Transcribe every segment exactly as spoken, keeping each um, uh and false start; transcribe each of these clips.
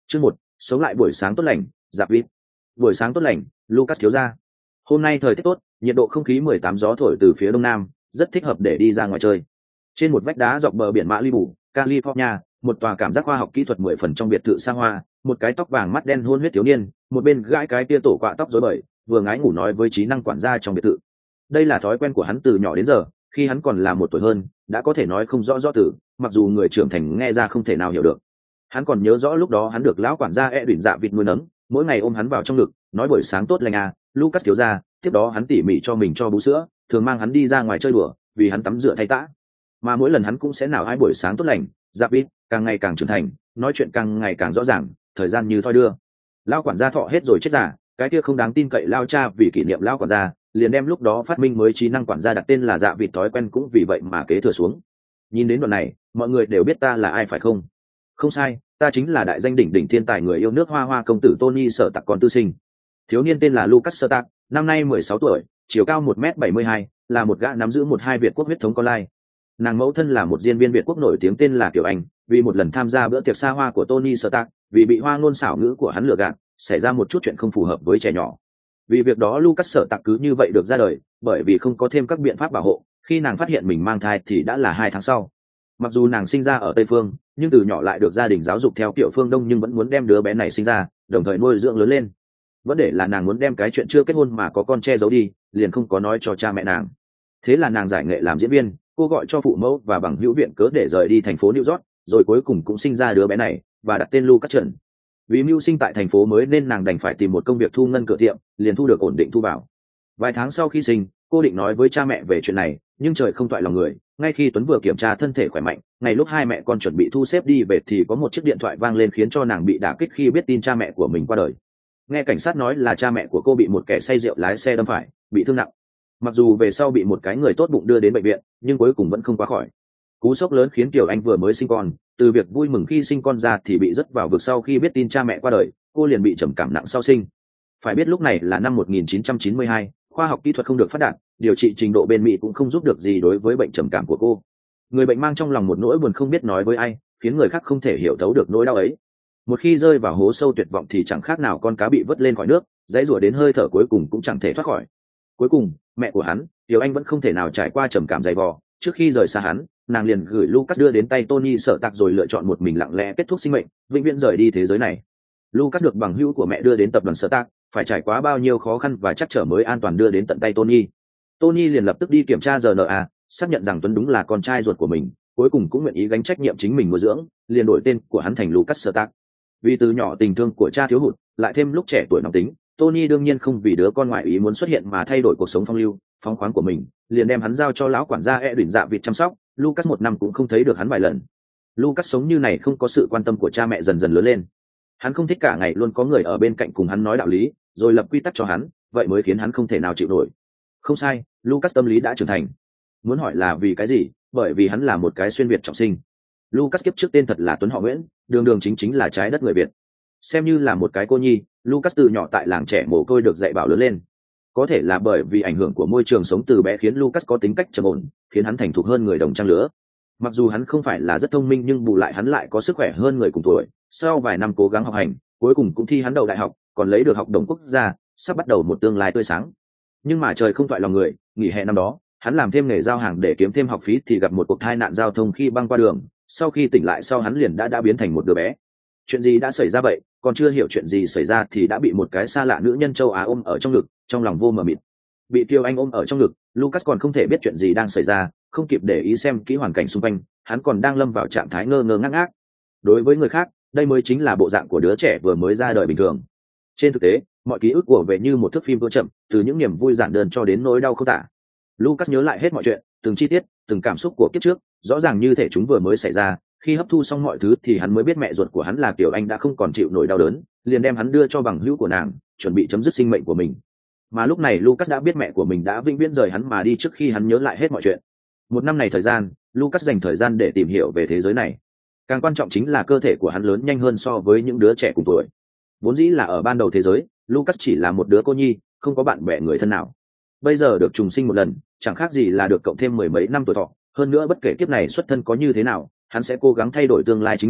Chương một, sống lại buổi sáng tốt lành, Giáp Vít. Buổi sáng tốt lành, Lucas thiếu gia. Hôm nay thời tiết tốt, nhiệt độ không khí mười tám gió thổi từ phía đông nam, rất thích hợp để đi ra ngoài chơi. Trên một vách đá dọc bờ biển Malibu, California, một tòa cảm giác khoa học kỹ thuật mười phần trong biệt thự xa hoa, một cái tóc vàng mắt đen hôn huyết thiếu niên, một bên gãi cái tia tổ quạ tóc rối bời, vừa ngái ngủ nói với trí năng quản gia trong biệt thự. Đây là thói quen của hắn từ nhỏ đến giờ, khi hắn còn là một tuổi hơn, đã có thể nói không rõ rõ từ, mặc dù người trưởng thành nghe ra không thể nào hiểu được. Hắn còn nhớ rõ lúc đó hắn được lão quản gia e đuổi dạ vịt nuôi nấng, mỗi ngày ôm hắn vào trong ngực, nói buổi sáng tốt lành à, Lucas thiếu gia. Tiếp đó hắn tỉ mỉ cho mình cho bú sữa, thường mang hắn đi ra ngoài chơi đùa, vì hắn tắm rửa thay tã. Mà mỗi lần hắn cũng sẽ nào hai buổi sáng tốt lành, dạ vịt càng ngày càng trưởng thành, nói chuyện càng ngày càng rõ ràng, thời gian như thoi đưa. Lão quản gia thọ hết rồi chết giả, cái kia không đáng tin cậy lao cha vì kỷ niệm lão quản gia, liền đem lúc đó phát minh mới trí năng quản gia đặt tên là dạ vịt, thói quen cũng vì vậy mà kế thừa xuống. Nhìn đến đoạn này, mọi người đều biết ta là ai phải không? Không sai, ta chính là đại danh đỉnh đỉnh thiên tài người yêu nước hoa hoa công tử Tony Sở Tạc con tư sinh. Thiếu niên tên là Lucas Sở Tạc, năm nay mười sáu tuổi, chiều cao một mét bảy mươi hai, là một gã nắm giữ một hai Việt quốc huyết thống con lai. Nàng mẫu thân là một diễn viên Việt quốc nổi tiếng tên là Kiều Anh, vì một lần tham gia bữa tiệc xa hoa của Tony Sở Tạc, vì bị hoa ngôn xảo ngữ của hắn lừa gạt, xảy ra một chút chuyện không phù hợp với trẻ nhỏ. Vì việc đó Lucas Sở Tạc cứ như vậy được ra đời, bởi vì không có thêm các biện pháp bảo hộ, khi nàng phát hiện mình mang thai thì đã là hai tháng sau. Mặc dù nàng sinh ra ở Tây phương, nhưng từ nhỏ lại được gia đình giáo dục theo kiểu phương Đông, nhưng vẫn muốn đem đứa bé này sinh ra, đồng thời nuôi dưỡng lớn lên. Vấn đề là nàng muốn đem cái chuyện chưa kết hôn mà có con che giấu đi, liền không có nói cho cha mẹ nàng. Thế là nàng giải nghệ làm diễn viên, cô gọi cho phụ mẫu và bằng hữu viện cớ để rời đi thành phố New York, rồi cuối cùng cũng sinh ra đứa bé này và đặt tên Lucas Trần. Vì mưu sinh tại thành phố mới nên nàng đành phải tìm một công việc thu ngân cửa tiệm, liền thu được ổn định thu vào. Vài tháng sau khi sinh, cô định nói với cha mẹ về chuyện này, nhưng trời không toại lòng người, ngay khi Tuấn vừa kiểm tra thân thể khỏe mạnh, ngay lúc hai mẹ con chuẩn bị thu xếp đi về thì có một chiếc điện thoại vang lên khiến cho nàng bị đả kích khi biết tin cha mẹ của mình qua đời. Nghe cảnh sát nói là cha mẹ của cô bị một kẻ say rượu lái xe đâm phải, bị thương nặng. Mặc dù về sau bị một cái người tốt bụng đưa đến bệnh viện, nhưng cuối cùng vẫn không qua khỏi. Cú sốc lớn khiến Kiều Anh vừa mới sinh con, từ việc vui mừng khi sinh con ra thì bị rớt vào vực sau khi biết tin cha mẹ qua đời, cô liền bị trầm cảm nặng sau sinh. Phải biết lúc này là năm một nghìn chín trăm chín mươi hai, khoa học kỹ thuật không được phát đạt, điều trị trình độ bên Mỹ cũng không giúp được gì đối với bệnh trầm cảm của cô. Người bệnh mang trong lòng một nỗi buồn không biết nói với ai, khiến người khác không thể hiểu thấu được nỗi đau ấy. Một khi rơi vào hố sâu tuyệt vọng thì chẳng khác nào con cá bị vớt lên khỏi nước, dãy rủa đến hơi thở cuối cùng cũng chẳng thể thoát khỏi. Cuối cùng, mẹ của hắn, Kiều Anh vẫn không thể nào trải qua trầm cảm dày vò, trước khi rời xa hắn, nàng liền gửi Lucas đưa đến tay Tony Sở Tạc rồi lựa chọn một mình lặng lẽ kết thúc sinh mệnh, vĩnh viễn rời đi thế giới này. Lucas được bằng hữu của mẹ đưa đến tập đoàn Sở Tạc, phải trải qua bao nhiêu khó khăn và chắc trở mới an toàn đưa đến tận tay Tony. Tony liền lập tức đi kiểm tra rờ en a, xác nhận rằng Tuấn đúng là con trai ruột của mình, cuối cùng cũng nguyện ý gánh trách nhiệm chính mình nuôi dưỡng, liền đổi tên của hắn thành Lucas Sở Tạc. Vì từ nhỏ tình thương của cha thiếu hụt, lại thêm lúc trẻ tuổi nóng tính, Tony đương nhiên không vì đứa con ngoại ý muốn xuất hiện mà thay đổi cuộc sống phong lưu, phóng khoáng của mình, liền đem hắn giao cho lão quản gia e đuổi dạ vịt chăm sóc. Lucas một năm cũng không thấy được hắn vài lần. Lucas sống như này không có sự quan tâm của cha mẹ dần dần lớn lên. Hắn không thích cả ngày luôn có người ở bên cạnh cùng hắn nói đạo lý, rồi lập quy tắc cho hắn, vậy mới khiến hắn không thể nào chịu nổi. Không sai, Lucas tâm lý đã trưởng thành. Muốn hỏi là vì cái gì? Bởi vì hắn là một cái xuyên Việt trọng sinh. Lucas kiếp trước tên thật là Tuấn họ Nguyễn, đường đường chính chính là trái đất người Việt. Xem như là một cái cô nhi, Lucas từ nhỏ tại làng trẻ mồ côi được dạy bảo lớn lên. Có thể là bởi vì ảnh hưởng của môi trường sống từ bé khiến Lucas có tính cách trầm ổn, khiến hắn thành thục hơn người đồng trang lứa. Mặc dù hắn không phải là rất thông minh nhưng bù lại hắn lại có sức khỏe hơn người cùng tuổi. Sau vài năm cố gắng học hành, cuối cùng cũng thi hắn đậu đại học, còn lấy được học đồng quốc gia, sắp bắt đầu một tương lai tươi sáng. Nhưng mà trời không toại lòng người, nghỉ hè năm đó, hắn làm thêm nghề giao hàng để kiếm thêm học phí thì gặp một cuộc tai nạn giao thông khi băng qua đường. Sau khi tỉnh lại sau hắn liền đã đã biến thành một đứa bé. Chuyện gì đã xảy ra vậy? Còn chưa hiểu chuyện gì xảy ra thì đã bị một cái xa lạ nữ nhân châu Á ôm ở trong ngực, trong lòng vô mờ mịt. Bị Kiều Anh ôm ở trong ngực, Lucas còn không thể biết chuyện gì đang xảy ra, không kịp để ý xem kỹ hoàn cảnh xung quanh, hắn còn đang lâm vào trạng thái ngơ ngơ ngác ngác. Đối với người khác, đây mới chính là bộ dạng của đứa trẻ vừa mới ra đời bình thường. Trên thực tế, mọi ký ức của về như một thước phim tua chậm, từ những niềm vui giản đơn cho đến nỗi đau không tả. Lucas nhớ lại hết mọi chuyện, từng chi tiết, từng cảm xúc của kiếp trước, rõ ràng như thể chúng vừa mới xảy ra. Khi hấp thu xong mọi thứ thì hắn mới biết mẹ ruột của hắn là Kiều Anh đã không còn chịu nổi đau đớn, liền đem hắn đưa cho bằng hữu của nàng, chuẩn bị chấm dứt sinh mệnh của mình. Mà lúc này Lucas đã biết mẹ của mình đã vĩnh viễn rời hắn mà đi trước khi hắn nhớ lại hết mọi chuyện. Một năm này thời gian, Lucas dành thời gian để tìm hiểu về thế giới này. Càng quan trọng chính là cơ thể của hắn lớn nhanh hơn so với những đứa trẻ cùng tuổi. Vốn dĩ là ở ban đầu thế giới, Lucas chỉ là một đứa cô nhi, không có bạn bè người thân nào. Bây giờ được trùng sinh một lần, chẳng khác gì là được cộng thêm mười mấy năm tuổi thọ. Hơn nữa bất kể kiếp này xuất thân có như thế nào, hắn sẽ cố gắng thay đổi tương lai chính mình,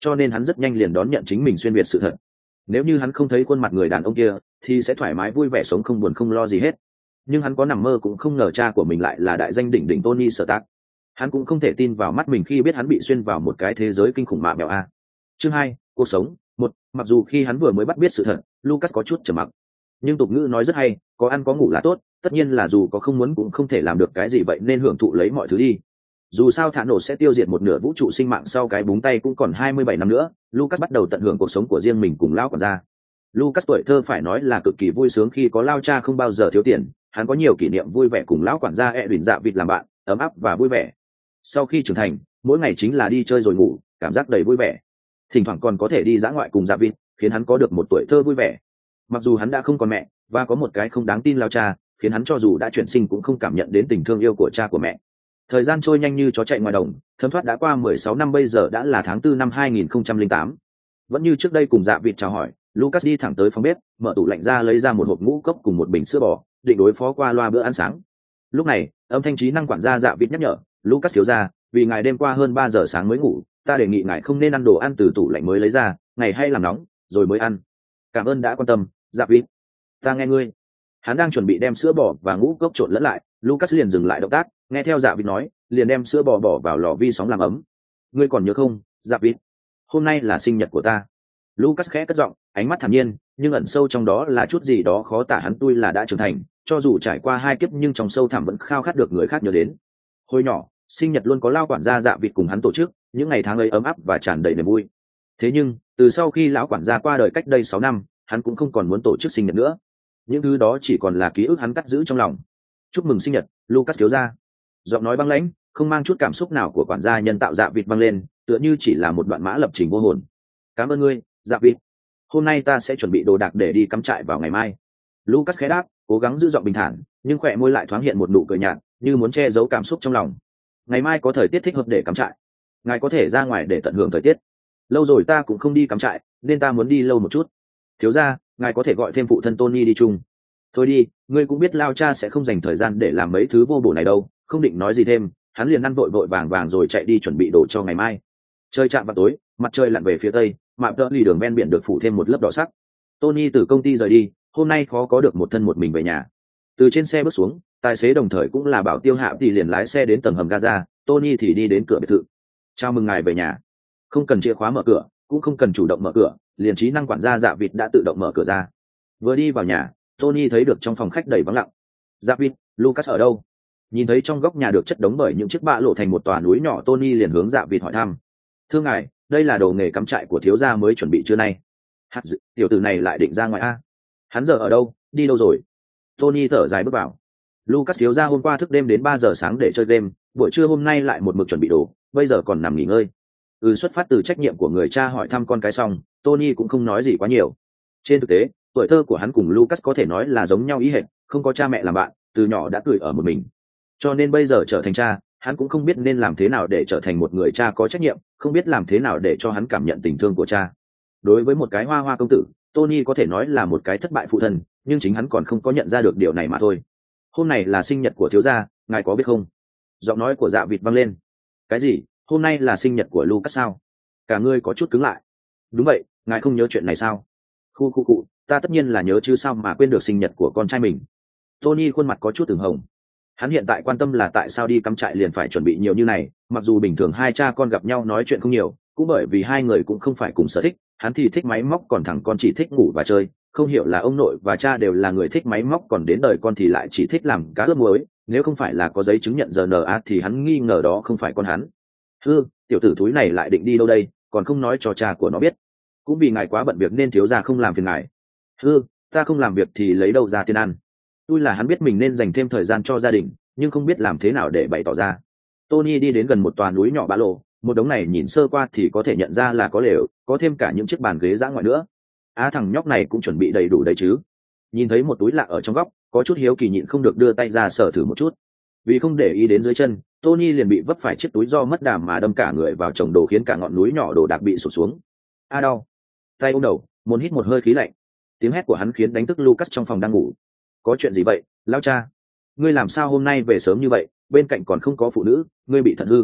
cho nên hắn rất nhanh liền đón nhận chính mình xuyên việt sự thật. Nếu như hắn không thấy khuôn mặt người đàn ông kia thì sẽ thoải mái vui vẻ sống không buồn không lo gì hết, nhưng hắn có nằm mơ cũng không ngờ cha của mình lại là đại danh đỉnh đỉnh Tony Stark. Hắn cũng không thể tin vào mắt mình khi biết hắn bị xuyên vào một cái thế giới kinh khủng mạ mèo a. Chương hai, cuộc sống. Một, mặc dù khi hắn vừa mới bắt biết sự thật, Lucas có chút trầm mặc, nhưng tục ngữ nói rất hay, có ăn có ngủ là tốt, tất nhiên là dù có không muốn cũng không thể làm được cái gì, vậy nên hưởng thụ lấy mọi thứ đi. Dù sao thả nổ sẽ tiêu diệt một nửa vũ trụ sinh mạng sau cái búng tay cũng còn hai mươi bảy năm nữa, Lucas bắt đầu tận hưởng cuộc sống của riêng mình cùng lão quản gia. Lucas tuổi thơ phải nói là cực kỳ vui sướng khi có lao cha không bao giờ thiếu tiền, hắn có nhiều kỷ niệm vui vẻ cùng lão quản gia Edwin dạ vịt làm bạn, ấm áp và vui vẻ. Sau khi trưởng thành, mỗi ngày chính là đi chơi rồi ngủ, cảm giác đầy vui vẻ. Thỉnh thoảng còn có thể đi dã ngoại cùng dạ vịt, khiến hắn có được một tuổi thơ vui vẻ. Mặc dù hắn đã không còn mẹ và có một cái không đáng tin lao cha, khiến hắn cho dù đã chuyển sinh cũng không cảm nhận đến tình thương yêu của cha của mẹ. Thời gian trôi nhanh như chó chạy ngoài đồng, thấm thoát đã qua mười sáu năm, bây giờ đã là tháng tư năm hai nghìn không trăm lẻ tám. Vẫn như trước đây cùng dạ vịt chào hỏi, Lucas đi thẳng tới phòng bếp, mở tủ lạnh ra lấy ra một hộp ngũ cốc cùng một bình sữa bò, định đối phó qua loa bữa ăn sáng. Lúc này, âm thanh trí năng quản gia dạ vịt nhắc nhở, Lucas thiếu gia, vì ngài đêm qua hơn ba giờ sáng mới ngủ, ta đề nghị ngài không nên ăn đồ ăn từ tủ lạnh mới lấy ra, ngày hay làm nóng rồi mới ăn. Cảm ơn đã quan tâm, dạ vịt. Ta nghe ngươi. Hắn đang chuẩn bị đem sữa bò và ngũ cốc trộn lẫn lại, Lucas liền dừng lại động tác, nghe theo dạ vịt nói, liền đem sữa bò bỏ vào lò vi sóng làm ấm. Ngươi còn nhớ không, dạ vịt? Hôm nay là sinh nhật của ta. Lucas khẽ cất giọng, ánh mắt thản nhiên, nhưng ẩn sâu trong đó là chút gì đó khó tả. Hắn tôi là đã trưởng thành, cho dù trải qua hai kiếp nhưng trong sâu thẳm vẫn khao khát được người khác nhớ đến. Hồi nhỏ, sinh nhật luôn có lao quản gia dạ vịt cùng hắn tổ chức, những ngày tháng ấy ấm áp và tràn đầy niềm vui. Thế nhưng, từ sau khi lão quản gia qua đời cách đây sáu năm, hắn cũng không còn muốn tổ chức sinh nhật nữa. Những thứ đó chỉ còn là ký ức hắn cắt giữ trong lòng. Chúc mừng sinh nhật, Lucas thiếu gia. Giọng nói băng lãnh, không mang chút cảm xúc nào của quản gia nhân tạo dạ vịt vang lên, tựa như chỉ là một đoạn mã lập trình vô hồn. Cảm ơn ngươi, dạ vịt. Hôm nay ta sẽ chuẩn bị đồ đạc để đi cắm trại vào ngày mai. Lucas khẽ đáp, cố gắng giữ giọng bình thản, nhưng khỏe môi lại thoáng hiện một nụ cười nhạt, như muốn che giấu cảm xúc trong lòng. Ngày mai có thời tiết thích hợp để cắm trại, ngài có thể ra ngoài để tận hưởng thời tiết. Lâu rồi ta cũng không đi cắm trại, nên ta muốn đi lâu một chút. Thiếu gia, ngài có thể gọi thêm phụ thân Tony đi chung. Thôi đi, ngươi cũng biết lao cha sẽ không dành thời gian để làm mấy thứ vô bổ này đâu. Không định nói gì thêm, hắn liền ăn vội vội vàng vàng rồi chạy đi chuẩn bị đồ cho ngày mai. Trời chạm vào tối, mặt trời lặn về phía tây, mạm tợ lì đường ven biển được phủ thêm một lớp đỏ sắc. Tony từ công ty rời đi, hôm nay khó có được một thân một mình về nhà. Từ trên xe bước xuống, tài xế đồng thời cũng là bảo tiêu hạ thì liền lái xe đến tầng hầm gaza, Tony thì đi đến cửa biệt thự. Chào mừng ngài về nhà. Không cần chìa khóa mở cửa, cũng không cần chủ động mở cửa, liền trí năng quản gia dạ vịt đã tự động mở cửa ra. Vừa đi vào nhà, Tony thấy được trong phòng khách đầy vắng lặng. Dạ vịt, Lucas ở đâu? Nhìn thấy trong góc nhà được chất đống bởi những chiếc bạ lộ thành một tòa núi nhỏ, Tony liền hướng dạ vịt hỏi thăm. Thưa ngài, đây là đồ nghề cắm trại của thiếu gia mới chuẩn bị trưa nay. Hạt dự, tiểu tử này lại định ra ngoài a? Hắn giờ ở đâu, đi đâu rồi? Tony thở dài bước vào. Lucas thiếu gia hôm qua thức đêm đến ba giờ sáng để chơi game, buổi trưa hôm nay lại một mực chuẩn bị đồ, bây giờ còn nằm nghỉ ngơi. Ừ, xuất phát từ trách nhiệm của người cha hỏi thăm con cái xong, Tony cũng không nói gì quá nhiều. Trên thực tế, tuổi thơ của hắn cùng Lucas có thể nói là giống nhau ý hệt, không có cha mẹ làm bạn, từ nhỏ đã cười ở một mình. Cho nên bây giờ trở thành cha, hắn cũng không biết nên làm thế nào để trở thành một người cha có trách nhiệm, không biết làm thế nào để cho hắn cảm nhận tình thương của cha. Đối với một cái hoa hoa công tử, Tony có thể nói là một cái thất bại phụ thân, nhưng chính hắn còn không có nhận ra được điều này mà thôi. Hôm này là sinh nhật của thiếu gia, ngài có biết không? Giọng nói của dạ vịt vang lên. Cái gì? Hôm nay là sinh nhật của Lucas sao? Cả ngươi có chút cứng lại. Đúng vậy, ngài không nhớ chuyện này sao? Khu khu cụ, ta tất nhiên là nhớ chứ sao mà quên được sinh nhật của con trai mình. Tony khuôn mặt có chút từng hồng. Hắn hiện tại quan tâm là tại sao đi cắm trại liền phải chuẩn bị nhiều như này, mặc dù bình thường hai cha con gặp nhau nói chuyện không nhiều, cũng bởi vì hai người cũng không phải cùng sở thích, hắn thì thích máy móc còn thằng con chỉ thích ngủ và chơi, không hiểu là ông nội và cha đều là người thích máy móc còn đến đời con thì lại chỉ thích làm cá ướp muối, nếu không phải là có giấy chứng nhận rờ en a thì hắn nghi ngờ đó không phải con hắn. Hư, tiểu tử thúi này lại định đi đâu đây, còn không nói cho cha của nó biết. Cũng vì ngài quá bận việc nên thiếu gia không làm phiền ngài. Hư, ta không làm việc thì lấy đâu ra tiền ăn. Tôi là hắn biết mình nên dành thêm thời gian cho gia đình, nhưng không biết làm thế nào để bày tỏ ra. Tony đi đến gần một tòa núi nhỏ bã lộ, một đống này nhìn sơ qua thì có thể nhận ra là có lều, có thêm cả những chiếc bàn ghế dã ngoại nữa. À, thằng nhóc này cũng chuẩn bị đầy đủ đấy chứ. Nhìn thấy một túi lạ ở trong góc, có chút hiếu kỳ nhịn không được đưa tay ra sờ thử một chút. Vì không để ý đến dưới chân, Tony liền bị vấp phải chiếc túi do mất đàm mà đâm cả người vào chồng đồ, khiến cả ngọn núi nhỏ đồ đạc bị sụt xuống. A đau. Tay ôm đầu, muốn hít một hơi khí lạnh. Tiếng hét của hắn khiến đánh thức Lucas trong phòng đang ngủ. Có chuyện gì vậy, lão cha? Ngươi làm sao hôm nay về sớm như vậy, bên cạnh còn không có phụ nữ, ngươi bị thận hư.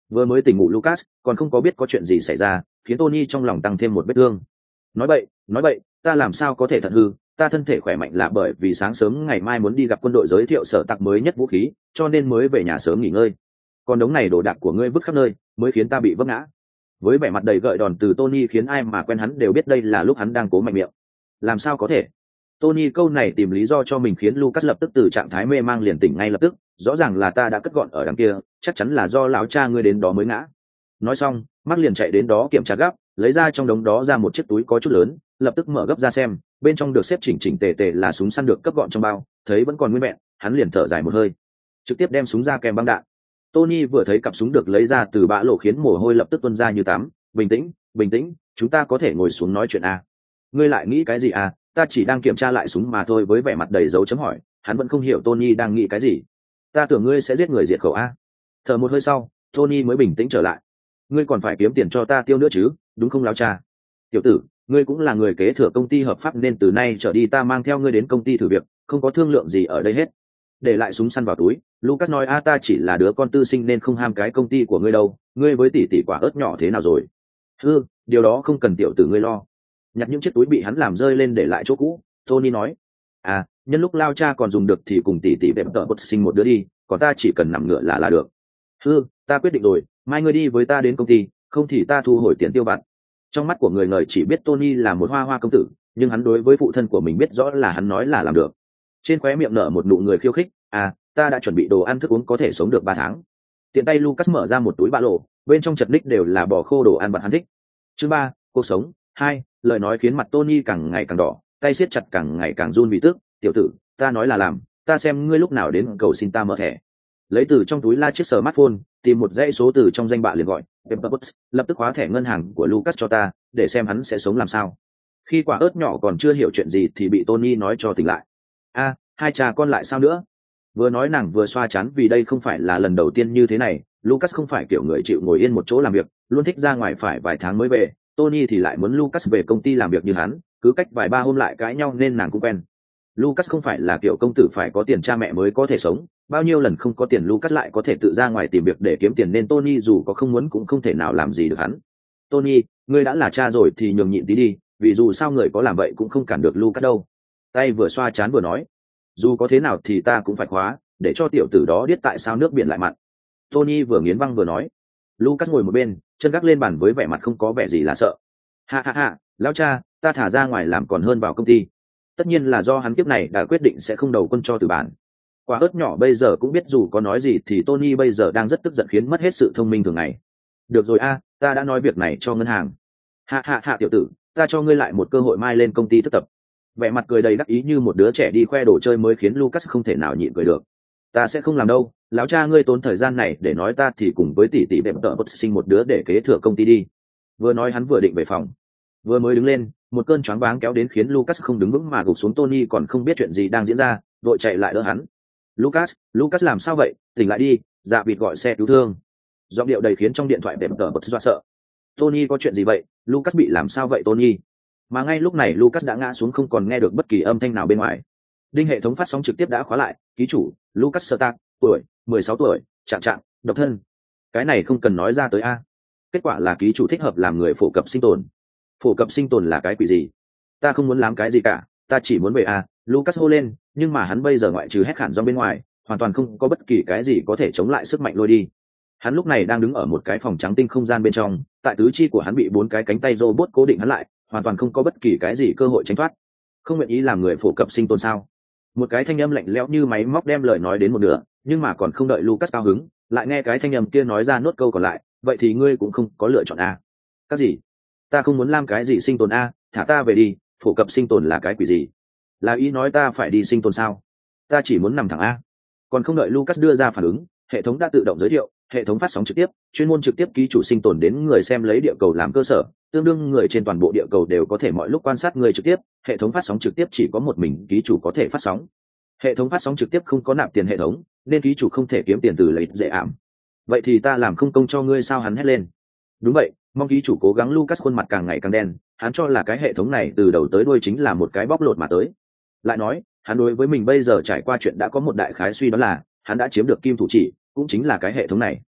Vừa mới tỉnh ngủ Lucas còn không có biết có chuyện gì xảy ra, khiến Tony trong lòng tăng thêm một vết thương. Nói bậy, nói bậy, ta làm sao có thể thật hư, ta thân thể khỏe mạnh là bởi vì sáng sớm ngày mai muốn đi gặp quân đội giới thiệu sở tặc mới nhất vũ khí, cho nên mới về nhà sớm nghỉ ngơi. Còn đống này đồ đạc của ngươi vứt khắp nơi, mới khiến ta bị vấp ngã. Với vẻ mặt đầy gợi đòn từ Tony khiến ai mà quen hắn đều biết đây là lúc hắn đang cố mạnh miệng. Làm sao có thể? Tony câu này tìm lý do cho mình khiến Lucas lập tức từ trạng thái mê mang liền tỉnh ngay lập tức, rõ ràng là ta đã cất gọn ở đằng kia, chắc chắn là do lão cha ngươi đến đó mới ngã. Nói xong, Mark liền chạy đến đó kiểm tra gấp, lấy ra trong đống đó ra một chiếc túi có chút lớn, lập tức mở gấp ra xem, bên trong được xếp chỉnh chỉnh tề tề là súng săn được cấp gọn trong bao, thấy vẫn còn nguyên vẹn, hắn liền thở dài một hơi, trực tiếp đem súng ra kèm băng đạn. Tony vừa thấy cặp súng được lấy ra từ bã lỗ khiến mồ hôi lập tức tuôn ra như tắm. Bình tĩnh, bình tĩnh, chúng ta có thể ngồi xuống nói chuyện à? Ngươi lại nghĩ cái gì à? Ta chỉ đang kiểm tra lại súng mà thôi. Với vẻ mặt đầy dấu chấm hỏi, hắn vẫn không hiểu Tony đang nghĩ cái gì. Ta tưởng ngươi sẽ giết người diệt khẩu à? Thở một hơi sau, Tony mới bình tĩnh trở lại. Ngươi còn phải kiếm tiền cho ta tiêu nữa chứ, đúng không lão cha? Tiểu tử, ngươi cũng là người kế thừa công ty hợp pháp nên từ nay trở đi ta mang theo ngươi đến công ty thử việc, không có thương lượng gì ở đây hết. Để lại súng săn vào túi, Lucas nói a ta chỉ là đứa con tư sinh nên không ham cái công ty của ngươi đâu, ngươi với tỷ tỷ quả ớt nhỏ thế nào rồi? Ừ, điều đó không cần tiểu tử ngươi lo. Nhặt những chiếc túi bị hắn làm rơi lên để lại chỗ cũ, Tony nói. À, nhân lúc lao cha còn dùng được thì cùng tỷ tỷ bẹp tợ bột sinh một đứa đi, còn ta chỉ cần nằm ngựa là là được. Ừ, ta quyết định rồi, mai ngươi đi với ta đến công ty, không thì ta thu hồi tiền tiêu vặt. Trong mắt của người ngời chỉ biết Tony là một hoa hoa công tử, nhưng hắn đối với phụ thân của mình biết rõ là hắn nói là làm được. Trên khóe miệng nở một nụ người khiêu khích, à, ta đã chuẩn bị đồ ăn thức uống có thể sống được ba tháng. Tiện tay Lucas mở ra một túi ba lô, bên trong chật ních đều là bò khô đồ ăn vặt hắn thích. Chương ba, cuộc sống. Hai, lời nói khiến mặt Tony càng ngày càng đỏ, tay siết chặt càng ngày càng run vì tức. Tiểu tử, ta nói là làm, ta xem ngươi lúc nào đến cầu xin ta mở thẻ. Lấy từ trong túi la chiếc smartphone, tìm một dãy số từ trong danh bạ liền gọi, Pepperpots, lập tức khóa thẻ ngân hàng của Lucas cho ta, để xem hắn sẽ sống làm sao. Khi quả ớt nhỏ còn chưa hiểu chuyện gì thì bị Tony nói cho tỉnh lại. A, hai cha con lại sao nữa? Vừa nói nàng vừa xoa chán vì đây không phải là lần đầu tiên như thế này. Lucas không phải kiểu người chịu ngồi yên một chỗ làm việc, luôn thích ra ngoài phải vài tháng mới về. Tony thì lại muốn Lucas về công ty làm việc như hắn, cứ cách vài ba hôm lại cãi nhau nên nàng cũng quen. Lucas không phải là kiểu công tử phải có tiền cha mẹ mới có thể sống, bao nhiêu lần không có tiền Lucas lại có thể tự ra ngoài tìm việc để kiếm tiền nên Tony dù có không muốn cũng không thể nào làm gì được hắn. Tony, ngươi đã là cha rồi thì nhường nhịn tí đi, vì dù sao người có làm vậy cũng không cản được Lucas đâu. Tay vừa xoa chán vừa nói, dù có thế nào thì ta cũng phải khóa, để cho tiểu tử đó biết tại sao nước biển lại mặn. Tony vừa nghiến răng vừa nói. Lucas ngồi một bên, chân gác lên bàn với vẻ mặt không có vẻ gì là sợ. Ha ha ha, lão cha, ta thả ra ngoài làm còn hơn vào công ty. Tất nhiên là do hắn kiếp này đã quyết định sẽ không đầu quân cho từ bản. Quả ớt nhỏ bây giờ cũng biết dù có nói gì thì Tony bây giờ đang rất tức giận khiến mất hết sự thông minh thường ngày. Được rồi a, ta đã nói việc này cho ngân hàng. Ha ha ha tiểu tử, ta cho ngươi lại một cơ hội mai lên công ty thực tập. Vẻ mặt cười đầy đắc ý như một đứa trẻ đi khoe đồ chơi mới khiến Lucas không thể nào nhịn cười được. Ta sẽ không làm đâu, lão cha ngươi tốn thời gian này để nói ta thì cùng với tỷ tỷ bẹp tợ bật sinh một đứa để kế thừa công ty đi. Vừa nói hắn vừa định về phòng, vừa mới đứng lên, một cơn choáng váng kéo đến khiến Lucas không đứng vững mà gục xuống. Tony còn không biết chuyện gì đang diễn ra, vội chạy lại đỡ hắn. Lucas, Lucas làm sao vậy? Tỉnh lại đi, dạ vịt gọi xe cứu thương. Giọng điệu đầy khiến trong điện thoại bẹp tợ bật dọa sợ. Tony có chuyện gì vậy? Lucas bị làm sao vậy Tony? Mà ngay lúc này Lucas đã ngã xuống không còn nghe được bất kỳ âm thanh nào bên ngoài. Đinh hệ thống phát sóng trực tiếp đã khóa lại, ký chủ, Lucas Stark, tuổi, mười sáu tuổi, trạng trạng, độc thân. Cái này không cần nói ra tới a. Kết quả là ký chủ thích hợp làm người phổ cập sinh tồn. Phổ cập sinh tồn là cái quỷ gì? Ta không muốn làm cái gì cả, ta chỉ muốn về a, Lucas hô lên, nhưng mà hắn bây giờ ngoại trừ hét khản do bên ngoài, hoàn toàn không có bất kỳ cái gì có thể chống lại sức mạnh lôi đi. Hắn lúc này đang đứng ở một cái phòng trắng tinh không gian bên trong, tại tứ chi của hắn bị bốn cái cánh tay robot cố định hắn lại, hoàn toàn không có bất kỳ cái gì cơ hội tránh thoát. Không nguyện ý làm người phổ cập sinh tồn sao? Một cái thanh âm lạnh lẽo như máy móc đem lời nói đến một nửa, nhưng mà còn không đợi Lucas cao hứng, lại nghe cái thanh âm kia nói ra nốt câu còn lại, vậy thì ngươi cũng không có lựa chọn a. Cái gì? Ta không muốn làm cái gì sinh tồn a, thả ta về đi, phổ cập sinh tồn là cái quỷ gì? Là ý nói ta phải đi sinh tồn sao? Ta chỉ muốn nằm thẳng a. Còn không đợi Lucas đưa ra phản ứng, hệ thống đã tự động giới thiệu, hệ thống phát sóng trực tiếp, chuyên môn trực tiếp ký chủ sinh tồn đến người xem lấy địa cầu làm cơ sở, tương đương người trên toàn bộ địa cầu đều có thể mọi lúc quan sát người trực tiếp. Hệ thống phát sóng trực tiếp chỉ có một mình ký chủ có thể phát sóng. Hệ thống phát sóng trực tiếp không có nạp tiền hệ thống, nên ký chủ không thể kiếm tiền từ lợi dễ ảm. Vậy thì ta làm không công cho ngươi sao? Hắn hét lên. Đúng vậy, mong ký chủ cố gắng. Lucas khuôn mặt càng ngày càng đen, hắn cho là cái hệ thống này từ đầu tới đuôi chính là một cái bóc lột mà tới. Lại nói, hắn đối với mình bây giờ trải qua chuyện đã có một đại khái suy, đó là hắn đã chiếm được kim thủ chỉ, cũng chính là cái hệ thống này.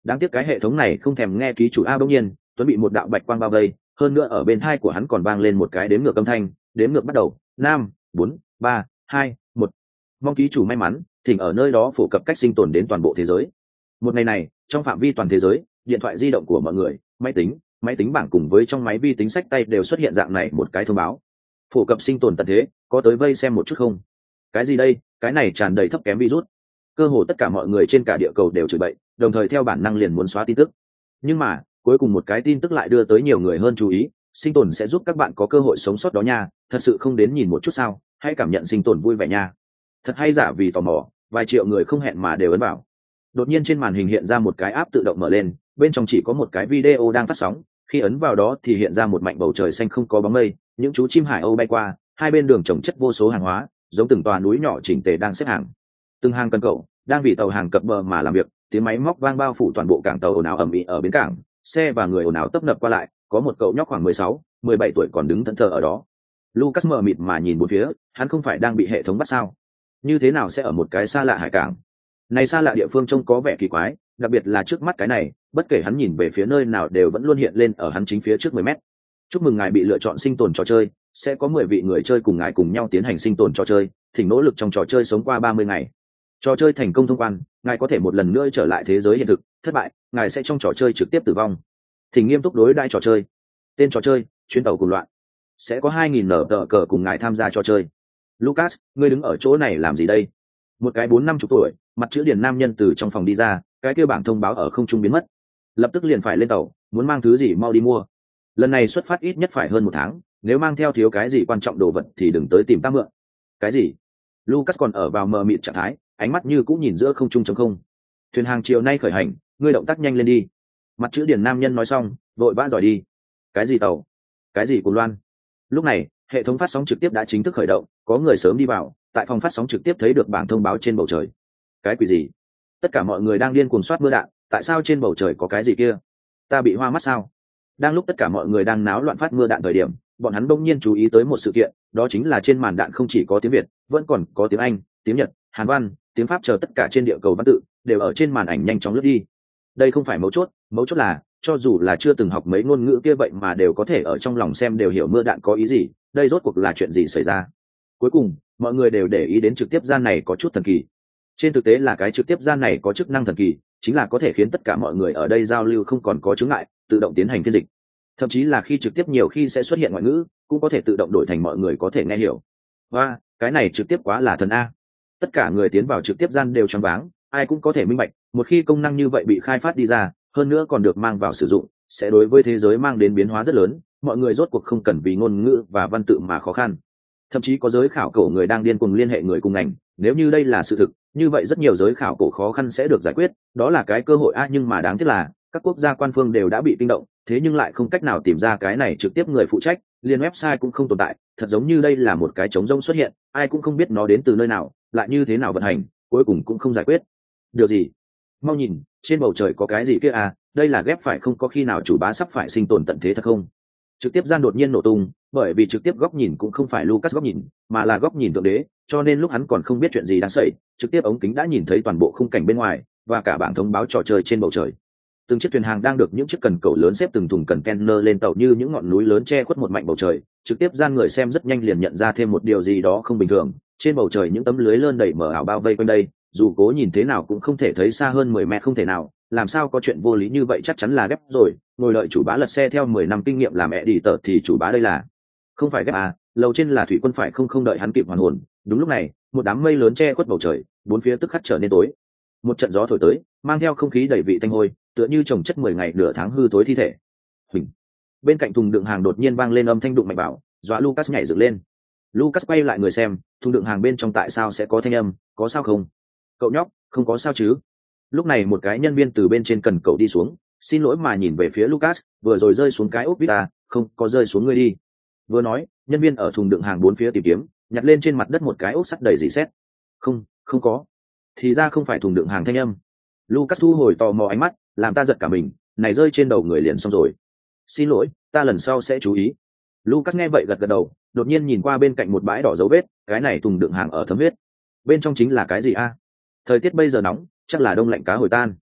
Đáng tiếc cái hệ thống này không thèm nghe ký chủ a. Bỗng nhiên Tuấn bị một đạo bạch quang bao vây, hơn nữa ở bên thai của hắn còn vang lên một cái đếm ngược âm thanh. Đếm ngược bắt đầu: năm, bốn, ba, hai, một. Mong ký chủ may mắn thỉnh ở nơi đó phổ cập cách sinh tồn đến toàn bộ thế giới. Một ngày này trong phạm vi toàn thế giới, điện thoại di động của mọi người, máy tính máy tính bảng cùng với trong máy vi tính sách tay đều xuất hiện dạng này một cái thông báo: phổ cập sinh tồn tận thế, có tới vây xem một chút không? Cái gì đây? Cái này tràn đầy thấp kém virus. Cơ hồ tất cả mọi người trên cả địa cầu đều chửi bậy, đồng thời theo bản năng liền muốn xóa tin tức. Nhưng mà cuối cùng một cái tin tức lại đưa tới nhiều người hơn chú ý: sinh tồn sẽ giúp các bạn có cơ hội sống sót đó nha, thật sự không đến nhìn một chút sao? Hãy cảm nhận sinh tồn vui vẻ nha. Thật hay giả vì tò mò, vài triệu người không hẹn mà đều ấn vào. Đột nhiên trên màn hình hiện ra một cái app tự động mở lên, bên trong chỉ có một cái video đang phát sóng. Khi ấn vào đó thì hiện ra một mảnh bầu trời xanh không có bóng mây, những chú chim hải âu bay qua, hai bên đường trồng chất vô số hàng hóa, giống từng tòa núi nhỏ chỉnh tề đang xếp hàng. Từng hàng cần cẩu đang vì tàu hàng cập bờ mà làm việc, tiếng máy móc vang bao phủ toàn bộ cảng tàu ồn ào ầm ĩ ở bến cảng, xe và người ồn ào tấp nập qua lại. Có một cậu nhóc khoảng mười sáu, mười bảy tuổi còn đứng thẫn thờ ở đó. Lucas mờ mịt mà nhìn bốn phía, hắn không phải đang bị hệ thống bắt sao? Như thế nào sẽ ở một cái xa lạ hải cảng? Này xa lạ địa phương trông có vẻ kỳ quái, đặc biệt là trước mắt cái này, bất kể hắn nhìn về phía nơi nào đều vẫn luôn hiện lên ở hắn chính phía trước mười mét. Chúc mừng ngài bị lựa chọn sinh tồn trò chơi, sẽ có mười vị người chơi cùng ngài cùng nhau tiến hành sinh tồn trò chơi, thỉnh nỗ lực trong trò chơi sống qua ba mươi ngày. Trò chơi thành công thông quan, ngài có thể một lần nữa trở lại thế giới hiện thực, thất bại, ngài sẽ trong trò chơi trực tiếp tử vong. Thỉnh nghiêm túc đối đãi trò chơi. Tên trò chơi: chuyến tàu cùng loạn. Sẽ có hai nghìn nở tờ cờ cùng ngài tham gia trò chơi. Lucas, ngươi đứng ở chỗ này làm gì đây? Một cái bốn năm chục tuổi, mặt chữ điển nam nhân từ trong phòng đi ra, cái kia bảng thông báo ở không trung biến mất. Lập tức liền phải lên tàu, muốn mang thứ gì mau đi mua. Lần này xuất phát ít nhất phải hơn một tháng, nếu mang theo thiếu cái gì quan trọng đồ vật thì đừng tới tìm ta mượn. Cái gì? Lucas còn ở vào mờ mịt trạng thái, ánh mắt như cũng nhìn giữa không trung trống không. Thuyền hàng chiều nay khởi hành, ngươi động tác nhanh lên đi. Mặt chữ điển nam nhân nói xong, vội vã giỏi đi. Cái gì tàu? Cái gì của loan? Lúc này hệ thống phát sóng trực tiếp đã chính thức khởi động, có người sớm đi vào, tại phòng phát sóng trực tiếp thấy được bảng thông báo trên bầu trời. Cái quỷ gì? Tất cả mọi người đang điên cuồng soát mưa đạn, tại sao trên bầu trời có cái gì kia? Ta bị hoa mắt sao? Đang lúc tất cả mọi người đang náo loạn phát mưa đạn thời điểm, bọn hắn bỗng nhiên chú ý tới một sự kiện, đó chính là trên màn đạn không chỉ có tiếng Việt, vẫn còn có tiếng Anh, tiếng Nhật, Hàn văn, tiếng Pháp, chờ tất cả trên địa cầu văn tự đều ở trên màn ảnh nhanh chóng lướt đi. Đây không phải mấu chốt, mấu chốt là cho dù là chưa từng học mấy ngôn ngữ kia vậy mà đều có thể ở trong lòng xem đều hiểu mưa đạn có ý gì, đây rốt cuộc là chuyện gì xảy ra? Cuối cùng mọi người đều để ý đến trực tiếp gian này có chút thần kỳ. Trên thực tế là cái trực tiếp gian này có chức năng thần kỳ, chính là có thể khiến tất cả mọi người ở đây giao lưu không còn có chướng ngại, tự động tiến hành phiên dịch. Thậm chí là khi trực tiếp nhiều khi sẽ xuất hiện ngoại ngữ, cũng có thể tự động đổi thành mọi người có thể nghe hiểu. Và cái này trực tiếp quá là thần a. Tất cả người tiến vào trực tiếp gian đều choáng váng, ai cũng có thể minh bạch, một khi công năng như vậy bị khai phát đi ra, hơn nữa còn được mang vào sử dụng, sẽ đối với thế giới mang đến biến hóa rất lớn, mọi người rốt cuộc không cần vì ngôn ngữ và văn tự mà khó khăn. Thậm chí có giới khảo cổ người đang điên cuồng liên hệ người cùng ngành, nếu như đây là sự thực, như vậy rất nhiều giới khảo cổ khó khăn sẽ được giải quyết, đó là cái cơ hội a. Nhưng mà đáng tiếc là các quốc gia quan phương đều đã bị kinh động, thế nhưng lại không cách nào tìm ra cái này trực tiếp người phụ trách, liên website cũng không tồn tại, thật giống như đây là một cái trống rỗng xuất hiện, ai cũng không biết nó đến từ nơi nào, lại như thế nào vận hành, cuối cùng cũng không giải quyết được gì. Mau nhìn, trên bầu trời có cái gì kia à, đây là ghép phải không có khi nào chủ bá sắp phải sinh tồn tận thế thật không? Trực tiếp gian đột nhiên nổ tung, bởi vì trực tiếp góc nhìn cũng không phải Lucas góc nhìn, mà là góc nhìn thượng đế, cho nên lúc hắn còn không biết chuyện gì đang xảy, trực tiếp ống kính đã nhìn thấy toàn bộ khung cảnh bên ngoài và cả bảng thông báo trò chơi trên bầu trời. Từng chiếc thuyền hàng đang được những chiếc cần cẩu lớn xếp từng thùng container lên tàu như những ngọn núi lớn che khuất một mảnh bầu trời. Trực tiếp gian người xem rất nhanh liền nhận ra thêm một điều gì đó không bình thường, trên bầu trời những tấm lưới lơn đầy mở ảo bao vây quanh đây, dù cố nhìn thế nào cũng không thể thấy xa hơn mười mét, không thể nào, làm sao có chuyện vô lý như vậy, chắc chắn là ghép rồi, ngồi đợi chủ bá lật xe theo mười năm kinh nghiệm làm mẹ đi tờ thì chủ bá đây là không phải ghép à, lầu trên là thủy quân phải không không đợi hắn kịp hoàn hồn. Đúng lúc này, một đám mây lớn che khuất bầu trời, bốn phía tức khắc trở nên tối. Một trận gió thổi tới, mang theo không khí đầy vị tanh hôi, tựa như trồng chất mười ngày nửa tháng hư tối thi thể. Huỳnh. Bên cạnh thùng đựng hàng đột nhiên vang lên âm thanh đụng mạnh bảo, dọa Lucas nhảy dựng lên. Lucas quay lại người xem, thùng đựng hàng bên trong tại sao sẽ có thanh âm, có sao không? Cậu nhóc, không có sao chứ? Lúc này một cái nhân viên từ bên trên cần cậu đi xuống, xin lỗi mà nhìn về phía Lucas, vừa rồi rơi xuống cái ốp vita, không có rơi xuống ngươi đi. Vừa nói, nhân viên ở thùng đựng hàng bốn phía tìm kiếm, nhặt lên trên mặt đất một cái ốp sắt đầy rỉ sét. Không, không có. Thì ra không phải thùng đựng hàng thanh âm. Lucas thu hồi tò mò ánh mắt, làm ta giật cả mình, này rơi trên đầu người liền xong rồi. Xin lỗi, ta lần sau sẽ chú ý. Lucas nghe vậy gật gật đầu, đột nhiên nhìn qua bên cạnh một bãi đỏ dấu vết, cái này thùng đựng hàng ở thấm huyết. Bên trong chính là cái gì a? Thời tiết bây giờ nóng, chắc là đông lạnh cá hồi tan.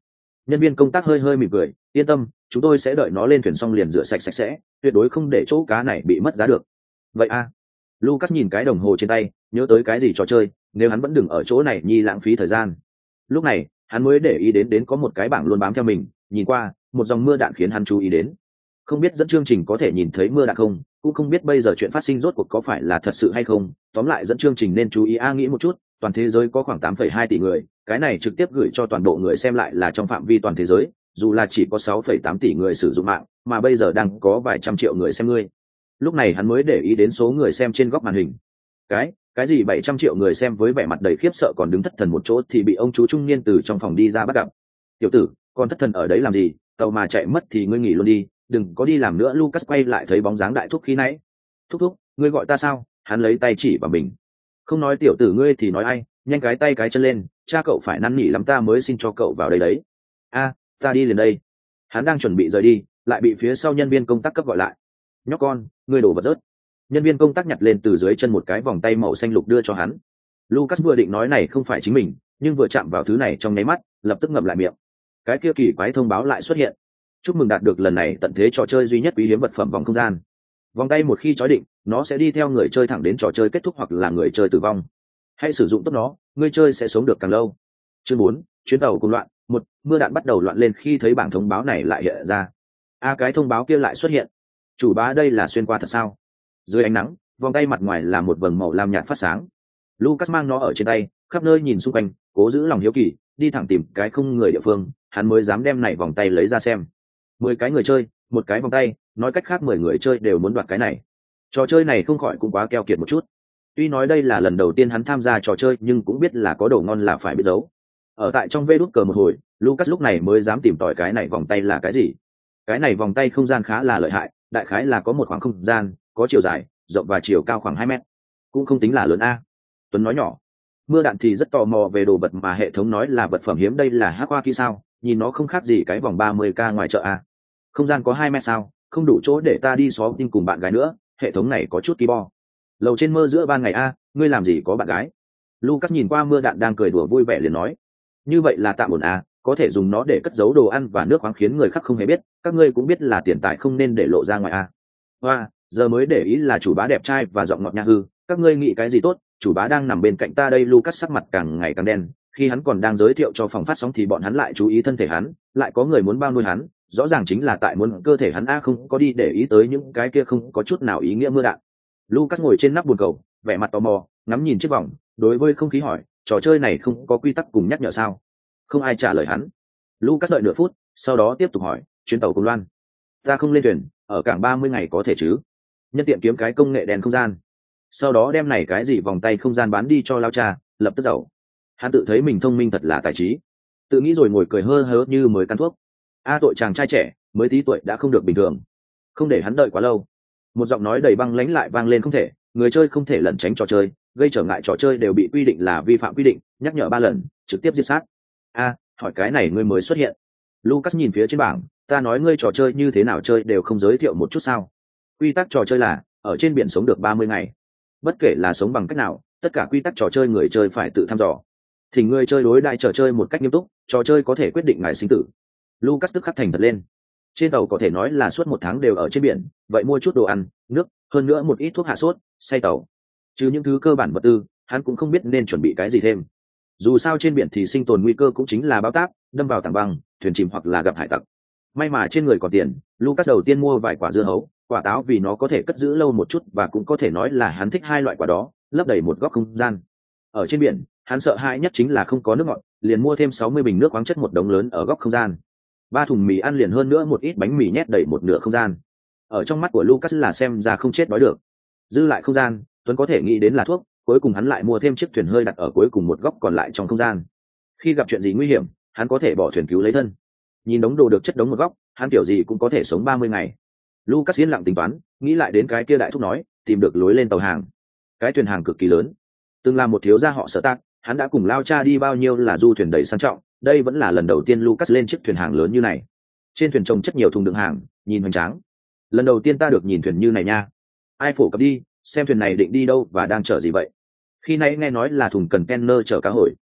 Nhân viên công tác hơi hơi mỉm cười, yên tâm, chúng tôi sẽ đợi nó lên thuyền xong liền rửa sạch sạch sẽ, tuyệt đối không để chỗ cá này bị mất giá được. Vậy a? Lucas nhìn cái đồng hồ trên tay, nhớ tới cái gì trò chơi, nếu hắn vẫn đừng ở chỗ này nhi lãng phí thời gian. Lúc này hắn mới để ý đến đến có một cái bảng luôn bám theo mình, nhìn qua một dòng mưa đạn khiến hắn chú ý đến. Không biết dẫn chương trình có thể nhìn thấy mưa đạn không, cũng không biết bây giờ chuyện phát sinh rốt cuộc có phải là thật sự hay không. Tóm lại dẫn chương trình nên chú ý a, nghĩ một chút, toàn thế giới có khoảng tám phẩy hai tỷ người, cái này trực tiếp gửi cho toàn bộ người xem lại là trong phạm vi toàn thế giới, dù là chỉ có sáu phẩy tám tỷ người sử dụng mạng, mà bây giờ đang có vài trăm triệu người xem ngươi. Lúc này hắn mới để ý đến số người xem trên góc màn hình. Cái, cái gì bảy trăm triệu người xem, với vẻ mặt đầy khiếp sợ còn đứng thất thần một chỗ thì bị ông chú trung niên từ trong phòng đi ra bắt gặp. Tiểu tử, còn thất thần ở đấy làm gì, tàu mà chạy mất thì ngươi nghỉ luôn đi, đừng có đi làm nữa. Lucas quay lại thấy bóng dáng đại thúc khi nãy. Thúc thúc, ngươi gọi ta sao? Hắn lấy tay chỉ vào mình. Không nói tiểu tử ngươi thì nói ai, nhanh cái tay cái chân lên, cha cậu phải năn nỉ lắm ta mới xin cho cậu vào đây đấy. A, ta đi liền đây. Hắn đang chuẩn bị rời đi, lại bị phía sau nhân viên công tác cấp gọi lại. Nhóc con, ngươi đổ vật rớt. Nhân viên công tác nhặt lên từ dưới chân một cái vòng tay màu xanh lục đưa cho hắn. Lucas vừa định nói này không phải chính mình, nhưng vừa chạm vào thứ này trong nháy mắt, lập tức ngậm lại miệng. Cái kia kỳ quái thông báo lại xuất hiện. Chúc mừng đạt được lần này tận thế trò chơi duy nhất quý hiếm vật phẩm vòng không gian. Vòng tay một khi chói định, nó sẽ đi theo người chơi thẳng đến trò chơi kết thúc hoặc là người chơi tử vong. Hãy sử dụng tốt nó, người chơi sẽ sống được càng lâu. Chương bốn, chuyến tàu cùng loạn. Một, mưa đạn bắt đầu loạn lên khi thấy bảng thông báo này lại hiện ra. A, cái thông báo kia lại xuất hiện. Chủ bá, đây là xuyên qua thật sao? Dưới ánh nắng, vòng tay mặt ngoài là một vầng màu lam nhạt phát sáng. Lucas mang nó ở trên tay, khắp nơi nhìn xung quanh, cố giữ lòng hiếu kỳ, đi thẳng tìm cái không người địa phương, hắn mới dám đem này vòng tay lấy ra xem. Mười cái người chơi, một cái vòng tay, nói cách khác mười người chơi đều muốn đoạt cái này. Trò chơi này không khỏi cũng quá keo kiệt một chút. Tuy nói đây là lần đầu tiên hắn tham gia trò chơi, nhưng cũng biết là có đồ ngon là phải biết giấu. Ở tại trong vê đút cờ một hồi, Lucas lúc này mới dám tìm tòi cái này vòng tay là cái gì. Cái này vòng tay không gian khá là lợi hại, đại khái là có một khoảng không gian, có chiều dài, rộng và chiều cao khoảng hai mét, cũng không tính là lớn a. Tuấn nói nhỏ. Mưa đạn thì rất tò mò về đồ vật mà hệ thống nói là vật phẩm hiếm, đây là hắc hoa kỹ sao, nhìn nó không khác gì cái vòng ba mươi k ngoài chợ a. Không gian có hai mét sao, không đủ chỗ để ta đi xó tinh cùng bạn gái nữa, hệ thống này có chút kỳ bo. Lầu trên mơ giữa ban ngày a, ngươi làm gì có bạn gái? Lucas nhìn qua mưa đạn đang cười đùa vui vẻ liền nói. Như vậy là tạm ổn a, có thể dùng nó để cất giấu đồ ăn và nước khoáng khiến người khác không hề biết, các ngươi cũng biết là tiền tài không nên để lộ ra ngoài a. Hoa, giờ mới để ý là chủ bá đẹp trai và giọng ngọt nhã hư, các ngươi nghĩ cái gì tốt, chủ bá đang nằm bên cạnh ta đây. Lucas sắc mặt càng ngày càng đen, khi hắn còn đang giới thiệu cho phòng phát sóng thì bọn hắn lại chú ý thân thể hắn, lại có người muốn bao nuôi hắn, rõ ràng chính là tại muốn cơ thể hắn a, không có đi để ý tới những cái kia không có chút nào ý nghĩa mưa đạn. Lucas ngồi trên nắp bồn cầu, vẻ mặt tò mò, ngắm nhìn chiếc vòng, đối với không khí hỏi, trò chơi này không có quy tắc cùng nhắc nhở sao? Không ai trả lời hắn. Lucas đợi nửa phút, sau đó tiếp tục hỏi, chuyến tàu cùng loan. Ta không lên thuyền, ở cảng ba mươi ngày có thể chứ? Nhân tiện kiếm cái công nghệ đèn không gian, sau đó đem này cái gì vòng tay không gian bán đi cho lao cha, lập tức giàu. Hắn tự thấy mình thông minh thật là tài trí, tự nghĩ rồi ngồi cười hơ hớ như mới căn thuốc. A, tội chàng trai trẻ mới tí tuổi đã không được bình thường, không để hắn đợi quá lâu. Một giọng nói đầy băng lãnh lại vang lên, không thể, người chơi không thể lẩn tránh trò chơi, gây trở ngại trò chơi đều bị quy định là vi phạm quy định, nhắc nhở ba lần trực tiếp giết sát. A, hỏi cái này ngươi mới xuất hiện. Lucas nhìn phía trên bảng, ta nói ngươi trò chơi như thế nào chơi đều không giới thiệu một chút sao? Quy tắc trò chơi là ở trên biển sống được ba mươi ngày, bất kể là sống bằng cách nào, tất cả quy tắc trò chơi người chơi phải tự thăm dò. Thì người chơi đối đại trò chơi một cách nghiêm túc, trò chơi có thể quyết định ngài sinh tử. Lucas tức khắc thành thật lên. Trên tàu có thể nói là suốt một tháng đều ở trên biển, vậy mua chút đồ ăn, nước, hơn nữa một ít thuốc hạ sốt, say tàu. Chứ những thứ cơ bản vật tư, hắn cũng không biết nên chuẩn bị cái gì thêm. Dù sao trên biển thì sinh tồn nguy cơ cũng chính là bão táp, đâm vào tảng băng, thuyền chìm hoặc là gặp hải tặc. May mà trên người còn tiền, Lucas đầu tiên mua vài quả dưa hấu, quả táo vì nó có thể cất giữ lâu một chút, và cũng có thể nói là hắn thích hai loại quả đó, lấp đầy một góc không gian. Ở trên biển, hắn sợ hãi nhất chính là không có nước ngọt, liền mua thêm sáu mươi bình nước khoáng chất một đống lớn ở góc không gian. Ba thùng mì ăn liền hơn nữa một ít bánh mì nhét đầy một nửa không gian. Ở trong mắt của Lucas là xem ra không chết đói được. Dư lại không gian, Tuấn có thể nghĩ đến là thuốc, cuối cùng hắn lại mua thêm chiếc thuyền hơi đặt ở cuối cùng một góc còn lại trong không gian. Khi gặp chuyện gì nguy hiểm, hắn có thể bỏ thuyền cứu lấy thân. Nhìn đống đồ được chất đống một góc, hắn kiểu gì cũng có thể sống ba mươi ngày. Lucas yên lặng tính toán, nghĩ lại đến cái kia đại thúc nói, tìm được lối lên tàu hàng. Cái thuyền hàng cực kỳ lớn, từng là một thiếu gia họ Sở Tạc, hắn đã cùng lao cha đi bao nhiêu là du thuyền đầy sang trọng, đây vẫn là lần đầu tiên Lucas lên chiếc thuyền hàng lớn như này. Trên thuyền trồng chất nhiều thùng đựng hàng, nhìn hoành tráng. Lần đầu tiên ta được nhìn thuyền như này nha. Ai phổ cập đi, xem thuyền này định đi đâu và đang chở gì vậy? Khi nãy nghe nói là thùng container chở cá hồi.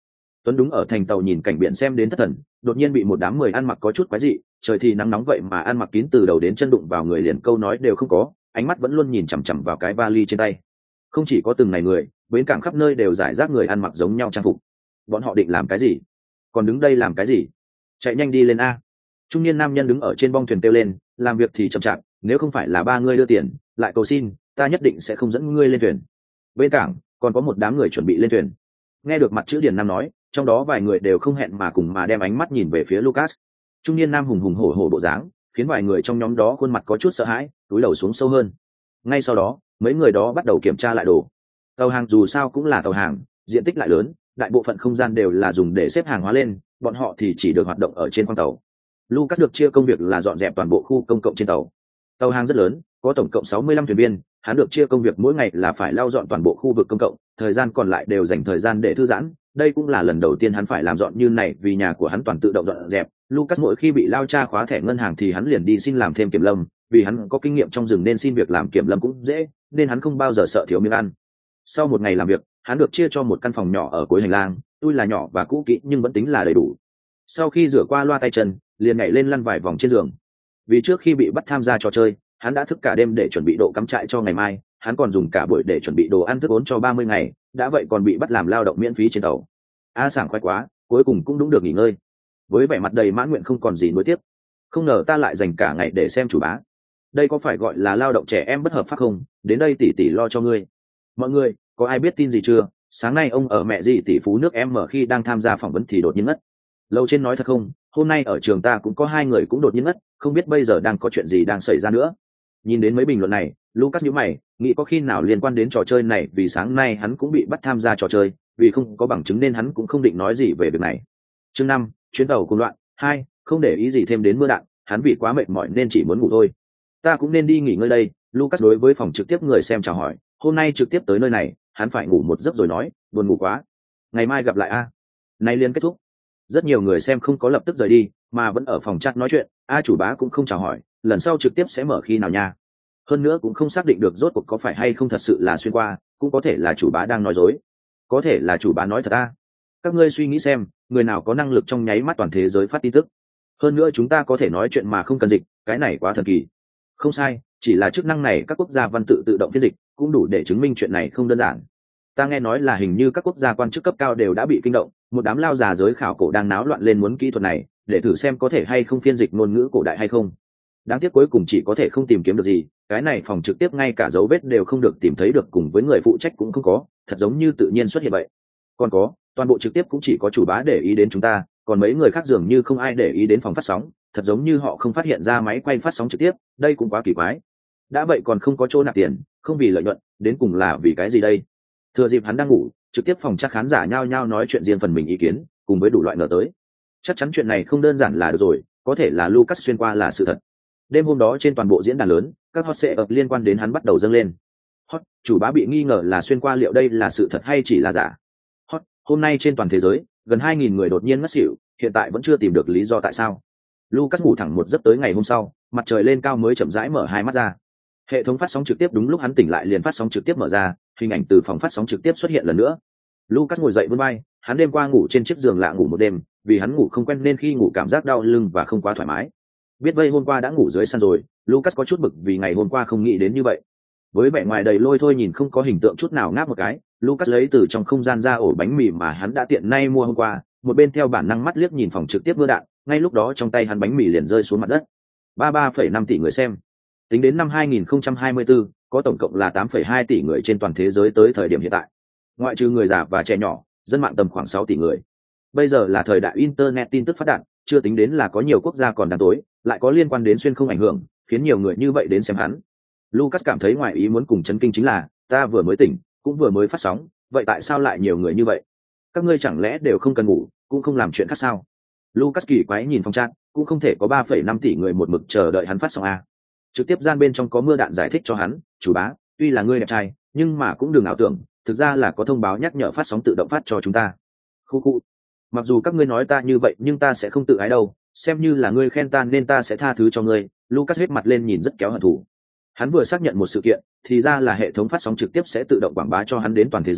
Tuấn đúng ở thành tàu nhìn cảnh biển xem đến thất thần, đột nhiên bị một đám người ăn mặc có chút quái dị, trời thì nắng nóng vậy mà ăn mặc kín từ đầu đến chân, đụng vào người liền câu nói đều không có, ánh mắt vẫn luôn nhìn chằm chằm vào cái vali trên tay. Không chỉ có từng này người, bến cảng khắp nơi đều rải rác người ăn mặc giống nhau trang phục. Bọn họ định làm cái gì? Còn đứng đây làm cái gì? Chạy nhanh đi lên a! Trung niên nam nhân đứng ở trên bong thuyền kêu lên, làm việc thì chậm chạp, nếu không phải là ba ngươi đưa tiền, lại cầu xin, ta nhất định sẽ không dẫn ngươi lên thuyền. Bên cảng còn có một đám người chuẩn bị lên thuyền. Nghe được mặt chữ Điền Nam nói, trong đó vài người đều không hẹn mà cùng mà đem ánh mắt nhìn về phía Lucas. Trung niên nam hùng hùng hổ hổ bộ dáng, khiến vài người trong nhóm đó khuôn mặt có chút sợ hãi, cúi đầu xuống sâu hơn. Ngay sau đó, mấy người đó bắt đầu kiểm tra lại đồ. Tàu hàng dù sao cũng là tàu hàng, diện tích lại lớn, đại bộ phận không gian đều là dùng để xếp hàng hóa lên, bọn họ thì chỉ được hoạt động ở trên khoang tàu. Lucas được chia công việc là dọn dẹp toàn bộ khu công cộng trên tàu. Tàu hàng rất lớn, có tổng cộng sáu mươi lăm thuyền viên, hắn được chia công việc mỗi ngày là phải lau dọn toàn bộ khu vực công cộng, thời gian còn lại đều dành thời gian để thư giãn. Đây cũng là lần đầu tiên hắn phải làm dọn như này, vì nhà của hắn toàn tự động dọn dẹp. Lucas mỗi khi bị lao cha khóa thẻ ngân hàng thì hắn liền đi xin làm thêm kiểm lâm, vì hắn có kinh nghiệm trong rừng nên xin việc làm kiểm lâm cũng dễ, nên hắn không bao giờ sợ thiếu miếng ăn. Sau một ngày làm việc, hắn được chia cho một căn phòng nhỏ ở cuối hành lang, tuy là nhỏ và cũ kỹ nhưng vẫn tính là đầy đủ. Sau khi rửa qua loa tay chân, liền nhảy lên lăn vài vòng trên giường. Vì trước khi bị bắt tham gia trò chơi, hắn đã thức cả đêm để chuẩn bị độ cắm trại cho ngày mai, hắn còn dùng cả buổi để chuẩn bị đồ ăn thức uống cho ba mươi ngày, đã vậy còn bị bắt làm lao động miễn phí trên tàu. A sảng khoái quá, cuối cùng cũng đúng được nghỉ ngơi. Với vẻ mặt đầy mãn nguyện không còn gì nuối tiếc. Không ngờ ta lại dành cả ngày để xem chủ bá. Đây có phải gọi là lao động trẻ em bất hợp pháp không? Đến đây tỷ tỷ lo cho ngươi. Mọi người, có ai biết tin gì chưa? Sáng nay ông ở mẹ gì tỷ phú nước em mở khi đang tham gia phỏng vấn thì đột nhiên ngất. Lâu trên nói thật không, hôm nay ở trường ta cũng có hai người cũng đột nhiên ngất, không biết bây giờ đang có chuyện gì đang xảy ra nữa. Nhìn đến mấy bình luận này, Lucas nhíu mày, nghĩ có khi nào liên quan đến trò chơi này, vì sáng nay hắn cũng bị bắt tham gia trò chơi, vì không có bằng chứng nên hắn cũng không định nói gì về việc này. Chương năm, chuyến tàu cùng loạn. Hai, không để ý gì thêm đến mưa đạn, hắn vì quá mệt mỏi nên chỉ muốn ngủ thôi. Ta cũng nên đi nghỉ ngơi đây. Lucas đối với phòng trực tiếp người xem chào hỏi, hôm nay trực tiếp tới nơi này, hắn phải ngủ một giấc rồi nói, buồn ngủ quá. Ngày mai gặp lại a. Nay liên kết thúc. Rất nhiều người xem không có lập tức rời đi, mà vẫn ở phòng chat nói chuyện. A chủ bá cũng không chào hỏi, lần sau trực tiếp sẽ mở khi nào nha. Hơn nữa cũng không xác định được rốt cuộc có phải hay không thật sự là xuyên qua, cũng có thể là chủ bá đang nói dối, có thể là chủ bá nói thật a. Các ngươi suy nghĩ xem, người nào có năng lực trong nháy mắt toàn thế giới phát tin tức. Hơn nữa chúng ta có thể nói chuyện mà không cần dịch, cái này quá thần kỳ. Không sai, chỉ là chức năng này các quốc gia văn tự tự động phiên dịch cũng đủ để chứng minh chuyện này không đơn giản. Ta nghe nói là hình như các quốc gia quan chức cấp cao đều đã bị kinh động, một đám lao già giới khảo cổ đang náo loạn lên muốn kỹ thuật này để thử xem có thể hay không phiên dịch ngôn ngữ cổ đại hay không. Đáng tiếc cuối cùng chỉ có thể không tìm kiếm được gì, cái này phòng trực tiếp ngay cả dấu vết đều không được tìm thấy được, cùng với người phụ trách cũng không có, thật giống như tự nhiên xuất hiện vậy. Còn có, toàn bộ trực tiếp cũng chỉ có chủ bá để ý đến chúng ta, còn mấy người khác dường như không ai để ý đến phòng phát sóng, thật giống như họ không phát hiện ra máy quay phát sóng trực tiếp, đây cũng quá kỳ quái. Đã vậy còn không có chỗ nạp tiền, không vì lợi nhuận, đến cùng là vì cái gì đây? Thừa dịp hắn đang ngủ, trực tiếp phòng chắc khán giả nhao nhao nói chuyện riêng phần mình ý kiến, cùng với đủ loại ngờ tới. Chắc chắn chuyện này không đơn giản là được rồi, có thể là Lucas xuyên qua là sự thật. Đêm hôm đó trên toàn bộ diễn đàn lớn, các hot sẽ ập liên quan đến hắn bắt đầu dâng lên. Hot, chủ bá bị nghi ngờ là xuyên qua, liệu đây là sự thật hay chỉ là giả? Hot, hôm nay trên toàn thế giới, gần hai nghìn người đột nhiên ngất xỉu, hiện tại vẫn chưa tìm được lý do tại sao. Lucas ngủ thẳng một giấc tới ngày hôm sau, mặt trời lên cao mới chậm rãi mở hai mắt ra. Hệ thống phát sóng trực tiếp đúng lúc hắn tỉnh lại liền phát sóng trực tiếp mở ra, hình ảnh từ phòng phát sóng trực tiếp xuất hiện lần nữa. Lucas ngồi dậy vươn vai, hắn đêm qua ngủ trên chiếc giường lạ ngủ một đêm, vì hắn ngủ không quen nên khi ngủ cảm giác đau lưng và không quá thoải mái. Biết vây hôm qua đã ngủ dưới sàn rồi, Lucas có chút bực vì ngày hôm qua không nghĩ đến như vậy. Với vẻ ngoài đầy lôi thôi nhìn không có hình tượng chút nào, ngáp một cái, Lucas lấy từ trong không gian ra ổ bánh mì mà hắn đã tiện nay mua hôm qua, một bên theo bản năng mắt liếc nhìn phòng trực tiếp mưa đạn, ngay lúc đó trong tay hắn bánh mì liền rơi xuống mặt đất. ba mươi ba phẩy năm tỷ người xem. Tính đến năm hai nghìn không trăm hai mươi tư, có tổng cộng là tám phẩy hai tỷ người trên toàn thế giới tới thời điểm hiện tại. Ngoại trừ người già và trẻ nhỏ, dân mạng tầm khoảng sáu tỷ người. Bây giờ là thời đại internet tin tức phát đạt, chưa tính đến là có nhiều quốc gia còn đang tối, lại có liên quan đến xuyên không ảnh hưởng, khiến nhiều người như vậy đến xem hắn. Lucas cảm thấy ngoài ý muốn cùng chấn kinh chính là, ta vừa mới tỉnh, cũng vừa mới phát sóng, vậy tại sao lại nhiều người như vậy? Các ngươi chẳng lẽ đều không cần ngủ, cũng không làm chuyện khác sao? Lucas kỳ quái nhìn phòng chat, cũng không thể có ba phẩy năm tỷ người một mực chờ đợi hắn phát sóng a. Trực tiếp gian bên trong có mưa đạn giải thích cho hắn, chủ bá, tuy là ngươi đẹp trai, nhưng mà cũng đừng ảo tưởng, thực ra là có thông báo nhắc nhở phát sóng tự động phát cho chúng ta. Khu khu. Mặc dù các ngươi nói ta như vậy nhưng ta sẽ không tự ái đâu, xem như là ngươi khen ta nên ta sẽ tha thứ cho ngươi. Lucas hết mặt lên nhìn rất kéo hận thù. Hắn vừa xác nhận một sự kiện, thì ra là hệ thống phát sóng trực tiếp sẽ tự động quảng bá cho hắn đến toàn thế giới,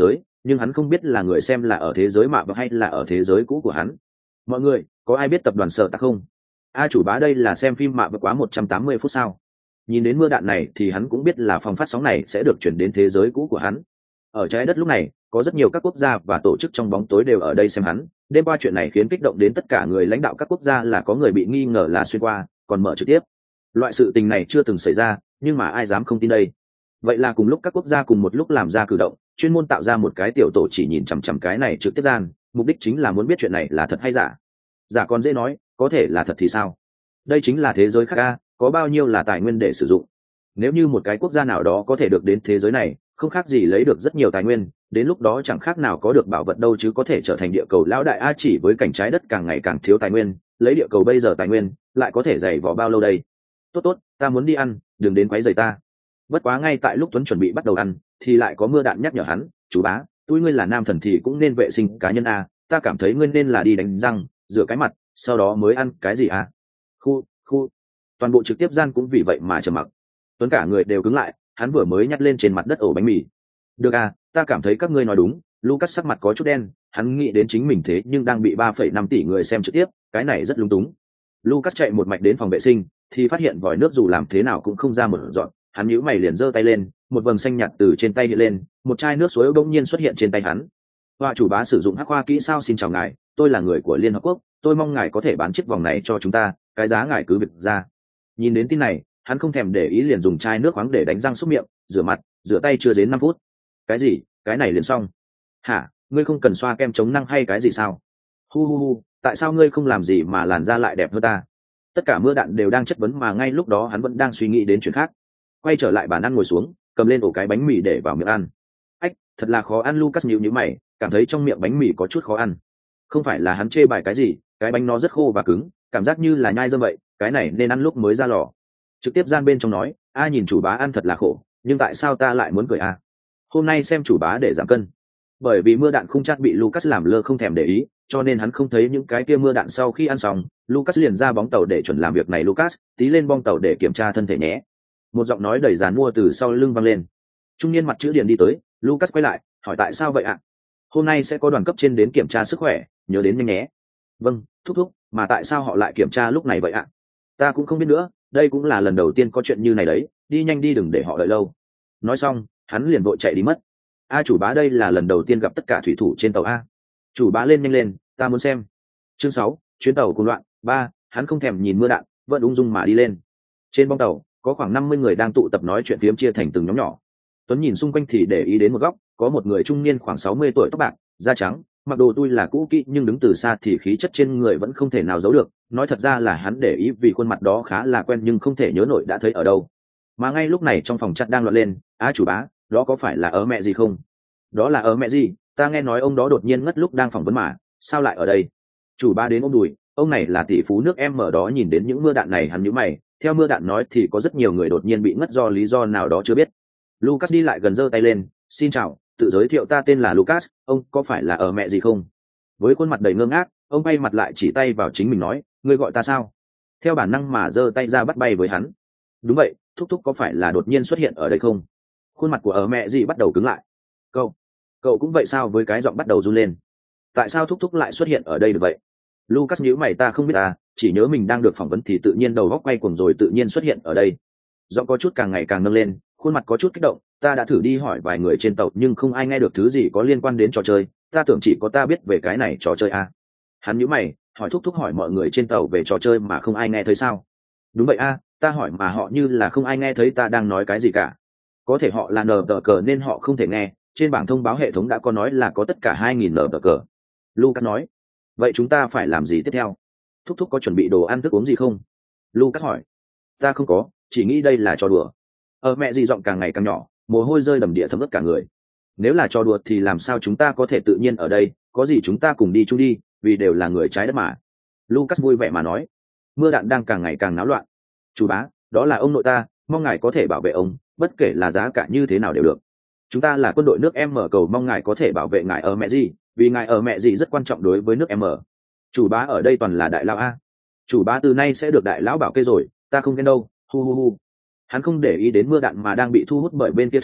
nhưng hắn không biết là người xem là ở thế giới mạ và hay là ở thế giới cũ của hắn. Mọi người có ai biết tập đoàn Sở Tạc không? A chủ bá đây là xem phim mạ và quá một trăm tám mươi phút sao? Nhìn đến mưa đạn này thì hắn cũng biết là phòng phát sóng này sẽ được chuyển đến thế giới cũ của hắn. Ở trái đất lúc này có rất nhiều các quốc gia và tổ chức trong bóng tối đều ở đây xem hắn. Đêm qua chuyện này khiến kích động đến tất cả người lãnh đạo các quốc gia, là có người bị nghi ngờ là xuyên qua còn mở trực tiếp. Loại sự tình này chưa từng xảy ra, nhưng mà ai dám không tin đây. Vậy là cùng lúc các quốc gia cùng một lúc làm ra cử động, chuyên môn tạo ra một cái tiểu tổ chỉ nhìn chằm chằm cái này trực tiếp gian, mục đích chính là muốn biết chuyện này là thật hay giả. Giả còn dễ nói, có thể là thật thì sao? Đây chính là thế giới khác a, có bao nhiêu là tài nguyên để sử dụng. Nếu như một cái quốc gia nào đó có thể được đến thế giới này, không khác gì lấy được rất nhiều tài nguyên, đến lúc đó chẳng khác nào có được bảo vật đâu chứ, có thể trở thành địa cầu lão đại a. Chỉ với cảnh trái đất càng ngày càng thiếu tài nguyên, lấy địa cầu bây giờ tài nguyên lại có thể dày vò bao lâu đây? Tốt tốt, ta muốn đi ăn, đừng đến quấy rầy ta. Bất quá ngay tại lúc Tuấn chuẩn bị bắt đầu ăn thì lại có mưa đạn nhắc nhở hắn, chú bá, tôi ngươi là nam thần thì cũng nên vệ sinh cá nhân a, ta cảm thấy ngươi nên là đi đánh răng, rửa cái mặt, sau đó mới ăn cái gì a. Khu khu toàn bộ trực tiếp gian cũng vì vậy mà trầm mặc. Tuấn cả người đều cứng lại, hắn vừa mới nhặt lên trên mặt đất ổ bánh mì. Được à, ta cảm thấy các ngươi nói đúng. Lucas sắc mặt có chút đen, hắn nghĩ đến chính mình thế nhưng đang bị ba phẩy năm tỷ người xem trực tiếp, cái này rất lung túng. Lucas chạy một mạch đến phòng vệ sinh thì phát hiện vòi nước dù làm thế nào cũng không ra một giọt, hắn nhíu mày liền giơ tay lên, một vầng xanh nhạt từ trên tay hiện lên, một chai nước suối bỗng nhiên xuất hiện trên tay hắn. Hoa chủ bá sử dụng hắc hoa kỹ sao? Xin chào ngài, tôi là người của Liên Hợp Quốc, tôi mong ngài có thể bán chiếc vòng này cho chúng ta, cái giá ngài cứ việc ra. Nhìn đến tin này, hắn không thèm để ý liền dùng chai nước khoáng để đánh răng xúc miệng, rửa mặt, rửa tay chưa đến năm phút. Cái gì? Cái này liền xong? Hả? Ngươi không cần xoa kem chống nắng hay cái gì sao? Hu hu hu, tại sao ngươi không làm gì mà làn da lại đẹp hơn ta? Tất cả mưa đạn đều đang chất vấn, mà ngay lúc đó hắn vẫn đang suy nghĩ đến chuyện khác. Quay trở lại bàn ăn ngồi xuống, cầm lên ổ cái bánh mì để vào miệng ăn. Ách, thật là khó ăn. Lucas nhíu nhíu mày, cảm thấy trong miệng bánh mì có chút khó ăn. Không phải là hắn chê bài cái gì, cái bánh nó rất khô và cứng, cảm giác như là nhai dơm vậy, cái này nên ăn lúc mới ra lò. Trực tiếp gian bên trong nói, a nhìn chủ bá ăn thật là khổ, nhưng tại sao ta lại muốn cười a? Hôm nay xem chủ bá để giảm cân. Bởi vì mưa đạn không chắc bị Lucas làm lơ không thèm để ý, cho nên hắn không thấy những cái kia mưa đạn. Sau khi ăn xong, Lucas liền ra bóng tàu để chuẩn làm việc này. Lucas, tí lên bong tàu để kiểm tra thân thể nhé. Một giọng nói đầy dàn mua từ sau lưng vang lên. Trung niên mặt chữ điền đi tới, Lucas quay lại, hỏi tại sao vậy ạ? Hôm nay sẽ có đoàn cấp trên đến kiểm tra sức khỏe, nhớ đến nhanh nhé. Vâng, thúc thúc, mà tại sao họ lại kiểm tra lúc này vậy ạ? Ta cũng không biết nữa, đây cũng là lần đầu tiên có chuyện như này đấy, đi nhanh đi đừng để họ đợi lâu. Nói xong, hắn liền vội chạy đi mất. A chủ bá, đây là lần đầu tiên gặp tất cả thủy thủ trên tàu a. Chủ bá lên nhanh lên, ta muốn xem. Chương sáu, chuyến tàu cuồng loạn. Ba, hắn không thèm nhìn mưa đạn, vẫn ung dung mà đi lên. Trên bong tàu có khoảng năm mươi người đang tụ tập nói chuyện phiếm, chia thành từng nhóm nhỏ. Tuấn nhìn xung quanh thì để ý đến một góc, có một người trung niên khoảng sáu mươi tuổi, tóc bạc, da trắng, mặc đồ tui là cũ kỹ, nhưng đứng từ xa thì khí chất trên người vẫn không thể nào giấu được. Nói thật ra là hắn để ý vì khuôn mặt đó khá là quen, nhưng không thể nhớ nổi đã thấy ở đâu. Mà ngay lúc này trong phòng chat đang loạn lên, á chủ bá, đó có phải là ở mẹ gì không? Đó là ở mẹ gì? Ta nghe nói ông đó đột nhiên ngất lúc đang phỏng vấn mà, sao lại ở đây? Chủ bá đến ôm đùi, ông này là tỷ phú nước em ở đó. Nhìn đến những mưa đạn này hắn nhíu mày, theo mưa đạn nói thì có rất nhiều người đột nhiên bị ngất do lý do nào đó chưa biết. Lucas đi lại gần giơ tay lên, xin chào, tự giới thiệu, ta tên là Lucas, ông có phải là ở mẹ gì không? Với khuôn mặt đầy ngơ ngác, ông bay mặt lại chỉ tay vào chính mình nói, ngươi gọi ta sao? Theo bản năng mà giơ tay ra bắt bay với hắn. Đúng vậy, thúc thúc có phải là đột nhiên xuất hiện ở đây không? Khuôn mặt của ở mẹ gì bắt đầu cứng lại. Cậu, cậu cũng vậy sao? Với cái giọng bắt đầu run lên. Tại sao thúc thúc lại xuất hiện ở đây được vậy? Lucas nhíu mày, ta không biết à, chỉ nhớ mình đang được phỏng vấn thì tự nhiên đầu góc quay cuồng rồi tự nhiên xuất hiện ở đây. Giọng có chút càng ngày càng nâng lên, khuôn mặt có chút kích động, ta đã thử đi hỏi vài người trên tàu nhưng không ai nghe được thứ gì có liên quan đến trò chơi, ta tưởng chỉ có ta biết về cái này trò chơi à. Hắn nhíu mày, hỏi thúc thúc hỏi mọi người trên tàu về trò chơi mà không ai nghe thấy sao? Đúng vậy à, ta hỏi mà họ như là không ai nghe thấy ta đang nói cái gì cả. Có thể họ là nờ tờ cờ nên họ không thể nghe, trên bảng thông báo hệ thống đã có nói là có tất cả hai nghìn nờ tờ cờ. Lucas nói, vậy chúng ta phải làm gì tiếp theo? Thúc thúc có chuẩn bị đồ ăn thức uống gì không? Lucas hỏi, ta không có, chỉ nghĩ đây là trò đùa. Ở mẹ gì giọng càng ngày càng nhỏ, mồ hôi rơi đầm địa thấm ướt cả người. Nếu là trò đùa thì làm sao chúng ta có thể tự nhiên ở đây, có gì chúng ta cùng đi chung đi, vì đều là người trái đất mà. Lucas vui vẻ mà nói. Mưa đạn đang càng ngày càng náo loạn. Chủ bá, đó là ông nội ta, mong ngài có thể bảo vệ ông, bất kể là giá cả như thế nào đều được. Chúng ta là quân đội nước em mở cầu mong ngài có thể bảo vệ ngài ở mẹ gì, vì ngài ở mẹ gì rất quan trọng đối với nước em mở. Chủ bá ở đây toàn là đại lão a. Chủ bá từ nay sẽ được đại lão bảo kê rồi, ta không ghen đâu. Hu hu hu. Hắn không để ý đến mưa đạn mà đang bị thu hút bởi bên kia thuyền,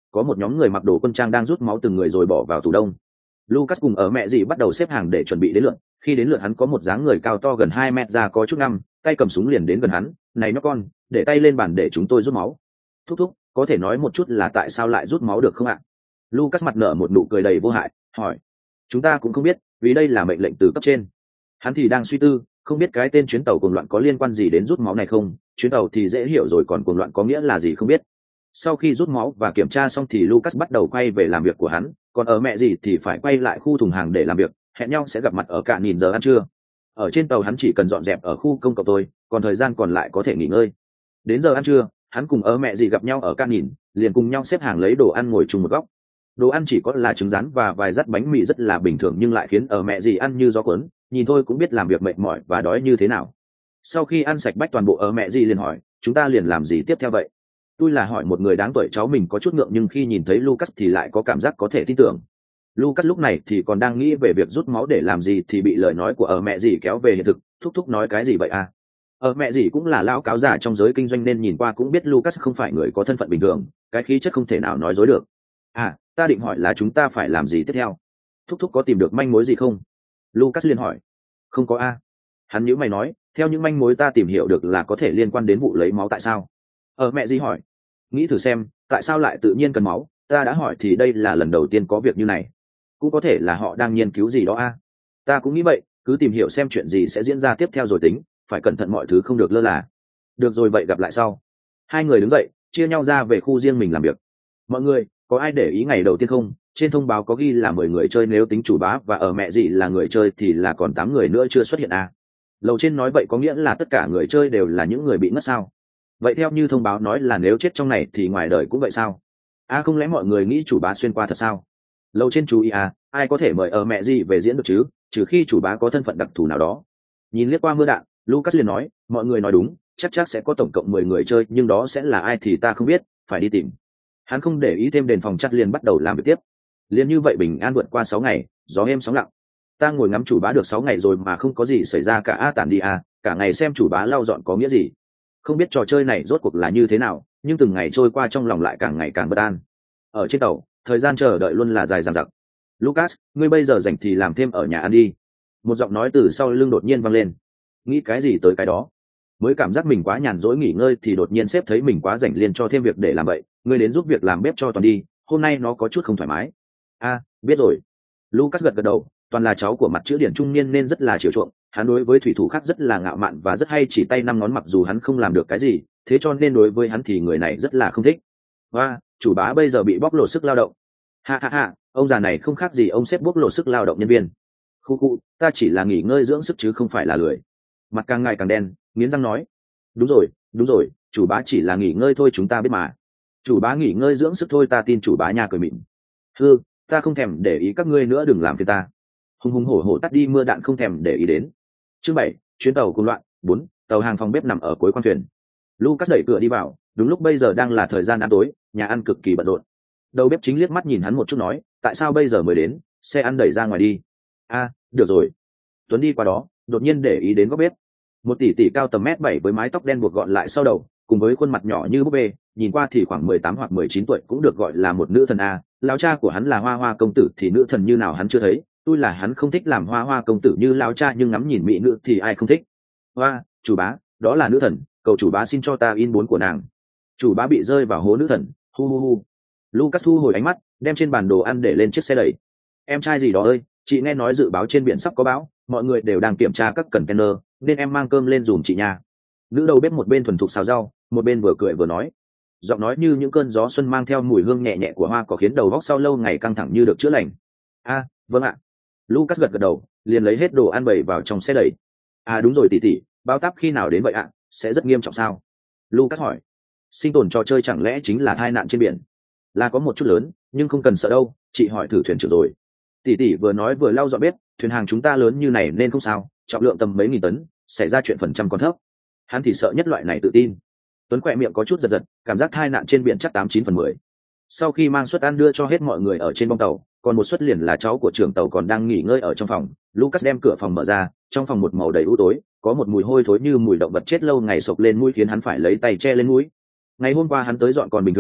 có một nhóm người mặc đồ quân trang đang rút máu từng người rồi bỏ vào tủ đông. Lucas cùng ở mẹ gì bắt đầu xếp hàng để chuẩn bị đến lượt. Khi đến lượt hắn, có một dáng người cao to gần hai mét ra có chút năm, tay cầm súng liền đến gần hắn. Này nhóc con, để tay lên bàn để chúng tôi rút máu. Thúc thúc, có thể nói một chút là tại sao lại rút máu được không ạ? Lucas mặt nở một nụ cười đầy vô hại, hỏi. Chúng ta cũng không biết, vì đây là mệnh lệnh từ cấp trên. Hắn thì đang suy tư, không biết cái tên chuyến tàu cuồng loạn có liên quan gì đến rút máu này không. Chuyến tàu thì dễ hiểu rồi, còn cuồng loạn có nghĩa là gì không biết. Sau khi rút máu và kiểm tra xong thì Lucas bắt đầu quay về làm việc của hắn, còn ở mẹ gì thì phải quay lại khu thùng hàng để làm việc. Hẹn nhau sẽ gặp mặt ở cả nghìn giờ ăn trưa. Ở trên tàu hắn chỉ cần dọn dẹp ở khu công cộng thôi, còn thời gian còn lại có thể nghỉ ngơi. Đến giờ ăn trưa, hắn cùng ở mẹ gì gặp nhau ở cả nghìn, liền cùng nhau xếp hàng lấy đồ ăn ngồi chung một góc. Đồ ăn chỉ có là trứng rán và vài dắt bánh mì rất là bình thường, nhưng lại khiến ở mẹ gì ăn như gió cuốn, nhìn thôi cũng biết làm việc mệt mỏi và đói như thế nào. Sau khi ăn sạch bách toàn bộ, ở mẹ gì liền hỏi, chúng ta liền làm gì tiếp theo vậy? Tôi là hỏi một người đáng tuổi, cháu mình có chút ngượng, nhưng khi nhìn thấy Lucas thì lại có cảm giác có thể tin tưởng. Lucas lúc này thì còn đang nghĩ về việc rút máu để làm gì thì bị lời nói của ở mẹ gì kéo về hiện thực. Thúc thúc nói cái gì vậy à? Ở mẹ gì cũng là lão cáo già trong giới kinh doanh nên nhìn qua cũng biết Lucas không phải người có thân phận bình thường, cái khí chất không thể nào nói dối được. À, ta định hỏi là chúng ta phải làm gì tiếp theo? Thúc thúc có tìm được manh mối gì không? Lucas liền hỏi. Không có a. Hắn nhíu mày nói, theo những manh mối ta tìm hiểu được là có thể liên quan đến vụ lấy máu. Tại sao? Ở mẹ gì hỏi. Nghĩ thử xem, tại sao lại tự nhiên cần máu? Ta đã hỏi thì đây là lần đầu tiên có việc như này. Cũng có thể là họ đang nghiên cứu gì đó a. Ta cũng nghĩ vậy, cứ tìm hiểu xem chuyện gì sẽ diễn ra tiếp theo rồi tính, phải cẩn thận mọi thứ không được lơ là. Được rồi, vậy gặp lại sau. Hai người đứng dậy, chia nhau ra về khu riêng mình làm việc. Mọi người, có ai để ý ngày đầu tiên không? Trên thông báo có ghi là mười người chơi, nếu tính chủ bá và ở mẹ gì là người chơi thì là còn tám người nữa chưa xuất hiện à? Lầu trên nói vậy có nghĩa là tất cả người chơi đều là những người bị ngất sao? Vậy theo như thông báo nói là nếu chết trong này thì ngoài đời cũng vậy sao? À, không lẽ mọi người nghĩ chủ bá xuyên qua thật sao? Lầu trên chú ý à, ai có thể mời ở mẹ gì về diễn được chứ, trừ khi chủ bá có thân phận đặc thù nào đó. Nhìn liếc qua mưa đạn, Lucas liền nói, mọi người nói đúng, chắc chắc sẽ có tổng cộng mười người chơi, nhưng đó sẽ là ai thì ta không biết, phải đi tìm. Hắn không để ý thêm, đền phòng chắc liền bắt đầu làm việc tiếp. Liền như vậy bình an vượt qua sáu ngày, gió êm sóng lặng. Ta ngồi ngắm chủ bá được sáu ngày rồi mà không có gì xảy ra cả. A, tản đi à, cả ngày xem chủ bá lau dọn có nghĩa gì? Không biết trò chơi này rốt cuộc là như thế nào, nhưng từng ngày trôi qua trong lòng lại càng ngày càng bất an. Ở trên tàu, thời gian chờ đợi luôn là dài dằng dặc. Lucas, ngươi bây giờ rảnh thì làm thêm ở nhà ăn đi. Một giọng nói từ sau lưng đột nhiên vang lên. Nghĩ cái gì tới cái đó. Mới cảm giác mình quá nhàn rỗi nghỉ ngơi thì đột nhiên sếp thấy mình quá rảnh liền cho thêm việc để làm vậy. Ngươi đến giúp việc làm bếp cho Toàn đi, hôm nay nó có chút không thoải mái. A, à, biết rồi. Lucas gật gật đầu, Toàn là cháu của mặt chữ điển trung niên nên rất là chiều chuộng. Hắn đối với thủy thủ khác rất là ngạo mạn và rất hay chỉ tay năm ngón, mặc dù hắn không làm được cái gì, thế cho nên đối với hắn thì người này rất là không thích. Và chủ bá bây giờ bị bóc lột sức lao động. Ha ha ha, ông già này không khác gì ông sếp bóc lột sức lao động nhân viên. Khu khu, ta chỉ là nghỉ ngơi dưỡng sức chứ không phải là lười. Mặt càng ngày càng đen, nghiến răng nói. Đúng rồi, đúng rồi, chủ bá chỉ là nghỉ ngơi thôi, chúng ta biết mà. Chủ bá nghỉ ngơi dưỡng sức thôi, ta tin chủ bá nha, cười mịn. Hư, ta không thèm để ý các ngươi nữa, đừng làm phiền ta. Hùng hùng hổ hổ tắt đi mưa đạn, không thèm để ý đến. Chương bảy, chuyến tàu cuồng loạn. Bốn, tàu hàng phòng bếp nằm ở cuối khoang thuyền. Lucas đẩy cửa đi vào, đúng lúc bây giờ đang là thời gian ăn tối, nhà ăn cực kỳ bận rộn. Đầu bếp chính liếc mắt nhìn hắn một chút nói, tại sao bây giờ mới đến, xe ăn đẩy ra ngoài đi. A, à, được rồi. Tuấn đi qua đó, đột nhiên để ý đến góc bếp. Một tỷ tỷ cao tầm mét bảy với mái tóc đen buộc gọn lại sau đầu, cùng với khuôn mặt nhỏ như búp bê, nhìn qua thì khoảng mười tám hoặc mười chín tuổi, cũng được gọi là một nữ thần a. Lão cha của hắn là Hoa Hoa công tử thì nữ thần như nào hắn chưa thấy. Tôi là hắn không thích làm Hoa Hoa công tử như lão cha, nhưng ngắm nhìn mỹ nữ thì ai không thích. Hoa, chủ bá, đó là nữ thần, cầu chủ bá xin cho ta in bốn của nàng. Chủ bá bị rơi vào hố nữ thần. Hu hu hu. Lucas thu hồi ánh mắt, đem trên bàn đồ ăn để lên chiếc xe đẩy. Em trai gì đó ơi, chị nghe nói dự báo trên biển sắp có bão, mọi người đều đang kiểm tra các container, nên em mang cơm lên dùm chị nha. Nữ đầu bếp một bên thuần thục xào rau, một bên vừa cười vừa nói. Giọng nói như những cơn gió xuân mang theo mùi hương nhẹ nhẹ của hoa cỏ, khiến đầu óc sau lâu ngày căng thẳng như được chữa lành. A, à, vâng ạ. Lucas gật gật đầu, liền lấy hết đồ ăn bày vào trong xe đẩy. À đúng rồi tỷ tỷ, bão táp khi nào đến vậy ạ? Sẽ rất nghiêm trọng sao? Lucas hỏi. Sinh tồn trò chơi chẳng lẽ chính là tai nạn trên biển? Là có một chút lớn, nhưng không cần sợ đâu, chị hỏi thử thuyền trưởng rồi. Tỷ tỷ vừa nói vừa lau dọn bếp, thuyền hàng chúng ta lớn như này nên không sao, trọng lượng tầm mấy nghìn tấn, xảy ra chuyện phần trăm còn thấp. Hắn thì sợ nhất loại này tự tin. Tuấn khỏe miệng có chút giật giật, cảm giác tai nạn trên biển chắc tám chín phần mười. Sau khi mang suất ăn đưa cho hết mọi người ở trên bong tàu, còn một suất liền là cháu của trưởng tàu còn đang nghỉ ngơi ở trong phòng. Lucas đem cửa phòng mở ra, trong phòng một màu đầy u tối, có một mùi hôi thối như mùi động vật chết lâu ngày sộc lên mũi, khiến hắn phải lấy tay che lên mũi. Ngày hôm qua hắn tới dọn còn bình thường,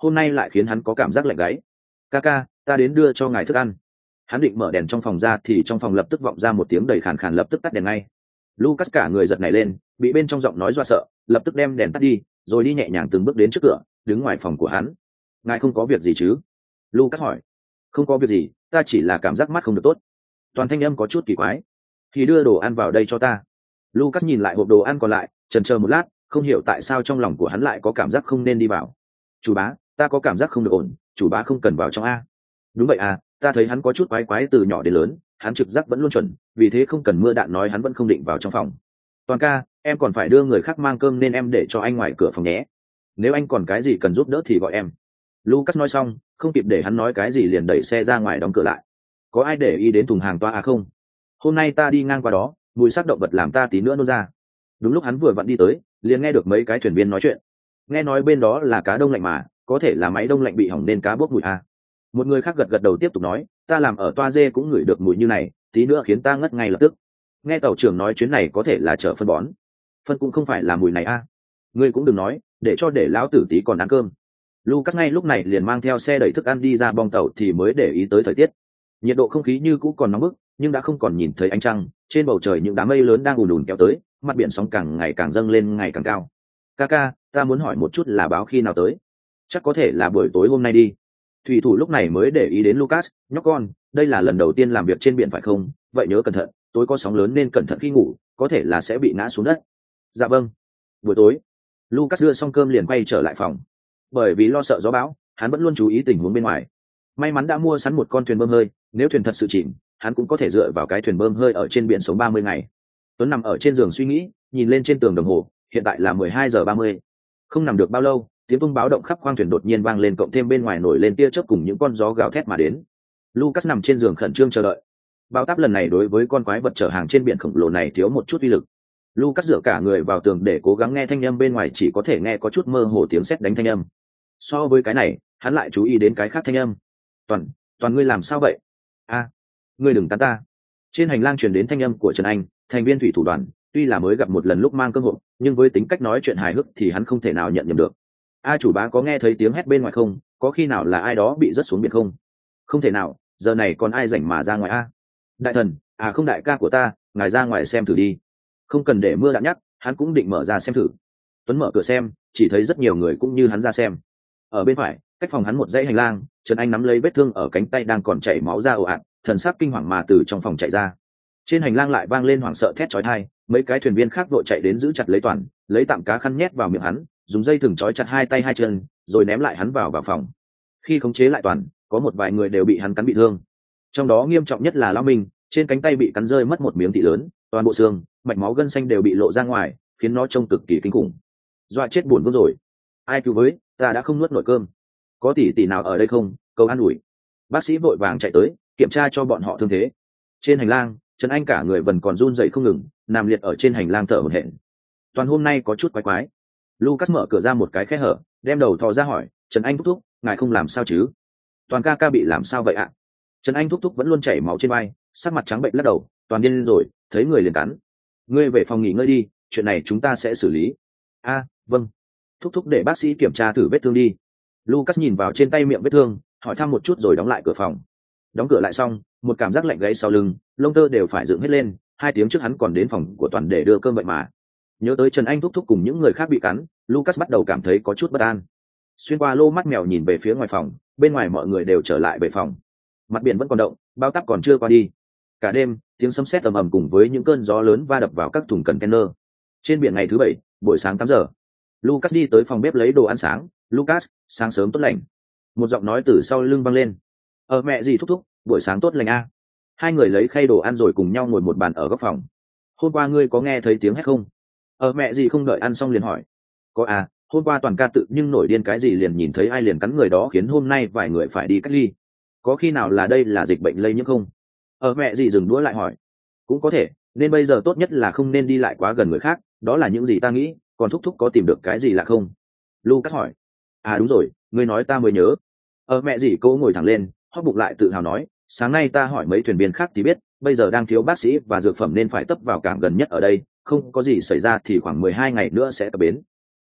hôm nay lại khiến hắn có cảm giác lạnh gáy. Ca ca, ta đến đưa cho ngài thức ăn. Hắn định mở đèn trong phòng ra thì trong phòng lập tức vọng ra một tiếng đầy khàn khàn, lập tức tắt đèn ngay. Lucas cả người giật nảy lên, bị bên trong giọng nói dọa sợ, lập tức đem đèn tắt đi, rồi đi nhẹ nhàng từng bước đến trước cửa, đứng ngoài phòng của hắn. Ngài không có việc gì chứ? Lucas hỏi. Không có việc gì, ta chỉ là cảm giác mắt không được tốt. Toàn thanh âm có chút kỳ quái. Thì đưa đồ ăn vào đây cho ta. Lucas nhìn lại hộp đồ ăn còn lại, chần chờ một lát, không hiểu tại sao trong lòng của hắn lại có cảm giác không nên đi vào. Chủ bá, ta có cảm giác không được ổn, chủ bá không cần vào trong a. Đúng vậy à, ta thấy hắn có chút quái quái từ nhỏ đến lớn, hắn trực giác vẫn luôn chuẩn, vì thế không cần mưa đạn nói hắn vẫn không định vào trong phòng. Toàn ca, em còn phải đưa người khác mang cơm nên em để cho anh ngoài cửa phòng nhé. Nếu anh còn cái gì cần giúp đỡ thì gọi em. Lucas nói xong, không kịp để hắn nói cái gì liền đẩy xe ra ngoài đóng cửa lại. Có ai để ý đến thùng hàng toa à không? Hôm nay ta đi ngang qua đó, mùi xác động vật làm ta tí nữa nôn ra. Đúng lúc hắn vừa vặn đi tới, liền nghe được mấy cái thuyền viên nói chuyện. Nghe nói bên đó là cá đông lạnh mà, có thể là máy đông lạnh bị hỏng nên cá bốc mùi à. Một người khác gật gật đầu tiếp tục nói, ta làm ở toa dê cũng ngửi được mùi như này, tí nữa khiến ta ngất ngay lập tức. Nghe tàu trưởng nói chuyến này có thể là chở phân bón, phân cũng không phải là mùi này à. Ngươi cũng đừng nói, để cho để lão tử tí còn ăn cơm. Lucas ngay lúc này liền mang theo xe đẩy thức ăn đi ra bong tàu thì mới để ý tới thời tiết. Nhiệt độ không khí như cũ còn nóng bức, nhưng đã không còn nhìn thấy ánh trăng, trên bầu trời những đám mây lớn đang ùn ùn kéo tới, mặt biển sóng càng ngày càng dâng lên ngày càng cao. Kaka, ta muốn hỏi một chút là báo khi nào tới? Chắc có thể là buổi tối hôm nay đi. Thủy thủ lúc này mới để ý đến Lucas, nhóc con, đây là lần đầu tiên làm việc trên biển phải không? Vậy nhớ cẩn thận, tối có sóng lớn nên cẩn thận khi ngủ, có thể là sẽ bị ngã xuống đất. Dạ vâng. Buổi tối, Lucas đưa xong cơm liền quay trở lại phòng. Bởi vì lo sợ gió bão, hắn vẫn luôn chú ý tình huống bên ngoài. May mắn đã mua sẵn một con thuyền bơm hơi, nếu thuyền thật sự chìm, hắn cũng có thể dựa vào cái thuyền bơm hơi ở trên biển sống ba mươi ngày. Tuấn nằm ở trên giường suy nghĩ, nhìn lên trên tường đồng hồ, hiện tại là mười hai giờ ba mươi. Không nằm được bao lâu, tiếng tung báo động khắp khoang thuyền đột nhiên vang lên, cộng thêm bên ngoài nổi lên tia chớp cùng những con gió gào thét mà đến. Lucas nằm trên giường khẩn trương chờ đợi. Bão táp lần này đối với con quái vật chở hàng trên biển khổng lồ này thiếu một chút uy lực. Lucas dựa cả người vào tường để cố gắng nghe thanh âm bên ngoài, chỉ có thể nghe có chút mơ hồ tiếng sét đánh thanh âm. So với cái này, hắn lại chú ý đến cái khác thanh âm. Toàn, toàn ngươi làm sao vậy? A, ngươi đừng cắn ta. Trên hành lang truyền đến thanh âm của Trần Anh, thành viên thủy thủ đoàn, tuy là mới gặp một lần lúc mang cơm hộp, nhưng với tính cách nói chuyện hài hước thì hắn không thể nào nhận nhầm được. A chủ bá có nghe thấy tiếng hét bên ngoài không? Có khi nào là ai đó bị rớt xuống biển không? Không thể nào, giờ này còn ai rảnh mà ra ngoài a? Đại thần, à không, đại ca của ta, ngài ra ngoài xem thử đi. Không cần để mưa đạn nhắc, hắn cũng định mở ra xem thử. Tuấn mở cửa xem, chỉ thấy rất nhiều người cũng như hắn ra xem. Ở bên phải, cách phòng hắn một dãy hành lang, Trần Anh nắm lấy vết thương ở cánh tay đang còn chảy máu ra ồ ạt, thần sắc kinh hoàng mà từ trong phòng chạy ra. Trên hành lang lại vang lên hoảng sợ thét chói tai, mấy cái thuyền viên khác vội chạy đến giữ chặt lấy Toàn, lấy tạm cá khăn nhét vào miệng hắn, dùng dây thừng trói chặt hai tay hai chân, rồi ném lại hắn vào vào phòng. Khi khống chế lại Toàn, có một vài người đều bị hắn cắn bị thương. Trong đó nghiêm trọng nhất là Lão Minh, trên cánh tay bị cắn rơi mất một miếng thịt lớn, toàn bộ xương, mạch máu gân xanh đều bị lộ ra ngoài, khiến nó trông cực kỳ kinh khủng. Dọa chết buồn vương rồi. Ai cứu với, ta đã không nuốt nổi cơm. Có tỷ tỷ nào ở đây không? Cầu an ủi. Bác sĩ vội vàng chạy tới, kiểm tra cho bọn họ thương thế. Trên hành lang, Trần Anh cả người vẫn còn run rẩy không ngừng, nằm liệt ở trên hành lang thở hổn hển. Toàn hôm nay có chút quái quái. Lucas mở cửa ra một cái khe hở, đem đầu thò ra hỏi, Trần Anh thúc thúc, ngài không làm sao chứ? Toàn ca ca bị làm sao vậy ạ? Trần Anh thúc thúc vẫn luôn chảy máu trên vai, sắc mặt trắng bệnh lắc đầu, Toàn điên rồi, thấy người liền cắn. Ngươi về phòng nghỉ ngơi đi, chuyện này chúng ta sẽ xử lý. A, vâng. Thúc thúc để bác sĩ kiểm tra thử vết thương đi. Lucas nhìn vào trên tay miệng vết thương, hỏi thăm một chút rồi đóng lại cửa phòng. Đóng cửa lại xong, một cảm giác lạnh gáy sau lưng, lông tơ đều phải dựng hết lên. Hai tiếng trước hắn còn đến phòng của Toàn để đưa cơm vậy mà. Nhớ tới Trần Anh thúc thúc cùng những người khác bị cắn, Lucas bắt đầu cảm thấy có chút bất an. Xuyên qua lô mắt mèo nhìn về phía ngoài phòng, bên ngoài mọi người đều trở lại về phòng. Mặt biển vẫn còn động, bao táp còn chưa qua đi. Cả đêm, tiếng sấm sét ầm ầm cùng với những cơn gió lớn va đập vào các thùng container. Trên biển ngày thứ bảy, buổi sáng tám giờ, Lucas đi tới phòng bếp lấy đồ ăn sáng. Lucas, sáng sớm tốt lành. Một giọng nói từ sau lưng vang lên. Ờ mẹ gì thúc thúc, buổi sáng tốt lành a. Hai người lấy khay đồ ăn rồi cùng nhau ngồi một bàn ở góc phòng. Hôm qua ngươi có nghe thấy tiếng hét không? Ờ mẹ gì không đợi ăn xong liền hỏi. Có à, hôm qua Toàn ca tự nhưng nổi điên cái gì liền nhìn thấy ai liền cắn người đó, khiến hôm nay vài người phải đi cách ly. Có khi nào là đây là dịch bệnh lây nhiễm không? Ờ mẹ gì dừng đũa lại hỏi. Cũng có thể, nên bây giờ tốt nhất là không nên đi lại quá gần người khác, đó là những gì ta nghĩ. Còn thúc thúc có tìm được cái gì lạ không? Lucas hỏi. À đúng rồi, ngươi nói ta mới nhớ. Ờ mẹ gì cô ngồi thẳng lên, hóp bụng lại tự hào nói, sáng nay ta hỏi mấy thuyền viên khác thì biết, bây giờ đang thiếu bác sĩ và dược phẩm nên phải tấp vào cảng gần nhất ở đây, không có gì xảy ra thì khoảng mười hai ngày nữa sẽ cập bến.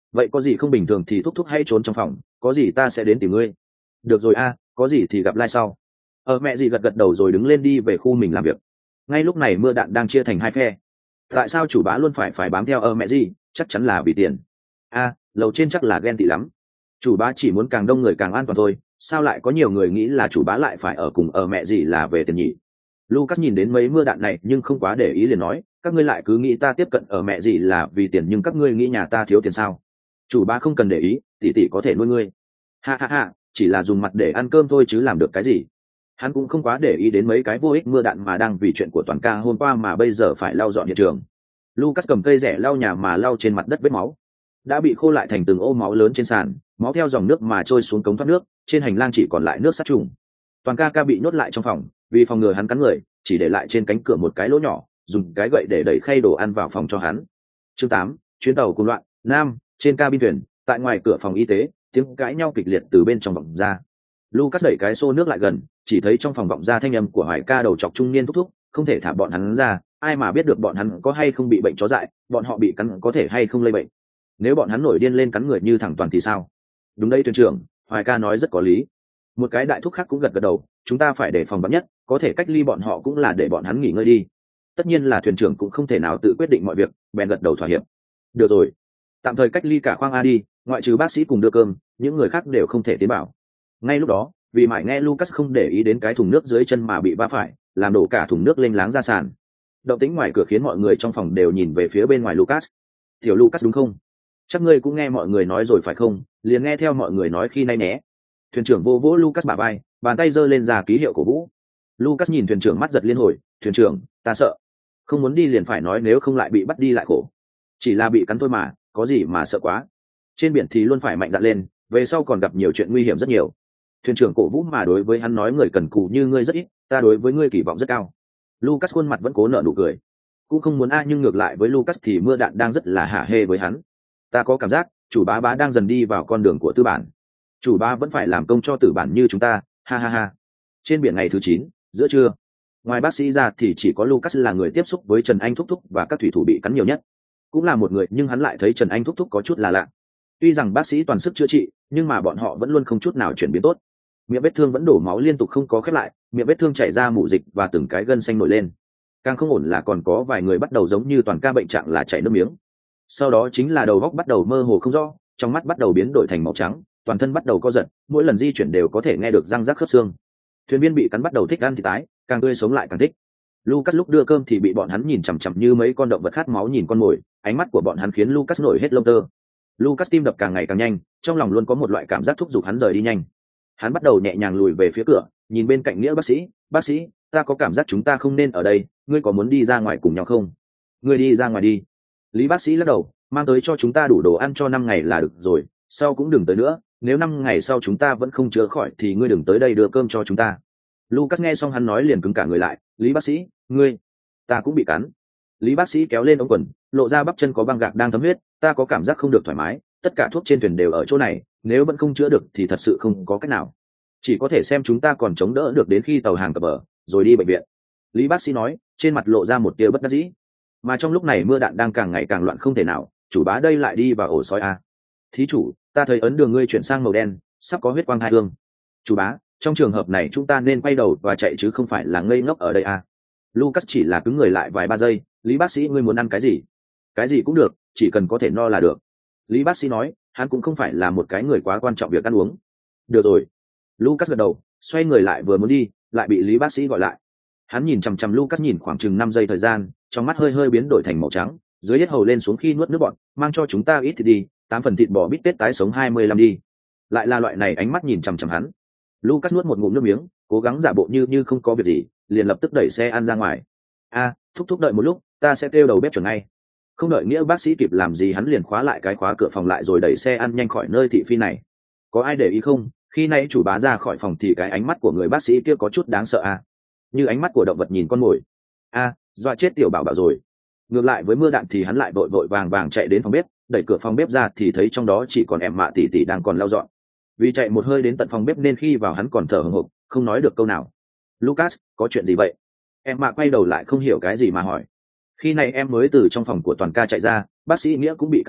vậy có gì không bình thường thì thúc thúc hãy trốn trong phòng, có gì ta sẽ đến tìm ngươi. Được rồi a, có gì thì gặp lại sau. Ở mẹ gì gật gật đầu rồi đứng lên đi về khu mình làm việc. Ngay lúc này mưa đạn đang chia thành hai phe. Tại sao chủ bá luôn phải phải bám theo ở mẹ gì? Chắc chắn là vì tiền. A, lầu trên chắc là ghen tị lắm. Chủ bá chỉ muốn càng đông người càng an toàn thôi, sao lại có nhiều người nghĩ là chủ bá lại phải ở cùng ở mẹ gì là về tiền nhỉ? Lucas nhìn đến mấy mưa đạn này nhưng không quá để ý, liền nói, các ngươi lại cứ nghĩ ta tiếp cận ở mẹ gì là vì tiền, nhưng các ngươi nghĩ nhà ta thiếu tiền sao? Chủ bá không cần để ý, tỷ tỷ có thể nuôi ngươi. Ha ha ha, chỉ là dùng mặt để ăn cơm thôi chứ làm được cái gì. Hắn cũng không quá để ý đến mấy cái vô ích mưa đạn mà đang vì chuyện của toàn ca hôm qua mà bây giờ phải lau dọn hiện trường. Lucas cầm cây rẻ lau nhà mà lau trên mặt đất vết máu đã bị khô lại thành từng ô máu lớn trên sàn, máu theo dòng nước mà trôi xuống cống thoát nước, trên hành lang chỉ còn lại nước sát trùng. Toàn ca ca bị nhốt lại trong phòng, vì phòng ngừa hắn cắn người, chỉ để lại trên cánh cửa một cái lỗ nhỏ, dùng cái gậy để đẩy khay đồ ăn vào phòng cho hắn. Chương tám, chuyến tàu cùng loạn. Nam, trên cabin thuyền, tại ngoài cửa phòng y tế, tiếng cãi nhau kịch liệt từ bên trong vọng ra. Lucas đẩy cái xô nước lại gần, chỉ thấy trong phòng vọng ra thanh âm của Hoài ca đầu chọc trung niên thúc thúc, không thể thả bọn hắn ra, ai mà biết được bọn hắn có hay không bị bệnh chó dại, bọn họ bị cắn có thể hay không lây bệnh. Nếu bọn hắn nổi điên lên cắn người như thằng Toàn thì sao? Đúng đây thuyền trưởng, Hoài ca nói rất có lý. Một cái đại thúc khác cũng gật gật đầu, chúng ta phải đề phòng vắn nhất, có thể cách ly bọn họ cũng là để bọn hắn nghỉ ngơi đi. Tất nhiên là thuyền trưởng cũng không thể nào tự quyết định mọi việc, bèn gật đầu thỏa hiệp. Được rồi, tạm thời cách ly cả khoang A đi, ngoại trừ bác sĩ cùng đưa cơm, những người khác đều không thể tiến vào. Ngay lúc đó, vì mãi nghe Lucas không để ý đến cái thùng nước dưới chân mà bị va phải, làm đổ cả thùng nước lênh láng ra sàn. Động tĩnh ngoài cửa khiến mọi người trong phòng đều nhìn về phía bên ngoài Lucas. Tiểu Lucas đúng không? Chắc ngươi cũng nghe mọi người nói rồi phải không? Liền nghe theo mọi người nói khi nay nhé. Thuyền trưởng vô vỗ Lucas bả vai, bàn tay giơ lên ra ký hiệu cổ vũ. Lucas nhìn thuyền trưởng mắt giật liên hồi, thuyền trưởng, ta sợ. Không muốn đi liền phải nói, nếu không lại bị bắt đi lại khổ. Chỉ là bị cắn thôi mà, có gì mà sợ quá. Trên biển thì luôn phải mạnh dạn lên, về sau còn gặp nhiều chuyện nguy hiểm rất nhiều. Thuyền trưởng cổ vũ mà đối với hắn nói, người cần cù như ngươi rất ít, ta đối với ngươi kỳ vọng rất cao. Lucas khuôn mặt vẫn cố nở nụ cười. Cũng không muốn a, nhưng ngược lại với Lucas thì mưa đạn đang rất là hả hê với hắn. Ta có cảm giác chủ bá bá đang dần đi vào con đường của tư bản. Chủ bá vẫn phải làm công cho tử bản như chúng ta, ha ha ha. Trên biển ngày thứ chín, giữa trưa, ngoài bác sĩ ra thì chỉ có Lucas là người tiếp xúc với Trần Anh thúc thúc và các thủy thủ bị cắn nhiều nhất. Cũng là một người, nhưng hắn lại thấy Trần Anh thúc thúc có chút là lạ. Tuy rằng bác sĩ toàn sức chữa trị, nhưng mà bọn họ vẫn luôn không chút nào chuyển biến tốt. Miệng vết thương vẫn đổ máu liên tục không có khép lại, miệng vết thương chảy ra mủ dịch và từng cái gân xanh nổi lên. Càng không ổn là còn có vài người bắt đầu giống như toàn ca bệnh trạng là chảy nước miếng. Sau đó chính là đầu óc bắt đầu mơ hồ không rõ, trong mắt bắt đầu biến đổi thành màu trắng, toàn thân bắt đầu co giật, mỗi lần di chuyển đều có thể nghe được răng rắc khớp xương. Thuyền viên bị cắn bắt đầu thích ăn thịt tái, càng tươi sống lại càng thích. Lucas lúc đưa cơm thì bị bọn hắn nhìn chằm chằm như mấy con động vật khát máu nhìn con mồi, ánh mắt của bọn hắn khiến Lucas nổi hết lông tơ. Lucas tim đập càng ngày càng nhanh, trong lòng luôn có một loại cảm giác thúc giục hắn rời đi nhanh. Hắn bắt đầu nhẹ nhàng lùi về phía cửa, nhìn bên cạnh nghĩa bác sĩ, bác sĩ, ta có cảm giác chúng ta không nên ở đây, ngươi có muốn đi ra ngoài cùng nhau không? Ngươi đi ra ngoài đi. Lý bác sĩ lắc đầu, mang tới cho chúng ta đủ đồ ăn cho năm ngày là được rồi, sau cũng đừng tới nữa, nếu năm ngày sau chúng ta vẫn không chữa khỏi thì ngươi đừng tới đây đưa cơm cho chúng ta. Lucas nghe xong hắn nói liền cứng cả người lại, Lý bác sĩ, ngươi, ta cũng bị cắn. Lý bác sĩ kéo lên ống quần, lộ ra bắp chân có băng gạc đang thấm huyết, ta có cảm giác không được thoải mái, tất cả thuốc trên thuyền đều ở chỗ này, nếu vẫn không chữa được thì thật sự không có cách nào, chỉ có thể xem chúng ta còn chống đỡ được đến khi tàu hàng cập bờ rồi đi bệnh viện. Lý bác sĩ nói, trên mặt lộ ra một tia bất đắc dĩ. Mà trong lúc này mưa đạn đang càng ngày càng loạn không thể nào, chủ bá đây lại đi vào ổ sói a. Thí chủ, ta thấy ấn đường ngươi chuyển sang màu đen, sắp có huyết quang hai hương. Chủ bá, trong trường hợp này chúng ta nên quay đầu và chạy chứ không phải là ngây ngốc ở đây a. Lucas chỉ là cứng người lại vài ba giây, Lý bác sĩ ngươi muốn ăn cái gì? Cái gì cũng được, chỉ cần có thể no là được. Lý bác sĩ nói, hắn cũng không phải là một cái người quá quan trọng việc ăn uống. Được rồi. Lucas gật đầu, xoay người lại vừa muốn đi, lại bị Lý bác sĩ gọi lại. Hắn nhìn chằm chằm Lucas nhìn khoảng chừng năm giây thời gian, trong mắt hơi hơi biến đổi thành màu trắng, dưới yết hầu lên xuống khi nuốt nước bọt, mang cho chúng ta ít thịt đi, tám phần thịt bò bít tết tái sống hai mươi lăm đi. Lại là loại này ánh mắt nhìn chằm chằm hắn. Lucas nuốt một ngụm nước miếng, cố gắng giả bộ như như không có việc gì, liền lập tức đẩy xe ăn ra ngoài. A, thúc thúc đợi một lúc, ta sẽ kêu đầu bếp chuẩn ngay. Không đợi nghĩa bác sĩ kịp làm gì hắn liền khóa lại cái khóa cửa phòng lại rồi đẩy xe ăn nhanh khỏi nơi thị phi này. Có ai để ý không, khi nãy chủ bá ra khỏi phòng thì cái ánh mắt của người bác sĩ kia có chút đáng sợ a, như ánh mắt của động vật nhìn con mồi. A, dọa chết tiểu bảo bảo rồi. Ngược lại với mưa đạn thì hắn lại vội vội vàng vàng chạy đến phòng bếp, đẩy cửa phòng bếp ra thì thấy trong đó chỉ còn em mạ tỷ tỷ đang còn lau dọn. Vì chạy một hơi đến tận phòng bếp nên khi vào hắn còn thở hổn hộc, không nói được câu nào. Lucas, có chuyện gì vậy? Em mạ quay đầu lại không hiểu cái gì mà hỏi. Khi này em mới từ trong phòng của toàn ca chạy ra, bác sĩ nghĩa cũng bị cắn rồi,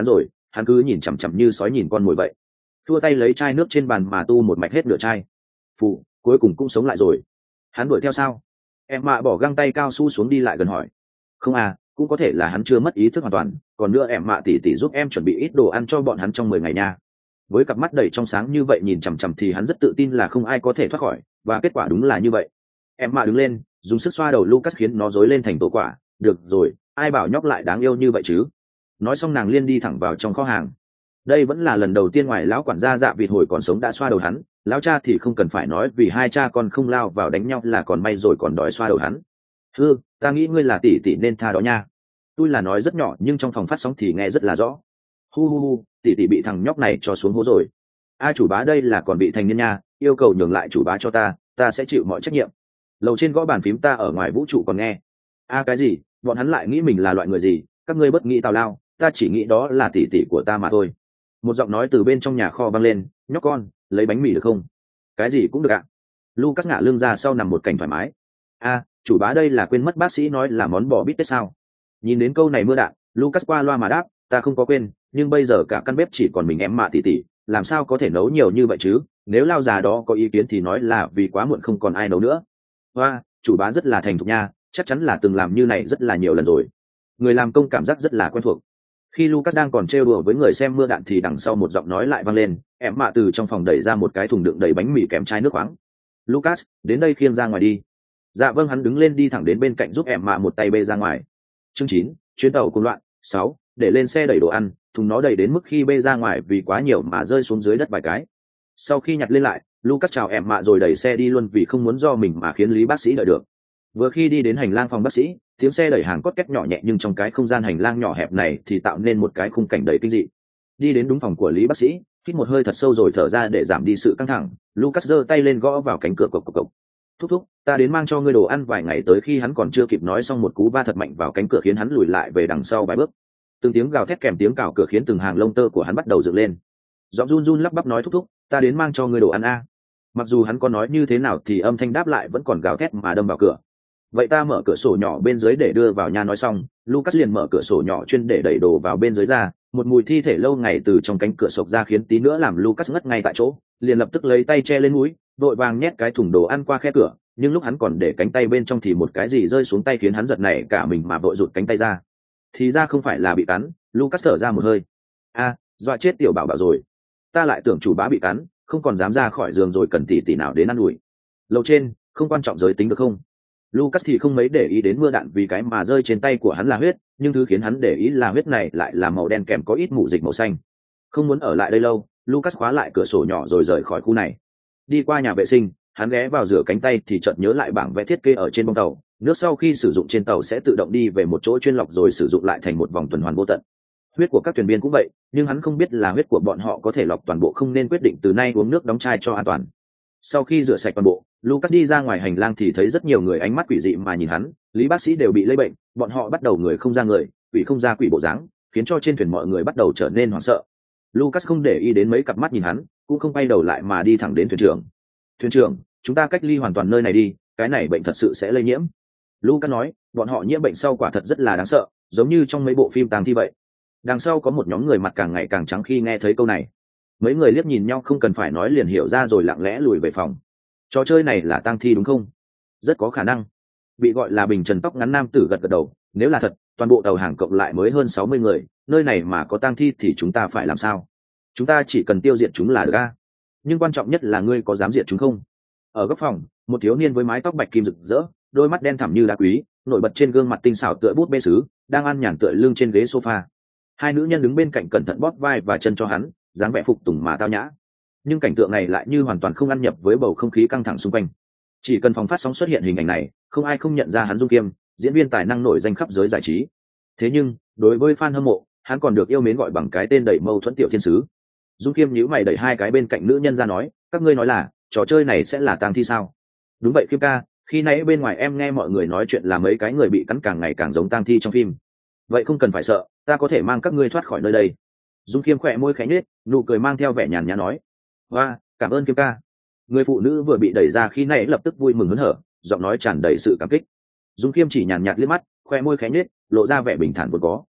hắn cứ nhìn chằm chằm như sói nhìn con mồi vậy. Thua tay lấy chai nước trên bàn mà tu một mạch hết nửa chai. Phụ, cuối cùng cũng sống lại rồi. Hắn đuổi theo sao? Em mạ bỏ găng tay cao su xuống đi lại gần hỏi. Không à, cũng có thể là hắn chưa mất ý thức hoàn toàn, còn nữa em mạ tỉ tỉ giúp em chuẩn bị ít đồ ăn cho bọn hắn trong mười ngày nha. Với cặp mắt đầy trong sáng như vậy nhìn chằm chằm thì hắn rất tự tin là không ai có thể thoát khỏi, và kết quả đúng là như vậy. Em mạ đứng lên, dùng sức xoa đầu Lucas khiến nó rối lên thành tổ quả. Được rồi, ai bảo nhóc lại đáng yêu như vậy chứ? Nói xong nàng liên đi thẳng vào trong kho hàng. Đây vẫn là lần đầu tiên ngoài lão quản gia Dạ Vịt hồi còn sống đã xoa đầu hắn, lão cha thì không cần phải nói vì hai cha con không lao vào đánh nhau là còn may rồi còn đòi xoa đầu hắn. Hư, ta nghĩ ngươi là tỷ tỷ nên tha đó nha. Tôi là nói rất nhỏ nhưng trong phòng phát sóng thì nghe rất là rõ. Hu hu hu, tỷ tỷ bị thằng nhóc này cho xuống hố rồi. A chủ bá đây là còn bị thành niên nha, yêu cầu nhường lại chủ bá cho ta, ta sẽ chịu mọi trách nhiệm. Lầu trên gõ bàn phím ta ở ngoài vũ trụ còn nghe. A cái gì, bọn hắn lại nghĩ mình là loại người gì, các ngươi bất nghĩ tào lao, ta chỉ nghĩ đó là tỷ tỷ của ta mà thôi. Một giọng nói từ bên trong nhà kho vang lên, nhóc con, lấy bánh mì được không? Cái gì cũng được ạ. Lucas ngả lưng ra sau nằm một cảnh thoải mái. A, chủ bá đây là quên mất bác sĩ nói là món bò bít tết sao? Nhìn đến câu này mưa đạn, Lucas qua loa mà đáp, ta không có quên, nhưng bây giờ cả căn bếp chỉ còn mình em mạ tỷ tỷ, làm sao có thể nấu nhiều như vậy chứ? Nếu lao già đó có ý kiến thì nói là vì quá muộn không còn ai nấu nữa. Hoa, chủ bá rất là thành thục nha, chắc chắn là từng làm như này rất là nhiều lần rồi. Người làm công cảm giác rất là quen thuộc. Khi Lucas đang còn trêu đùa với người xem mưa đạn thì đằng sau một giọng nói lại vang lên, em mạ từ trong phòng đẩy ra một cái thùng đựng đầy bánh mì kèm chai nước khoáng. Lucas, đến đây khiêng ra ngoài đi. Dạ vâng, hắn đứng lên đi thẳng đến bên cạnh giúp em mạ một tay bê ra ngoài. Chương chín, chuyến tàu cuồng loạn. Sáu, để lên xe đẩy đồ ăn, thùng nó đầy đến mức khi bê ra ngoài vì quá nhiều mà rơi xuống dưới đất vài cái. Sau khi nhặt lên lại, Lucas chào em mạ rồi đẩy xe đi luôn vì không muốn do mình mà khiến Lý bác sĩ đợi được. Vừa khi đi đến hành lang phòng bác sĩ, tiếng xe đẩy hàng cốt két nhỏ nhẹ nhưng trong cái không gian hành lang nhỏ hẹp này thì tạo nên một cái khung cảnh đầy kinh dị. Đi đến đúng phòng của Lý bác sĩ, hít một hơi thật sâu rồi thở ra để giảm đi sự căng thẳng. Lucas giơ tay lên gõ vào cánh cửa cộc cộc cộc. Thúc thúc, ta đến mang cho ngươi đồ ăn. Vài ngày tới khi hắn còn chưa kịp nói xong một cú va thật mạnh vào cánh cửa khiến hắn lùi lại về đằng sau vài bước. Từng tiếng gào thét kèm tiếng cào cửa khiến từng hàng lông tơ của hắn bắt đầu dựng lên. Giọng run run lắp bắp nói, thúc thúc, ta đến mang cho ngươi đồ ăn a. Mặc dù hắn có nói như thế nào thì âm thanh đáp lại vẫn còn gào thét mà đâm vào cửa. Vậy ta mở cửa sổ nhỏ bên dưới để đưa vào nha. Nói xong, Lucas liền mở cửa sổ nhỏ chuyên để đẩy đồ vào bên dưới ra. Một mùi thi thể lâu ngày từ trong cánh cửa sộc ra khiến tí nữa làm Lucas ngất ngay tại chỗ, liền lập tức lấy tay che lên mũi, vội vàng nhét cái thùng đồ ăn qua khe cửa. Nhưng lúc hắn còn để cánh tay bên trong thì một cái gì rơi xuống tay khiến hắn giật nảy cả mình mà vội rụt cánh tay ra. Thì ra không phải là bị cắn. Lucas thở ra một hơi. A, dọa chết tiểu bảo bảo rồi. Ta lại tưởng chủ bá bị cắn, không còn dám ra khỏi giường rồi cần tỷ tỷ nào đến ăn ủi. Lầu trên, không quan trọng giới tính được không? Lucas thì không mấy để ý đến mưa đạn vì cái mà rơi trên tay của hắn là huyết, nhưng thứ khiến hắn để ý là huyết này lại là màu đen kèm có ít mủ dịch màu xanh. Không muốn ở lại đây lâu, Lucas khóa lại cửa sổ nhỏ rồi rời khỏi khu này. Đi qua nhà vệ sinh, hắn ghé vào rửa cánh tay thì chợt nhớ lại bảng vẽ thiết kế ở trên bông tàu. Nước sau khi sử dụng trên tàu sẽ tự động đi về một chỗ chuyên lọc rồi sử dụng lại thành một vòng tuần hoàn vô tận. Huyết của các thuyền viên cũng vậy, nhưng hắn không biết là huyết của bọn họ có thể lọc toàn bộ không nên quyết định từ nay uống nước đóng chai cho an toàn. Sau khi rửa sạch toàn bộ, Lucas đi ra ngoài hành lang thì thấy rất nhiều người ánh mắt quỷ dị mà nhìn hắn. Lý bác sĩ đều bị lây bệnh, bọn họ bắt đầu người không ra người, quỷ không ra quỷ bộ dáng, khiến cho trên thuyền mọi người bắt đầu trở nên hoảng sợ. Lucas không để ý đến mấy cặp mắt nhìn hắn, cũng không quay đầu lại mà đi thẳng đến thuyền trưởng. Thuyền trưởng, chúng ta cách ly hoàn toàn nơi này đi, cái này bệnh thật sự sẽ lây nhiễm. Lucas nói, bọn họ nhiễm bệnh sau quả thật rất là đáng sợ, giống như trong mấy bộ phim tang thi vậy. Đằng sau có một nhóm người mặt càng ngày càng trắng khi nghe thấy câu này. Mấy người liếc nhìn nhau không cần phải nói liền hiểu ra rồi lặng lẽ lùi về phòng. Trò chơi này là tang thi đúng không? Rất có khả năng. Bị gọi là bình trần tóc ngắn nam tử gật gật đầu, nếu là thật, toàn bộ tàu hàng cộng lại mới hơn sáu mươi người, nơi này mà có tang thi thì chúng ta phải làm sao? Chúng ta chỉ cần tiêu diệt chúng là được a. Nhưng quan trọng nhất là ngươi có dám diệt chúng không? Ở góc phòng, một thiếu niên với mái tóc bạch kim rực rỡ, đôi mắt đen thẳm như đá quý, nổi bật trên gương mặt tinh xảo tựa bút bê sứ, đang ăn nhàn tựa lưng trên ghế sofa. Hai nữ nhân đứng bên cạnh cẩn thận bóp vai và chân cho hắn, dáng vẻ phục tùng mà tao nhã. Nhưng cảnh tượng này lại như hoàn toàn không ăn nhập với bầu không khí căng thẳng xung quanh. Chỉ cần phòng phát sóng xuất hiện hình ảnh này, không ai không nhận ra hắn Dung Kiêm, diễn viên tài năng nổi danh khắp giới giải trí. Thế nhưng, đối với fan hâm mộ, hắn còn được yêu mến gọi bằng cái tên đầy mâu thuẫn tiểu thiên sứ. Dung Kiêm nhíu mày đẩy hai cái bên cạnh nữ nhân ra nói, các ngươi nói là trò chơi này sẽ là tang thi sao? Đúng vậy Kiêm ca, khi nãy bên ngoài em nghe mọi người nói chuyện là mấy cái người bị cắn càng ngày càng giống tang thi trong phim. Vậy không cần phải sợ, ta có thể mang các ngươi thoát khỏi nơi đây. Dung Kiêm khỏe môi khẽ nhếch, nụ cười mang theo vẻ nhàn nhã nói, "Oa, cảm ơn Kiêm ca." Người phụ nữ vừa bị đẩy ra khi nãy lập tức vui mừng hớn hở, giọng nói tràn đầy sự cảm kích. Dung Kiêm chỉ nhàn nhạt liếc mắt, khóe môi khẽ nhếch, lộ ra vẻ bình thản vốn có.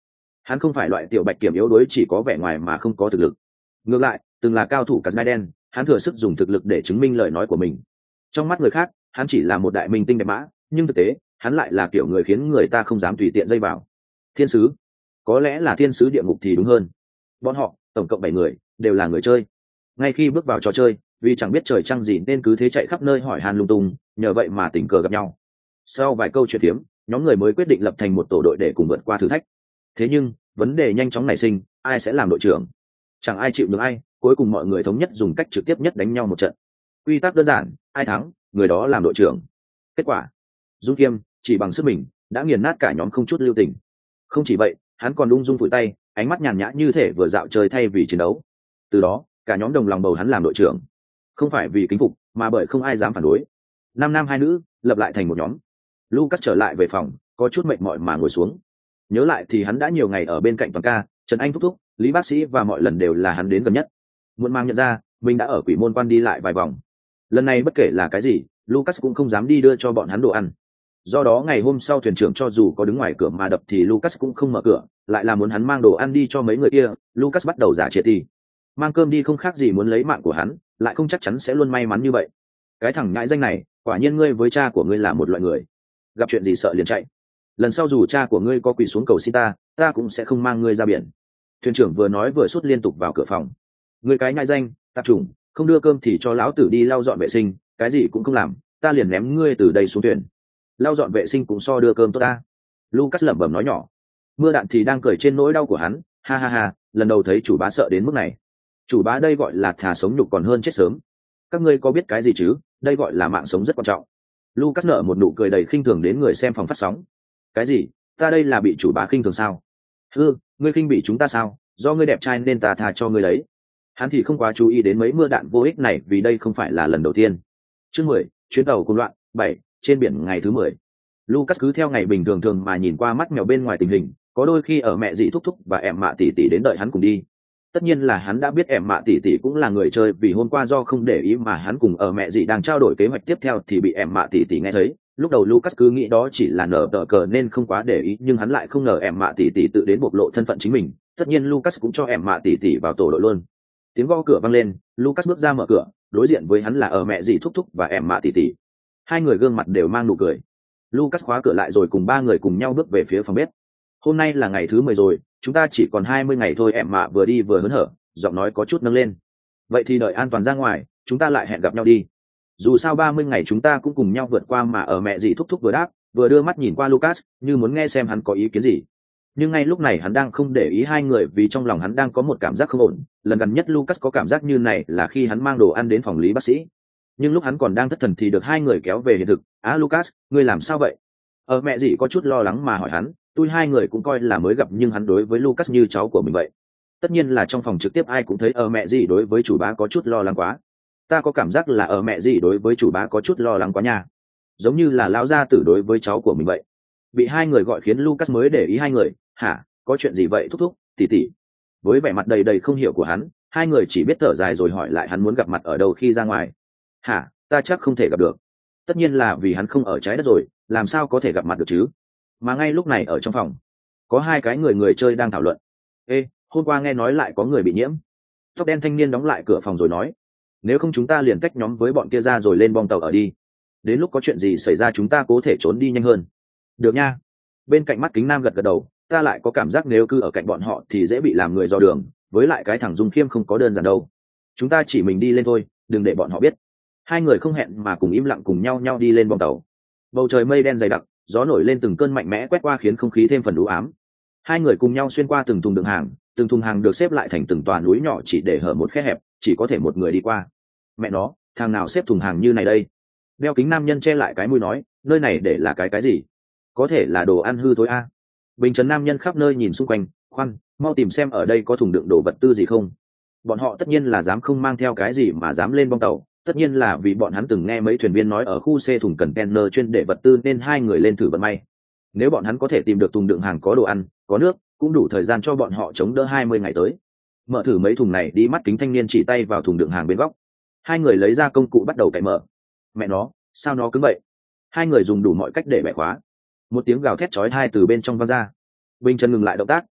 Hắn không phải loại tiểu bạch kiểm yếu đuối chỉ có vẻ ngoài mà không có thực lực. Ngược lại, từng là cao thủ cả giai đen, hắn thừa sức dùng thực lực để chứng minh lời nói của mình. Trong mắt người khác, hắn chỉ là một đại minh tinh đẹp mã, nhưng thực tế, hắn lại là kiểu người khiến người ta không dám tùy tiện dây vào. Thiên sứ, có lẽ là thiên sứ địa ngục thì đúng hơn. Bọn họ, tổng cộng bảy người, đều là người chơi. Ngay khi bước vào trò chơi, vì chẳng biết trời trăng gì nên cứ thế chạy khắp nơi hỏi han lung tung, nhờ vậy mà tình cờ gặp nhau. Sau vài câu chuyện tiếm, nhóm người mới quyết định lập thành một tổ đội để cùng vượt qua thử thách. Thế nhưng, vấn đề nhanh chóng nảy sinh, ai sẽ làm đội trưởng? Chẳng ai chịu được ai, cuối cùng mọi người thống nhất dùng cách trực tiếp nhất đánh nhau một trận. Quy tắc đơn giản, ai thắng, người đó làm đội trưởng. Kết quả, Dung Kiêm chỉ bằng sức mình đã nghiền nát cả nhóm không chút lưu tình. Không chỉ vậy, hắn còn ung dung phủi tay, ánh mắt nhàn nhã như thể vừa dạo chơi thay vì chiến đấu. Từ đó, cả nhóm đồng lòng bầu hắn làm đội trưởng. Không phải vì kính phục, mà bởi không ai dám phản đối. Năm nam hai nữ lập lại thành một nhóm. Lucas trở lại về phòng, có chút mệt mỏi mà ngồi xuống. Nhớ lại thì hắn đã nhiều ngày ở bên cạnh Toàn ca, Trần Anh thúc thúc, Lý bác sĩ và mọi lần đều là hắn đến gần nhất. Muộn mang nhận ra, mình đã ở quỷ môn quan đi lại vài vòng. Lần này bất kể là cái gì, Lucas cũng không dám đi đưa cho bọn hắn đồ ăn. Do đó ngày hôm sau thuyền trưởng cho dù có đứng ngoài cửa mà đập thì Lucas cũng không mở cửa, lại là muốn hắn mang đồ ăn đi cho mấy người kia. Lucas bắt đầu giả triệt thì mang cơm đi không khác gì muốn lấy mạng của hắn, lại không chắc chắn sẽ luôn may mắn như vậy. Cái thằng nhãi danh này, quả nhiên ngươi với cha của ngươi là một loại người, gặp chuyện gì sợ liền chạy. Lần sau dù cha của ngươi có quỳ xuống cầu xin ta, ta cũng sẽ không mang ngươi ra biển. Thuyền trưởng vừa nói vừa sút liên tục vào cửa phòng. Ngươi cái nhãi danh, tạp chủng, không đưa cơm thì cho lão tử đi lau dọn vệ sinh, cái gì cũng không làm, ta liền ném ngươi từ đây xuống thuyền. Lau dọn vệ sinh cũng so đưa cơm tốt ta. Lucas lẩm bẩm nói nhỏ. Mưa đạn thì đang cười trên nỗi đau của hắn, ha ha ha, lần đầu thấy chủ bá sợ đến mức này. Chủ bá đây gọi là thà sống nhục còn hơn chết sớm. Các ngươi có biết cái gì chứ, đây gọi là mạng sống rất quan trọng. Lucas nở một nụ cười đầy khinh thường đến người xem phòng phát sóng. Cái gì, ta đây là bị chủ bá khinh thường sao? Hư, ngươi khinh bị chúng ta sao? Do ngươi đẹp trai nên ta tha cho ngươi đấy. Hắn thì không quá chú ý đến mấy mưa đạn vô ích này vì đây không phải là lần đầu tiên. Chương mười, chuyến tàu cùng loạn, bảy, trên biển ngày thứ mười. Lucas cứ theo ngày bình thường thường mà nhìn qua mắt mèo bên ngoài tình hình, có đôi khi ở mẹ dì thúc thúc và em mạ tỷ tỷ đến đợi hắn cùng đi. Tất nhiên là hắn đã biết em mạ tỷ tỷ cũng là người chơi vì hôm qua do không để ý mà hắn cùng ở mẹ dì đang trao đổi kế hoạch tiếp theo thì bị em mạ tỷ tỷ nghe thấy. Lúc đầu Lucas cứ nghĩ đó chỉ là nở tờ cờ nên không quá để ý, nhưng hắn lại không ngờ em mạ tỷ tỷ tự đến bộc lộ thân phận chính mình. Tất nhiên Lucas cũng cho em mạ tỷ tỷ vào tổ đội luôn. Tiếng gõ cửa vang lên, Lucas bước ra mở cửa, đối diện với hắn là ở mẹ dì thúc thúc và em mạ tỷ tỷ. Hai người gương mặt đều mang nụ cười. Lucas khóa cửa lại rồi cùng ba người cùng nhau bước về phía phòng bếp. Hôm nay là ngày thứ mười rồi, chúng ta chỉ còn hai mươi ngày thôi. Em mạ vừa đi vừa hớn hở, giọng nói có chút nâng lên. Vậy thì đợi an toàn ra ngoài, chúng ta lại hẹn gặp nhau đi. Dù sao ba mươi ngày chúng ta cũng cùng nhau vượt qua mà. Ở mẹ dì thúc thúc vừa đáp, vừa đưa mắt nhìn qua Lucas, như muốn nghe xem hắn có ý kiến gì. Nhưng ngay lúc này hắn đang không để ý hai người vì trong lòng hắn đang có một cảm giác không ổn. Lần gần nhất Lucas có cảm giác như này là khi hắn mang đồ ăn đến phòng Lý bác sĩ. Nhưng lúc hắn còn đang thất thần thì được hai người kéo về hiện thực. Á Lucas, ngươi làm sao vậy? Ở mẹ dì có chút lo lắng mà hỏi hắn. Tôi hai người cũng coi là mới gặp nhưng hắn đối với Lucas như cháu của mình vậy. Tất nhiên là trong phòng trực tiếp ai cũng thấy ở mẹ dì đối với chủ bá có chút lo lắng quá. Ta có cảm giác là ở mẹ dì đối với chủ bá có chút lo lắng quá nha. Giống như là lão gia tử đối với cháu của mình vậy. Bị hai người gọi khiến Lucas mới để ý hai người. Hả, có chuyện gì vậy thúc thúc, tỉ tỉ? Với vẻ mặt đầy đầy không hiểu của hắn, hai người chỉ biết thở dài rồi hỏi lại hắn muốn gặp mặt ở đâu khi ra ngoài. Hả, ta chắc không thể gặp được. Tất nhiên là vì hắn không ở trái đất rồi, làm sao có thể gặp mặt được chứ? Mà ngay lúc này ở trong phòng, có hai cái người người chơi đang thảo luận. Ê, hôm qua nghe nói lại có người bị nhiễm. Tóc đen thanh niên đóng lại cửa phòng rồi nói. Nếu không chúng ta liền tách nhóm với bọn kia ra rồi lên bong tàu ở đi. Đến lúc có chuyện gì xảy ra chúng ta có thể trốn đi nhanh hơn. Được nha. Bên cạnh mắt kính nam gật gật đầu, ta lại có cảm giác nếu cứ ở cạnh bọn họ thì dễ bị làm người dò đường, với lại cái thằng Dung Khiêm không có đơn giản đâu. Chúng ta chỉ mình đi lên thôi, đừng để bọn họ biết. Hai người không hẹn mà cùng im lặng cùng nhau nhau đi lên bong tàu. Bầu trời mây đen dày đặc, gió nổi lên từng cơn mạnh mẽ quét qua khiến không khí thêm phần u ám. Hai người cùng nhau xuyên qua từng thùng đựng hàng, từng thùng hàng được xếp lại thành từng tòa núi nhỏ chỉ để hở một khe hẹp, chỉ có thể một người đi qua. Mẹ nó, thằng nào xếp thùng hàng như này đây? Đeo kính nam nhân che lại cái mũi nói, nơi này để là cái cái gì? Có thể là đồ ăn hư thối a. Bình trấn nam nhân khắp nơi nhìn xung quanh, khoan, mau tìm xem ở đây có thùng đựng đồ vật tư gì không. Bọn họ tất nhiên là dám không mang theo cái gì mà dám lên bong tàu, tất nhiên là vì bọn hắn từng nghe mấy thuyền viên nói ở khu xe thùng container chuyên để vật tư nên hai người lên thử vận may. Nếu bọn hắn có thể tìm được thùng đựng hàng có đồ ăn, có nước, cũng đủ thời gian cho bọn họ chống đỡ hai mươi ngày tới. Mở thử mấy thùng này đi. Mắt kính thanh niên chỉ tay vào thùng đựng hàng bên góc. Hai người lấy ra công cụ bắt đầu cạy mở. Mẹ nó, sao nó cứng vậy? Hai người dùng đủ mọi cách để bẻ khóa. Một tiếng gào thét chói tai từ bên trong vang ra. Bình Trần ngừng lại động tác,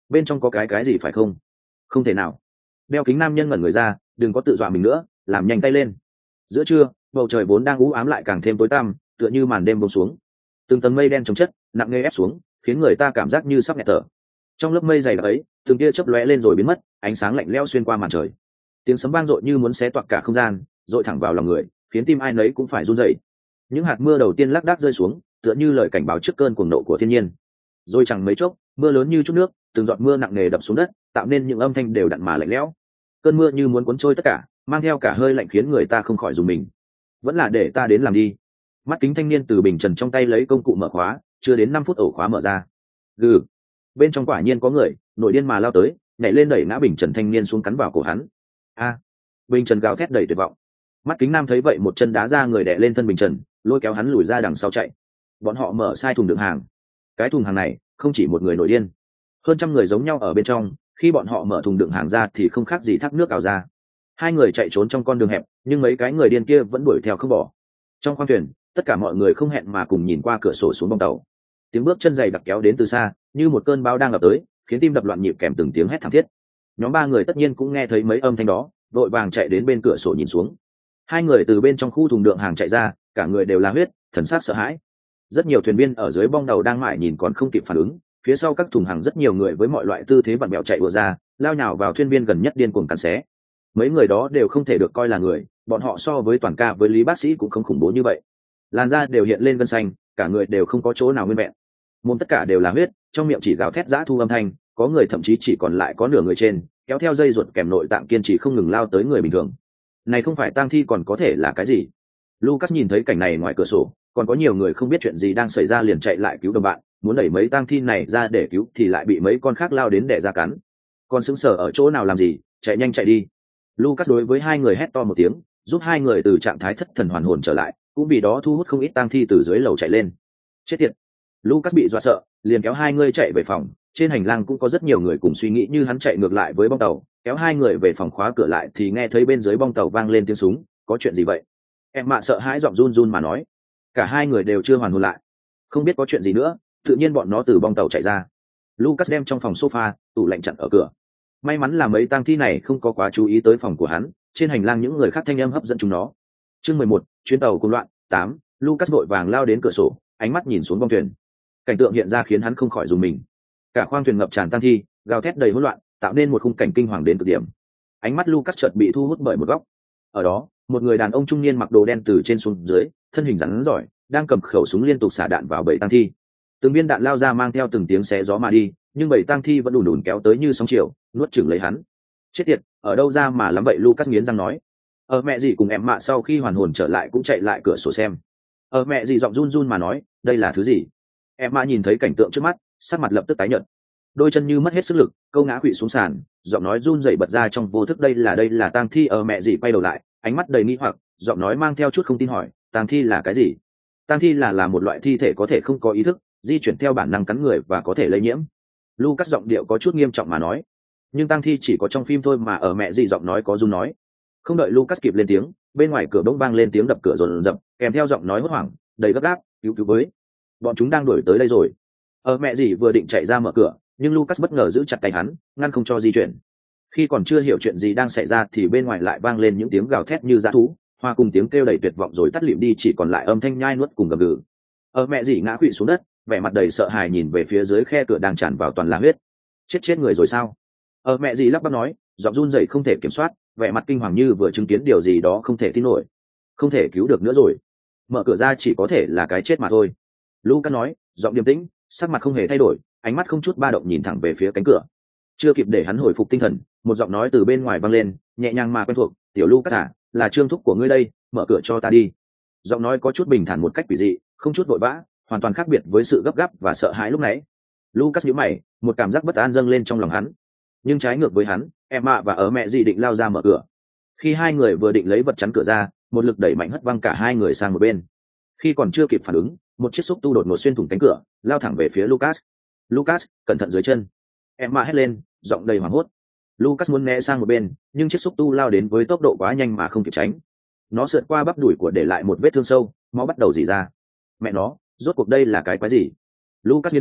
bên trong có cái cái gì phải không? Không thể nào. Đeo kính nam nhân ngẩn người ra, đừng có tự dọa mình nữa, làm nhanh tay lên. Giữa trưa, bầu trời vốn đang u ám lại càng thêm tối tăm, tựa như màn đêm buông xuống. Từng tầng mây đen chồng chất, nặng nề ép xuống, khiến người ta cảm giác như sắp nghẹt thở. Trong lớp mây dày đặc ấy, từng tia chớp lóe lên rồi biến mất, ánh sáng lạnh lẽo xuyên qua màn trời. Tiếng sấm vang dội như muốn xé toạc cả không gian, dội thẳng vào lòng người, khiến tim ai nấy cũng phải run rẩy. Những hạt mưa đầu tiên lác đác rơi xuống, tựa như lời cảnh báo trước cơn cuồng nộ của thiên nhiên. Rồi chẳng mấy chốc, mưa lớn như chút nước, từng giọt mưa nặng nề đập xuống đất, tạo nên những âm thanh đều đặn mà lạnh lẽo. Cơn mưa như muốn cuốn trôi tất cả, mang theo cả hơi lạnh khiến người ta không khỏi rùng mình. Vẫn là để ta đến làm đi. Mắt kính thanh niên từ bình trần trong tay lấy công cụ mở khóa, chưa đến năm phút ổ khóa mở ra. Gừ. Bên trong quả nhiên có người, nổi điên mà lao tới, nhảy lên đẩy ngã bình trần thanh niên xuống cắn vào cổ hắn. A. Bình trần gào thét đầy tuyệt vọng. Mắt kính nam thấy vậy một chân đá ra người đè lên thân bình trần, lôi kéo hắn lùi ra đằng sau chạy. Bọn họ mở sai thùng đựng hàng. Cái thùng hàng này không chỉ một người nổi điên, hơn trăm người giống nhau ở bên trong. Khi bọn họ mở thùng đựng hàng ra thì không khác gì thác nước ảo ra. Hai người chạy trốn trong con đường hẹp, nhưng mấy cái người điên kia vẫn đuổi theo không bỏ. Trong khoang thuyền, tất cả mọi người không hẹn mà cùng nhìn qua cửa sổ xuống bong tàu. Tiếng bước chân dày đặc kéo đến từ xa, như một cơn bão đang ập tới, khiến tim đập loạn nhịp kèm từng tiếng hét thảm thiết. Nhóm ba người tất nhiên cũng nghe thấy mấy âm thanh đó, vội vàng chạy đến bên cửa sổ nhìn xuống. Hai người từ bên trong khu thùng đựng hàng chạy ra, cả người đều là huyết, thần sắc sợ hãi. Rất nhiều thuyền viên ở dưới bong tàu đang mải nhìn còn không kịp phản ứng, phía sau các thùng hàng rất nhiều người với mọi loại tư thế vặn vẹo chạy ùa ra, lao nhào vào thuyền viên gần nhất điên cuồng cắn xé. Mấy người đó đều không thể được coi là người, bọn họ so với Toàn ca với Lý bác sĩ cũng không khủng bố như vậy. Làn da đều hiện lên gân xanh, cả người đều không có chỗ nào nguyên vẹn. Mồm tất cả đều là huyết, trong miệng chỉ gào thét dã thu âm thanh, có người thậm chí chỉ còn lại có nửa người trên, kéo theo dây ruột kèm nội tạng kiên trì không ngừng lao tới người bình thường. Này không phải tang thi còn có thể là cái gì? Lucas nhìn thấy cảnh này ngoài cửa sổ, còn có nhiều người không biết chuyện gì đang xảy ra liền chạy lại cứu đồng bạn, muốn đẩy mấy tang thi này ra để cứu thì lại bị mấy con khác lao đến đè ra cắn. Còn sững sờ ở chỗ nào làm gì, chạy nhanh chạy đi. Lucas đối với hai người hét to một tiếng, giúp hai người từ trạng thái thất thần hoàn hồn trở lại, cũng vì đó thu hút không ít tang thi từ dưới lầu chạy lên. Chết tiệt. Lucas bị dọa sợ, liền kéo hai người chạy về phòng. Trên hành lang cũng có rất nhiều người cùng suy nghĩ như hắn, chạy ngược lại với bong tàu, kéo hai người về phòng khóa cửa lại thì nghe thấy bên dưới bong tàu vang lên tiếng súng. Có chuyện gì vậy? Em mạ sợ hãi giọng run run mà nói. Cả hai người đều chưa hoàn hồn lại, không biết có chuyện gì nữa, tự nhiên bọn nó từ bong tàu chạy ra. Lucas đem trong phòng sofa, tủ lạnh chặn ở cửa. May mắn là mấy tang thi này không có quá chú ý tới phòng của hắn, trên hành lang những người khác thanh âm hấp dẫn chúng nó. Chương mười một, chuyến tàu cùng loạn. Tám. Lucas vội vàng lao đến cửa sổ, ánh mắt nhìn xuống bong thuyền. Cảnh tượng hiện ra khiến hắn không khỏi rùng mình. Cả khoang thuyền ngập tràn tang thi, gào thét đầy hỗn loạn, tạo nên một khung cảnh kinh hoàng đến cực điểm. Ánh mắt Lucas chợt bị thu hút bởi một góc. Ở đó, một người đàn ông trung niên mặc đồ đen từ trên xuống dưới, thân hình rắn giỏi, đang cầm khẩu súng liên tục xả đạn vào bầy tang thi. Từng viên đạn lao ra mang theo từng tiếng xé gió mà đi, nhưng bầy tang thi vẫn đùn đùn kéo tới như sóng chiều, nuốt chửng lấy hắn. Chết tiệt, ở đâu ra mà lắm vậy? Lucas nghiến răng nói. Ở mẹ gì cùng em mạ sau khi hoàn hồn trở lại cũng chạy lại cửa sổ xem. Ở mẹ gì giọng run run mà nói, đây là thứ gì? Em mạ nhìn thấy cảnh tượng trước mắt, sắc mặt lập tức tái nhợt, đôi chân như mất hết sức lực, câu ngã quỵ xuống sàn, giọng nói run rẩy bật ra trong vô thức. Đây là đây là tang thi. Ở mẹ gì quay đầu lại, ánh mắt đầy nghi hoặc, giọng nói mang theo chút không tin hỏi, tang thi là cái gì? Tang thi là là một loại thi thể có thể không có ý thức, di chuyển theo bản năng cắn người và có thể lây nhiễm. Lucas giọng điệu có chút nghiêm trọng mà nói. Nhưng tang thi chỉ có trong phim thôi mà. Ở mẹ gì giọng nói có run nói. Không đợi Lucas kịp lên tiếng, bên ngoài cửa bỗng vang lên tiếng đập cửa rồn rập, kèm theo giọng nói hốt hoảng, đầy gấp gáp, cứu cứu với. Bọn chúng đang đuổi tới đây rồi. Ở mẹ gì vừa định chạy ra mở cửa, nhưng Lucas bất ngờ giữ chặt tay hắn, ngăn không cho di chuyển. Khi còn chưa hiểu chuyện gì đang xảy ra thì bên ngoài lại vang lên những tiếng gào thét như dã thú, hòa cùng tiếng kêu đầy tuyệt vọng rồi tắt lịm đi, chỉ còn lại âm thanh nhai nuốt cùng gầm gừ. Ở mẹ gì ngã quỵ xuống đất, vẻ mặt đầy sợ hãi nhìn về phía dưới khe cửa đang tràn vào toàn là huyết. Chết chết người rồi sao? Ở mẹ gì lắp bắp nói, giọng run rẩy không thể kiểm soát, vẻ mặt kinh hoàng như vừa chứng kiến điều gì đó không thể tin nổi. Không thể cứu được nữa rồi. Mở cửa ra chỉ có thể là cái chết mà thôi. Lucas nói, giọng điềm tĩnh, sắc mặt không hề thay đổi, ánh mắt không chút ba động nhìn thẳng về phía cánh cửa. Chưa kịp để hắn hồi phục tinh thần, một giọng nói từ bên ngoài vang lên, nhẹ nhàng mà quen thuộc, "Tiểu Lucas à, là Trương thúc của ngươi đây, mở cửa cho ta đi." Giọng nói có chút bình thản một cách quỷ dị, không chút vội vã, hoàn toàn khác biệt với sự gấp gáp và sợ hãi lúc nãy. Lucas nhíu mày, một cảm giác bất an dâng lên trong lòng hắn. Nhưng trái ngược với hắn, Emma và Ở mẹ gì định lao ra mở cửa. Khi hai người vừa định lấy vật chắn cửa ra, một lực đẩy mạnh hất văng cả hai người sang một bên. Khi còn chưa kịp phản ứng, một chiếc xúc tu đột ngột xuyên thủng cánh cửa, lao thẳng về phía Lucas. "Lucas, cẩn thận dưới chân!" Emma hét lên, giọng đầy hoảng hốt. Lucas muốn né sang một bên, nhưng chiếc xúc tu lao đến với tốc độ quá nhanh mà không kịp tránh. Nó sượt qua bắp đùi của để lại một vết thương sâu, máu bắt đầu rỉ ra. Mẹ nó, rốt cuộc đây là cái quái gì? Lucas nghiến răng,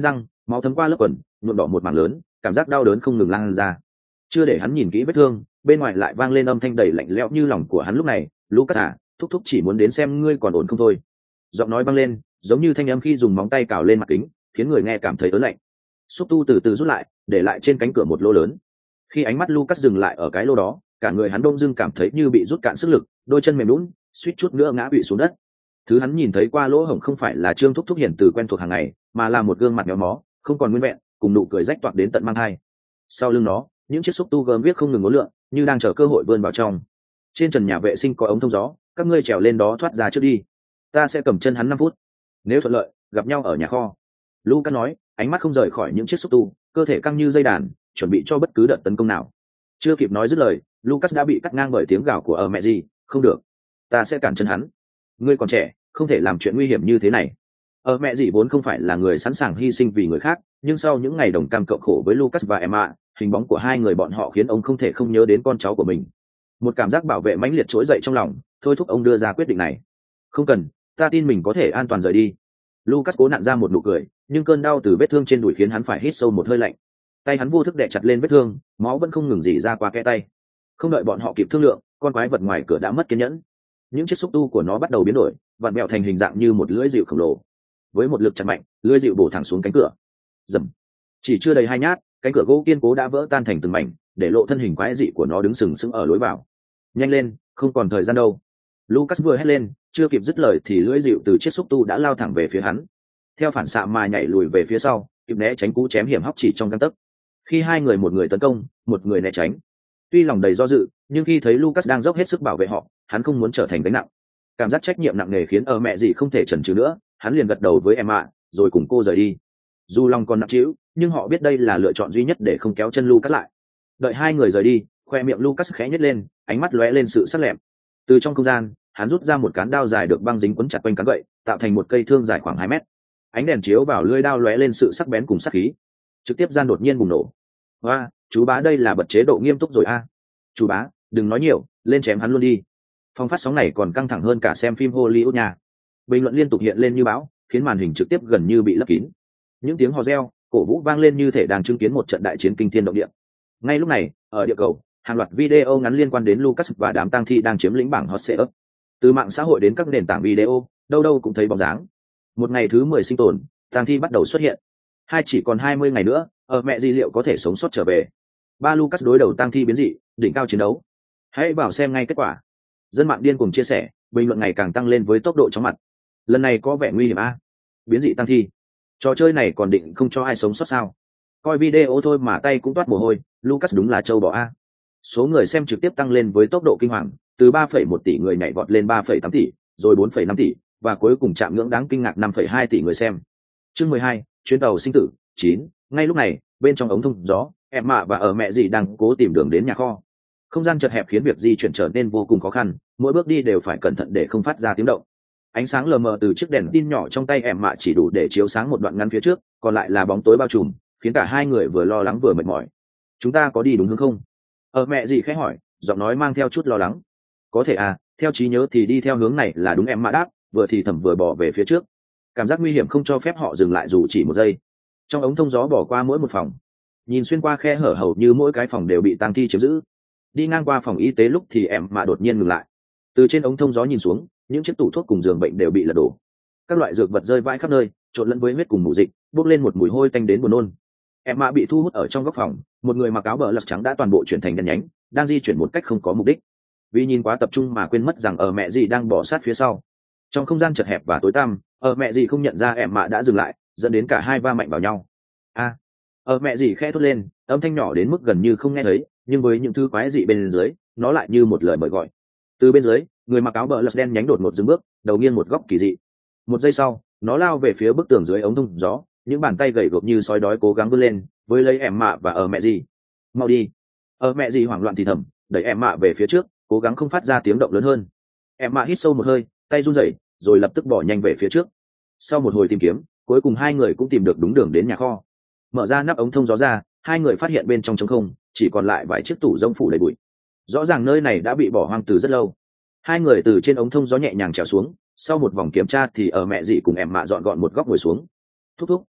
máu thấm qua lớp quần nhuộm đỏ một mảng lớn, cảm giác đau đớn không ngừng lan ra. Chưa để hắn nhìn kỹ vết thương, bên ngoài lại vang lên âm thanh đầy lạnh lẽo như lòng của hắn lúc này. Lucas à, thúc thúc chỉ muốn đến xem ngươi còn ổn không thôi. Giọng nói vang lên giống như thanh âm khi dùng móng tay cào lên mặt kính, khiến người nghe cảm thấy ớn lạnh. Xúc tu từ từ rút lại, để lại trên cánh cửa một lỗ lớn. Khi ánh mắt Lucas dừng lại ở cái lỗ đó, cả người hắn đông dưng cảm thấy như bị rút cạn sức lực, đôi chân mềm nhũn, suýt chút nữa ngã bị xuống đất. Thứ hắn nhìn thấy qua lỗ hổng không phải là Trương thúc thúc hiển từ quen thuộc hàng ngày, mà là một gương mặt méo mó, không còn nguyên vẹn, cùng nụ cười rách toạc đến tận mang hai. Sau lưng nó, những chiếc xúc tu gớm viết không ngừng ngốn lượn, như đang chờ cơ hội vươn vào trong. Trên trần nhà vệ sinh có ống thông gió, các ngươi trèo lên đó thoát ra trước đi. Ta sẽ cầm chân hắn năm phút. Nếu thuận lợi, gặp nhau ở nhà kho. Lucas nói, ánh mắt không rời khỏi những chiếc xúc tu, cơ thể căng như dây đàn, chuẩn bị cho bất cứ đợt tấn công nào. Chưa kịp nói dứt lời, Lucas đã bị cắt ngang bởi tiếng gào của ở mẹ gì. Không được, ta sẽ cản chân hắn. Ngươi còn trẻ, không thể làm chuyện nguy hiểm như thế này. Ở mẹ gì vốn không phải là người sẵn sàng hy sinh vì người khác, nhưng sau những ngày đồng cam cộng khổ với Lucas và Emma, hình bóng của hai người bọn họ khiến ông không thể không nhớ đến con cháu của mình. Một cảm giác bảo vệ mãnh liệt trỗi dậy trong lòng, thôi thúc ông đưa ra quyết định này. Không cần, ta tin mình có thể an toàn rời đi. Lucas cố nặn ra một nụ cười, nhưng cơn đau từ vết thương trên đùi khiến hắn phải hít sâu một hơi lạnh. Tay hắn vô thức đè chặt lên vết thương, máu vẫn không ngừng rỉ ra qua kẽ tay. Không đợi bọn họ kịp thương lượng, con quái vật ngoài cửa đã mất kiên nhẫn. Những chiếc xúc tu của nó bắt đầu biến đổi, vặn vẹo thành hình dạng như một lưỡi dịu khổng lồ. Với một lực chặt mạnh, lưỡi dịu bổ thẳng xuống cánh cửa. Rầm. Chỉ chưa đầy hai nhát, cánh cửa gỗ kiên cố đã vỡ tan thành từng mảnh, để lộ thân hình quái dị của nó đứng sừng sững ở lối vào. Nhanh lên, không còn thời gian đâu. Lucas vừa hét lên, chưa kịp dứt lời thì lưỡi dịu từ chiếc xúc tu đã lao thẳng về phía hắn. Theo phản xạ mà nhảy lùi về phía sau, kịp né tránh cú chém hiểm hóc chỉ trong gang tấc. Khi hai người một người tấn công, một người né tránh. Tuy lòng đầy do dự, nhưng khi thấy Lucas đang dốc hết sức bảo vệ họ, hắn không muốn trở thành gánh nặng. Cảm giác trách nhiệm nặng nề khiến ở mẹ gì không thể chần chừ nữa, hắn liền gật đầu với Emma, rồi cùng cô rời đi. Dù lòng còn nặng trĩu, nhưng họ biết đây là lựa chọn duy nhất để không kéo chân Lucas lại. Đợi hai người rời đi, khoe miệng Lucas khẽ nhếch lên, ánh mắt lóe lên sự sắc lẹm. Từ trong không gian, hắn rút ra một cán đao dài được băng dính quấn chặt quanh cán gậy, tạo thành một cây thương dài khoảng hai mét. Ánh đèn chiếu vào lưỡi đao lóe lên sự sắc bén cùng sát khí. Trực tiếp gian đột nhiên bùng nổ. Hoa, chú bá đây là bật chế độ nghiêm túc rồi a. À. Chú bá, đừng nói nhiều, lên chém hắn luôn đi. Phòng phát sóng này còn căng thẳng hơn cả xem phim Hollywood nha. Bình luận liên tục hiện lên như bão, khiến màn hình trực tiếp gần như bị lấp kín. Những tiếng hò reo, cổ vũ vang lên như thể đang chứng kiến một trận đại chiến kinh thiên động địa. Ngay lúc này, ở địa cầu, hàng loạt video ngắn liên quan đến Lucas và đám tang thi đang chiếm lĩnh bảng hot search. Từ mạng xã hội đến các nền tảng video, đâu đâu cũng thấy bóng dáng. Một ngày thứ mười sinh tồn, tang thi bắt đầu xuất hiện. Hai chỉ còn hai mươi ngày nữa, ở mẹ gì liệu có thể sống sót trở về. Ba Lucas đối đầu tang thi biến dị, đỉnh cao chiến đấu. Hãy vào xem ngay kết quả. Dân mạng điên cuồng chia sẻ, bình luận ngày càng tăng lên với tốc độ chóng mặt. Lần này có vẻ nguy hiểm a. Biến dị tang thi. Trò chơi này còn định không cho ai sống sót sao? Coi video thôi mà tay cũng toát mồ hôi, Lucas đúng là trâu bò a. Số người xem trực tiếp tăng lên với tốc độ kinh hoàng, từ ba phẩy một tỷ người nhảy vọt lên ba phẩy tám tỷ, rồi bốn phẩy năm tỷ, và cuối cùng chạm ngưỡng đáng kinh ngạc năm phẩy hai tỷ người xem. Chương mười hai, chuyến tàu sinh tử. Chín. Ngay lúc này, bên trong ống thông gió, Emma và ở mẹ dì đang cố tìm đường đến nhà kho. Không gian chật hẹp khiến việc di chuyển trở nên vô cùng khó khăn, mỗi bước đi đều phải cẩn thận để không phát ra tiếng động. Ánh sáng lờ mờ từ chiếc đèn tin nhỏ trong tay Emma chỉ đủ để chiếu sáng một đoạn ngắn phía trước, còn lại là bóng tối bao trùm, khiến cả hai người vừa lo lắng vừa mệt mỏi. Chúng ta có đi đúng hướng không? Ở mẹ dì khẽ hỏi, giọng nói mang theo chút lo lắng. Có thể à, theo trí nhớ thì đi theo hướng này là đúng, Emma đáp, vừa thì thầm vừa bỏ về phía trước. Cảm giác nguy hiểm không cho phép họ dừng lại dù chỉ một giây. Trong ống thông gió bỏ qua mỗi một phòng, nhìn xuyên qua khe hở hầu như mỗi cái phòng đều bị tang thi chiếm giữ. Đi ngang qua phòng y tế lúc thì em mà đột nhiên ngừng lại. Từ trên ống thông gió nhìn xuống, những chiếc tủ thuốc cùng giường bệnh đều bị lật đổ. Các loại dược vật rơi vãi khắp nơi, trộn lẫn với huyết cùng mù dịch, bốc lên một mùi hôi tanh đến buồn nôn. Em mà bị thu hút ở trong góc phòng, một người mặc áo bờ lật trắng đã toàn bộ chuyển thành đen nhánh, đang di chuyển một cách không có mục đích. Vì nhìn quá tập trung mà quên mất rằng ở mẹ gì đang bỏ sát phía sau. Trong không gian chật hẹp và tối tăm, ở mẹ gì không nhận ra em mà đã dừng lại, dẫn đến cả hai va mạnh vào nhau. A, à, ở mẹ gì khẽ thốt lên, âm thanh nhỏ đến mức gần như không nghe thấy, nhưng với những thứ quái dị bên dưới, nó lại như một lời mời gọi. Từ bên dưới, người mặc áo bờ lật đen nhánh đột ngột dừng bước, đầu nghiêng một góc kỳ dị. Một giây sau, nó lao về phía bức tường dưới ống thông gió, những bàn tay gầy guộc như sói đói cố gắng vươn lên, với lấy em mạ và ở mẹ gì. Mau đi! Ở mẹ gì hoảng loạn thì thầm, đẩy em mạ về phía trước, cố gắng không phát ra tiếng động lớn hơn. Em mạ hít sâu một hơi, tay run rẩy, rồi lập tức bỏ nhanh về phía trước. Sau một hồi tìm kiếm, cuối cùng hai người cũng tìm được đúng đường đến nhà kho. Mở ra nắp ống thông gió ra, hai người phát hiện bên trong trống không, chỉ còn lại vài chiếc tủ rông phủ đầy bụi. Rõ ràng nơi này đã bị bỏ hoang từ rất lâu. Hai người từ trên ống thông gió nhẹ nhàng trèo xuống, sau một vòng kiểm tra thì ở mẹ dị cùng em mạ dọn gọn một góc ngồi xuống. Thúc thúc,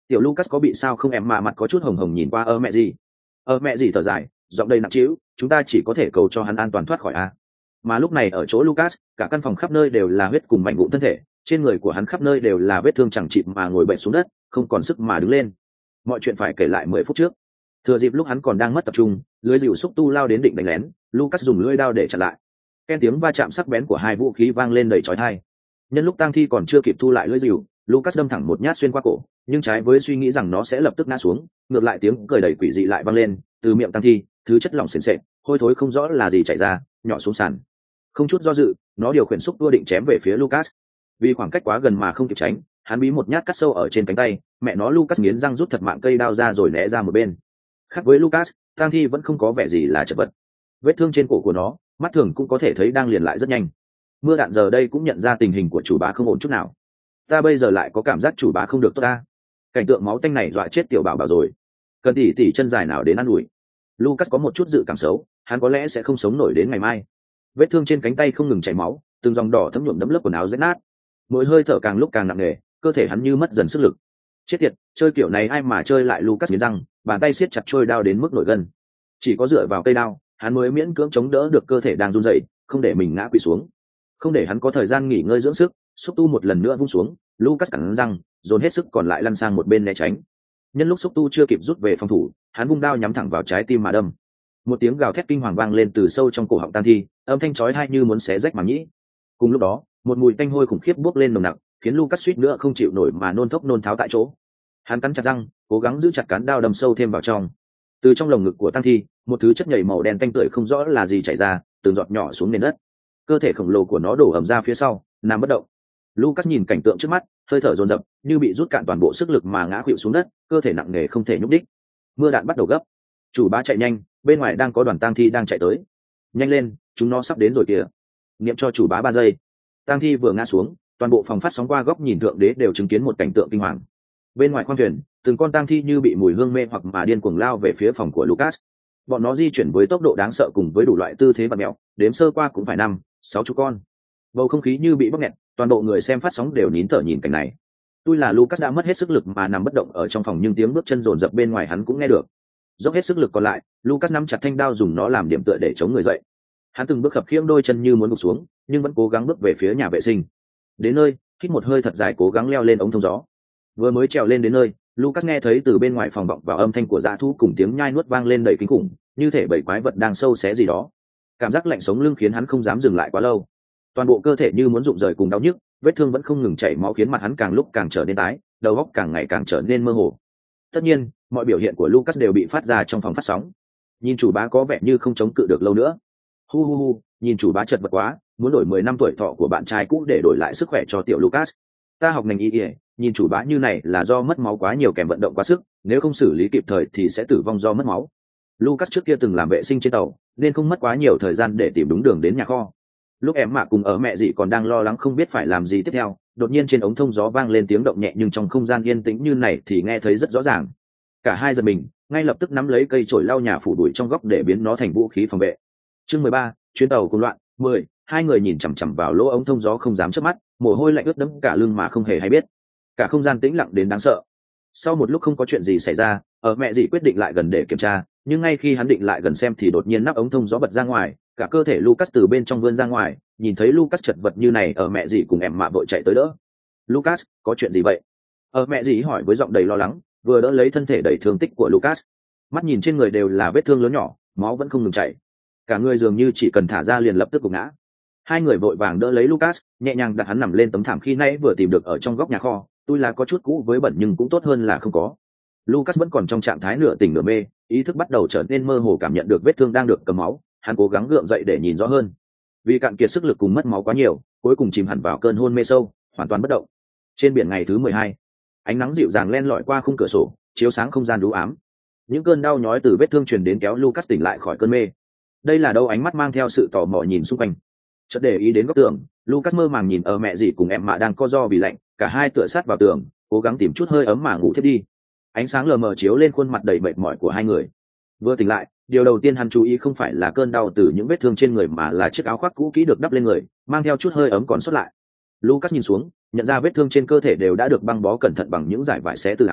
Tiểu Lucas có bị sao không? Em mà mặt có chút hồng hồng nhìn qua ơ mẹ gì. Ơ mẹ gì thở dài, giọng đầy nặng trĩu, chúng ta chỉ có thể cầu cho hắn an toàn thoát khỏi a. Mà lúc này ở chỗ Lucas, cả căn phòng khắp nơi đều là huyết cùng mảnh vụn thân thể, trên người của hắn khắp nơi đều là vết thương chẳng chịt mà ngồi bệnh xuống đất, không còn sức mà đứng lên. Mọi chuyện phải kể lại mười phút trước. Thừa dịp lúc hắn còn đang mất tập trung, lưới dịu xúc tu lao đến định đánh lén, Lucas dùng lưỡi đao để chặn lại. Ken tiếng va chạm sắc bén của hai vũ khí vang lên đầy chói tai. Nhân lúc tang thi còn chưa kịp thu lại lưỡi dịu, Lucas đâm thẳng một nhát xuyên qua cổ, nhưng trái với suy nghĩ rằng nó sẽ lập tức ngã xuống, ngược lại tiếng cười đầy quỷ dị lại vang lên từ miệng tang thi, thứ chất lỏng sền sệt, hôi thối không rõ là gì chảy ra, nhỏ xuống sàn. Không chút do dự, nó điều khiển xúc tua định chém về phía Lucas. Vì khoảng cách quá gần mà không kịp tránh, hắn bí một nhát cắt sâu ở trên cánh tay, mẹ nó Lucas nghiến răng rút thật mạng cây đao ra rồi né ra một bên. Khác với Lucas, tang thi vẫn không có vẻ gì là chật vật. Vết thương trên cổ của nó, mắt thường cũng có thể thấy đang liền lại rất nhanh. Mưa đạn giờ đây cũng nhận ra tình hình của chủ bá không ổn chút nào. Ta bây giờ lại có cảm giác chủ bá không được tốt ta. Cảnh tượng máu tanh này dọa chết tiểu bảo bảo rồi. Cần tỉ tỉ chân dài nào đến ăn ủi. Lucas có một chút dự cảm xấu, hắn có lẽ sẽ không sống nổi đến ngày mai. Vết thương trên cánh tay không ngừng chảy máu, từng dòng đỏ thấm nhuộm đẫm lớp quần áo rách nát. Mỗi hơi thở càng lúc càng nặng nề, cơ thể hắn như mất dần sức lực. Chết tiệt, chơi kiểu này ai mà chơi lại? Lucas nghiến răng, bàn tay siết chặt trôi đao đến mức nổi gân. Chỉ có dựa vào cây đao, hắn mới miễn cưỡng chống đỡ được cơ thể đang run rẩy, không để mình ngã quỵ xuống. Không để hắn có thời gian nghỉ ngơi dưỡng sức, xúc tu một lần nữa vung xuống, Lucas cắn răng, dồn hết sức còn lại lăn sang một bên né tránh. Nhân lúc xúc tu chưa kịp rút về phòng thủ, hắn vung đao nhắm thẳng vào trái tim mà đâm. Một tiếng gào thét kinh hoàng vang lên từ sâu trong cổ họng tang thi, âm thanh chói tai như muốn xé rách màng nhĩ. Cùng lúc đó, một mùi tanh hôi khủng khiếp bốc lên nồng nặc, khiến Lucas suýt nữa không chịu nổi mà nôn thốc nôn tháo tại chỗ. Hắn cắn chặt răng, cố gắng giữ chặt cán đao đâm sâu thêm vào trong. Từ trong lồng ngực của tang thi, một thứ chất nhầy màu đen tanh tưởi không rõ là gì chảy ra, từng giọt nhỏ xuống nền đất. Cơ thể khổng lồ của nó đổ ầm ra phía sau, nằm bất động. Lucas nhìn cảnh tượng trước mắt, hơi thở dồn dập, như bị rút cạn toàn bộ sức lực mà ngã khuỵu xuống đất, cơ thể nặng nề không thể nhúc đích. Mưa đạn bắt đầu gấp. Chủ bá chạy nhanh, bên ngoài đang có đoàn tang thi đang chạy tới. Nhanh lên, chúng nó sắp đến rồi kìa. Niệm cho chủ bá ba giây. Tang thi vừa ngã xuống, toàn bộ phòng phát sóng qua góc nhìn thượng đế đều chứng kiến một cảnh tượng kinh hoàng. Bên ngoài khoang thuyền, từng con tang thi như bị mùi hương mê hoặc mà điên cuồng lao về phía phòng của Lucas. Bọn nó di chuyển với tốc độ đáng sợ cùng với đủ loại tư thế bạt mẹo, đếm sơ qua cũng phải năm, sáu chục con. Bầu không khí như bị bóp nghẹt, toàn bộ người xem phát sóng đều nín thở nhìn cảnh này. Tôi là Lucas đã mất hết sức lực mà nằm bất động ở trong phòng, nhưng tiếng bước chân rồn rập bên ngoài hắn cũng nghe được. Dốc hết sức lực còn lại, Lucas nắm chặt thanh đao dùng nó làm điểm tựa để chống người dậy. Hắn từng bước khập khiễng đôi chân như muốn gục xuống, nhưng vẫn cố gắng bước về phía nhà vệ sinh. Đến nơi, hít một hơi thật dài cố gắng leo lên ống thông gió. Vừa mới trèo lên đến nơi, Lucas nghe thấy từ bên ngoài phòng vọng vào âm thanh của dã thú cùng tiếng nhai nuốt vang lên đầy kinh khủng, như thể bảy quái vật đang sâu xé gì đó. Cảm giác lạnh sống lưng khiến hắn không dám dừng lại quá lâu. Toàn bộ cơ thể như muốn rụng rời cùng đau nhức, vết thương vẫn không ngừng chảy máu khiến mặt hắn càng lúc càng trở nên tái, đầu óc càng ngày càng trở nên mơ hồ. Tất nhiên, mọi biểu hiện của Lucas đều bị phát ra trong phòng phát sóng. Nhìn chủ bá có vẻ như không chống cự được lâu nữa. Hu hu hu, nhìn chủ bá chật vật quá, muốn đổi mười năm tuổi thọ của bạn trai cũ để đổi lại sức khỏe cho tiểu Lucas. Ta học ngành y y, nhìn chủ bá như này là do mất máu quá nhiều kèm vận động quá sức, nếu không xử lý kịp thời thì sẽ tử vong do mất máu. Lucas trước kia từng làm vệ sinh trên tàu, nên không mất quá nhiều thời gian để tìm đúng đường đến nhà kho. Lúc em mạ cùng ở mẹ dì còn đang lo lắng không biết phải làm gì tiếp theo, đột nhiên trên ống thông gió vang lên tiếng động nhẹ, nhưng trong không gian yên tĩnh như này thì nghe thấy rất rõ ràng. Cả hai giật mình, ngay lập tức nắm lấy cây chổi lau nhà phủ bụi trong góc để biến nó thành vũ khí phòng vệ. Chương mười ba, chuyến tàu cùng loạn. Mười, hai người nhìn chằm chằm vào lỗ ống thông gió không dám chớp mắt, mồ hôi lạnh ướt đẫm cả lưng mà không hề hay biết. Cả không gian tĩnh lặng đến đáng sợ. Sau một lúc không có chuyện gì xảy ra, ở mẹ dì quyết định lại gần để kiểm tra, nhưng ngay khi hắn định lại gần xem thì đột nhiên nắp ống thông gió bật ra ngoài, cả cơ thể Lucas từ bên trong vươn ra ngoài. Nhìn thấy Lucas chật vật như này, ở mẹ dì cùng em mạ vội chạy tới đỡ. Lucas, có chuyện gì vậy? Ở mẹ dì hỏi với giọng đầy lo lắng, vừa đỡ lấy thân thể đầy thương tích của Lucas. Mắt nhìn trên người đều là vết thương lớn nhỏ, máu vẫn không ngừng chảy, cả người dường như chỉ cần thả ra liền lập tức gục ngã. Hai người vội vàng đỡ lấy Lucas, nhẹ nhàng đặt hắn nằm lên tấm thảm khi nãy vừa tìm được ở trong góc nhà kho. Tôi là có chút cũ với bẩn nhưng cũng tốt hơn là không có. Lucas vẫn còn trong trạng thái nửa tỉnh nửa mê, ý thức bắt đầu trở nên mơ hồ, cảm nhận được vết thương đang được cầm máu. Hắn cố gắng gượng dậy để nhìn rõ hơn, vì cạn kiệt sức lực cùng mất máu quá nhiều, cuối cùng chìm hẳn vào cơn hôn mê sâu, hoàn toàn bất động. Trên biển ngày thứ mười hai, ánh nắng dịu dàng len lỏi qua khung cửa sổ, chiếu sáng không gian u ám. Những cơn đau nhói từ vết thương truyền đến kéo Lucas tỉnh lại khỏi cơn mê. Đây là đâu? Ánh mắt mang theo sự tò mò nhìn xung quanh, chợt để ý đến góc tường. Lucas mơ màng nhìn ở mẹ dì cùng em mạ đang co ro vì lạnh, cả hai tựa sát vào tường, cố gắng tìm chút hơi ấm mà ngủ thiếp đi. Ánh sáng lờ mờ chiếu lên khuôn mặt đầy mệt mỏi của hai người. Vừa tỉnh lại, điều đầu tiên hắn chú ý không phải là cơn đau từ những vết thương trên người mà là chiếc áo khoác cũ kỹ được đắp lên người, mang theo chút hơi ấm còn sót lại. Lucas nhìn xuống, nhận ra vết thương trên cơ thể đều đã được băng bó cẩn thận bằng những dải vải xé từ áo,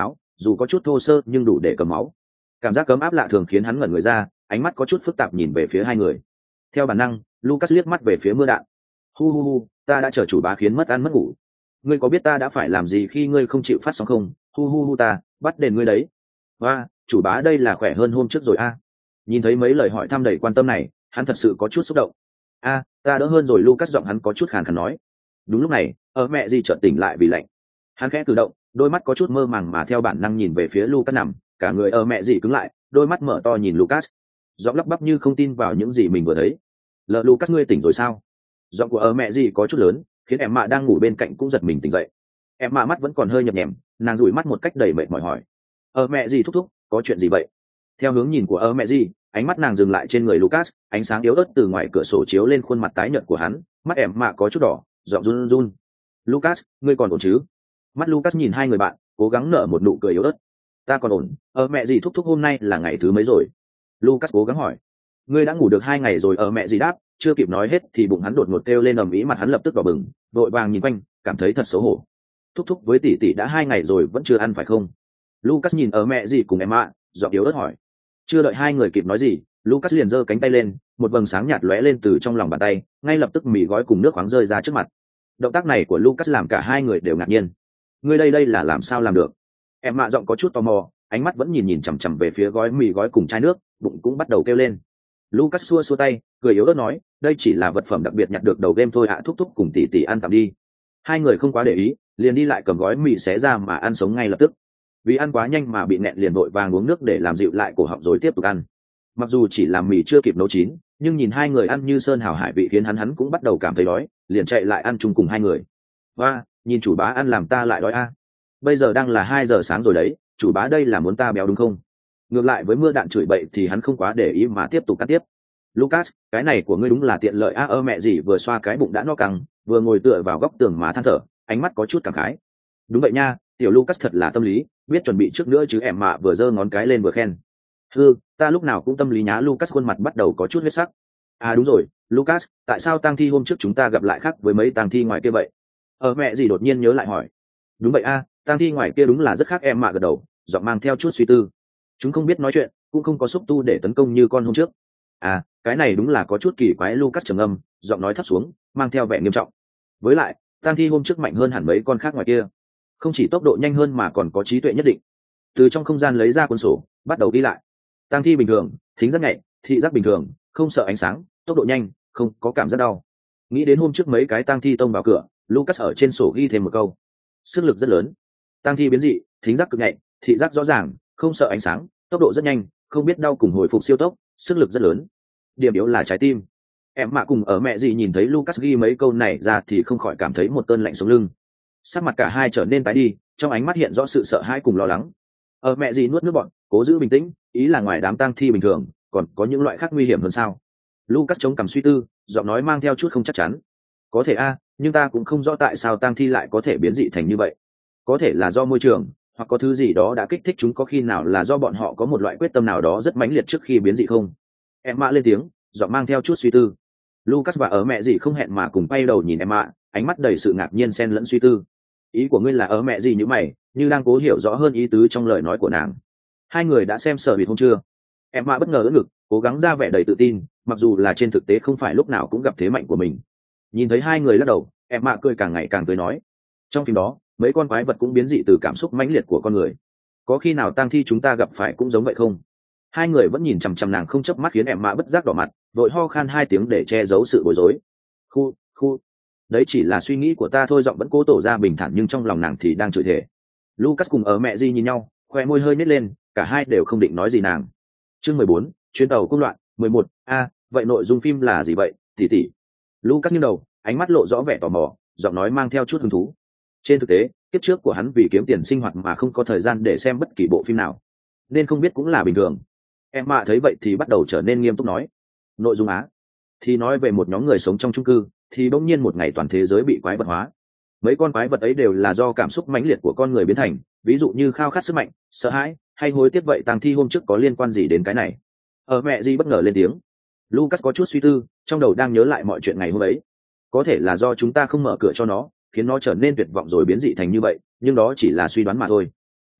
dù có chút thô sơ nhưng đủ để cầm máu. Cảm giác cấm áp lạ thường khiến hắn ngẩn người ra, ánh mắt có chút phức tạp nhìn về phía hai người. Theo bản năng, Lucas liếc mắt về phía mưa đạn. Hu hu hu, ta đã chờ chủ bá khiến mất ăn mất ngủ. Ngươi có biết ta đã phải làm gì khi ngươi không chịu phát sóng không? Hu hu hu, ta bắt đền ngươi đấy. Và chủ bá đây là khỏe hơn hôm trước rồi a. Nhìn thấy mấy lời hỏi thăm đầy quan tâm này, hắn thật sự có chút xúc động. A, ta đỡ hơn rồi. Lucas giọng hắn có chút khàn khàn nói. Đúng lúc này, ở mẹ gì chợt tỉnh lại vì lạnh. Hắn khẽ cử động, đôi mắt có chút mơ màng mà theo bản năng nhìn về phía Lucas nằm, cả người ở mẹ gì cứng lại, đôi mắt mở to nhìn Lucas, giọng lắp bắp như không tin vào những gì mình vừa thấy. Lờ Lucas, ngươi tỉnh rồi sao? Giọng của ở mẹ gì có chút lớn, khiến em mạ đang ngủ bên cạnh cũng giật mình tỉnh dậy. Em mạ mắt vẫn còn hơi nhập nhèm, nàng dụi mắt một cách đầy mệt mỏi hỏi: ở mẹ gì thúc thúc, có chuyện gì vậy? Theo hướng nhìn của ở mẹ gì, ánh mắt nàng dừng lại trên người Lucas, ánh sáng yếu ớt từ ngoài cửa sổ chiếu lên khuôn mặt tái nhợt của hắn, mắt em mạ có chút đỏ, giọng run run. Lucas, ngươi còn ổn chứ? Mắt Lucas nhìn hai người bạn, cố gắng nở một nụ cười yếu ớt. Ta còn ổn. Ở mẹ gì thúc thúc, hôm nay là ngày thứ mấy rồi? Lucas cố gắng hỏi. Ngươi đã ngủ được hai ngày rồi? Ở mẹ gì đáp. Chưa kịp nói hết thì bụng hắn đột ngột kêu lên ầm ĩ, mặt hắn lập tức đỏ bừng, vội vàng nhìn quanh, cảm thấy thật xấu hổ. Thúc thúc với tỷ tỷ đã hai ngày rồi vẫn chưa ăn phải không? Lucas nhìn ở mẹ gì cùng em ạ, giọng yếu ớt hỏi. Chưa đợi hai người kịp nói gì, Lucas liền giơ cánh tay lên, một vầng sáng nhạt lóe lên từ trong lòng bàn tay, ngay lập tức mì gói cùng nước khoáng rơi ra trước mặt. Động tác này của Lucas làm cả hai người đều ngạc nhiên. Ngươi đây đây là làm sao làm được? Em mạ giọng có chút tò mò, ánh mắt vẫn nhìn nhìn chằm chằm về phía gói mì gói cùng chai nước, bụng cũng bắt đầu kêu lên. Lucas xua xua tay, cười yếu ớt nói, đây chỉ là vật phẩm đặc biệt nhặt được đầu game thôi ạ, thúc thúc cùng tỷ tỷ ăn tạm đi. Hai người không quá để ý, liền đi lại cầm gói mì xé ra mà ăn sống ngay lập tức. Vì ăn quá nhanh mà bị nghẹn, liền vội vàng uống nước để làm dịu lại cổ họng rồi tiếp tục ăn. Mặc dù chỉ làm mì chưa kịp nấu chín, nhưng nhìn hai người ăn như sơn hào hải vị khiến hắn hắn cũng bắt đầu cảm thấy đói, liền chạy lại ăn chung cùng hai người. Và nhìn chủ bá ăn làm ta lại đói a. Bây giờ đang là hai giờ sáng rồi đấy, chủ bá đây là muốn ta béo đúng không? Ngược lại với mưa đạn chửi bậy thì hắn không quá để ý mà tiếp tục cắt tiếp. Lucas, cái này của ngươi đúng là tiện lợi a. Ơ mẹ gì vừa xoa cái bụng đã no căng, vừa ngồi tựa vào góc tường mà than thở, ánh mắt có chút cảm khái. Đúng vậy nha, tiểu Lucas thật là tâm lý, biết chuẩn bị trước nữa chứ. Em mạ vừa giơ ngón cái lên vừa khen. Hừ, ta lúc nào cũng tâm lý nhá. Lucas khuôn mặt bắt đầu có chút huyết sắc. À đúng rồi, Lucas, tại sao tang thi hôm trước chúng ta gặp lại khác với mấy tang thi ngoài kia vậy? Ở mẹ gì đột nhiên nhớ lại hỏi. Đúng vậy a, tang thi ngoài kia đúng là rất khác. Em mạ gật đầu, giọng mang theo chút suy tư. Chúng không biết nói chuyện, cũng không có xúc tu để tấn công như con hôm trước. À, cái này đúng là có chút kỳ quái. Lucas trầm ngâm, giọng nói thấp xuống, mang theo vẻ nghiêm trọng. Với lại, tang thi hôm trước mạnh hơn hẳn mấy con khác ngoài kia, không chỉ tốc độ nhanh hơn mà còn có trí tuệ nhất định. Từ trong không gian lấy ra cuốn sổ, bắt đầu đi lại. Tang thi bình thường, thính giác nhạy, thị giác bình thường, không sợ ánh sáng, tốc độ nhanh, không có cảm giác đau. Nghĩ đến hôm trước mấy cái tang thi tông vào cửa, Lucas ở trên sổ ghi thêm một câu: sức lực rất lớn. Tang thi biến dị, thính giác cực nhạy, thị giác rõ ràng, không sợ ánh sáng, tốc độ rất nhanh, không biết đau cùng hồi phục siêu tốc, sức lực rất lớn. Điểm yếu là trái tim. Em mạ cùng ở mẹ gì nhìn thấy Lucas ghi mấy câu này ra thì không khỏi cảm thấy một cơn lạnh sống lưng. Sắc mặt cả hai trở nên tái đi, trong ánh mắt hiện rõ sự sợ hãi cùng lo lắng. Ở mẹ gì nuốt nước bọt, cố giữ bình tĩnh, ý là ngoài đám tang thi bình thường, còn có những loại khác nguy hiểm hơn sao? Lucas chống cằm suy tư, giọng nói mang theo chút không chắc chắn. Có thể a, nhưng ta cũng không rõ tại sao tang thi lại có thể biến dị thành như vậy. Có thể là do môi trường, hoặc có thứ gì đó đã kích thích chúng, có khi nào là do bọn họ có một loại quyết tâm nào đó rất mãnh liệt trước khi biến dị không? Em mạ lên tiếng, giọng mang theo chút suy tư. Lucas và ở mẹ gì không hẹn mà cùng quay đầu nhìn em mạ, ánh mắt đầy sự ngạc nhiên xen lẫn suy tư. Ý của ngươi là ở mẹ gì như mày, như đang cố hiểu rõ hơn ý tứ trong lời nói của nàng. Hai người đã xem sở bịt không chưa? Em mạ bất ngờ ưỡn ngực, cố gắng ra vẻ đầy tự tin, mặc dù là trên thực tế không phải lúc nào cũng gặp thế mạnh của mình. Nhìn thấy hai người lắc đầu, em mạ cười càng ngày càng tươi nói. Trong phim đó, mấy con quái vật cũng biến dị từ cảm xúc mãnh liệt của con người. Có khi nào tang thi chúng ta gặp phải cũng giống vậy không? Hai người vẫn nhìn chằm chằm nàng không chớp mắt, khiến em mạ bất giác đỏ mặt, vội ho khan hai tiếng để che giấu sự bối rối. Khu, khu, đấy chỉ là suy nghĩ của ta thôi. Giọng vẫn cố tỏ ra bình thản nhưng trong lòng nàng thì đang chửi thề. Lucas cùng ở mẹ gì nhìn nhau, khoe môi hơi nhếch lên, cả hai đều không định nói gì nàng. Chương mười bốn, chuyến tàu công loạn. mười một, a, vậy nội dung phim là gì vậy, tỷ tỷ? Lucas nghiêng đầu, ánh mắt lộ rõ vẻ tò mò, giọng nói mang theo chút hứng thú. Trên thực tế, kiếp trước của hắn vì kiếm tiền sinh hoạt mà không có thời gian để xem bất kỳ bộ phim nào, nên không biết cũng là bình thường. Em mạ thấy vậy thì bắt đầu trở nên nghiêm túc nói. Nội dung á, thì nói về một nhóm người sống trong chung cư, thì bỗng nhiên một ngày toàn thế giới bị quái vật hóa. Mấy con quái vật ấy đều là do cảm xúc mãnh liệt của con người biến thành, ví dụ như khao khát sức mạnh, sợ hãi hay hối tiếc. Vậy tang thi hôm trước có liên quan gì đến cái này? Ở mẹ gì bất ngờ lên tiếng. Lucas có chút suy tư, trong đầu đang nhớ lại mọi chuyện ngày hôm ấy. Có thể là do chúng ta không mở cửa cho nó, khiến nó trở nên tuyệt vọng rồi biến dị thành như vậy, nhưng đó chỉ là suy đoán mà thôi.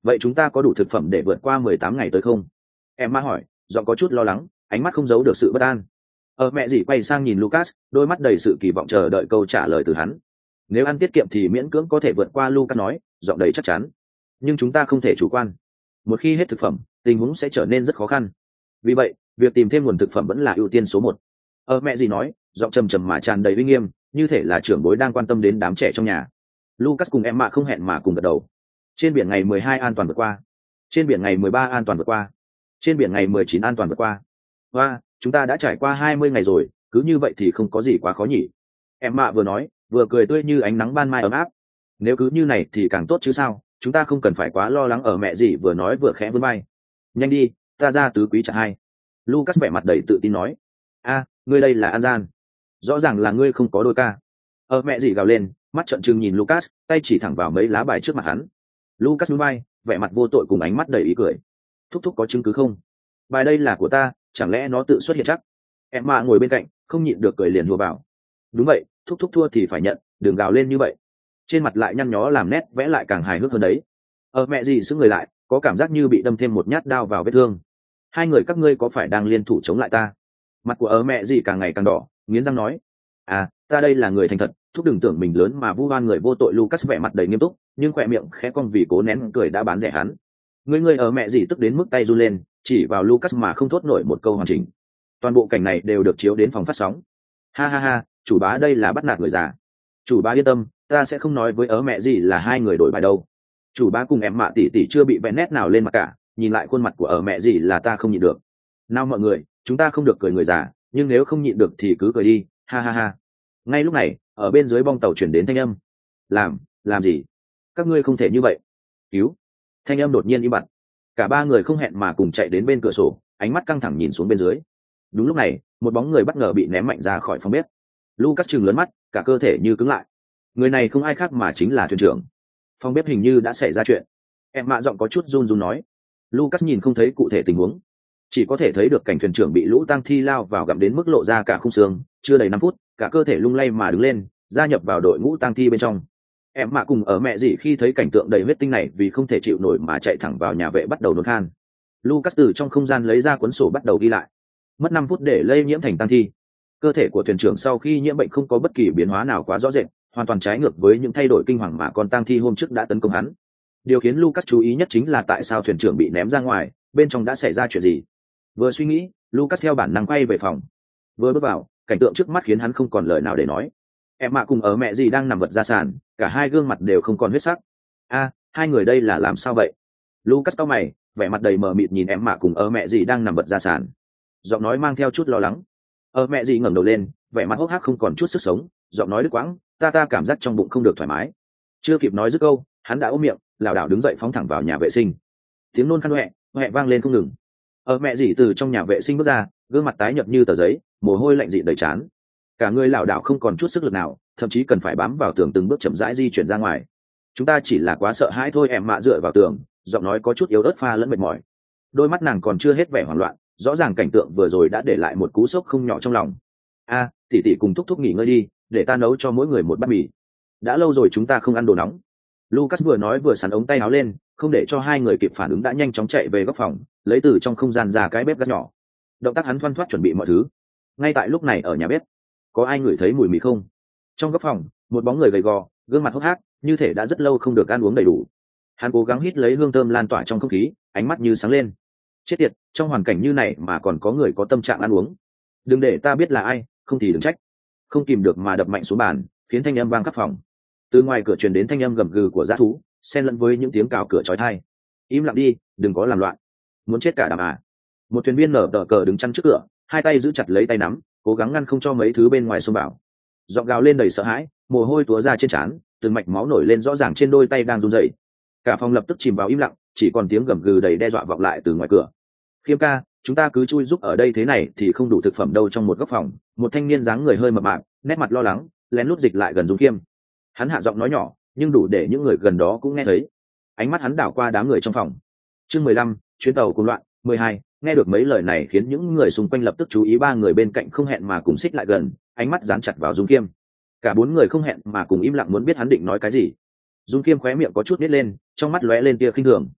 vậy chúng ta có đủ thực phẩm để vượt qua mười tám ngày tới không? Emma hỏi, giọng có chút lo lắng, ánh mắt không giấu được sự bất an. Ở mẹ dì quay sang nhìn Lucas, đôi mắt đầy sự kỳ vọng chờ đợi câu trả lời từ hắn. Nếu ăn tiết kiệm thì miễn cưỡng có thể vượt qua, Lucas nói, giọng đầy chắc chắn. Nhưng chúng ta không thể chủ quan. Một khi hết thực phẩm, tình huống sẽ trở nên rất khó khăn. Vì vậy, việc tìm thêm nguồn thực phẩm vẫn là ưu tiên số một. Ở mẹ dì nói, giọng trầm trầm mà tràn đầy uy nghiêm, như thể là trưởng bối đang quan tâm đến đám trẻ trong nhà. Lucas cùng Emma không hẹn mà cùng gật đầu. Trên biển ngày mười hai an toàn vượt qua. Trên biển ngày mười ba an toàn vượt qua. Trên biển ngày mười chín an toàn vượt qua. Và chúng ta đã trải qua hai mươi ngày rồi, cứ như vậy thì không có gì quá khó nhỉ? Emma vừa nói, vừa cười tươi như ánh nắng ban mai ấm áp. Nếu cứ như này thì càng tốt chứ sao, chúng ta không cần phải quá lo lắng. Ở mẹ dì vừa nói vừa khẽ vươn vai. Nhanh đi, ta ra tứ quý chặng hai. Lucas vẻ mặt đầy tự tin nói. A, ngươi đây là an gian. Rõ ràng là ngươi không có đôi ca. Ở mẹ dì gào lên, mắt trợn trừng nhìn Lucas, tay chỉ thẳng vào mấy lá bài trước mặt hắn. Lucas nhún vai, vẻ mặt vô tội cùng ánh mắt đầy ý cười. Thúc thúc có chứng cứ không? Bài đây là của ta, chẳng lẽ nó tự xuất hiện chắc? Emma ngồi bên cạnh, không nhịn được cười liền hùa vào. Đúng vậy, thúc thúc thua thì phải nhận, đừng gào lên như vậy. Trên mặt lại nhăn nhó làm nét vẽ lại càng hài hước hơn đấy. Ở mẹ gì sững người lại, có cảm giác như bị đâm thêm một nhát đao vào vết thương. Hai người các ngươi có phải đang liên thủ chống lại ta? Mặt của ở mẹ gì càng ngày càng đỏ, nghiến răng nói. À, ta đây là người thành thật, thúc đừng tưởng mình lớn mà vu oan người vô tội. Lucas vẻ mặt đầy nghiêm túc, nhưng khỏe miệng khẽ cong vì cố nén cười đã bán rẻ hắn. Người người ở mẹ gì tức đến mức tay run lên, chỉ vào Lucas mà không thốt nổi một câu hoàn chỉnh. Toàn bộ cảnh này đều được chiếu đến phòng phát sóng. Ha ha ha, chủ bá đây là bắt nạt người già. Chủ bá yên tâm, ta sẽ không nói với ở mẹ gì là hai người đổi bài đâu. Chủ bá cùng em mạ tỷ tỷ chưa bị vẽ nét nào lên mặt cả, nhìn lại khuôn mặt của ở mẹ gì là ta không nhịn được. Nào mọi người, chúng ta không được cười người già, nhưng nếu không nhịn được thì cứ cười đi, ha ha ha. Ngay lúc này, ở bên dưới bong tàu chuyển đến thanh âm. Làm, làm gì? Các ngươi không thể như vậy. Cứu. Thanh âm đột nhiên im bặt. Cả ba người không hẹn mà cùng chạy đến bên cửa sổ, ánh mắt căng thẳng nhìn xuống bên dưới. Đúng lúc này, một bóng người bất ngờ bị ném mạnh ra khỏi phòng bếp. Lucas trừng lớn mắt, cả cơ thể như cứng lại. Người này không ai khác mà chính là thuyền trưởng. Phòng bếp hình như đã xảy ra chuyện. Em mạ giọng có chút run run nói. Lucas nhìn không thấy cụ thể tình huống, chỉ có thể thấy được cảnh thuyền trưởng bị lũ tang thi lao vào gặm đến mức lộ ra cả khung xương. Chưa đầy năm phút, cả cơ thể lung lay mà đứng lên, gia nhập vào đội ngũ tang thi bên trong. Em mạ cùng ở mẹ gì khi thấy cảnh tượng đầy huyết tinh này vì không thể chịu nổi mà chạy thẳng vào nhà vệ bắt đầu nôn khan. Lucas từ trong không gian lấy ra cuốn sổ bắt đầu ghi lại. Mất năm phút để lây nhiễm thành tang thi. Cơ thể của thuyền trưởng sau khi nhiễm bệnh không có bất kỳ biến hóa nào quá rõ rệt, hoàn toàn trái ngược với những thay đổi kinh hoàng mà con tang thi hôm trước đã tấn công hắn. Điều khiến Lucas chú ý nhất chính là tại sao thuyền trưởng bị ném ra ngoài, bên trong đã xảy ra chuyện gì. Vừa suy nghĩ, Lucas theo bản năng quay về phòng. Vừa bước vào, cảnh tượng trước mắt khiến hắn không còn lời nào để nói. Em mạ cùng ở mẹ gì đang nằm vật ra sàn, cả hai gương mặt đều không còn huyết sắc. A, hai người đây là làm sao vậy? Lucas cau mày, vẻ mặt đầy mờ mịt nhìn em mạ cùng ở mẹ gì đang nằm vật ra sàn. Giọng nói mang theo chút lo lắng. Ở mẹ gì ngẩng đầu lên, vẻ mặt hốc hác không còn chút sức sống, giọng nói đứt quãng, ta ta cảm giác trong bụng không được thoải mái. Chưa kịp nói dứt câu, hắn đã ôm miệng, lảo đảo đứng dậy phóng thẳng vào nhà vệ sinh. Tiếng nôn khan hoẹ, hoẹ vang lên không ngừng. Ở mẹ gì từ trong nhà vệ sinh bước ra, gương mặt tái nhợt như tờ giấy, mồ hôi lạnh dị đầy trán. Cả người lảo đảo không còn chút sức lực nào, thậm chí cần phải bám vào tường từng bước chậm rãi di chuyển ra ngoài. Chúng ta chỉ là quá sợ hãi thôi. Em mạ dựa vào tường, giọng nói có chút yếu ớt pha lẫn mệt mỏi. Đôi mắt nàng còn chưa hết vẻ hoảng loạn, rõ ràng cảnh tượng vừa rồi đã để lại một cú sốc không nhỏ trong lòng. A, tỷ tỷ cùng thúc thúc nghỉ ngơi đi, để ta nấu cho mỗi người một bát mì. Đã lâu rồi chúng ta không ăn đồ nóng. Lucas vừa nói vừa sắn ống tay áo lên, không để cho hai người kịp phản ứng đã nhanh chóng chạy về góc phòng, lấy từ trong không gian ra cái bếp gas nhỏ. Động tác hắn thoăn thoắt chuẩn bị mọi thứ. Ngay tại lúc này ở nhà bếp, có ai ngửi thấy mùi mì không? Trong góc phòng, một bóng người gầy gò, gương mặt hốc hác, như thể đã rất lâu không được ăn uống đầy đủ. Hắn cố gắng hít lấy hương thơm lan tỏa trong không khí, ánh mắt như sáng lên. Chết tiệt, trong hoàn cảnh như này mà còn có người có tâm trạng ăn uống. Đừng để ta biết là ai, không thì đừng trách. Không kìm được mà đập mạnh xuống bàn, khiến thanh âm vang khắp phòng. Từ ngoài cửa truyền đến thanh âm gầm gừ của dã thú, xen lẫn với những tiếng cào cửa chói tai. Im lặng đi, đừng có làm loạn. Muốn chết cả đám à? Một thuyền viên nở tờ cờ đứng chắn trước cửa, hai tay giữ chặt lấy tay nắm, cố gắng ngăn không cho mấy thứ bên ngoài xông vào. Giọng gào lên đầy sợ hãi, mồ hôi túa ra trên trán, từng mạch máu nổi lên rõ ràng trên đôi tay đang run rẩy. Cả phòng lập tức chìm vào im lặng, chỉ còn tiếng gầm gừ đầy đe dọa vọng lại từ ngoài cửa. Khiêm ca, chúng ta cứ chui giúp ở đây thế này thì không đủ thực phẩm đâu. Trong một góc phòng, một thanh niên dáng người hơi mập mạp, nét mặt lo lắng, lén lút dịch lại gần Dung Khiêm. Hắn hạ giọng nói nhỏ, nhưng đủ để những người gần đó cũng nghe thấy. Ánh mắt hắn đảo qua đám người trong phòng. Chương mười lăm, chuyến tàu cuồng loạn. mười hai, nghe được mấy lời này khiến những người xung quanh lập tức chú ý. Ba người bên cạnh không hẹn mà cùng xích lại gần, ánh mắt dán chặt vào Dung Khiêm. Cả bốn người không hẹn mà cùng im lặng muốn biết hắn định nói cái gì. Dung Khiêm khóe miệng có chút nít lên, trong mắt lóe lên tia khinh thường.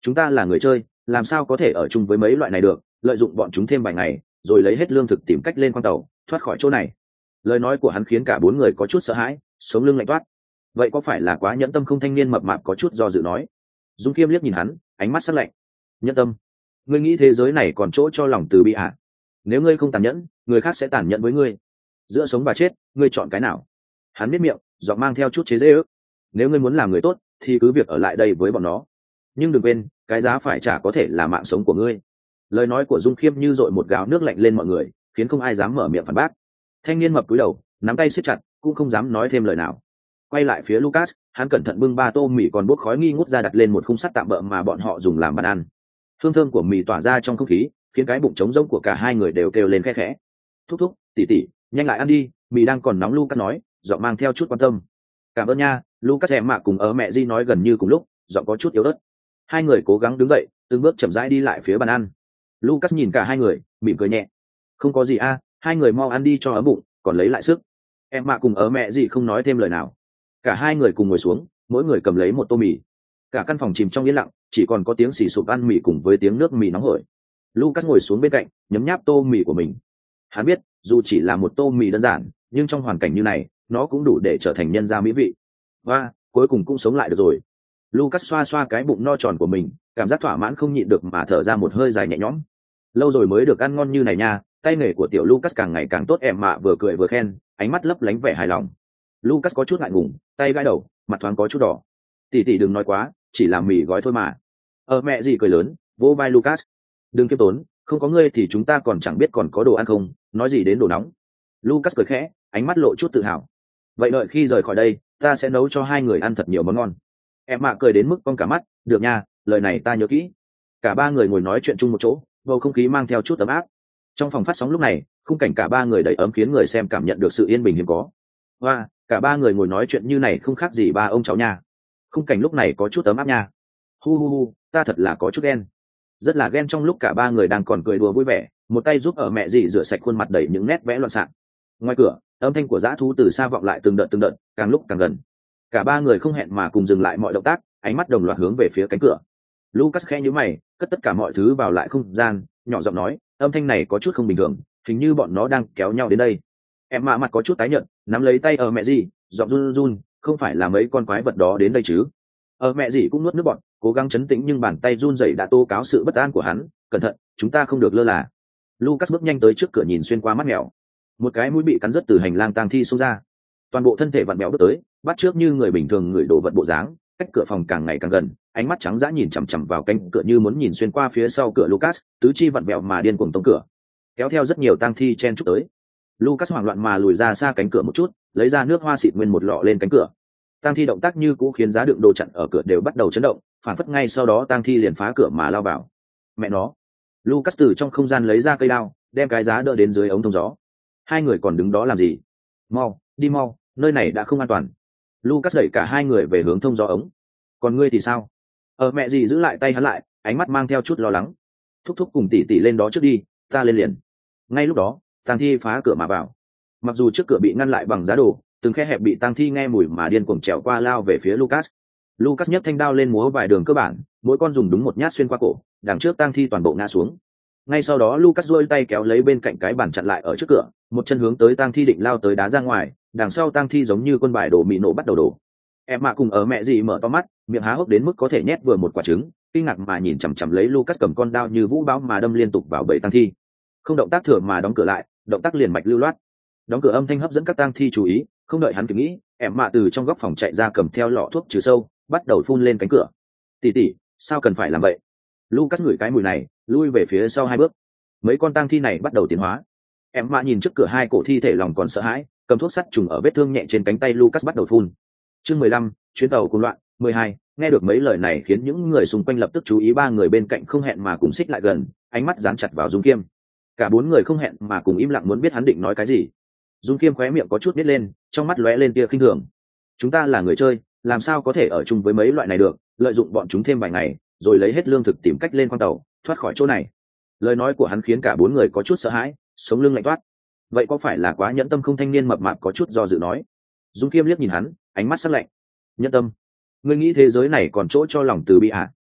chúng ta là người chơi, làm sao có thể ở chung với mấy loại này được, lợi dụng bọn chúng thêm vài ngày rồi lấy hết lương thực tìm cách lên khoang tàu thoát khỏi chỗ này. Lời nói của hắn khiến cả bốn người có chút sợ hãi, sống lưng lạnh toát. Vậy có phải là quá nhẫn tâm không? Thanh niên mập mạp có chút do dự nói. Dung Kiêm liếc nhìn hắn, ánh mắt sắc lạnh. Nhẫn tâm? Ngươi nghĩ thế giới này còn chỗ cho lòng từ bi à? Nếu ngươi không tàn nhẫn, người khác sẽ tàn nhẫn với ngươi. Giữa sống và chết, ngươi chọn cái nào? Hắn biết miệng, giọng mang theo chút chế giễu. Nếu ngươi muốn làm người tốt thì cứ việc ở lại đây với bọn nó, nhưng đừng quên cái giá phải trả có thể là mạng sống của ngươi. Lời nói của Dung Khiêm như dội một gáo nước lạnh lên mọi người, khiến không ai dám mở miệng phản bác. Thanh niên mập cúi đầu, nắm tay siết chặt, cũng không dám nói thêm lời nào. Quay lại phía Lucas, hắn cẩn thận bưng ba tô mì còn bốc khói nghi ngút ra đặt lên một khung sắt tạm bợ mà bọn họ dùng làm bàn ăn. Hương thơm của mì tỏa ra trong không khí, khiến cái bụng trống rỗng của cả hai người đều kêu lên khẽ khẽ. Thúc thúc, tỉ tỉ, nhanh lại ăn đi, mì đang còn nóng. Lucas nói, giọng mang theo chút quan tâm. Cảm ơn nha. Lucas em mạ cùng ở mẹ Di nói gần như cùng lúc, giọng có chút yếu ớt. Hai người cố gắng đứng dậy, từng bước chậm rãi đi lại phía bàn ăn. Lucas nhìn cả hai người, mỉm cười nhẹ. Không có gì a, hai người mau ăn đi cho ấm bụng, còn lấy lại sức. Em mạ cùng ở mẹ Di không nói thêm lời nào. Cả hai người cùng ngồi xuống, mỗi người cầm lấy một tô mì. Cả căn phòng chìm trong yên lặng, chỉ còn có tiếng xì sụp ăn mì cùng với tiếng nước mì nóng hổi. Lucas ngồi xuống bên cạnh, nhấm nháp tô mì của mình. Hắn biết, dù chỉ là một tô mì đơn giản, nhưng trong hoàn cảnh như này, nó cũng đủ để trở thành nhân gia mỹ vị. Và cuối cùng cũng sống lại được rồi. Lucas xoa xoa cái bụng no tròn của mình, cảm giác thỏa mãn không nhịn được mà thở ra một hơi dài nhẹ nhõm. Lâu rồi mới được ăn ngon như này nha, tay nghề của tiểu Lucas càng ngày càng tốt. Em mạ vừa cười vừa khen, ánh mắt lấp lánh vẻ hài lòng. Lucas có chút ngại ngùng, tay gãi đầu, mặt thoáng có chút đỏ. Tỷ tỷ đừng nói quá, chỉ là mì gói thôi mà. Ờ mẹ gì cười lớn, vỗ vai Lucas. Đừng kiêm tốn, không có ngươi thì chúng ta còn chẳng biết còn có đồ ăn không, nói gì đến đồ nóng. Lucas cười khẽ, ánh mắt lộ chút tự hào. Vậy đợi khi rời khỏi đây, ta sẽ nấu cho hai người ăn thật nhiều món ngon. Em mạ cười đến mức cong cả mắt, được nha, lời này ta nhớ kỹ. Cả ba người ngồi nói chuyện chung một chỗ, bầu không khí mang theo chút ấm áp. Trong phòng phát sóng lúc này, khung cảnh cả ba người đầy ấm khiến người xem cảm nhận được sự yên bình hiếm có. Hoa, cả ba người ngồi nói chuyện như này không khác gì ba ông cháu nha. Khung cảnh lúc này có chút ấm áp nha. Hu hu hu, ta thật là có chút ghen. Rất là ghen. Trong lúc cả ba người đang còn cười đùa vui vẻ, một tay giúp ở mẹ dì rửa sạch khuôn mặt đầy những nét vẽ loạn xạ. Ngoài cửa, âm thanh của dã thú từ xa vọng lại từng đợt từng đợt, càng lúc càng gần. Cả ba người không hẹn mà cùng dừng lại mọi động tác, ánh mắt đồng loạt hướng về phía cánh cửa. Lucas khẽ nhíu mày, cất tất cả mọi thứ vào lại không gian, nhỏ giọng nói, âm thanh này có chút không bình thường, hình như bọn nó đang kéo nhau đến đây. Em mạ mặt có chút tái nhợt, nắm lấy tay ở mẹ dì, giọng run run, không phải là mấy con quái vật đó đến đây chứ? Ở mẹ dì cũng nuốt nước bọt, cố gắng trấn tĩnh nhưng bàn tay run rẩy đã tố cáo sự bất an của hắn. Cẩn thận, chúng ta không được lơ là. Lucas bước nhanh tới trước cửa nhìn xuyên qua mắt mèo. Một cái mũi bị cắn rứt từ hành lang tang thi xông ra, toàn bộ thân thể vặn mèo bước tới, bắt trước như người bình thường người đổ vật bộ dáng, cách cửa phòng càng ngày càng gần, ánh mắt trắng dã nhìn chằm chằm vào cánh cửa như muốn nhìn xuyên qua phía sau cửa Lucas, tứ chi vặn vẹo mà điên cuồng tông cửa, kéo theo rất nhiều tang thi chen chúc tới. Lucas hoảng loạn mà lùi ra xa cánh cửa một chút, lấy ra nước hoa xịt nguyên một lọ lên cánh cửa. Tang thi động tác như cũ khiến giá đựng đồ chặn ở cửa đều bắt đầu chấn động, phản phất ngay sau đó tang thi liền phá cửa mà lao vào. Mẹ nó! Lucas từ trong không gian lấy ra cây đao, đem cái giá đỡ đến dưới ống thông gió. Hai người còn đứng đó làm gì? Mau, đi mau, nơi này đã không an toàn. Lucas đẩy cả hai người về hướng thông gió ống. Còn ngươi thì sao? Ở mẹ gì giữ lại tay hắn lại, ánh mắt mang theo chút lo lắng. Thúc thúc cùng tỷ tỷ lên đó trước đi, ta lên liền. Ngay lúc đó, tang thi phá cửa mà vào. Mặc dù trước cửa bị ngăn lại bằng giá đồ, từng khe hẹp bị tang thi nghe mùi mà điên cuồng trèo qua lao về phía Lucas. Lucas nhấc thanh đao lên múa vài đường cơ bản, mỗi con dùng đúng một nhát xuyên qua cổ, đằng trước tang thi toàn bộ ngã xuống. Ngay sau đó Lucas duỗi tay kéo lấy bên cạnh cái bàn chặn lại ở trước cửa, một chân hướng tới tang thi định lao tới đá ra ngoài, đằng sau tang thi giống như quân bài đổ mì nổ bắt đầu đổ. Em mạ cùng ở mẹ gì mở to mắt, miệng há hốc đến mức có thể nhét vừa một quả trứng, kinh ngạc mà nhìn chằm chằm lấy Lucas cầm con đao như vũ bão mà đâm liên tục vào bầy tang thi. Không động tác thừa mà đóng cửa lại, động tác liền mạch lưu loát. Đóng cửa âm thanh hấp dẫn các tang thi chú ý, không đợi hắn kịp nghĩ, em mạ từ trong góc phòng chạy ra cầm theo lọ thuốc trừ sâu, bắt đầu phun lên cánh cửa. Tỷ tỷ, sao cần phải làm vậy? Lucas ngửi cái mùi này, lui về phía sau hai bước. Mấy con tang thi này bắt đầu tiến hóa. Em mạ nhìn trước cửa hai cổ thi thể lòng còn sợ hãi, cầm thuốc sắt trùng ở vết thương nhẹ trên cánh tay Lucas bắt đầu phun. Chương mười lăm, chuyến tàu cuồng loạn. Mười hai, nghe được mấy lời này khiến những người xung quanh lập tức chú ý, ba người bên cạnh không hẹn mà cùng xích lại gần, ánh mắt dán chặt vào Dung Kiêm. Cả bốn người không hẹn mà cùng im lặng muốn biết hắn định nói cái gì. Dung Kiêm khóe miệng có chút nít lên, trong mắt lóe lên tia khinh thường. Chúng ta là người chơi, làm sao có thể ở chung với mấy loại này được, lợi dụng bọn chúng thêm vài ngày, rồi lấy hết lương thực tìm cách lên khoang tàu, thoát khỏi chỗ này. Lời nói của hắn khiến cả bốn người có chút sợ hãi, sống lưng lạnh toát. Vậy có phải là quá nhẫn tâm không? Thanh niên mập mạp có chút do dự nói. Dung Kiêm liếc nhìn hắn, ánh mắt sắc lạnh. Nhẫn tâm? Ngươi nghĩ thế giới này còn chỗ cho lòng từ bi à?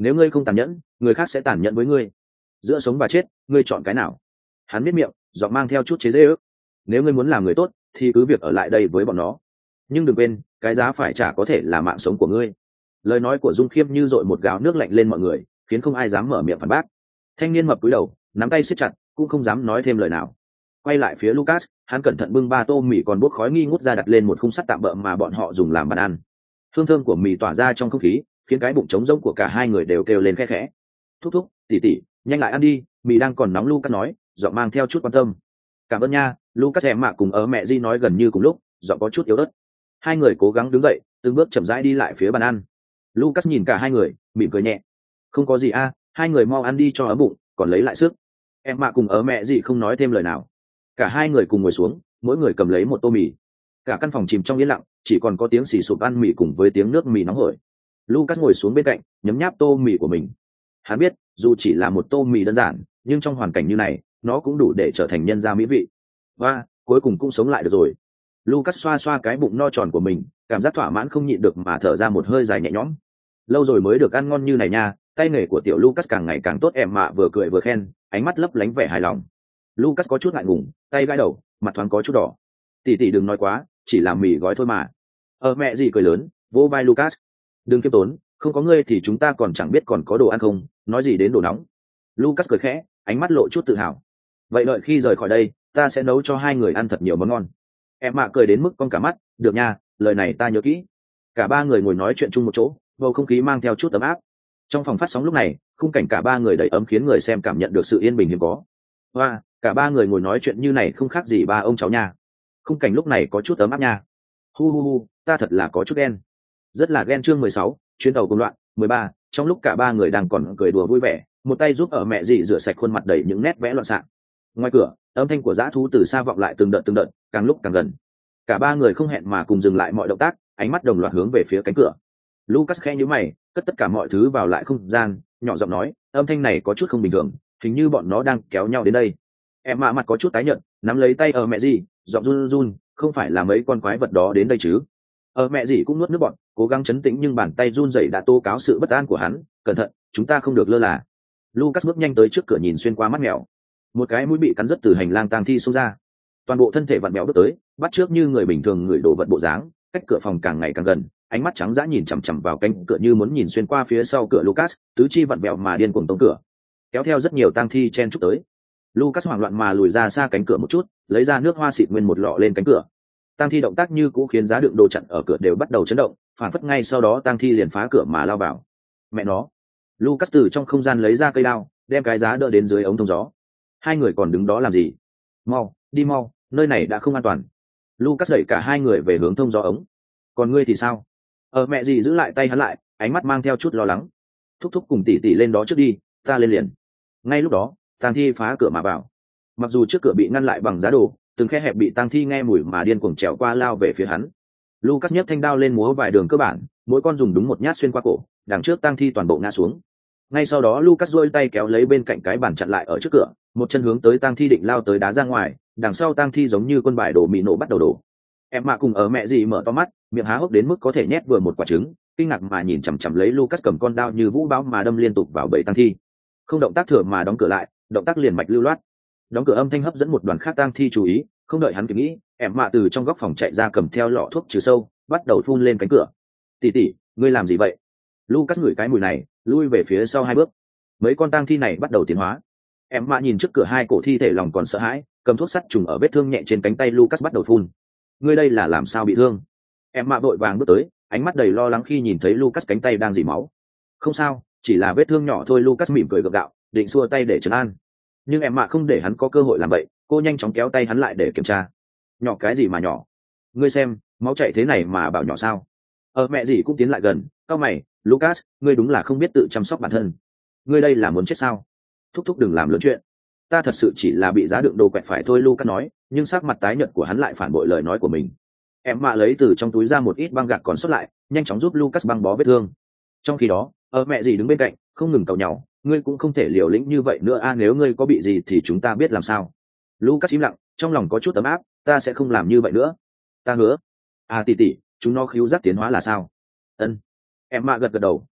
nếu ngươi không tàn nhẫn, người khác sẽ tàn nhẫn với ngươi. Giữa sống và chết, ngươi chọn cái nào? Hắn biết miệng, giọng mang theo chút chế giễu. Nếu ngươi muốn làm người tốt thì cứ việc ở lại đây với bọn nó, nhưng đừng quên cái giá phải trả có thể là mạng sống của ngươi. Lời nói của Dung Khiêm như dội một gáo nước lạnh lên mọi người, khiến không ai dám mở miệng phản bác. Thanh niên mập cúi đầu, nắm tay siết chặt, cũng không dám nói thêm lời nào. Quay lại phía Lucas, hắn cẩn thận bưng ba tô mì còn bốc khói nghi ngút ra đặt lên một khung sắt tạm bợ mà bọn họ dùng làm bàn ăn. Hương thơm của mì tỏa ra trong không khí, khiến cái bụng trống rỗng của cả hai người đều kêu lên khẽ khẽ. Thúc thúc, tỉ tỉ, nhanh lại ăn đi, mì đang còn nóng. Lucas nói, giọng mang theo chút quan tâm. Cảm ơn nha. Lucas em mạ cùng ở mẹ Di nói gần như cùng lúc, giọng có chút yếu ớt. Hai người cố gắng đứng dậy, từng bước chậm rãi đi lại phía bàn ăn. Lucas nhìn cả hai người, mỉm cười nhẹ. Không có gì a, hai người mau ăn đi cho ấm bụng, còn lấy lại sức. Em mạ cùng ở mẹ Di không nói thêm lời nào. Cả hai người cùng ngồi xuống, mỗi người cầm lấy một tô mì. Cả căn phòng chìm trong yên lặng, chỉ còn có tiếng xì sụp ăn mì cùng với tiếng nước mì nóng hổi. Lucas ngồi xuống bên cạnh, nhấm nháp tô mì của mình. Hắn biết, dù chỉ là một tô mì đơn giản, nhưng trong hoàn cảnh như này, nó cũng đủ để trở thành nhân gia mỹ vị. Và cuối cùng cũng sống lại được rồi. Lucas xoa xoa cái bụng no tròn của mình, cảm giác thỏa mãn không nhịn được mà thở ra một hơi dài nhẹ nhõm. Lâu rồi mới được ăn ngon như này nha, tay nghề của tiểu Lucas càng ngày càng tốt. Em mạ vừa cười vừa khen, ánh mắt lấp lánh vẻ hài lòng. Lucas có chút ngại ngùng, tay gãi đầu, mặt thoáng có chút đỏ. Tỷ tỷ đừng nói quá, chỉ là mì gói thôi mà. Ờ mẹ gì cười lớn, vỗ vai Lucas. Đừng kiêm tốn, không có ngươi thì chúng ta còn chẳng biết còn có đồ ăn không, nói gì đến đồ nóng. Lucas cười khẽ, ánh mắt lộ chút tự hào. Vậy đợi khi rời khỏi đây, ta sẽ nấu cho hai người ăn thật nhiều món ngon. Em mạ cười đến mức cong cả mắt, được nha, lời này ta nhớ kỹ. Cả ba người ngồi nói chuyện chung một chỗ, bầu không khí mang theo chút ấm áp. Trong phòng phát sóng lúc này, khung cảnh cả ba người đầy ấm khiến người xem cảm nhận được sự yên bình hiếm có. Hoa, cả ba người ngồi nói chuyện như này không khác gì ba ông cháu nha. Khung cảnh lúc này có chút ấm áp nha. Hu hu hu, ta thật là có chút ghen. Rất là ghen. Chương mười sáu, chuyến tàu cùng loạn. mười ba, trong lúc cả ba người đang còn cười đùa vui vẻ, một tay giúp ở mẹ dì rửa sạch khuôn mặt đầy những nét vẽ loạn xạ. Ngoài cửa, âm thanh của dã thú từ xa vọng lại từng đợt từng đợt, càng lúc càng gần. Cả ba người không hẹn mà cùng dừng lại mọi động tác, ánh mắt đồng loạt hướng về phía cánh cửa. Lucas khẽ nhíu mày, cất tất cả mọi thứ vào lại không gian, nhỏ giọng nói, âm thanh này có chút không bình thường, hình như bọn nó đang kéo nhau đến đây. Em mạ mặt có chút tái nhợt, nắm lấy tay ở mẹ dì, giọng run run, không phải là mấy con quái vật đó đến đây chứ? Ở mẹ dì cũng nuốt nước bọt, cố gắng trấn tĩnh nhưng bàn tay run rẩy đã tố cáo sự bất an của hắn. Cẩn thận, chúng ta không được lơ là. Lucas bước nhanh tới trước cửa nhìn xuyên qua mắt mèo. Một cái mũi bị cắn rứt từ hành lang tang thi xông ra, toàn bộ thân thể vặn mèo bước tới, bắt trước như người bình thường người đổ vật bộ dáng, cách cửa phòng càng ngày càng gần, ánh mắt trắng dã nhìn chằm chằm vào cánh cửa như muốn nhìn xuyên qua phía sau cửa Lucas, tứ chi vặn mèo mà điên cuồng tông cửa, kéo theo rất nhiều tang thi chen chúc tới. Lucas hoảng loạn mà lùi ra xa cánh cửa một chút, lấy ra nước hoa xịt nguyên một lọ lên cánh cửa. Tang thi động tác như cũ khiến giá đựng đồ chặn ở cửa đều bắt đầu chấn động, phản phất ngay sau đó tang thi liền phá cửa mà lao vào. Mẹ nó! Lucas từ trong không gian lấy ra cây đao, đem cái giá đỡ đến dưới ống thông gió. Hai người còn đứng đó làm gì? Mau, đi mau, nơi này đã không an toàn. Lucas đẩy cả hai người về hướng thông gió ống. Còn ngươi thì sao? Ờ mẹ gì giữ lại tay hắn lại, ánh mắt mang theo chút lo lắng. Thúc thúc cùng tỷ tỷ lên đó trước đi, ta lên liền. Ngay lúc đó, tang thi phá cửa mà vào. Mặc dù trước cửa bị ngăn lại bằng giá đồ, từng khe hẹp bị tang thi nghe mùi mà điên cuồng trèo qua lao về phía hắn. Lucas nhấc thanh đao lên múa vài đường cơ bản, mỗi con dùng đúng một nhát xuyên qua cổ, đằng trước tang thi toàn bộ ngã xuống. Ngay sau đó Lucas duỗi tay kéo lấy bên cạnh cái bàn chặn lại ở trước cửa, một chân hướng tới tang thi định lao tới đá ra ngoài, đằng sau tang thi giống như quân bài đổ mì nổ bắt đầu đổ. Em mạ cùng ở mẹ gì mở to mắt, miệng há hốc đến mức có thể nhét vừa một quả trứng, kinh ngạc mà nhìn chằm chằm lấy Lucas cầm con đao như vũ bão mà đâm liên tục vào bầy tang thi. Không động tác thừa mà đóng cửa lại, động tác liền mạch lưu loát. Đóng cửa âm thanh hấp dẫn một đoàn khác tang thi chú ý, không đợi hắn kịp nghĩ, em mạ từ trong góc phòng chạy ra cầm theo lọ thuốc trừ sâu, bắt đầu phun lên cánh cửa. Tỷ tỷ, ngươi làm gì vậy? Lucas ngửi cái mùi này, lui về phía sau hai bước. Mấy con tang thi này bắt đầu tiến hóa. Em mạ nhìn trước cửa hai cổ thi thể lòng còn sợ hãi, cầm thuốc sắt trùng ở vết thương nhẹ trên cánh tay Lucas bắt đầu phun. Ngươi đây là làm sao bị thương? Em mạ vội vàng bước tới, ánh mắt đầy lo lắng khi nhìn thấy Lucas cánh tay đang rỉ máu. Không sao, chỉ là vết thương nhỏ thôi. Lucas mỉm cười gượng gạo, định xua tay để trấn an. Nhưng em mạ không để hắn có cơ hội làm vậy, cô nhanh chóng kéo tay hắn lại để kiểm tra. Nhỏ cái gì mà nhỏ? Ngươi xem, máu chảy thế này mà bảo nhỏ sao? Ờ mẹ gì cũng tiến lại gần, cau mày, Lucas, ngươi đúng là không biết tự chăm sóc bản thân. Ngươi đây là muốn chết sao? Thúc thúc đừng làm lớn chuyện. Ta thật sự chỉ là bị giá đựng đồ quẹt phải thôi, Lucas nói, nhưng sắc mặt tái nhợt của hắn lại phản bội lời nói của mình. Em mạ lấy từ trong túi ra một ít băng gạc còn sót lại, nhanh chóng giúp Lucas băng bó vết thương. Trong khi đó, ở mẹ gì đứng bên cạnh, không ngừng càu nhàu, ngươi cũng không thể liều lĩnh như vậy nữa a, nếu ngươi có bị gì thì chúng ta biết làm sao. Lucas im lặng, trong lòng có chút ấm áp, ta sẽ không làm như vậy nữa. Ta hứa. À tỷ tỷ, chúng nó khíu giác tiến hóa là sao? Ân. Em mạ gật gật đầu,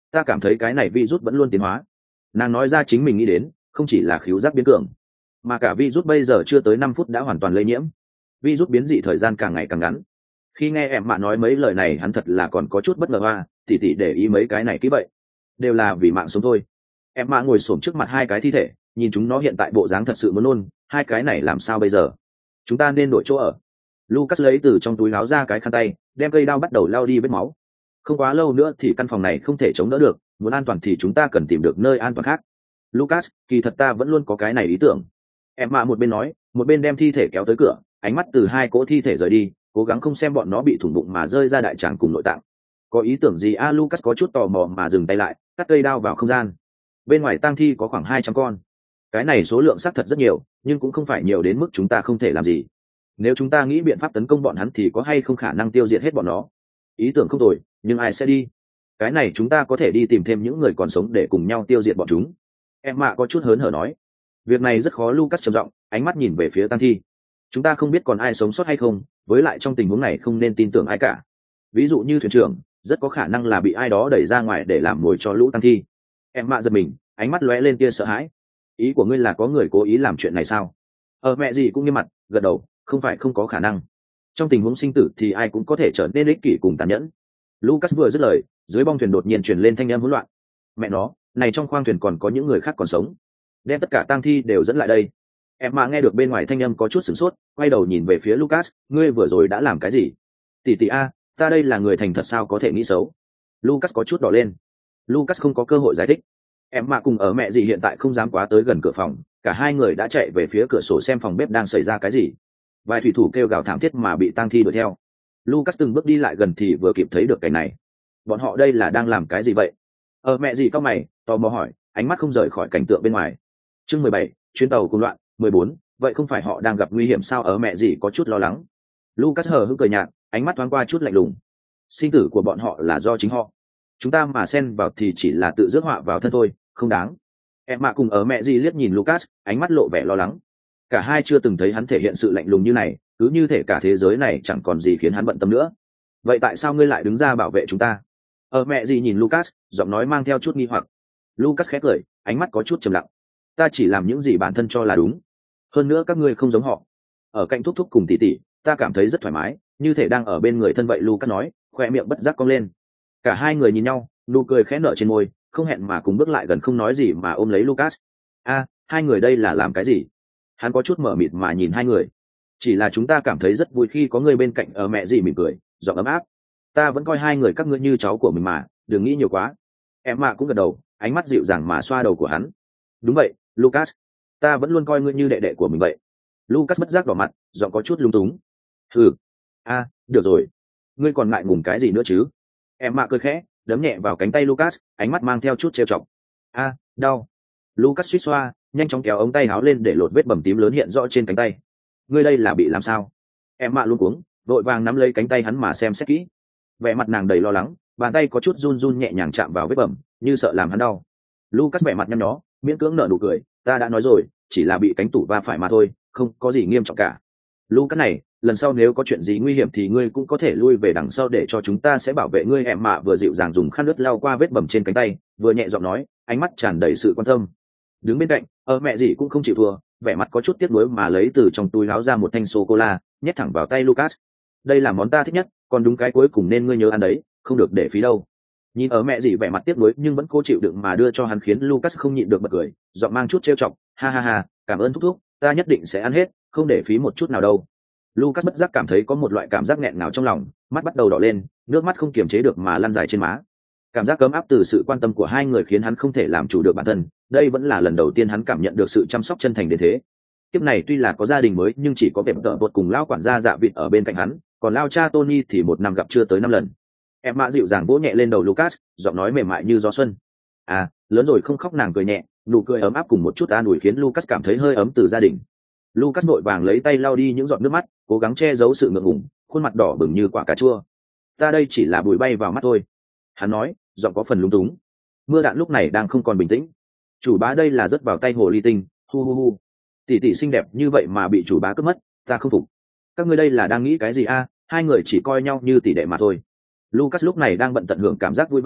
ta cảm thấy cái này virus vẫn luôn tiến hóa. Nàng nói ra chính mình nghĩ đến, không chỉ là khứu giác biến cường, mà cả virus bây giờ chưa tới năm phút đã hoàn toàn lây nhiễm. Virus biến dị thời gian càng ngày càng ngắn. Khi nghe em mạ nói mấy lời này, hắn thật là còn có chút bất ngờ hoa, tỉ tỉ để ý mấy cái này kỹ vậy, đều là vì mạng sống thôi. Em mạ ngồi xổm trước mặt hai cái thi thể, nhìn chúng nó hiện tại bộ dáng thật sự muốn nôn, hai cái này làm sao bây giờ? Chúng ta nên đổi chỗ ở. Lucas lấy từ trong túi áo ra cái khăn tay, đem cây đao bắt đầu lao đi vết máu. Không quá lâu nữa thì căn phòng này không thể chống đỡ được, muốn an toàn thì chúng ta cần tìm được nơi an toàn khác. Lucas, kỳ thật ta vẫn luôn có cái này ý tưởng. Em mạ một bên nói, một bên đem thi thể kéo tới cửa, ánh mắt từ hai cỗ thi thể rời đi, cố gắng không xem bọn nó bị thủng bụng mà rơi ra đại tràng cùng nội tạng. Có ý tưởng gì a? Lucas có chút tò mò mà dừng tay lại, cắt cây đao vào không gian. Bên ngoài tang thi có khoảng hai trăm con. Cái này số lượng xác thật rất nhiều, nhưng cũng không phải nhiều đến mức chúng ta không thể làm gì. Nếu chúng ta nghĩ biện pháp tấn công bọn hắn thì có hay không khả năng tiêu diệt hết bọn nó? Ý tưởng không tồi, nhưng ai sẽ đi? Cái này chúng ta có thể đi tìm thêm những người còn sống để cùng nhau tiêu diệt bọn chúng. Em mạ có chút hớn hở nói. Việc này rất khó. Lucas trầm giọng, ánh mắt nhìn về phía tang thi. Chúng ta không biết còn ai sống sót hay không, với lại trong tình huống này không nên tin tưởng ai cả. Ví dụ như thuyền trưởng, rất có khả năng là bị ai đó đẩy ra ngoài để làm mồi cho lũ tang thi. Em mạ giật mình, ánh mắt lóe lên tia sợ hãi. Ý của ngươi là có người cố ý làm chuyện này sao? Ờ mẹ gì cũng nghiêm mặt, gật đầu, không phải không có khả năng. Trong tình huống sinh tử thì ai cũng có thể trở nên ích kỷ cùng tàn nhẫn. Lucas vừa dứt lời, dưới bong thuyền đột nhiên truyền lên thanh âm hỗn loạn. Mẹ nó, này trong khoang thuyền còn có những người khác còn sống. Đem tất cả tang thi đều dẫn lại đây. Em mà nghe được bên ngoài thanh âm có chút sửng sốt, quay đầu nhìn về phía Lucas, ngươi vừa rồi đã làm cái gì? Tỷ tỷ a, ta đây là người thành thật sao có thể nghĩ xấu? Lucas có chút đỏ lên. Lucas không có cơ hội giải thích. Em mà cùng ở mẹ gì hiện tại không dám quá tới gần cửa phòng, cả hai người đã chạy về phía cửa sổ xem phòng bếp đang xảy ra cái gì. Vài thủy thủ kêu gào thảm thiết mà bị tang thi đuổi theo. Lucas từng bước đi lại gần thì vừa kịp thấy được cảnh này. Bọn họ đây là đang làm cái gì vậy? Ở mẹ gì cao mày, tò mò hỏi, ánh mắt không rời khỏi cảnh tượng bên ngoài. Chương mười bảy, chuyến tàu cùng loạn. Mười bốn, vậy không phải họ đang gặp nguy hiểm sao? Ở mẹ gì có chút lo lắng. Lucas hờ hững cười nhạt, ánh mắt thoáng qua chút lạnh lùng. Sinh tử của bọn họ là do chính họ. Chúng ta mà xen vào thì chỉ là tự rước họa vào thân thôi, không đáng. Em mạ cùng ở mẹ gì liếc nhìn Lucas, ánh mắt lộ vẻ lo lắng. Cả hai chưa từng thấy hắn thể hiện sự lạnh lùng như này, cứ như thể cả thế giới này chẳng còn gì khiến hắn bận tâm nữa. Vậy tại sao ngươi lại đứng ra bảo vệ chúng ta? Ở mẹ gì nhìn Lucas, giọng nói mang theo chút nghi hoặc. Lucas khẽ cười, ánh mắt có chút trầm lặng. Ta chỉ làm những gì bản thân cho là đúng. Hơn nữa các ngươi không giống họ. Ở cạnh thúc thúc cùng tỷ tỷ, ta cảm thấy rất thoải mái, như thể đang ở bên người thân vậy. Lucas nói, khoe miệng bất giác cong lên. Cả hai người nhìn nhau, nụ cười khẽ nở trên môi, không hẹn mà cùng bước lại gần, không nói gì mà ôm lấy Lucas. A, hai người đây là làm cái gì? Hắn có chút mở mịt mà nhìn hai người. Chỉ là chúng ta cảm thấy rất vui khi có người bên cạnh. Ở mẹ gì mỉm cười, giọng ấm áp. Ta vẫn coi hai người các ngươi như cháu của mình mà, đừng nghĩ nhiều quá. Em mạ cũng gật đầu, ánh mắt dịu dàng mà xoa đầu của hắn. Đúng vậy, Lucas, ta vẫn luôn coi ngươi như đệ đệ của mình vậy. Lucas bất giác đỏ mặt, giọng có chút lung túng. Ừ, a, được rồi, ngươi còn ngại ngùng cái gì nữa chứ? Em mạ cười khẽ, đấm nhẹ vào cánh tay Lucas, ánh mắt mang theo chút trêu chọc. A, đau. Lucas suýt xoa, nhanh chóng kéo ống tay áo lên để lột vết bầm tím lớn hiện rõ trên cánh tay. Ngươi đây là bị làm sao? Em mạ luống cuống, vội vàng nắm lấy cánh tay hắn mà xem xét kỹ. Vẻ mặt nàng đầy lo lắng, bàn tay có chút run run nhẹ nhàng chạm vào vết bầm, như sợ làm hắn đau. Lucas vẻ mặt nhăn nhó, miễn cưỡng nở nụ cười, ta đã nói rồi, chỉ là bị cánh tủ va phải mà thôi, không có gì nghiêm trọng cả. Lucas này, lần sau nếu có chuyện gì nguy hiểm thì ngươi cũng có thể lui về đằng sau để cho chúng ta sẽ bảo vệ ngươi. Em mạ vừa dịu dàng dùng khăn ướt lau qua vết bầm trên cánh tay, vừa nhẹ giọng nói, ánh mắt tràn đầy sự quan tâm. Đứng bên cạnh, ở mẹ gì cũng không chịu thua, vẻ mặt có chút tiếc nuối mà lấy từ trong túi áo ra một thanh sô cô la, nhét thẳng vào tay Lucas. Đây là món ta thích nhất, còn đúng cái cuối cùng nên ngươi nhớ ăn đấy, không được để phí đâu. Nhìn ở mẹ gì vẻ mặt tiếc nuối nhưng vẫn cố chịu đựng mà đưa cho hắn, khiến Lucas không nhịn được bật cười, giọng mang chút trêu chọc, ha ha ha, cảm ơn thúc thúc, ta nhất định sẽ ăn hết, không để phí một chút nào đâu. Lucas bất giác cảm thấy có một loại cảm giác nghẹn ngào trong lòng, mắt bắt đầu đỏ lên, nước mắt không kiềm chế được mà lăn dài trên má. Cảm giác cấm áp từ sự quan tâm của hai người khiến hắn không thể làm chủ được bản thân, đây vẫn là lần đầu tiên hắn cảm nhận được sự chăm sóc chân thành đến thế. Kiếp này tuy là có gia đình mới nhưng chỉ có vẻ tợ bột cùng lao quản gia Dạ Vịt ở bên cạnh hắn, còn lao cha Tony thì một năm gặp chưa tới năm lần. Em mạ dịu dàng vỗ nhẹ lên đầu Lucas, giọng nói mềm mại như gió xuân. À, lớn rồi không khóc. Nàng cười nhẹ, nụ cười ấm áp cùng một chút an ủi khiến Lucas cảm thấy hơi ấm từ gia đình. Lucas vội vàng lấy tay lau đi những giọt nước mắt, cố gắng che giấu sự ngượng ngùng, khuôn mặt đỏ bừng như quả cà chua. Ta đây chỉ là bụi bay vào mắt thôi, hắn nói, giọng có phần lúng túng. Mưa đạn lúc này đang không còn bình tĩnh. Chủ bá đây là rớt vào tay hồ ly tinh, hu hu hu. Tỷ tỷ xinh đẹp như vậy mà bị chủ bá cướp mất, ta không phục. Các ngươi đây là đang nghĩ cái gì a? Hai người chỉ coi nhau như tỷ đệ mà thôi. Lucas lúc này đang bận tận hưởng cảm giác vui vẻ,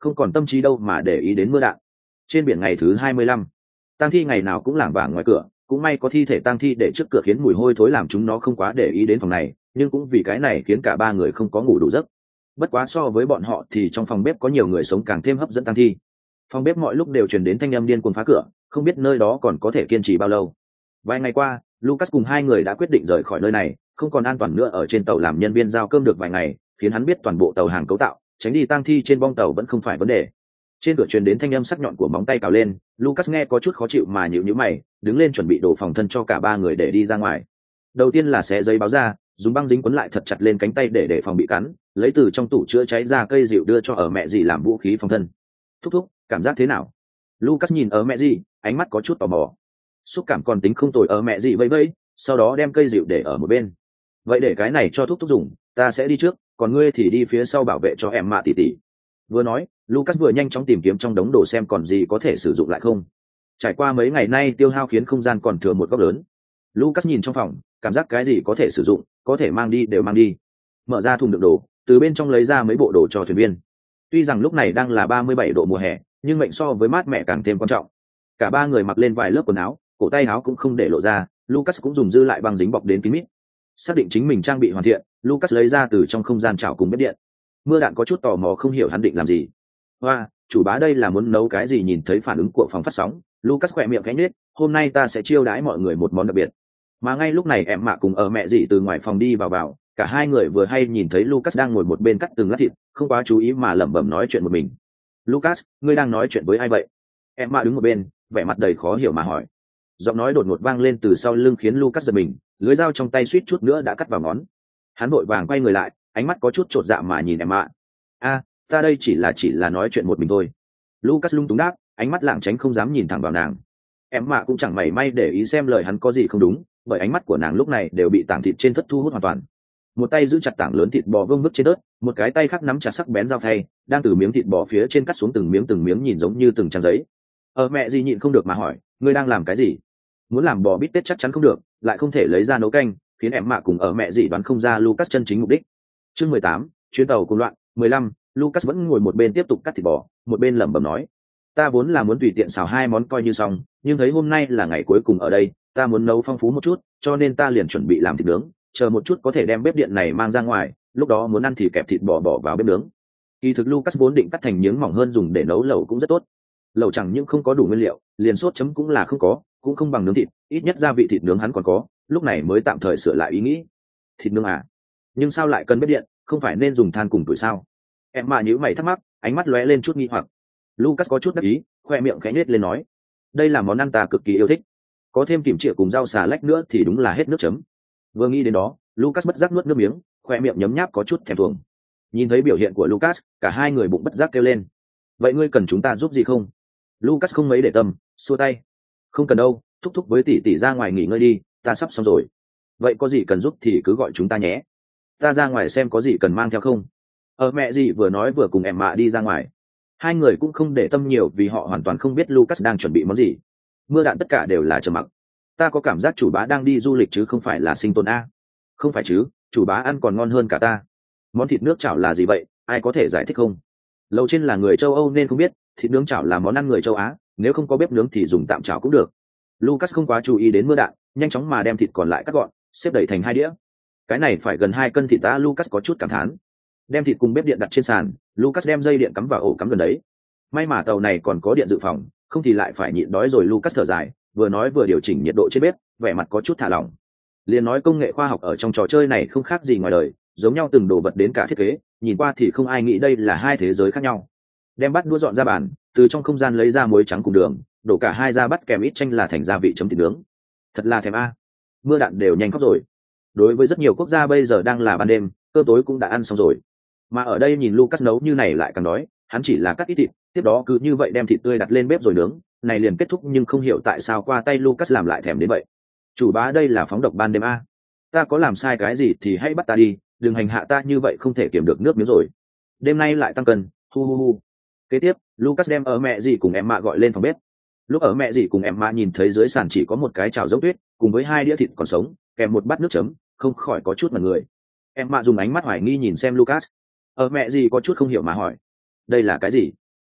không còn tâm trí đâu mà để ý đến mưa đạn. Trên biển ngày thứ hai mươi lăm, tang thi ngày nào cũng lảng vảng ngoài cửa, cũng may có thi thể tang thi để trước cửa khiến mùi hôi thối làm chúng nó không quá để ý đến phòng này, nhưng cũng vì cái này khiến cả ba người không có ngủ đủ giấc. Bất quá so với bọn họ thì trong phòng bếp có nhiều người sống càng thêm hấp dẫn tang thi. Phòng bếp mọi lúc đều truyền đến thanh âm điên cuồng phá cửa, không biết nơi đó còn có thể kiên trì bao lâu. Vài ngày qua, Lucas cùng hai người đã quyết định rời khỏi nơi này, không còn an toàn nữa ở trên tàu làm nhân viên giao cơm được vài ngày, khiến hắn biết toàn bộ tàu hàng cấu tạo, tránh đi tang thi trên bong tàu vẫn không phải vấn đề. Trên cửa truyền đến thanh âm sắc nhọn của móng tay cào lên, Lucas nghe có chút khó chịu mà nhíu nhíu mày, đứng lên chuẩn bị đổ phòng thân cho cả ba người để đi ra ngoài. Đầu tiên là xé giấy báo ra, dùng băng dính quấn lại thật chặt lên cánh tay để để phòng bị cắn, lấy từ trong tủ chữa cháy ra cây dịu đưa cho ở mẹ dì làm vũ khí phòng thân. Thúc thúc, cảm giác thế nào? Lucas nhìn ở mẹ dì, ánh mắt có chút tò mò. Xúc cảm còn tính không tồi, ở mẹ dì vẫy vẫy, sau đó đem cây dịu để ở một bên. Vậy để cái này cho thúc thúc dùng, ta sẽ đi trước, còn ngươi thì đi phía sau bảo vệ cho em mạ tỷ tỷ. Vừa nói, Lucas vừa nhanh chóng tìm kiếm trong đống đồ xem còn gì có thể sử dụng lại không. Trải qua mấy ngày nay tiêu hao khiến không gian còn thừa một góc lớn. Lucas nhìn trong phòng, cảm giác cái gì có thể sử dụng, có thể mang đi đều mang đi. Mở ra thùng đựng đồ, từ bên trong lấy ra mấy bộ đồ cho thuyền viên. Tuy rằng lúc này đang là ba mươi bảy độ mùa hè, nhưng mệnh so với mát mẻ càng thêm quan trọng. Cả ba người mặc lên vài lớp quần áo, cổ tay áo cũng không để lộ ra, Lucas cũng dùng dư lại băng dính bọc đến kín mít. Xác định chính mình trang bị hoàn thiện, Lucas lấy ra từ trong không gian chảo cùng bếp điện. Mưa đạn có chút tò mò không hiểu hắn định làm gì. Hoa, chủ bá đây là muốn nấu cái gì? Nhìn thấy phản ứng của phòng phát sóng, Lucas khỏe miệng khẽ nhếch, hôm nay ta sẽ chiêu đãi mọi người một món đặc biệt. Mà ngay lúc này em mạ cùng ở mẹ dì từ ngoài phòng đi vào vào, cả hai người vừa hay nhìn thấy Lucas đang ngồi một bên cắt từng lát thịt, không quá chú ý mà lẩm bẩm nói chuyện một mình. Lucas, ngươi đang nói chuyện với ai vậy? Em mạ đứng một bên, vẻ mặt đầy khó hiểu mà hỏi. Giọng nói đột ngột vang lên từ sau lưng khiến Lucas giật mình, lưỡi dao trong tay suýt chút nữa đã cắt vào ngón. Hắn vội vàng quay người lại, ánh mắt có chút chột dạ mà nhìn em mạ. A, ta đây chỉ là chỉ là nói chuyện một mình thôi. Lucas lung túng đáp, ánh mắt lảng tránh không dám nhìn thẳng vào nàng. Em mạ cũng chẳng mảy may để ý xem lời hắn có gì không đúng, bởi ánh mắt của nàng lúc này đều bị tảng thịt trên thất thu hút hoàn toàn. Một tay giữ chặt tảng lớn thịt bò vương vức trên đất, một cái tay khác nắm chặt sắc bén dao phay, đang từ miếng thịt bò phía trên cắt xuống từng miếng từng miếng nhìn giống như từng trang giấy. Ở mẹ gì nhịn không được mà hỏi, ngươi đang làm cái gì? Muốn làm bò bít tết chắc chắn không được, lại không thể lấy ra nấu canh, khiến em mạ cùng ở mẹ gì đoán không ra Lucas chân chính mục đích. Chương mười tám, chuyến tàu cùng loạn. mười lăm, Lucas vẫn ngồi một bên tiếp tục cắt thịt bò, một bên lẩm bẩm nói, ta vốn là muốn tùy tiện xào hai món coi như xong, nhưng thấy hôm nay là ngày cuối cùng ở đây, ta muốn nấu phong phú một chút, cho nên ta liền chuẩn bị làm thịt nướng, chờ một chút có thể đem bếp điện này mang ra ngoài, lúc đó muốn ăn thì kẹp thịt bò bỏ vào bếp nướng. Kỳ thực Lucas vốn định cắt thành miếng mỏng hơn dùng để nấu lẩu cũng rất tốt. Lẩu chẳng những không có đủ nguyên liệu, liền sốt chấm cũng là không có, cũng không bằng nướng thịt, ít nhất gia vị thịt nướng hắn còn có, lúc này mới tạm thời sửa lại ý nghĩ. Thịt nướng à? Nhưng sao lại cần bếp điện, không phải nên dùng than cùng tuổi sao? Em mà nhíu mày thắc mắc, ánh mắt lóe lên chút nghi hoặc. Lucas có chút đắc ý, khoe miệng khẽ nhếch lên nói, đây là món ăn ta cực kỳ yêu thích, có thêm kìm chĩa cùng rau xà lách nữa thì đúng là hết nước chấm. Vừa nghĩ đến đó, Lucas bất giác nuốt nước miếng, khoe miệng nhấm nháp có chút thèm thuồng. Nhìn thấy biểu hiện của Lucas, cả hai người bụng bất giác kêu lên, vậy ngươi cần chúng ta giúp gì không? Lucas không mấy để tâm, xua tay, không cần đâu, thúc thúc với tỷ tỷ ra ngoài nghỉ ngơi đi, ta sắp xong rồi. Vậy có gì cần giúp thì cứ gọi chúng ta nhé, ta ra ngoài xem có gì cần mang theo không. Ở mẹ gì vừa nói vừa cùng em mạ đi ra ngoài. Hai người cũng không để tâm nhiều vì họ hoàn toàn không biết Lucas đang chuẩn bị món gì. Mưa đạn tất cả đều là trầm mặc. Ta có cảm giác chủ bá đang đi du lịch chứ không phải là sinh tồn a. Không phải chứ, chủ bá ăn còn ngon hơn cả ta. Món thịt nước chảo là gì vậy, ai có thể giải thích không? Lầu trên là người châu Âu nên không biết, thịt nướng chảo là món ăn người châu Á, nếu không có bếp nướng thì dùng tạm chảo cũng được. Lucas không quá chú ý đến mưa đạn, nhanh chóng mà đem thịt còn lại cắt gọn, xếp đẩy thành hai đĩa. Cái này phải gần hai cân thịt ta, Lucas có chút cảm thán. Đem thịt cùng bếp điện đặt trên sàn, Lucas đem dây điện cắm vào ổ cắm gần đấy. May mà tàu này còn có điện dự phòng, không thì lại phải nhịn đói rồi. Lucas thở dài, vừa nói vừa điều chỉnh nhiệt độ trên bếp, vẻ mặt có chút thả lỏng. Liền nói công nghệ khoa học ở trong trò chơi này không khác gì ngoài đời, giống nhau từng đồ vật đến cả thiết kế, nhìn qua thì không ai nghĩ đây là hai thế giới khác nhau. Đem bát đũa dọn ra bàn, từ trong không gian lấy ra muối trắng cùng đường, đổ cả hai ra bắt kèm ít chanh là thành gia vị chấm thịt nướng. Thật là thèm a. Mưa đạn đều nhanh khóc rồi. Đối với rất nhiều quốc gia bây giờ đang là ban đêm, cơm tối cũng đã ăn xong rồi, mà ở đây nhìn Lucas nấu như này lại càng đói. Hắn chỉ là cắt ít thịt, tiếp đó cứ như vậy đem thịt tươi đặt lên bếp rồi nướng, này liền kết thúc, nhưng không hiểu tại sao qua tay Lucas làm lại thèm đến vậy. Chủ bá đây là phóng độc ban đêm a. Ta có làm sai cái gì thì hãy bắt ta đi, đừng hành hạ ta như vậy, không thể kiểm được nước miếng rồi. Đêm nay lại tăng cân, hu hu hu. Kế tiếp, Lucas đem ở mẹ dì cùng em mạ gọi lên phòng bếp. Lúc ở mẹ dì cùng em mạ nhìn thấy dưới sàn chỉ có một cái chảo dốc tuyết, cùng với hai đĩa thịt còn sống, kèm một bát nước chấm, không khỏi có chút mặt người. Em mạ dùng ánh mắt hoài nghi nhìn xem Lucas. Ở mẹ dì có chút không hiểu mà hỏi, đây là cái gì?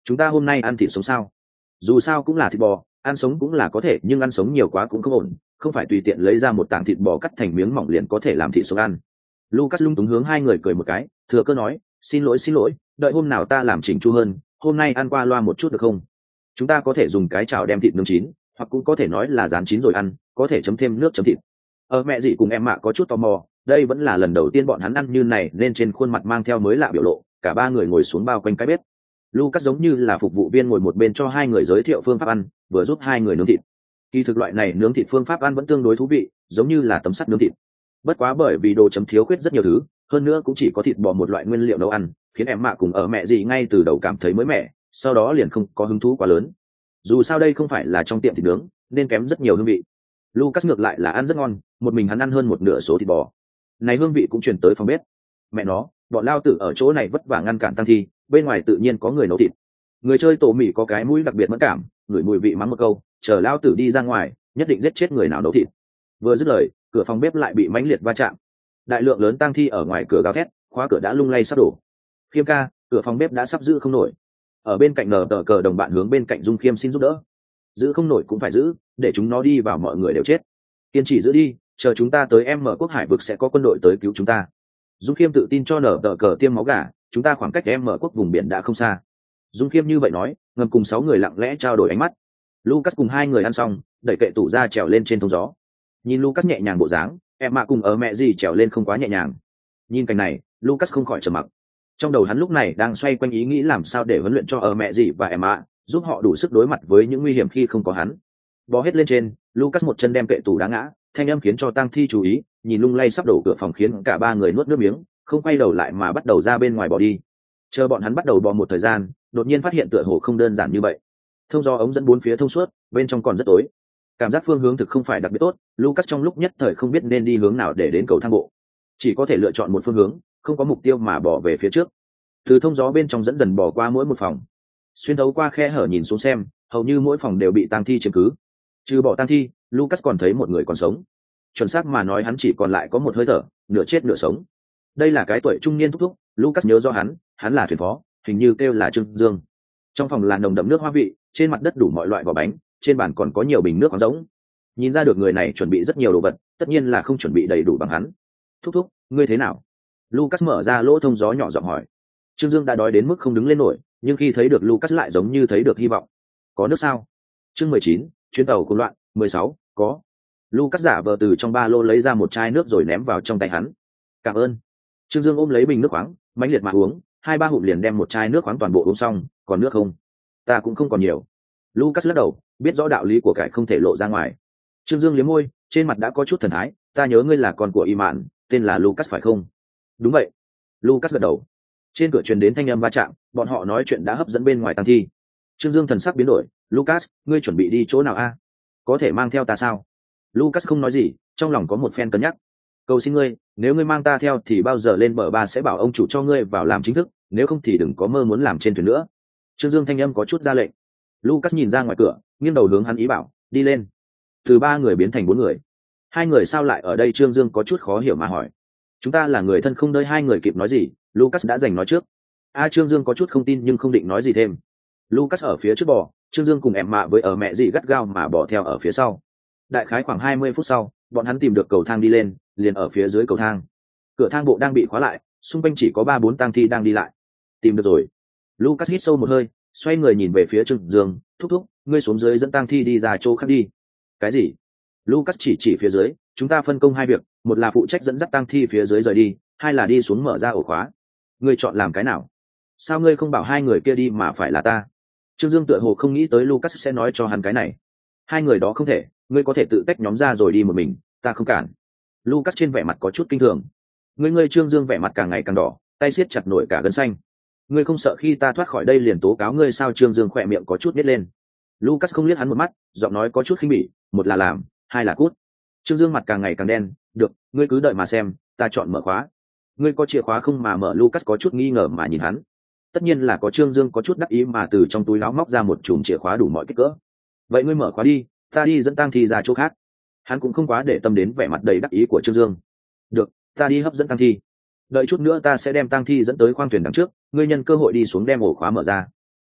chúng ta hôm nay ăn thịt sống sao? Dù sao cũng là thịt bò, ăn sống cũng là có thể, nhưng ăn sống nhiều quá cũng không ổn, không phải tùy tiện lấy ra một tảng thịt bò cắt thành miếng mỏng liền có thể làm thịt sống ăn. Lucas lung túng hướng hai người cười một cái, thừa cơ nói, xin lỗi xin lỗi, đợi hôm nào ta làm chỉnh chu hơn, hôm nay ăn qua loa một chút được không? Chúng ta có thể dùng cái chảo đem thịt nướng chín, hoặc cũng có thể nói là rán chín rồi ăn, có thể chấm thêm nước chấm thịt. Ở mẹ dì cùng em mạ có chút tò mò, đây vẫn là lần đầu tiên bọn hắn ăn như này nên trên khuôn mặt mang theo mới lạ biểu lộ, cả ba người ngồi xuống bao quanh cái bếp. Lucas giống như là phục vụ viên ngồi một bên cho hai người giới thiệu phương pháp ăn, vừa giúp hai người nướng thịt. Kỳ thực loại này nướng thịt phương pháp ăn vẫn tương đối thú vị, giống như là tấm sắt nướng thịt. Bất quá bởi vì đồ chấm thiếu khuyết rất nhiều thứ, hơn nữa cũng chỉ có thịt bò một loại nguyên liệu nấu ăn, khiến em mạ cùng ở mẹ dì ngay từ đầu cảm thấy mới mẻ, sau đó liền không có hứng thú quá lớn. Dù sao đây không phải là trong tiệm thịt nướng, nên kém rất nhiều hương vị. Lucas ngược lại là ăn rất ngon, một mình hắn ăn hơn một nửa số thịt bò. Này hương vị cũng truyền tới phòng bếp. Mẹ nó, bọn lao tử ở chỗ này vất vả ngăn cản tăng thi, bên ngoài tự nhiên có người nấu thịt. Người chơi tổ mì có cái mũi đặc biệt mẫn cảm, ngửi mùi vị mắng một câu, chờ lao tử đi ra ngoài, nhất định giết chết người nào nấu thịt. Vừa dứt lời, cửa phòng bếp lại bị mãnh liệt va chạm. Đại lượng lớn tang thi ở ngoài cửa gào thét, khóa cửa đã lung lay sắp đổ. Khiêm ca, cửa phòng bếp đã sắp giữ không nổi. Ở bên cạnh nở tờ cờ đồng bạn hướng bên cạnh Dung Khiêm xin giúp đỡ. Giữ không nổi cũng phải giữ, để chúng nó đi vào mọi người đều chết. Kiên trì giữ đi, chờ chúng ta tới em mở quốc hải vực sẽ có quân đội tới cứu chúng ta. Dung Khiêm tự tin cho nở tờ cờ tiêm máu gà, chúng ta khoảng cách em mở quốc vùng biển đã không xa. Dung Khiêm như vậy nói, ngầm cùng sáu người lặng lẽ trao đổi ánh mắt. Lucas cùng hai người ăn xong, đẩy kệ tủ ra trèo lên trên thông gió. Nhìn Lucas nhẹ nhàng bộ dáng, em mạ cùng ở mẹ gì trèo lên không quá nhẹ nhàng. Nhìn cảnh này, Lucas không khỏi trầm mặc. Trong đầu hắn lúc này đang xoay quanh ý nghĩ làm sao để huấn luyện cho ở mẹ gì và em mạ, giúp họ đủ sức đối mặt với những nguy hiểm khi không có hắn. Bò hết lên trên, Lucas một chân đem kệ tủ đá ngã, thanh âm khiến cho Tang Thi chú ý, nhìn lung lay sắp đổ cửa phòng khiến cả ba người nuốt nước miếng, không quay đầu lại mà bắt đầu ra bên ngoài bỏ đi. Chờ bọn hắn bắt đầu bò một thời gian, đột nhiên phát hiện tựa hồ không đơn giản như vậy. Thông gió ống dẫn bốn phía thông suốt, bên trong còn rất tối. Cảm giác phương hướng thực không phải đặc biệt tốt, Lucas trong lúc nhất thời không biết nên đi hướng nào để đến cầu thang bộ. Chỉ có thể lựa chọn một phương hướng, không có mục tiêu mà bỏ về phía trước. Từ thông gió bên trong dẫn dần bò qua mỗi một phòng. Xuyên thấu qua khe hở nhìn xuống xem, hầu như mỗi phòng đều bị tang thi chiếm cứ. Trừ bỏ tang thi, Lucas còn thấy một người còn sống. Chuẩn xác mà nói hắn chỉ còn lại có một hơi thở, nửa chết nửa sống. Đây là cái tuổi trung niên thúc thúc, Lucas nhớ do hắn, hắn là thuyền phó, hình như kêu là Trương Dương. Trong phòng là nồng đậm nước hoa vị, trên mặt đất đủ mọi loại vỏ bánh, trên bàn còn có nhiều bình nước khoáng rỗng. Nhìn ra được người này chuẩn bị rất nhiều đồ vật, tất nhiên là không chuẩn bị đầy đủ bằng hắn. Thúc thúc, ngươi thế nào? Lucas mở ra lỗ thông gió nhỏ giọng hỏi. Trương Dương đã đói đến mức không đứng lên nổi, nhưng khi thấy được Lucas lại giống như thấy được hy vọng. Có nước sao? Chương mười chín, chuyến tàu hỗn loạn, mười sáu, có. Lucas giả vờ từ trong ba lô lấy ra một chai nước rồi ném vào trong tay hắn. Cảm ơn. Trương Dương ôm lấy bình nước khoáng, mãnh liệt mà uống, hai ba hụp liền đem một chai nước khoáng toàn bộ uống xong, còn nước không? Ta cũng không còn nhiều. Lucas lắc đầu, biết rõ đạo lý của cải không thể lộ ra ngoài. Trương Dương liếm môi, trên mặt đã có chút thần thái, ta nhớ ngươi là con của Y Mạn, tên là Lucas phải không? Đúng vậy. Lucas gật đầu. Trên cửa truyền đến thanh âm va chạm, bọn họ nói chuyện đã hấp dẫn bên ngoài tang thi. Trương Dương thần sắc biến đổi, Lucas, ngươi chuẩn bị đi chỗ nào a? Có thể mang theo ta sao? Lucas không nói gì, trong lòng có một phen cân nhắc. Cầu xin ngươi, nếu ngươi mang ta theo thì bao giờ lên bờ ba sẽ bảo ông chủ cho ngươi vào làm chính thức, nếu không thì đừng có mơ muốn làm trên thuyền nữa. Trương Dương thanh âm có chút ra lệnh. Lucas nhìn ra ngoài cửa, nghiêng đầu hướng hắn ý bảo, đi lên. Từ ba người biến thành bốn người. Hai người sao lại ở đây? Trương Dương có chút khó hiểu mà hỏi. Chúng ta là người thân không, đợi hai người kịp nói gì, Lucas đã giành nói trước. A Trương Dương có chút không tin nhưng không định nói gì thêm. Lucas ở phía trước bò, Trương Dương cùng em mạ với ở mẹ gì gắt gao mà bò theo ở phía sau. Đại khái khoảng hai mươi phút sau, bọn hắn tìm được cầu thang đi lên, liền ở phía dưới cầu thang. Cửa thang bộ đang bị khóa lại, xung quanh chỉ có ba bốn tang thi đang đi lại. Tìm được rồi. Lucas hít sâu một hơi, xoay người nhìn về phía Trương Dương, thúc thúc, ngươi xuống dưới dẫn tang thi đi ra chỗ khác đi. Cái gì? Lucas chỉ chỉ phía dưới, chúng ta phân công hai việc, một là phụ trách dẫn dắt tang thi phía dưới rời đi, hai là đi xuống mở ra ổ khóa. Ngươi chọn làm cái nào? Sao ngươi không bảo hai người kia đi mà phải là ta? Trương Dương tựa hồ không nghĩ tới Lucas sẽ nói cho hắn cái này. Hai người đó không thể, ngươi có thể tự tách nhóm ra rồi đi một mình, ta không cản. Lucas trên vẻ mặt có chút kinh thường. Ngươi ngươi Trương Dương vẻ mặt càng ngày càng đỏ, tay siết chặt nổi cả gân xanh. Ngươi không sợ khi ta thoát khỏi đây liền tố cáo ngươi sao? Trương Dương khỏe miệng có chút nít lên. Lucas không liếc hắn một mắt, giọng nói có chút khinh bỉ, một là làm, hai là cút. Trương Dương mặt càng ngày càng đen, được, ngươi cứ đợi mà xem, ta chọn mở khóa. Ngươi có chìa khóa không mà mở? Lucas có chút nghi ngờ mà nhìn hắn. Tất nhiên là có. Trương Dương có chút đắc ý mà từ trong túi áo móc ra một chùm chìa khóa đủ mọi kích cỡ. Vậy ngươi mở khóa đi, ta đi dẫn tang thi ra chỗ khác. Hắn cũng không quá để tâm đến vẻ mặt đầy đắc ý của Trương Dương. Được, ta đi hấp dẫn tang thi. Đợi chút nữa ta sẽ đem tang thi dẫn tới khoang thuyền đằng trước, ngươi nhân cơ hội đi xuống đem ổ khóa mở ra.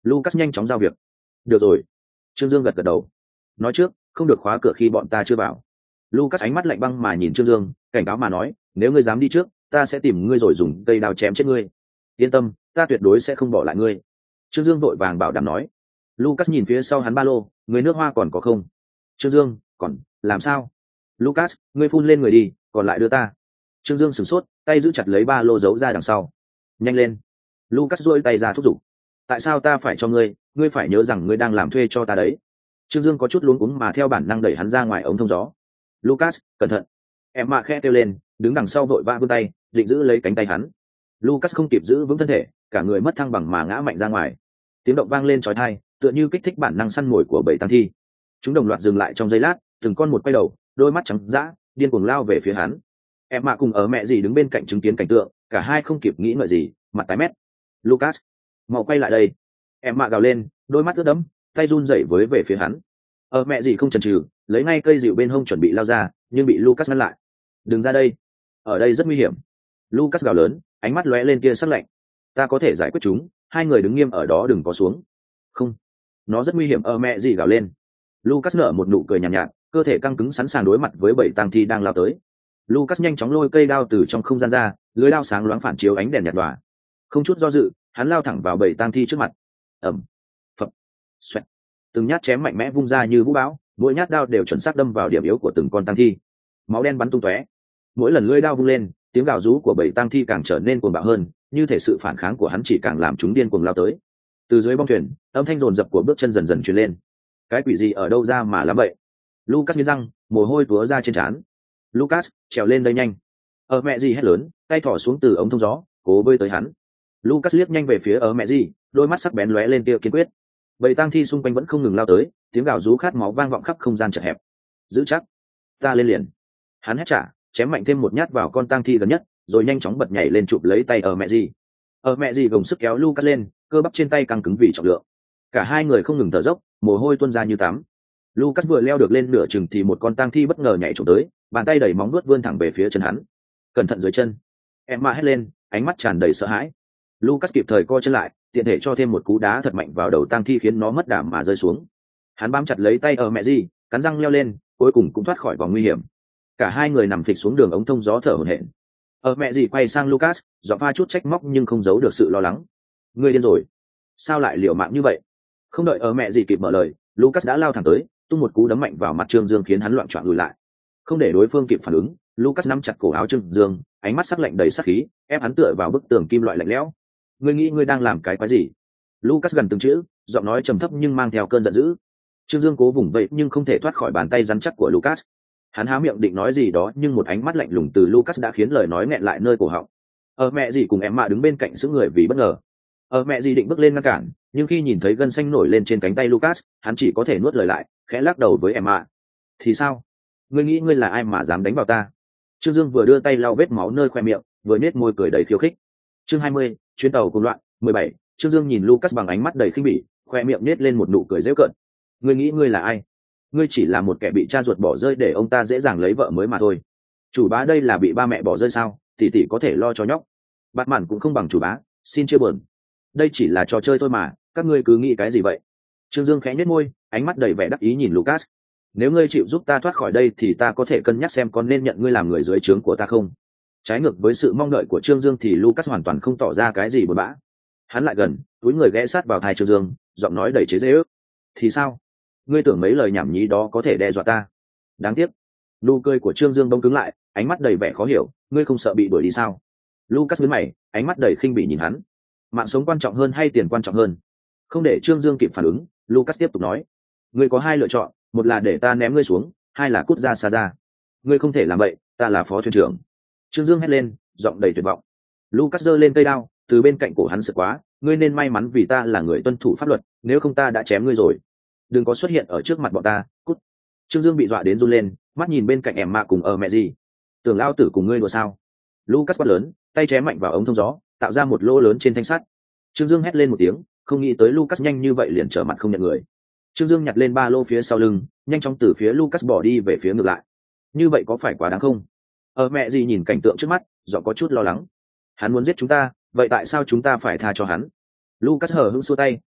Lucas nhanh chóng giao việc. Được rồi. Trương Dương gật gật đầu. Nói trước, không được khóa cửa khi bọn ta chưa vào. Lucas ánh mắt lạnh băng mà nhìn Trương Dương, cảnh cáo mà nói, nếu ngươi dám đi trước, ta sẽ tìm ngươi rồi dùng cây đao chém chết ngươi. Yên tâm, ta tuyệt đối sẽ không bỏ lại ngươi. Trương Dương vội vàng bảo đảm nói. Lucas nhìn phía sau hắn ba lô, người nước hoa còn có không? Trương Dương, còn, làm sao? Lucas, ngươi phun lên người đi, còn lại đưa ta. Trương Dương sửng sốt, tay giữ chặt lấy ba lô giấu ra đằng sau. Nhanh lên. Lucas duỗi tay ra thúc giục. Tại sao ta phải cho ngươi, ngươi phải nhớ rằng ngươi đang làm thuê cho ta đấy. Trương Dương có chút luống cuống mà theo bản năng đẩy hắn ra ngoài ống thông gió. Lucas, cẩn thận. Em mạ khẽ kêu lên, đứng đằng sau vội vã vươn tay, định giữ lấy cánh tay hắn. Lucas không kịp giữ vững thân thể, cả người mất thăng bằng mà ngã mạnh ra ngoài. Tiếng động vang lên chói tai, tựa như kích thích bản năng săn mồi của bầy tăng thi. Chúng đồng loạt dừng lại trong giây lát, từng con một quay đầu, đôi mắt trắng dã, điên cuồng lao về phía hắn. Em mạ cùng ở mẹ gì đứng bên cạnh chứng kiến cảnh tượng, cả hai không kịp nghĩ ngợi gì, mặt tái mét. Lucas, mau quay lại đây. Em mạ gào lên, đôi mắt ướt đẫm, tay run rẩy với về phía hắn. Ở mẹ gì không chần chừ, lấy ngay cây dịu bên hông chuẩn bị lao ra, nhưng bị Lucas ngăn lại. Đừng ra đây, ở đây rất nguy hiểm. Lucas gào lớn, ánh mắt lóe lên tia sắc lạnh. Ta có thể giải quyết chúng, hai người đứng nghiêm ở đó đừng có xuống. Không, nó rất nguy hiểm. Ở mẹ gì gào lên. Lucas nở một nụ cười nhàn nhạt, nhạt, cơ thể căng cứng sẵn sàng đối mặt với bảy tang thi đang lao tới. Lucas nhanh chóng lôi cây đao từ trong không gian ra, lưới đao sáng loáng phản chiếu ánh đèn nhạt đòa. Không chút do dự, hắn lao thẳng vào bảy tang thi trước mặt. Ầm, phập, xoẹt. Từng nhát chém mạnh mẽ vung ra như vũ bão, mỗi nhát đao đều chuẩn xác đâm vào điểm yếu của từng con tang thi. Máu đen bắn tung tóe. Mỗi lần lưỡi đao vung lên, tiếng gào rú của bảy tang thi càng trở nên cuồng bạo hơn, như thể sự phản kháng của hắn chỉ càng làm chúng điên cuồng lao tới. Từ dưới bong thuyền, âm thanh rồn rập của bước chân dần dần truyền lên. Cái quỷ gì ở đâu ra mà làm vậy? Lucas nghiến răng, mồ hôi túa ra trên trán. Lucas, trèo lên đây nhanh. Ở mẹ gì hét lớn, tay thỏ xuống từ ống thông gió, cố bơi tới hắn. Lucas liếc nhanh về phía ở mẹ gì, đôi mắt sắc bén lóe lên tia kiên quyết. Bầy tang thi xung quanh vẫn không ngừng lao tới, tiếng gào rú khát máu vang vọng khắp không gian chật hẹp. Giữ chắc, ta lên liền. Hắn hét trả, chém mạnh thêm một nhát vào con tang thi gần nhất, rồi nhanh chóng bật nhảy lên chụp lấy tay ở mẹ gì. Ở mẹ gì gồng sức kéo Lucas lên, cơ bắp trên tay căng cứng vì trọng lượng. Cả hai người không ngừng thở dốc, mồ hôi tuôn ra như tắm. Lucas vừa leo được lên nửa chừng thì một con tang thi bất ngờ nhảy trộm tới, bàn tay đẩy móng vuốt vươn thẳng về phía chân hắn. Cẩn thận dưới chân. Emma hét lên, ánh mắt tràn đầy sợ hãi. Lucas kịp thời co chân lại, tiện thể cho thêm một cú đá thật mạnh vào đầu tang thi khiến nó mất đảm mà rơi xuống. Hắn bám chặt lấy tay ở mẹ gì, cắn răng leo lên, cuối cùng cũng thoát khỏi vòng nguy hiểm. Cả hai người nằm phịch xuống đường ống thông gió thở hổn hển. Ở mẹ gì quay sang Lucas, giọng pha chút trách móc nhưng không giấu được sự lo lắng. Ngươi điên rồi, sao lại liều mạng như vậy? Không đợi ở mẹ gì kịp mở lời, Lucas đã lao thẳng tới, tung một cú đấm mạnh vào mặt Trương Dương khiến hắn loạn choạng lùi lại. Không để đối phương kịp phản ứng, Lucas nắm chặt cổ áo Trương Dương, ánh mắt sắc lạnh đầy sát khí, ép hắn tựa vào bức tường kim loại lạnh lẽo. Ngươi nghĩ ngươi đang làm cái quái gì? Lucas gần từng chữ, giọng nói trầm thấp nhưng mang theo cơn giận dữ. Trương Dương cố vùng vẫy nhưng không thể thoát khỏi bàn tay rắn chắc của Lucas. Hắn há miệng định nói gì đó nhưng một ánh mắt lạnh lùng từ Lucas đã khiến lời nói nghẹn lại nơi cổ họng. Ở mẹ gì cùng em mạ đứng bên cạnh giữ người vì bất ngờ. Ở mẹ gì định bước lên ngăn cản, nhưng khi nhìn thấy gân xanh nổi lên trên cánh tay Lucas, hắn chỉ có thể nuốt lời lại, khẽ lắc đầu với em mạ. Thì sao? Ngươi nghĩ ngươi là ai mà dám đánh vào ta? Trương Dương vừa đưa tay lau vết máu nơi khoe miệng, vừa nết môi cười đầy khiêu khích. Chương hai mươi, chuyến tàu cùng loạn, mười bảy. Trương Dương nhìn Lucas bằng ánh mắt đầy khinh bỉ, khoe miệng nết lên một nụ cười giễu cợt. Ngươi nghĩ ngươi là ai? Ngươi chỉ là một kẻ bị cha ruột bỏ rơi để ông ta dễ dàng lấy vợ mới mà thôi. Chủ bá đây là bị ba mẹ bỏ rơi sao? Tỷ tỷ có thể lo cho nhóc. Bạn mạn cũng không bằng chủ bá, xin chia buồn. Đây chỉ là trò chơi thôi mà, các ngươi cứ nghĩ cái gì vậy? Trương Dương khẽ nhếch môi, ánh mắt đầy vẻ đắc ý nhìn Lucas. Nếu ngươi chịu giúp ta thoát khỏi đây thì ta có thể cân nhắc xem có nên nhận ngươi làm người dưới trướng của ta không. Trái ngược với sự mong đợi của Trương Dương thì Lucas hoàn toàn không tỏ ra cái gì buồn bã. Hắn lại gần, túi người ghé sát vào tai Trương Dương, giọng nói đầy chế giễu. Thì sao? Ngươi tưởng mấy lời nhảm nhí đó có thể đe dọa ta? Đáng tiếc. Nụ cười của Trương Dương bỗng cứng lại, ánh mắt đầy vẻ khó hiểu. Ngươi không sợ bị đuổi đi sao? Lucas nhướng mày, ánh mắt đầy khinh bỉ nhìn hắn. Mạng sống quan trọng hơn hay tiền quan trọng hơn? Không để Trương Dương kịp phản ứng, Lucas tiếp tục nói. Ngươi có hai lựa chọn, một là để ta ném ngươi xuống, hai là cút ra xa ra. Ngươi không thể làm vậy, ta là phó thuyền trưởng. Trương Dương hét lên, giọng đầy tuyệt vọng. Lucas giơ lên cây đao, từ bên cạnh cổ hắn sượt quá. Ngươi nên may mắn vì ta là người tuân thủ pháp luật, nếu không ta đã chém ngươi rồi. Đừng có xuất hiện ở trước mặt bọn ta, cút. Trương Dương bị dọa đến run lên, mắt nhìn bên cạnh em mạ cùng ở mẹ gì. Tưởng lao tử cùng ngươi đùa sao? Lucas quát lớn, tay chém mạnh vào ống thông gió, tạo ra một lỗ lớn trên thanh sắt. Trương Dương hét lên một tiếng, không nghĩ tới Lucas nhanh như vậy liền trở mặt không nhận người. Trương Dương nhặt lên ba lô phía sau lưng, nhanh chóng từ phía Lucas bỏ đi về phía ngược lại. Như vậy có phải quá đáng không? Ở mẹ gì nhìn cảnh tượng trước mắt, giọng có chút lo lắng. Hắn muốn giết chúng ta, vậy tại sao chúng ta phải tha cho hắn? Lucas hờ hững xua tay,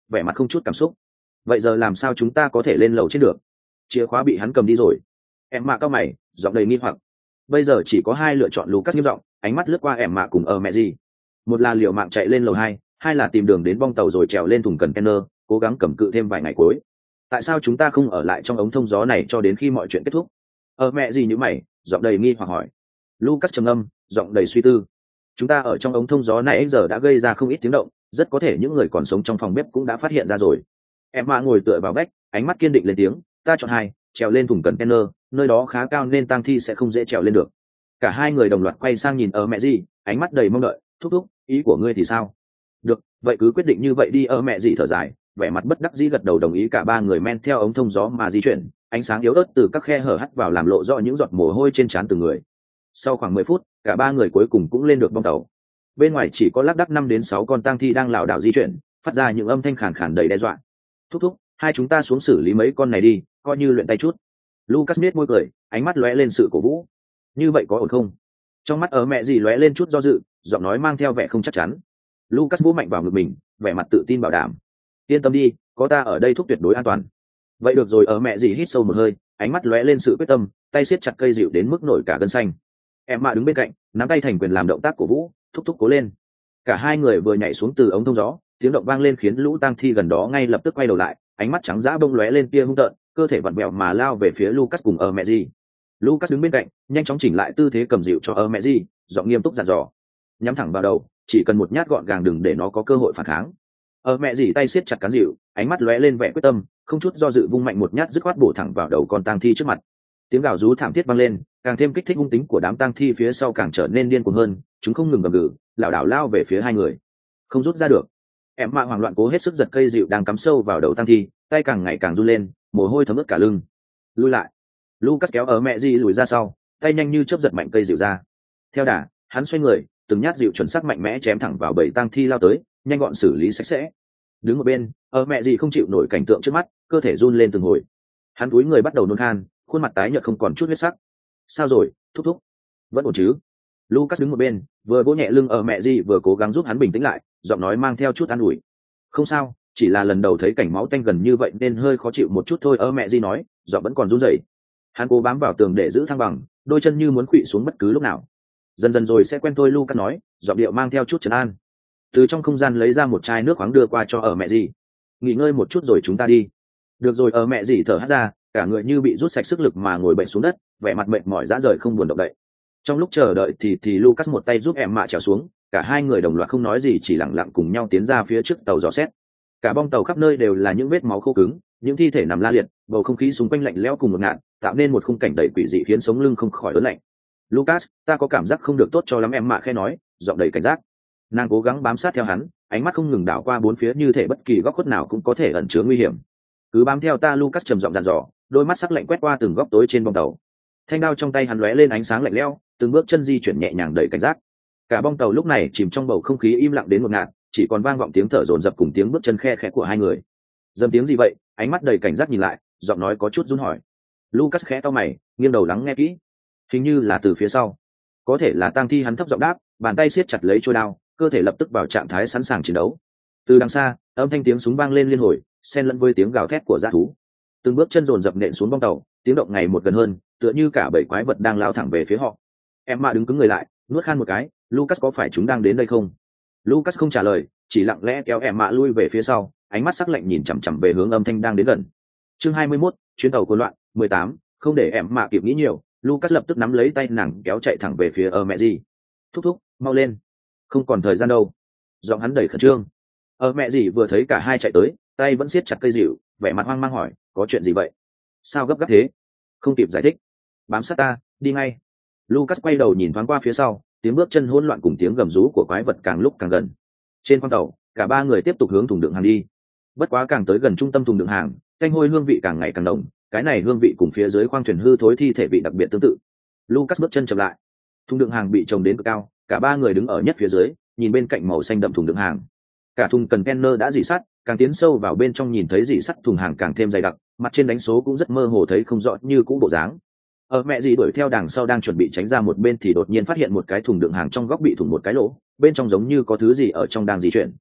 vẻ mặt không chút cảm xúc. Vậy giờ làm sao chúng ta có thể lên lầu trên được? Chìa khóa bị hắn cầm đi rồi. Em mạ cao mày, giọng đầy nghi hoặc. Bây giờ chỉ có hai lựa chọn. Lucas nghiêm giọng, ánh mắt lướt qua em mạ cùng ở mẹ gì. Một là liều mạng chạy lên lầu hai, hai là tìm đường đến bong tàu rồi trèo lên thùng cần container, cố gắng cầm cự thêm vài ngày cuối. Tại sao chúng ta không ở lại trong ống thông gió này cho đến khi mọi chuyện kết thúc? Ở mẹ gì như mày, giọng đầy nghi hoặc hỏi. Lucas trầm ngâm, giọng đầy suy tư. Chúng ta ở trong ống thông gió này giờ đã gây ra không ít tiếng động, rất có thể những người còn sống trong phòng bếp cũng đã phát hiện ra rồi. Em mạ ngồi tựa vào vách, ánh mắt kiên định lên tiếng, ta chọn hai, trèo lên thùng cần container, nơi đó khá cao nên tang thi sẽ không dễ trèo lên được. Cả hai người đồng loạt quay sang nhìn ở mẹ gì, ánh mắt đầy mong đợi. Thúc thúc, ý của ngươi thì sao? Được, vậy cứ quyết định như vậy đi. Ở mẹ gì thở dài, vẻ mặt bất đắc dĩ gật đầu đồng ý. Cả ba người men theo ống thông gió mà di chuyển, ánh sáng yếu ớt từ các khe hở hắt vào làm lộ rõ những giọt mồ hôi trên trán từng người. Sau khoảng mười phút, cả ba người cuối cùng cũng lên được bong tàu. Bên ngoài chỉ có lác đác năm đến sáu con tang thi đang lảo đảo di chuyển, phát ra những âm thanh khàn khàn đầy đe dọa. Thúc thúc, hai chúng ta xuống xử lý mấy con này đi, coi như luyện tay chút. Lucas biết môi cười, ánh mắt lóe lên sự cổ vũ. Như vậy có ổn không? Trong mắt ở mẹ gì lóe lên chút do dự, giọng nói mang theo vẻ không chắc chắn. Lucas vỗ mạnh vào ngực mình, vẻ mặt tự tin bảo đảm. Yên tâm đi, có ta ở đây thúc tuyệt đối an toàn. Vậy được rồi. Ở mẹ gì hít sâu một hơi, ánh mắt lóe lên sự quyết tâm, tay siết chặt cây dịu đến mức nổi cả gân xanh. Em mạ đứng bên cạnh, nắm tay thành quyền làm động tác cổ vũ, thúc thúc cố lên. Cả hai người vừa nhảy xuống từ ống thông gió, tiếng động vang lên khiến lũ tang thi gần đó ngay lập tức quay đầu lại, ánh mắt trắng dã bông lóe lên tia hung tợn, cơ thể vặn vẹo mà lao về phía Lucas cùng ở mẹ gì. Lucas đứng bên cạnh, nhanh chóng chỉnh lại tư thế cầm dịu cho ở mẹ gì, giọng nghiêm túc dặn dò, nhắm thẳng vào đầu, chỉ cần một nhát gọn gàng đừng để nó có cơ hội phản kháng. Ở mẹ gì tay siết chặt cán dịu, ánh mắt lóe lên vẻ quyết tâm, không chút do dự vung mạnh một nhát dứt khoát bổ thẳng vào đầu con tang thi trước mặt. Tiếng gào rú thảm thiết vang lên, càng thêm kích thích hung tính của đám tang thi phía sau càng trở nên điên cuồng hơn, chúng không ngừng gầm gừ, lảo đảo lao về phía hai người, không rút ra được. Em mạ hoảng loạn cố hết sức giật cây dịu đang cắm sâu vào đầu tang thi, tay càng ngày càng run lên, mồ hôi thấm ướt cả lưng. Lùi lại. Lucas kéo ở mẹ gì lùi ra sau, tay nhanh như chớp giật mạnh cây dịu ra. Theo đà, hắn xoay người, từng nhát dịu chuẩn xác mạnh mẽ chém thẳng vào bầy tang thi lao tới, nhanh gọn xử lý sạch sẽ. Đứng một bên, ở mẹ gì không chịu nổi cảnh tượng trước mắt, cơ thể run lên từng hồi. Hắn cúi người bắt đầu nôn khan, khuôn mặt tái nhợt không còn chút huyết sắc. Sao rồi, thúc thúc? Vẫn ổn chứ? Lucas đứng một bên, vừa vỗ nhẹ lưng ở mẹ gì vừa cố gắng giúp hắn bình tĩnh lại, giọng nói mang theo chút an ủi. Không sao, chỉ là lần đầu thấy cảnh máu tanh gần như vậy nên hơi khó chịu một chút thôi. Ở mẹ gì nói, giọng vẫn còn run rẩy. Hắn cố bám vào tường để giữ thăng bằng, đôi chân như muốn khuỵu xuống bất cứ lúc nào. Dần dần rồi sẽ quen thôi. Lucas nói, giọng điệu mang theo chút trấn an. Từ trong không gian lấy ra một chai nước khoáng đưa qua cho ở mẹ gì. Nghỉ ngơi một chút rồi chúng ta đi. Được rồi. Ở mẹ gì thở hắt ra, cả người như bị rút sạch sức lực mà ngồi bệnh xuống đất, vẻ mặt mệt mỏi rã rời không buồn động đậy. Trong lúc chờ đợi thì thì Lucas một tay giúp em mạ trèo xuống, cả hai người đồng loạt không nói gì chỉ lặng lặng cùng nhau tiến ra phía trước tàu dò xét. Cả bong tàu khắp nơi đều là những vết máu khô cứng, những thi thể nằm la liệt, bầu không khí xung quanh lạnh lẽo cùng ngột ngạt, tạo nên một khung cảnh đầy quỷ dị khiến sống lưng không khỏi ớn lạnh. Lucas, ta có cảm giác không được tốt cho lắm. Em mạ khẽ nói, giọng đầy cảnh giác. Nàng cố gắng bám sát theo hắn, ánh mắt không ngừng đảo qua bốn phía như thể bất kỳ góc khuất nào cũng có thể ẩn chứa nguy hiểm. Cứ bám theo ta. Lucas trầm giọng dặn dò, đôi mắt sắc lạnh quét qua từng góc tối trên bong tàu. Thanh đao trong tay hắn lóe lên ánh sáng lạnh lẽo, từng bước chân di chuyển nhẹ nhàng đầy cảnh giác. Cả bong tàu lúc này chìm trong bầu không khí im lặng đến ngột ngạt, chỉ còn vang vọng tiếng thở dồn dập cùng tiếng bước chân khe khẽ của hai người. Dầm tiếng gì vậy? Ánh mắt đầy cảnh giác nhìn lại, giọng nói có chút run hỏi. Lucas khẽ cau mày, nghiêng đầu lắng nghe kỹ. Hình như là từ phía sau. Có thể là tang thi. Hắn thấp giọng đáp, bàn tay siết chặt lấy chuôi đao, cơ thể lập tức vào trạng thái sẵn sàng chiến đấu. Từ đằng xa, âm thanh tiếng súng vang lên liên hồi, xen lẫn với tiếng gào thét của dã thú. Từng bước chân dồn dập nện xuống bong tàu, tiếng động ngày một gần hơn, tựa như cả bầy quái vật đang lao thẳng về phía họ. Em mạ đứng cứng người lại, nuốt khan một cái. Lucas có phải chúng đang đến đây không? Lucas không trả lời, chỉ lặng lẽ kéo em mạ lui về phía sau, ánh mắt sắc lạnh nhìn chằm chằm về hướng âm thanh đang đến gần. Chương hai mươi mốt, chuyến tàu cuồng loạn. mười tám, không để em mạ kịp nghĩ nhiều, Lucas lập tức nắm lấy tay nàng kéo chạy thẳng về phía ở mẹ gì. Thúc thúc, mau lên, không còn thời gian đâu. Giọng hắn đầy khẩn trương. Ở mẹ gì vừa thấy cả hai chạy tới, tay vẫn siết chặt cây dịu, vẻ mặt hoang mang hỏi, có chuyện gì vậy? Sao gấp gáp thế? Không kịp giải thích. Bám sát ta, đi ngay. Lucas quay đầu nhìn thoáng qua phía sau, tiếng bước chân hỗn loạn cùng tiếng gầm rú của quái vật càng lúc càng gần. Trên khoang tàu, cả ba người tiếp tục hướng thùng đựng hàng đi. Bất quá càng tới gần trung tâm thùng đựng hàng, canh hôi hương vị càng ngày càng nồng, cái này hương vị cùng phía dưới khoang thuyền hư thối thi thể vị đặc biệt tương tự. Lucas bước chân chậm lại. Thùng đựng hàng bị trồng đến cực cao, cả ba người đứng ở nhất phía dưới, nhìn bên cạnh màu xanh đậm thùng đựng hàng. Cả thùng container đã rỉ sắt, càng tiến sâu vào bên trong nhìn thấy rỉ sắt thùng hàng càng thêm dày đặc, mặt trên đánh số cũng rất mơ hồ thấy không rõ như cũ bộ dáng. Ở mẹ gì đuổi theo đằng sau đang chuẩn bị tránh ra một bên thì đột nhiên phát hiện một cái thùng đựng hàng trong góc bị thủng một cái lỗ, bên trong giống như có thứ gì ở trong đang di chuyển.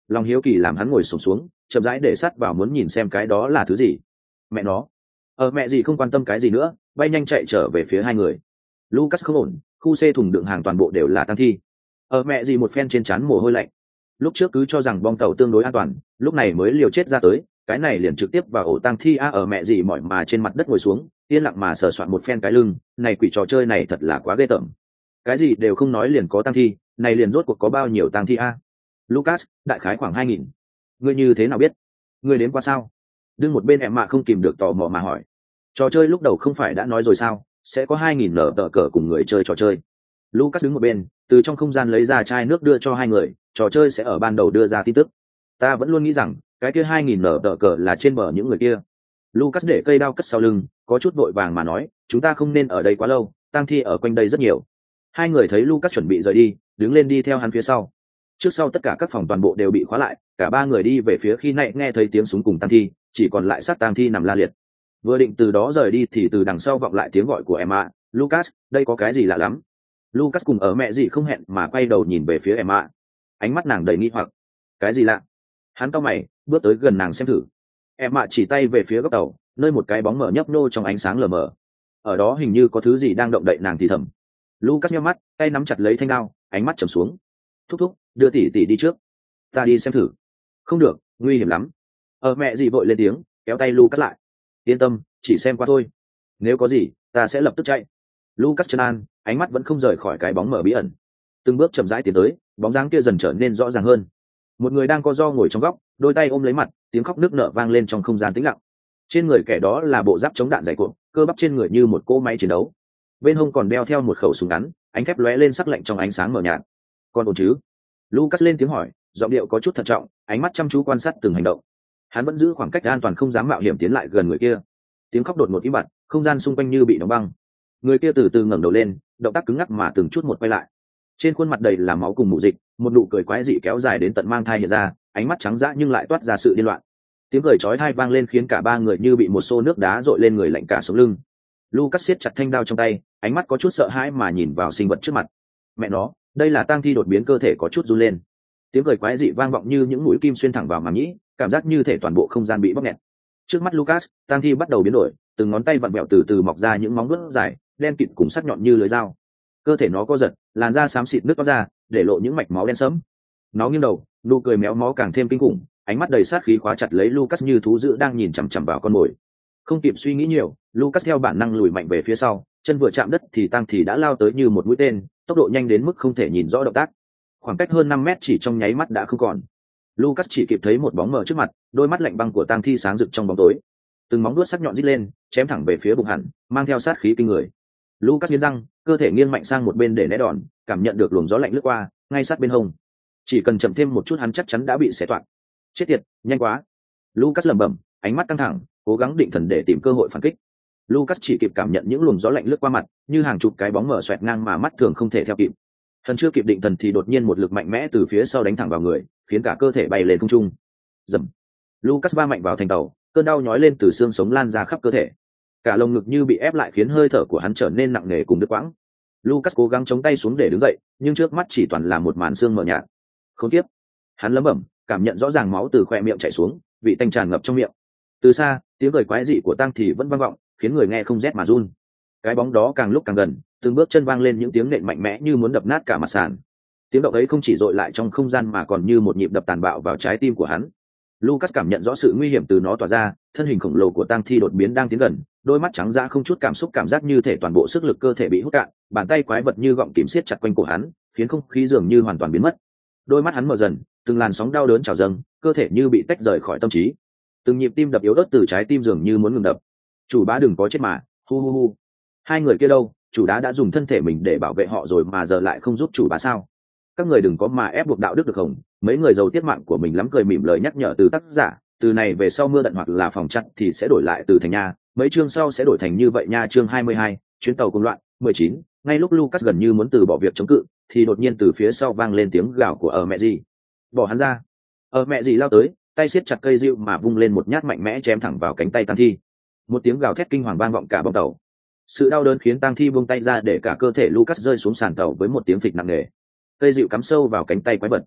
lòng hiếu kỳ làm hắn ngồi sụp xuống, xuống chậm rãi để sát vào muốn nhìn xem cái đó là thứ gì. Mẹ nó, ở mẹ gì không quan tâm cái gì nữa, bay nhanh chạy trở về phía hai người. Lucas không ổn, khu C thùng đựng hàng toàn bộ đều là tang thi. Ở mẹ gì một phen trên trán mồ hôi lạnh. Lúc trước cứ cho rằng bong tàu tương đối an toàn, lúc này mới liều chết ra tới, cái này liền trực tiếp vào ổ tang thi. A ở mẹ gì mỏi mà trên mặt đất ngồi xuống, yên lặng mà sờ soạn một phen cái lưng, này quỷ trò chơi này thật là quá ghê tởm. Cái gì đều không nói liền có tang thi, này liền rốt cuộc có bao nhiêu tang thi a? Lucas, đại khái khoảng hai nghìn. Ngươi như thế nào biết? Ngươi đến qua sao? Đương một bên em mạ không kìm được tò mò mà hỏi. Trò chơi lúc đầu không phải đã nói rồi sao, sẽ có hai nghìn nở tờ cờ cùng người chơi trò chơi. Lucas đứng một bên, từ trong không gian lấy ra chai nước đưa cho hai người, trò chơi sẽ ở ban đầu đưa ra tin tức. Ta vẫn luôn nghĩ rằng, cái kia hai nghìn nở tờ cờ là trên bờ những người kia. Lucas để cây đao cất sau lưng, có chút vội vàng mà nói, chúng ta không nên ở đây quá lâu, tang thi ở quanh đây rất nhiều. Hai người thấy Lucas chuẩn bị rời đi, đứng lên đi theo hắn phía sau. Trước sau tất cả các phòng toàn bộ đều bị khóa lại, cả ba người đi về phía khi nãy nghe thấy tiếng súng cùng tang thi, chỉ còn lại xác tang thi nằm la liệt. Vừa định từ đó rời đi thì từ đằng sau vọng lại tiếng gọi của Emma, Lucas, đây có cái gì lạ lắm. Lucas cùng ở mẹ gì không hẹn mà quay đầu nhìn về phía Emma, ánh mắt nàng đầy nghi hoặc. Cái gì lạ? Hắn cau mày, bước tới gần nàng xem thử. Emma chỉ tay về phía góc tàu, nơi một cái bóng mờ nhấp nhô trong ánh sáng lờ mờ. Ở đó hình như có thứ gì đang động đậy nàng thì thầm. Lucas nhíu mắt, tay nắm chặt lấy thanh đao, ánh mắt trầm xuống. Thúc thúc, đưa tỷ tỷ đi trước, ta đi xem thử. Không được, nguy hiểm lắm. Ở mẹ gì vội lên tiếng, kéo tay Lucas lại. Yên tâm, chỉ xem qua thôi. Nếu có gì, ta sẽ lập tức chạy. Lucas chân an, ánh mắt vẫn không rời khỏi cái bóng mờ bí ẩn. Từng bước chậm rãi tiến tới, bóng dáng kia dần trở nên rõ ràng hơn. Một người đang co ro ngồi trong góc, đôi tay ôm lấy mặt, tiếng khóc nức nở vang lên trong không gian tĩnh lặng. Trên người kẻ đó là bộ giáp chống đạn dày cuộn, cơ bắp trên người như một cỗ máy chiến đấu. Bên hông còn đeo theo một khẩu súng ngắn, ánh thép lóe lên sắc lạnh trong ánh sáng mờ nhạt. Còn ổn chứ? Lucas lên tiếng hỏi, giọng điệu có chút thận trọng, ánh mắt chăm chú quan sát từng hành động. Hắn vẫn giữ khoảng cách an toàn, không dám mạo hiểm tiến lại gần người kia. Tiếng khóc đột ngột im bặt, không gian xung quanh như bị đóng băng. Người kia từ từ ngẩng đầu lên, động tác cứng ngắc mà từng chút một quay lại. Trên khuôn mặt đầy là máu cùng mù dịch, một nụ cười quái dị kéo dài đến tận mang thai hiện ra, ánh mắt trắng dã nhưng lại toát ra sự điên loạn. Tiếng cười chói tai vang lên khiến cả ba người như bị một xô nước đá dội lên người, lạnh cả sống lưng. Lucas siết chặt thanh đao trong tay, ánh mắt có chút sợ hãi mà nhìn vào sinh vật trước mặt. Mẹ nó, đây là tang thi đột biến, cơ thể có chút run lên. Tiếng cười quái dị vang vọng như những mũi kim xuyên thẳng vào màng nhĩ, cảm giác như thể toàn bộ không gian bị bóp nghẹt. Trước mắt Lucas, tang thi bắt đầu biến đổi, từng ngón tay vặn vẹo từ từ mọc ra những móng vuốt dài, đen kịt cùng sắc nhọn như lưỡi dao. Cơ thể nó co giật, làn da xám xịt nứt toát ra, để lộ những mạch máu đen sẫm. Nó nghiêng đầu, nụ cười méo mó càng thêm kinh khủng, ánh mắt đầy sát khí khóa chặt lấy Lucas như thú dữ đang nhìn chằm chằm vào con mồi. Không kịp suy nghĩ nhiều, Lucas theo bản năng lùi mạnh về phía sau, chân vừa chạm đất thì tang thì đã lao tới như một mũi tên, tốc độ nhanh đến mức không thể nhìn rõ động tác. Khoảng cách hơn năm mét chỉ trong nháy mắt đã không còn. Lucas chỉ kịp thấy một bóng mờ trước mặt, đôi mắt lạnh băng của tang thi sáng rực trong bóng tối. Từng móng vuốt sắc nhọn rít lên, chém thẳng về phía bụng hắn, mang theo sát khí kinh người. Lucas nghiến răng, cơ thể nghiêng mạnh sang một bên để né đòn, cảm nhận được luồng gió lạnh lướt qua, ngay sát bên hông. Chỉ cần chậm thêm một chút hắn chắc chắn đã bị xé toạc. Chết tiệt, nhanh quá. Lucas lẩm bẩm, ánh mắt căng thẳng, cố gắng định thần để tìm cơ hội phản kích. Lucas chỉ kịp cảm nhận những luồng gió lạnh lướt qua mặt, như hàng chục cái bóng mở xoẹt ngang mà mắt thường không thể theo kịp. Hắn chưa kịp định thần thì đột nhiên một lực mạnh mẽ từ phía sau đánh thẳng vào người, khiến cả cơ thể bay lên không trung. Rầm. Lucas va mạnh vào thành tàu, cơn đau nhói lên từ xương sống lan ra khắp cơ thể. Cả lồng ngực như bị ép lại khiến hơi thở của hắn trở nên nặng nề cùng đứt quãng. Lucas cố gắng chống tay xuống để đứng dậy, nhưng trước mắt chỉ toàn là một màn xương mờ nhạt. Khốn kiếp. Hắn lẩm bẩm, cảm nhận rõ ràng máu từ khóe miệng chảy xuống, vị tanh tràn ngập trong miệng. Từ xa, tiếng cười quái dị của tang thì vẫn vang vọng, khiến người nghe không rét mà run. Cái bóng đó càng lúc càng gần, từng bước chân vang lên những tiếng nện mạnh mẽ như muốn đập nát cả mặt sàn. Tiếng động ấy không chỉ dội lại trong không gian mà còn như một nhịp đập tàn bạo vào trái tim của hắn. Lucas cảm nhận rõ sự nguy hiểm từ nó tỏa ra, thân hình khổng lồ của tang thi đột biến đang tiến gần, đôi mắt trắng dã không chút cảm xúc, cảm giác như thể toàn bộ sức lực cơ thể bị hút cạn, bàn tay quái vật như gọng kìm siết chặt quanh cổ hắn, khiến không khí dường như hoàn toàn biến mất. Đôi mắt hắn mở dần, từng làn sóng đau đớn trào dâng, cơ thể như bị tách rời khỏi tâm trí. Từng nhịp tim đập yếu ớt từ trái tim dường như muốn ngừng đập. Chủ bá đừng có chết mà, hu hu hu. Hai người kia đâu, chủ đá đã dùng thân thể mình để bảo vệ họ rồi mà giờ lại không giúp chủ bá sao? Các người đừng có mà ép buộc đạo đức được không? Mấy người giàu tiết mạng của mình lắm, cười mỉm lời nhắc nhở từ tác giả. Từ này về sau mưa đận hoặc là phòng chặt thì sẽ đổi lại từ thành nha, mấy chương sau sẽ đổi thành như vậy nha. Chương hai mươi hai, chuyến tàu cùng loạn. mười chín. Ngay lúc Lucas gần như muốn từ bỏ việc chống cự thì đột nhiên từ phía sau vang lên tiếng gào của ở mẹ gì. Bỏ hắn ra. Ở mẹ gì lao tới, tay siết chặt cây rượu mà vung lên một nhát mạnh mẽ chém thẳng vào cánh tay tang thi. Một tiếng gào thét kinh hoàng vang vọng cả bong tàu. Sự đau đớn khiến tang thi buông tay ra để cả cơ thể Lucas rơi xuống sàn tàu với một tiếng phịch nặng nề. Cây rượu cắm sâu vào cánh tay quái vật.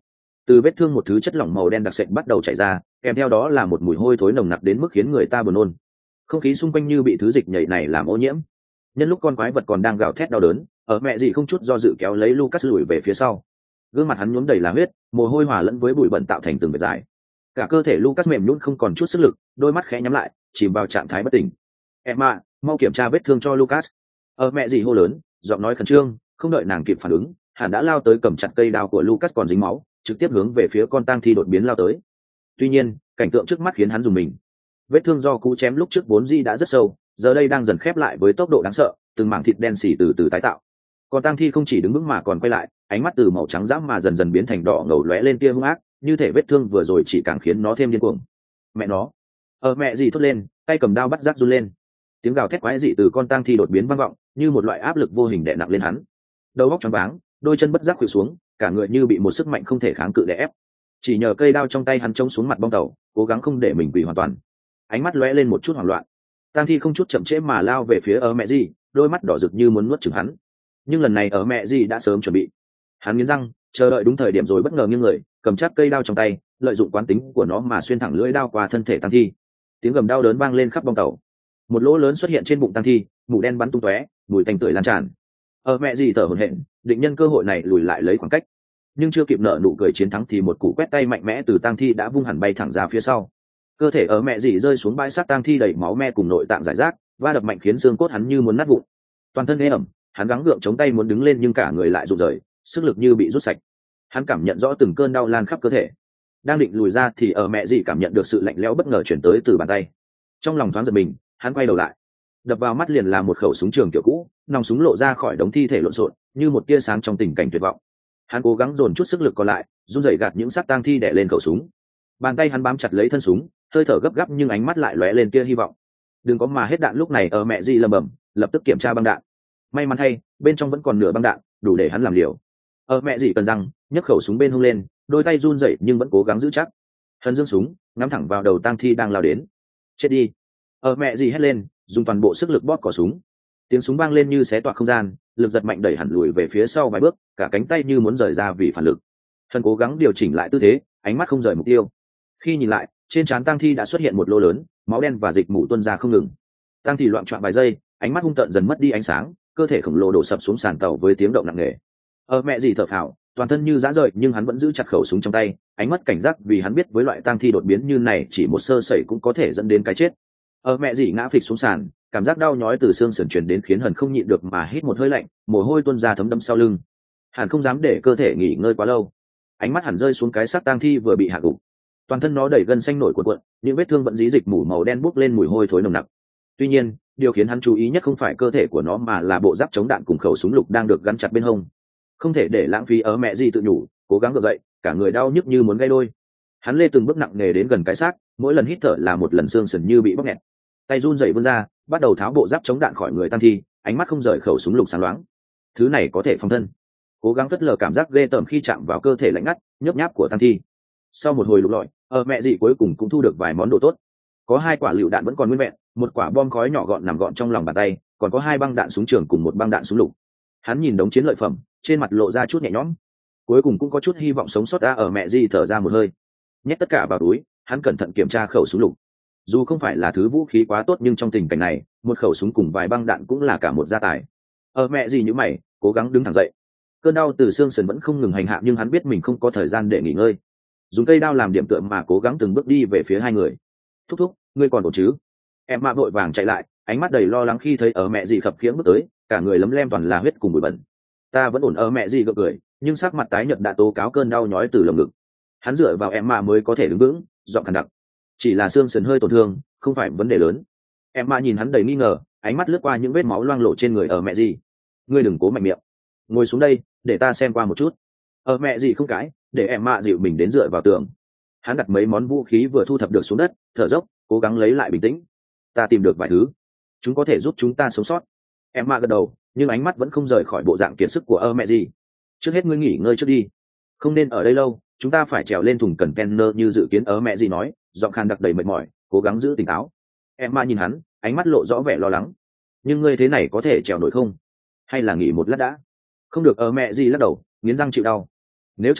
Từ vết thương một thứ chất lỏng màu đen đặc sệt bắt đầu chảy ra, kèm theo đó là một mùi hôi thối nồng nặc đến mức khiến người ta buồn nôn. Không khí xung quanh như bị thứ dịch nhảy này làm ô nhiễm. Nhân lúc con quái vật còn đang gào thét đau đớn, ở mẹ gì không chút do dự kéo lấy Lucas lùi về phía sau. Gương mặt hắn nhuốm đầy là huyết, mồ hôi hòa lẫn với bụi bẩn tạo thành từng vệt dài. Cả cơ thể Lucas mềm nhũn không còn chút sức lực, đôi mắt khẽ nhắm lại, chìm vào trạng thái bất tỉnh. Emma, mau kiểm tra vết thương cho Lucas. Ở mẹ gì hô lớn, giọng nói khẩn trương, không đợi nàng kịp phản ứng, hắn đã lao tới cầm chặt cây đao của Lucas còn dính máu, trực tiếp hướng về phía con tang thi đột biến lao tới. Tuy nhiên, cảnh tượng trước mắt khiến hắn dùng mình. Vết thương do cú chém lúc trước vốn dĩ đã rất sâu, giờ đây đang dần khép lại với tốc độ đáng sợ, từng mảng thịt đen xì từ từ tái tạo. Còn tang thi không chỉ đứng vững mà còn quay lại, ánh mắt từ màu trắng rãm mà dần dần biến thành đỏ ngầu lóe lên tia hung ác, như thể vết thương vừa rồi chỉ càng khiến nó thêm điên cuồng. Mẹ nó! Ờ mẹ gì thốt lên, tay cầm đao bắt rác run lên. Tiếng gào thét quái dị từ con tang thi đột biến vang vọng, như một loại áp lực vô hình đè nặng lên hắn. Đầu óc choáng váng, đôi chân bất giác khuỵu xuống, cả người như bị một sức mạnh không thể kháng cự đè ép. Chỉ nhờ cây đao trong tay hắn chống xuống mặt bong tàu, cố gắng không để mình quỳ hoàn toàn. Ánh mắt lóe lên một chút hoảng loạn. Tang thi không chút chậm trễ mà lao về phía ở mẹ gì, đôi mắt đỏ rực như muốn nuốt chửng hắn. Nhưng lần này ở mẹ gì đã sớm chuẩn bị. Hắn nghiến răng, chờ đợi đúng thời điểm rồi bất ngờ nghiêng người, cầm chắc cây đao trong tay, lợi dụng quán tính của nó mà xuyên thẳng lưỡi đao qua thân thể tang thi. Tiếng gầm đau đớn vang lên khắp bong tàu. Một lỗ lớn xuất hiện trên bụng tang thi, mủ đen bắn tung tóe, mùi tanh tưởi lan tràn. Ở mẹ gì thở hổn hển, định nhân cơ hội này lùi lại lấy khoảng cách. Nhưng chưa kịp nở nụ cười chiến thắng thì một cú quét tay mạnh mẽ từ tang thi đã vung hẳn bay thẳng ra phía sau. Cơ thể ở mẹ gì rơi xuống bãi xác tang thi đầy máu me cùng nội tạng rải rác, va đập mạnh khiến xương cốt hắn như muốn nát vụn. Toàn thân ê ẩm, hắn gắng gượng chống tay muốn đứng lên nhưng cả người lại rụng rời, sức lực như bị rút sạch. Hắn cảm nhận rõ từng cơn đau lan khắp cơ thể. Đang định lùi ra thì ở mẹ gì cảm nhận được sự lạnh lẽo bất ngờ chuyển tới từ bàn tay. Trong lòng thoáng giật mình, hắn quay đầu lại. Đập vào mắt liền là một khẩu súng trường kiểu cũ, nòng súng lộ ra khỏi đống thi thể lộn xộn, như một tia sáng trong tình cảnh tuyệt vọng. Hắn cố gắng dồn chút sức lực còn lại, run rẩy gạt những xác tang thi đè lên khẩu súng. Bàn tay hắn bám chặt lấy thân súng, hơi thở gấp gáp nhưng ánh mắt lại lóe lên tia hy vọng. Đừng có mà hết đạn lúc này ở mẹ gì lầm bầm, lập tức kiểm tra băng đạn. May mắn thay, bên trong vẫn còn nửa băng đạn, đủ để hắn làm liều. Ở mẹ gì cần răng, nhấc khẩu súng bên hông lên, đôi tay run rẩy nhưng vẫn cố gắng giữ chắc. Hắn giương súng, ngắm thẳng vào đầu tang thi đang lao đến. Chết đi! Ở mẹ gì hét lên, dùng toàn bộ sức lực bóp cò súng. Tiếng súng vang lên như xé toạc không gian, lực giật mạnh đẩy hẳn lùi về phía sau vài bước, cả cánh tay như muốn rời ra vì phản lực. Hắn cố gắng điều chỉnh lại tư thế, ánh mắt không rời mục tiêu. Khi nhìn lại, trên trán tang thi đã xuất hiện một lỗ lớn, máu đen và dịch mủ tuôn ra không ngừng. Tang thi loạn trọn vài giây, ánh mắt hung tợn dần mất đi ánh sáng, cơ thể khổng lồ đổ sập xuống sàn tàu với tiếng động nặng nề. Ở mẹ gì thở phào, toàn thân như rã rời nhưng hắn vẫn giữ chặt khẩu súng trong tay, ánh mắt cảnh giác vì hắn biết với loại tang thi đột biến như này chỉ một sơ sẩy cũng có thể dẫn đến cái chết. Ở mẹ gì ngã phịch xuống sàn, cảm giác đau nhói từ xương sườn truyền đến khiến Hàn không nhịn được mà hít một hơi lạnh, mồ hôi tuôn ra thấm đẫm sau lưng. Hàn không dám để cơ thể nghỉ ngơi quá lâu, ánh mắt Hàn rơi xuống cái xác tang thi vừa bị hạ gục. Toàn thân nó đầy gân xanh nổi cuộn cuộn, những vết thương vẫn dí dịch mủ màu đen bốc lên mùi hôi thối nồng nặc. Tuy nhiên, điều khiến hắn chú ý nhất không phải cơ thể của nó mà là bộ giáp chống đạn cùng khẩu súng lục đang được gắn chặt bên hông. Không thể để lãng phí. Ở mẹ gì tự nhủ, cố gắng gượng dậy, cả người đau nhức như muốn gãy đôi. Hắn lê từng bước nặng nề đến gần cái xác, mỗi lần hít thở là một lần xương sườn như bị bóp nghẹt. Tay run rẩy vươn ra, bắt đầu tháo bộ giáp chống đạn khỏi người tang thi, ánh mắt không rời khẩu súng lục sáng loáng. Thứ này có thể phòng thân. Cố gắng phớt lờ cảm giác ghê tởm khi chạm vào cơ thể lạnh ngắt, nhấp nháp của tang thi. Sau một hồi lục lọi, ở mẹ dị cuối cùng cũng thu được vài món đồ tốt. Có hai quả lựu đạn vẫn còn nguyên vẹn, một quả bom khói nhỏ gọn nằm gọn trong lòng bàn tay, còn có hai băng đạn súng trường cùng một băng đạn súng lục. Hắn nhìn đống chiến lợi phẩm, trên mặt lộ ra chút nhẹ nhõm. Cuối cùng cũng có chút hy vọng sống sót. Ra ở mẹ dị thở ra một hơi, nhét tất cả vào túi, hắn cẩn thận kiểm tra khẩu súng lục. Dù không phải là thứ vũ khí quá tốt nhưng trong tình cảnh này, một khẩu súng cùng vài băng đạn cũng là cả một gia tài. Ở mẹ gì như mày, cố gắng đứng thẳng dậy. Cơn đau từ xương sườn vẫn không ngừng hành hạ nhưng hắn biết mình không có thời gian để nghỉ ngơi. Dùng cây đao làm điểm tựa mà cố gắng từng bước đi về phía hai người. Thúc thúc, ngươi còn ổn chứ? Em mạ vội vàng chạy lại, ánh mắt đầy lo lắng khi thấy ở mẹ gì khập khiễng bước tới, cả người lấm lem toàn là huyết cùng bụi bẩn. Ta vẫn ổn. Ở mẹ gì gượng cười, nhưng sắc mặt tái nhợt đã tố cáo cơn đau nhói từ lồng ngực. Hắn dựa vào em mạ mới có thể đứng vững, giọng khàn đặc. Chỉ là xương sườn hơi tổn thương, không phải vấn đề lớn. Em mạ nhìn hắn đầy nghi ngờ, ánh mắt lướt qua những vết máu loang lổ trên người ở mẹ gì. Ngươi đừng cố mạnh miệng, ngồi xuống đây để ta xem qua một chút. Ở mẹ gì không cãi, để em mạ dịu mình đến dựa vào tường. Hắn đặt mấy món vũ khí vừa thu thập được xuống đất, thở dốc, cố gắng lấy lại bình tĩnh. Ta tìm được vài thứ, chúng có thể giúp chúng ta sống sót. Em mạ gật đầu, nhưng ánh mắt vẫn không rời khỏi bộ dạng kiệt sức của ơ mẹ gì. Trước hết ngươi nghỉ ngơi trước đi, không nên ở đây lâu, chúng ta phải trèo lên thùng container như dự kiến. Ơ mẹ gì nói, giọng khan đặc đầy mệt mỏi, cố gắng giữ tỉnh táo. Em mạ nhìn hắn, ánh mắt lộ rõ vẻ lo lắng. Nhưng ngươi thế này có thể trèo nổi không? Hay là nghỉ một lát đã? Không được. Ơ mẹ gì lắc đầu, nghiến răng chịu đau. Nếu chậm trễ,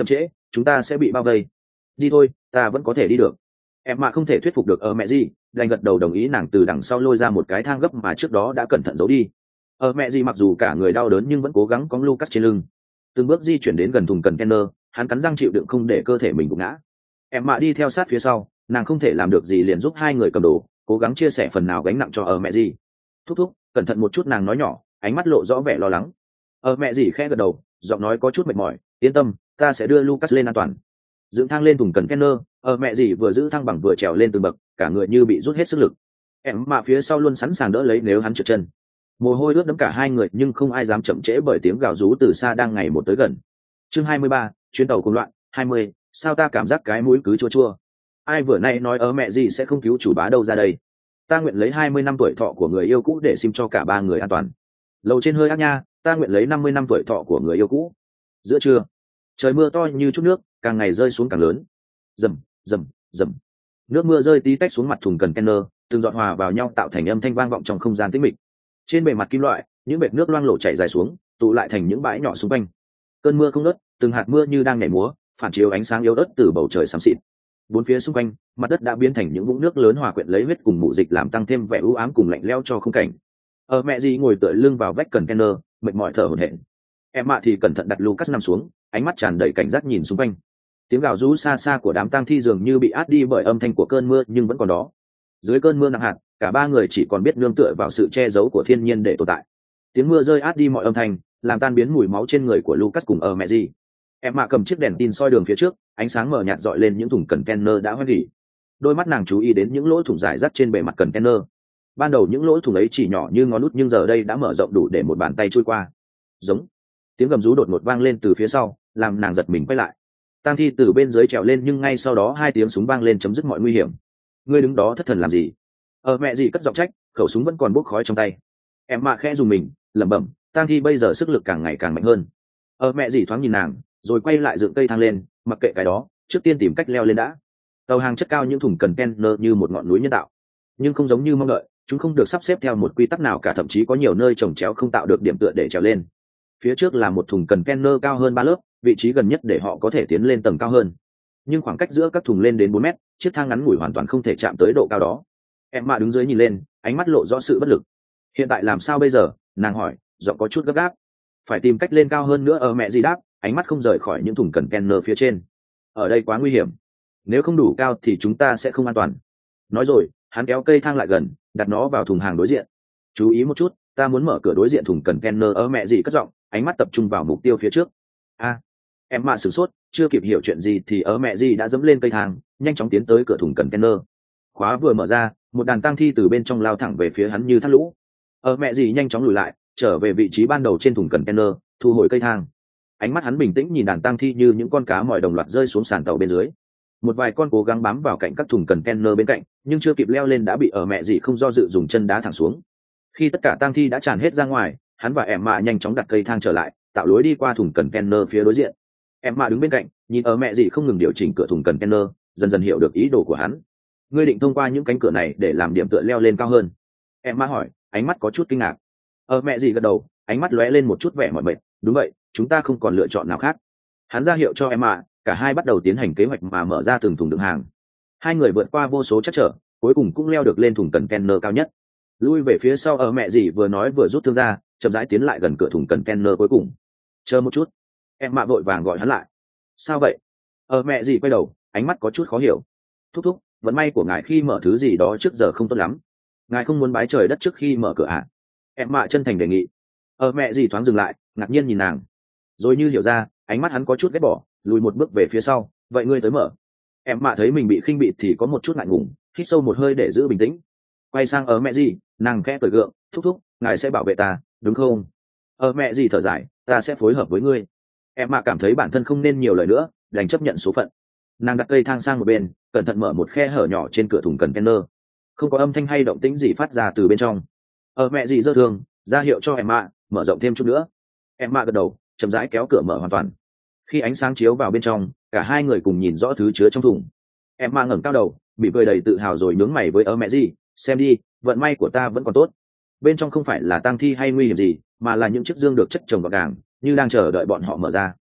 chúng ta sẽ bị bao vây. Đi thôi, ta vẫn có thể đi được. Em mà không thể thuyết phục được ở mẹ gì, đành gật đầu đồng ý. Nàng từ đằng sau lôi ra một cái thang gấp mà trước đó đã cẩn thận giấu đi. Ở mẹ gì mặc dù cả người đau đớn nhưng vẫn cố gắng cõng Lucas trên lưng, từng bước di chuyển đến gần thùng container. Hắn cắn răng chịu đựng không để cơ thể mình gục ngã. Em mạ đi theo sát phía sau, nàng không thể làm được gì liền giúp hai người cầm đồ, cố gắng chia sẻ phần nào gánh nặng cho ở mẹ gì. Thúc thúc, cẩn thận một chút, nàng nói nhỏ, ánh mắt lộ rõ vẻ lo lắng. Ở mẹ gì khẽ gật đầu, giọng nói có chút mệt mỏi, yên tâm, ta sẽ đưa Lucas lên an toàn. Dựng thang lên thùng container, ở mẹ gì vừa giữ thăng bằng vừa trèo lên từng bậc, cả người như bị rút hết sức lực. Em mạ phía sau luôn sẵn sàng đỡ lấy nếu hắn trượt chân. Mồ hôi ướt đẫm cả hai người nhưng không ai dám chậm trễ bởi tiếng gào rú từ xa đang ngày một tới gần. Chương hai mươi ba, chuyến tàu cùng loạn. hai mươi, sao ta cảm giác cái mũi cứ chua chua. Ai vừa nay nói ở mẹ gì sẽ không cứu chủ bá đâu ra đây. Ta nguyện lấy hai mươi năm tuổi thọ của người yêu cũ để sim cho cả ba người an toàn. Lầu trên hơi ác nha, ta nguyện lấy năm mươi năm tuổi thọ của người yêu cũ. Giữa trưa, trời mưa to như chút nước, càng ngày rơi xuống càng lớn. Rầm, rầm, rầm. Nước mưa rơi tí tách xuống mặt thùng container, từng giọt hòa vào nhau tạo thành âm thanh vang vọng trong không gian tĩnh mịch. Trên bề mặt kim loại, những vệt nước loang lổ chảy dài xuống, tụ lại thành những bãi nhỏ xung quanh. Cơn mưa không ngớt, từng hạt mưa như đang nhảy múa, phản chiếu ánh sáng yếu ớt từ bầu trời xám xịt. Bốn phía xung quanh, mặt đất đã biến thành những vũng nước lớn hòa quyện lấy huyết cùng mủ dịch làm tăng thêm vẻ u ám cùng lạnh lẽo cho khung cảnh. Ở mẹ gì ngồi tựa lưng vào vách container, mệt mỏi thở hổn hển. Em mạ thì cẩn thận đặt Lucas nằm xuống, ánh mắt tràn đầy cảnh giác nhìn xung quanh. Tiếng gào rú xa xa của đám tang thi dường như bị át đi bởi âm thanh của cơn mưa nhưng vẫn còn đó. Dưới cơn mưa nặng hạt, cả ba người chỉ còn biết nương tựa vào sự che giấu của thiên nhiên để tồn tại. Tiếng mưa rơi át đi mọi âm thanh, làm tan biến mùi máu trên người của Lucas cùng ở mẹ gì. Em mạ cầm chiếc đèn tin soi đường phía trước, ánh sáng mờ nhạt dọi lên những thùng container đã hoen gỉ. Đôi mắt nàng chú ý đến những lỗ thủng rải rác trên bề mặt container. Ban đầu những lỗ thủng ấy chỉ nhỏ như ngón út nhưng giờ đây đã mở rộng đủ để một bàn tay chui qua. Giống. Tiếng gầm rú đột ngột vang lên từ phía sau, làm nàng giật mình quay lại. Tang thi từ bên dưới trèo lên nhưng ngay sau đó hai tiếng súng vang lên chấm dứt mọi nguy hiểm. Ngươi đứng đó thất thần làm gì? Ở mẹ gì cất giọng trách, khẩu súng vẫn còn bốc khói trong tay. Em mạ khẽ dùng mình, lẩm bẩm, Tang thi bây giờ sức lực càng ngày càng mạnh hơn. Ở mẹ gì thoáng nhìn nàng, rồi quay lại dựng cây thang lên, mặc kệ cái đó, trước tiên tìm cách leo lên đã. Tàu hàng chất cao những thùng container như một ngọn núi nhân tạo, nhưng không giống như mong đợi, chúng không được sắp xếp theo một quy tắc nào cả, thậm chí có nhiều nơi chồng chéo không tạo được điểm tựa để trèo lên. Phía trước là một thùng container cao hơn ba lớp, vị trí gần nhất để họ có thể tiến lên tầng cao hơn. Nhưng khoảng cách giữa các thùng lên đến bốn mét, chiếc thang ngắn ngủi hoàn toàn không thể chạm tới độ cao đó. Em mạ đứng dưới nhìn lên, ánh mắt lộ rõ sự bất lực. Hiện tại làm sao bây giờ? Nàng hỏi, giọng có chút gấp gáp. Phải tìm cách lên cao hơn nữa. Ở mẹ gì đáp, ánh mắt không rời khỏi những thùng container phía trên. Ở đây quá nguy hiểm, nếu không đủ cao thì chúng ta sẽ không an toàn. Nói rồi, hắn kéo cây thang lại gần, đặt nó vào thùng hàng đối diện. Chú ý một chút, ta muốn mở cửa đối diện thùng container. Ở mẹ gì cất giọng, ánh mắt tập trung vào mục tiêu phía trước. A, à, em mạ sửng sốt, chưa kịp hiểu chuyện gì thì ở mẹ gì đã dẫm lên cây thang, nhanh chóng tiến tới cửa thùng container. Khóa vừa mở ra, một đàn tang thi từ bên trong lao thẳng về phía hắn như thác lũ. Ở mẹ gì nhanh chóng lùi lại, trở về vị trí ban đầu trên thùng container, thu hồi cây thang. Ánh mắt hắn bình tĩnh nhìn đàn tang thi như những con cá mòi đồng loạt rơi xuống sàn tàu bên dưới. Một vài con cố gắng bám vào cạnh các thùng container bên cạnh, nhưng chưa kịp leo lên đã bị ở mẹ gì không do dự dùng chân đá thẳng xuống. Khi tất cả tang thi đã tràn hết ra ngoài, hắn và em mạ nhanh chóng đặt cây thang trở lại, tạo lối đi qua thùng container phía đối diện. Em mạ đứng bên cạnh, nhìn ở mẹ gì không ngừng điều chỉnh cửa thùng container, dần dần hiểu được ý đồ của hắn. Ngươi định thông qua những cánh cửa này để làm điểm tựa leo lên cao hơn? Em mạ hỏi, ánh mắt có chút kinh ngạc. Ở mẹ gì gật đầu, ánh mắt lóe lên một chút vẻ mỏi mệt. Đúng vậy, chúng ta không còn lựa chọn nào khác. Hắn ra hiệu cho em mạ, cả hai bắt đầu tiến hành kế hoạch mà mở ra từng thùng đựng hàng. Hai người vượt qua vô số trắc trở, cuối cùng cũng leo được lên thùng container cao nhất. Lui về phía sau, ở mẹ gì vừa nói vừa rút thương ra, chậm rãi tiến lại gần cửa thùng container cuối cùng. Chờ một chút. Em mạ vội vàng gọi hắn lại. Sao vậy? Ở mẹ gì quay đầu, ánh mắt có chút khó hiểu. Thúc thúc, vận may của ngài khi mở thứ gì đó trước giờ không tốt lắm. Ngài không muốn bái trời đất trước khi mở cửa à? Em mạ chân thành đề nghị. Ở mẹ gì thoáng dừng lại, ngạc nhiên nhìn nàng, rồi như hiểu ra, ánh mắt hắn có chút ghét bỏ, lùi một bước về phía sau. Vậy ngươi tới mở. Em mạ thấy mình bị khinh bị thì có một chút ngại ngùng, hít sâu một hơi để giữ bình tĩnh. Quay sang ở mẹ gì, nàng khẽ cười gượng, thúc thúc, ngài sẽ bảo vệ ta, đúng không? Ở mẹ gì thở dài, ta sẽ phối hợp với ngươi. Em mạ cảm thấy bản thân không nên nhiều lời nữa, đành chấp nhận số phận. Nàng đặt cây thang sang một bên, cẩn thận mở một khe hở nhỏ trên cửa thùng container. Không có âm thanh hay động tĩnh gì phát ra từ bên trong. Ở mẹ gì giơ thương, ra hiệu cho em mạ mở rộng thêm chút nữa. Em mạ gật đầu, chậm rãi kéo cửa mở hoàn toàn. Khi ánh sáng chiếu vào bên trong, cả hai người cùng nhìn rõ thứ chứa trong thùng. Em mạ ngẩng cao đầu, bị cười đầy tự hào rồi nhướng mày với ở mẹ gì, xem đi, vận may của ta vẫn còn tốt. Bên trong không phải là tang thi hay nguy hiểm gì, mà là những chiếc dương được chất chồng gọn gàng, như đang chờ đợi bọn họ mở ra.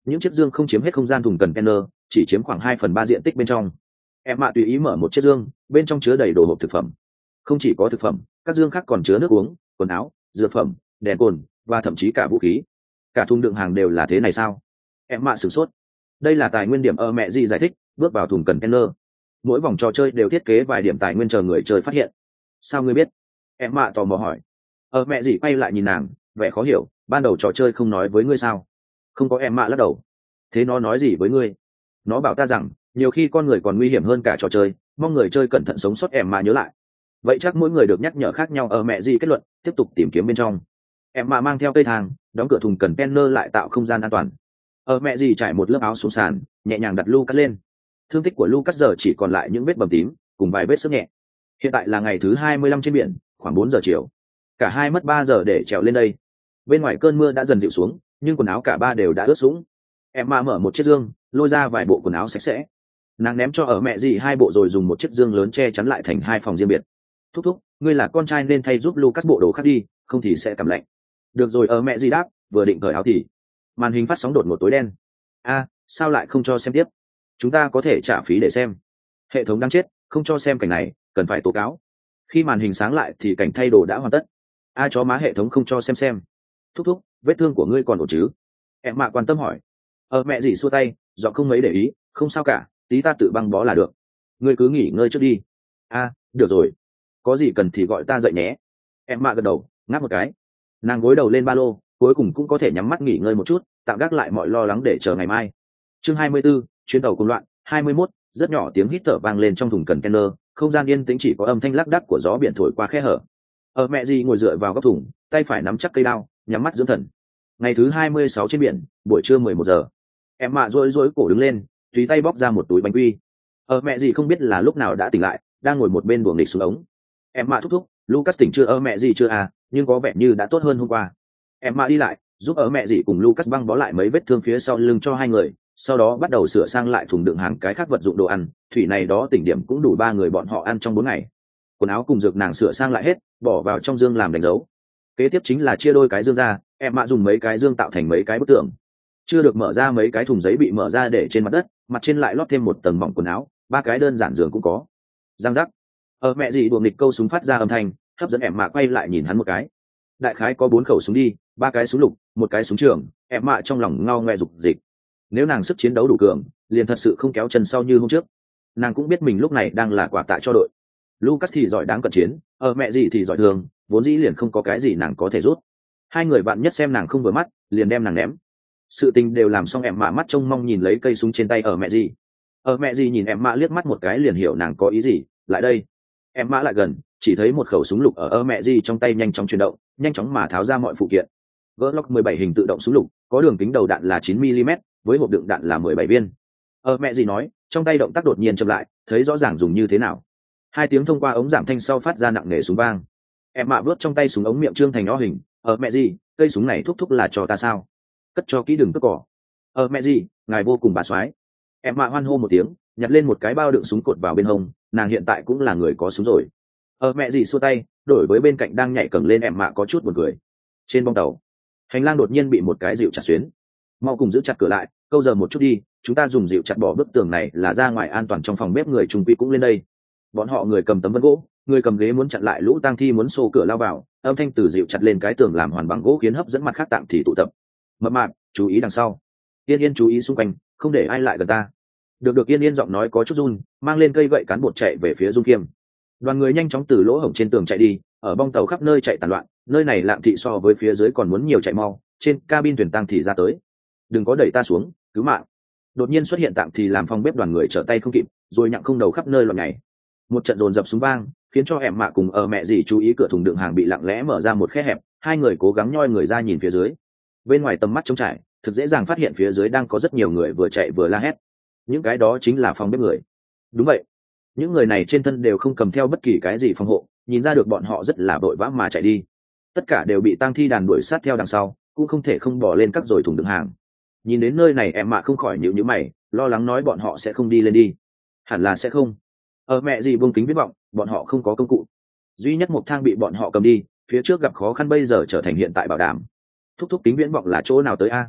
những chiếc dương không chiếm hết không gian thùng cần container, chỉ chiếm khoảng hai phần ba diện tích bên trong. Em mạ tùy ý mở một chiếc dương, bên trong chứa đầy đồ hộp thực phẩm. Không chỉ có thực phẩm, các dương khác còn chứa nước uống, quần áo, dược phẩm, đèn cồn và thậm chí cả vũ khí. Cả thùng đựng hàng đều là thế này sao? Em mạ sửng sốt. Đây là tài nguyên điểm, ở mẹ gì giải thích, bước vào thùng cần container. Mỗi vòng trò chơi đều thiết kế vài điểm tài nguyên chờ người chơi phát hiện. Sao ngươi biết? Em mạ tò mò hỏi. Ở mẹ gì quay lại nhìn nàng, vẻ khó hiểu, ban đầu trò chơi không nói với ngươi sao? Không có. Em mạ lắc đầu. Thế nó nói gì với ngươi? Nó bảo ta rằng nhiều khi con người còn nguy hiểm hơn cả trò chơi, mong người chơi cẩn thận sống sót. Em mạ nhớ lại. Vậy chắc mỗi người được nhắc nhở khác nhau. Ở mẹ gì kết luận, tiếp tục tìm kiếm bên trong. Em mạ mang theo cây thang, đóng cửa thùng cần container lại tạo không gian an toàn. Ở mẹ gì trải một lớp áo xuống sàn, nhẹ nhàng đặt Lucas lên. Thương tích của Lucas giờ chỉ còn lại những vết bầm tím cùng vài vết xước nhẹ. Hiện tại là ngày thứ hai mươi lăm trên biển, khoảng bốn giờ chiều. Cả hai mất ba giờ để trèo lên đây. Bên ngoài cơn mưa đã dần dịu xuống, nhưng quần áo cả ba đều đã ướt sũng. Em mà mở một chiếc dương, lôi ra vài bộ quần áo sạch sẽ. Nàng ném cho ở mẹ gì hai bộ rồi dùng một chiếc dương lớn che chắn lại thành hai phòng riêng biệt. Thúc thúc, ngươi là con trai nên thay giúp Lucas bộ đồ khác đi, không thì sẽ cảm lạnh. Được rồi. Ở mẹ gì đáp, vừa định cởi áo thì màn hình phát sóng đột ngột tối đen. A, sao lại không cho xem tiếp? Chúng ta có thể trả phí để xem. Hệ thống đang chết, không cho xem cảnh này, cần phải tố cáo. Khi màn hình sáng lại thì cảnh thay đồ đã hoàn tất. A chó má, hệ thống không cho xem xem. Thúc thúc, vết thương của ngươi còn ổn chứ? Em mạ quan tâm hỏi. Ờ mẹ gì xua tay, giọng không mấy để ý, không sao cả, tí ta tự băng bó là được. Ngươi cứ nghỉ ngơi trước đi. A, được rồi. Có gì cần thì gọi ta dậy nhé. Em mạ gật đầu, ngáp một cái. Nàng gối đầu lên ba lô, cuối cùng cũng có thể nhắm mắt nghỉ ngơi một chút, tạm gác lại mọi lo lắng để chờ ngày mai. Chương hai mươi 24, chuyến tàu cùng loạn. hai mươi mốt, rất nhỏ tiếng hít thở vang lên trong thùng cần container, không gian yên tĩnh chỉ có âm thanh lác đác của gió biển thổi qua khe hở. Ở mẹ gì ngồi dựa vào góc thùng, tay phải nắm chắc cây đao, nhắm mắt dưỡng thần. Ngày thứ hai mươi sáu trên biển, buổi trưa mười một giờ. Em mạ rối rối cổ đứng lên, tùy tay bóc ra một túi bánh quy. Ở mẹ gì không biết là lúc nào đã tỉnh lại, đang ngồi một bên buồng nghịch xuống ống. Em mạ thúc thúc, Lucas tỉnh chưa? Ở mẹ gì chưa à, nhưng có vẻ như đã tốt hơn hôm qua. Em mạ đi lại, giúp ở mẹ gì cùng Lucas băng bó lại mấy vết thương phía sau lưng cho hai người, sau đó bắt đầu sửa sang lại thùng đựng hàng cái khác vật dụng đồ ăn. Thủy này đó tỉnh điểm cũng đủ ba người bọn họ ăn trong bốn ngày. Quần áo cùng dược nàng sửa sang lại hết, bỏ vào trong dương làm đánh dấu. Kế tiếp chính là chia đôi cái dương ra, em mạ dùng mấy cái dương tạo thành mấy cái bức tường. Chưa được mở ra mấy cái thùng giấy bị mở ra để trên mặt đất, mặt trên lại lót thêm một tầng mỏng quần áo, ba cái đơn giản giường cũng có. Giang giác. Ở mẹ gì đùa nghịch câu súng phát ra âm thanh, hấp dẫn em mạ quay lại nhìn hắn một cái. Đại khái có bốn khẩu súng đi, ba cái súng lục, một cái súng trường. Em mạ trong lòng ngao ngoe dục dịch. Nếu nàng sức chiến đấu đủ cường, liền thật sự không kéo chân sau như hôm trước. Nàng cũng biết mình lúc này đang là quả tạ cho đội. Lucas thì giỏi đáng cận chiến, ở mẹ gì thì giỏi thường, vốn dĩ liền không có cái gì nàng có thể rút. Hai người bạn nhất xem nàng không vừa mắt, liền đem nàng ném. Sự tình đều làm xong, em mạ mắt trông mong nhìn lấy cây súng trên tay ở mẹ gì. Ở mẹ gì nhìn em mạ liếc mắt một cái liền hiểu nàng có ý gì. Lại đây. Em mạ lại gần, chỉ thấy một khẩu súng lục ở ở mẹ gì trong tay nhanh chóng chuyển động, nhanh chóng mà tháo ra mọi phụ kiện. Glock mười bảy hình tự động súng lục, có đường kính đầu đạn là chín mi li mét, với hộp đựng đạn là mười bảy viên. Ở mẹ gì nói, trong tay động tác đột nhiên chậm lại, thấy rõ ràng dùng như thế nào. Hai tiếng thông qua ống giảm thanh sau phát ra nặng nề súng vang. Em mạ vớt trong tay súng ống miệng trương thành o hình. Ở mẹ gì, cây súng này thúc thúc là cho ta sao? Cất cho kỹ đừng cất cỏ. Ở mẹ gì, ngài vô cùng bà soái. Em mạ hoan hô một tiếng, nhặt lên một cái bao đựng súng cột vào bên hông, nàng hiện tại cũng là người có súng rồi. Ở mẹ gì xua tay, đổi với bên cạnh đang nhảy cẳng lên em mạ có chút buồn cười. Trên bong tàu, hành lang đột nhiên bị một cái dịu chặt xuyến. Mau cùng giữ chặt cửa lại, câu giờ một chút đi, chúng ta dùng dịu chặt bỏ bức tường này là ra ngoài an toàn. Trong phòng bếp người trung quy cũng lên đây. Bọn họ người cầm tấm ván gỗ, người cầm ghế muốn chặn lại lũ tang thi muốn xô cửa lao vào, âm thanh từ dịu chặt lên cái tường làm hoàn bằng gỗ khiến hấp dẫn mặt khác tạm thì tụ tập. Mập mạp, chú ý đằng sau. Yên Yên chú ý xung quanh, không để ai lại gần ta. Được được. Yên Yên giọng nói có chút run, mang lên cây gậy cán bột chạy về phía Dung Kiêm. Đoàn người nhanh chóng từ lỗ hổng trên tường chạy đi, ở bong tàu khắp nơi chạy tàn loạn, nơi này lạm thị so với phía dưới còn muốn nhiều chạy mau. Trên cabin thuyền tang thì ra tới. Đừng có đẩy ta xuống, cứu mạng. Đột nhiên xuất hiện tạm thì làm phòng bếp đoàn người trở tay không kịp, rồi nhặng không đầu khắp nơi loạn nhảy. Một trận dồn dập súng vang khiến cho em mạ cùng ở mẹ gì chú ý cửa thùng đựng hàng bị lặng lẽ mở ra một khe hẹp. Hai người cố gắng nhoi người ra nhìn phía dưới. Bên ngoài tầm mắt trống trải, thực dễ dàng phát hiện phía dưới đang có rất nhiều người vừa chạy vừa la hét. Những cái đó chính là phòng bếp người. Đúng vậy, những người này trên thân đều không cầm theo bất kỳ cái gì phòng hộ, nhìn ra được bọn họ rất là vội vã mà chạy đi. Tất cả đều bị tang thi đàn đuổi sát theo đằng sau, cũng không thể không bỏ lên các rồi thùng đựng hàng. Nhìn đến nơi này em mạ không khỏi nhíu nhíu mày, lo lắng nói bọn họ sẽ không đi lên đi. Hẳn là sẽ không. Ở mẹ gì buông kính viễn vọng, bọn họ không có công cụ. Duy nhất một thang bị bọn họ cầm đi, phía trước gặp khó khăn bây giờ trở thành hiện tại bảo đảm. Thúc thúc kính viễn vọng là chỗ nào tới a?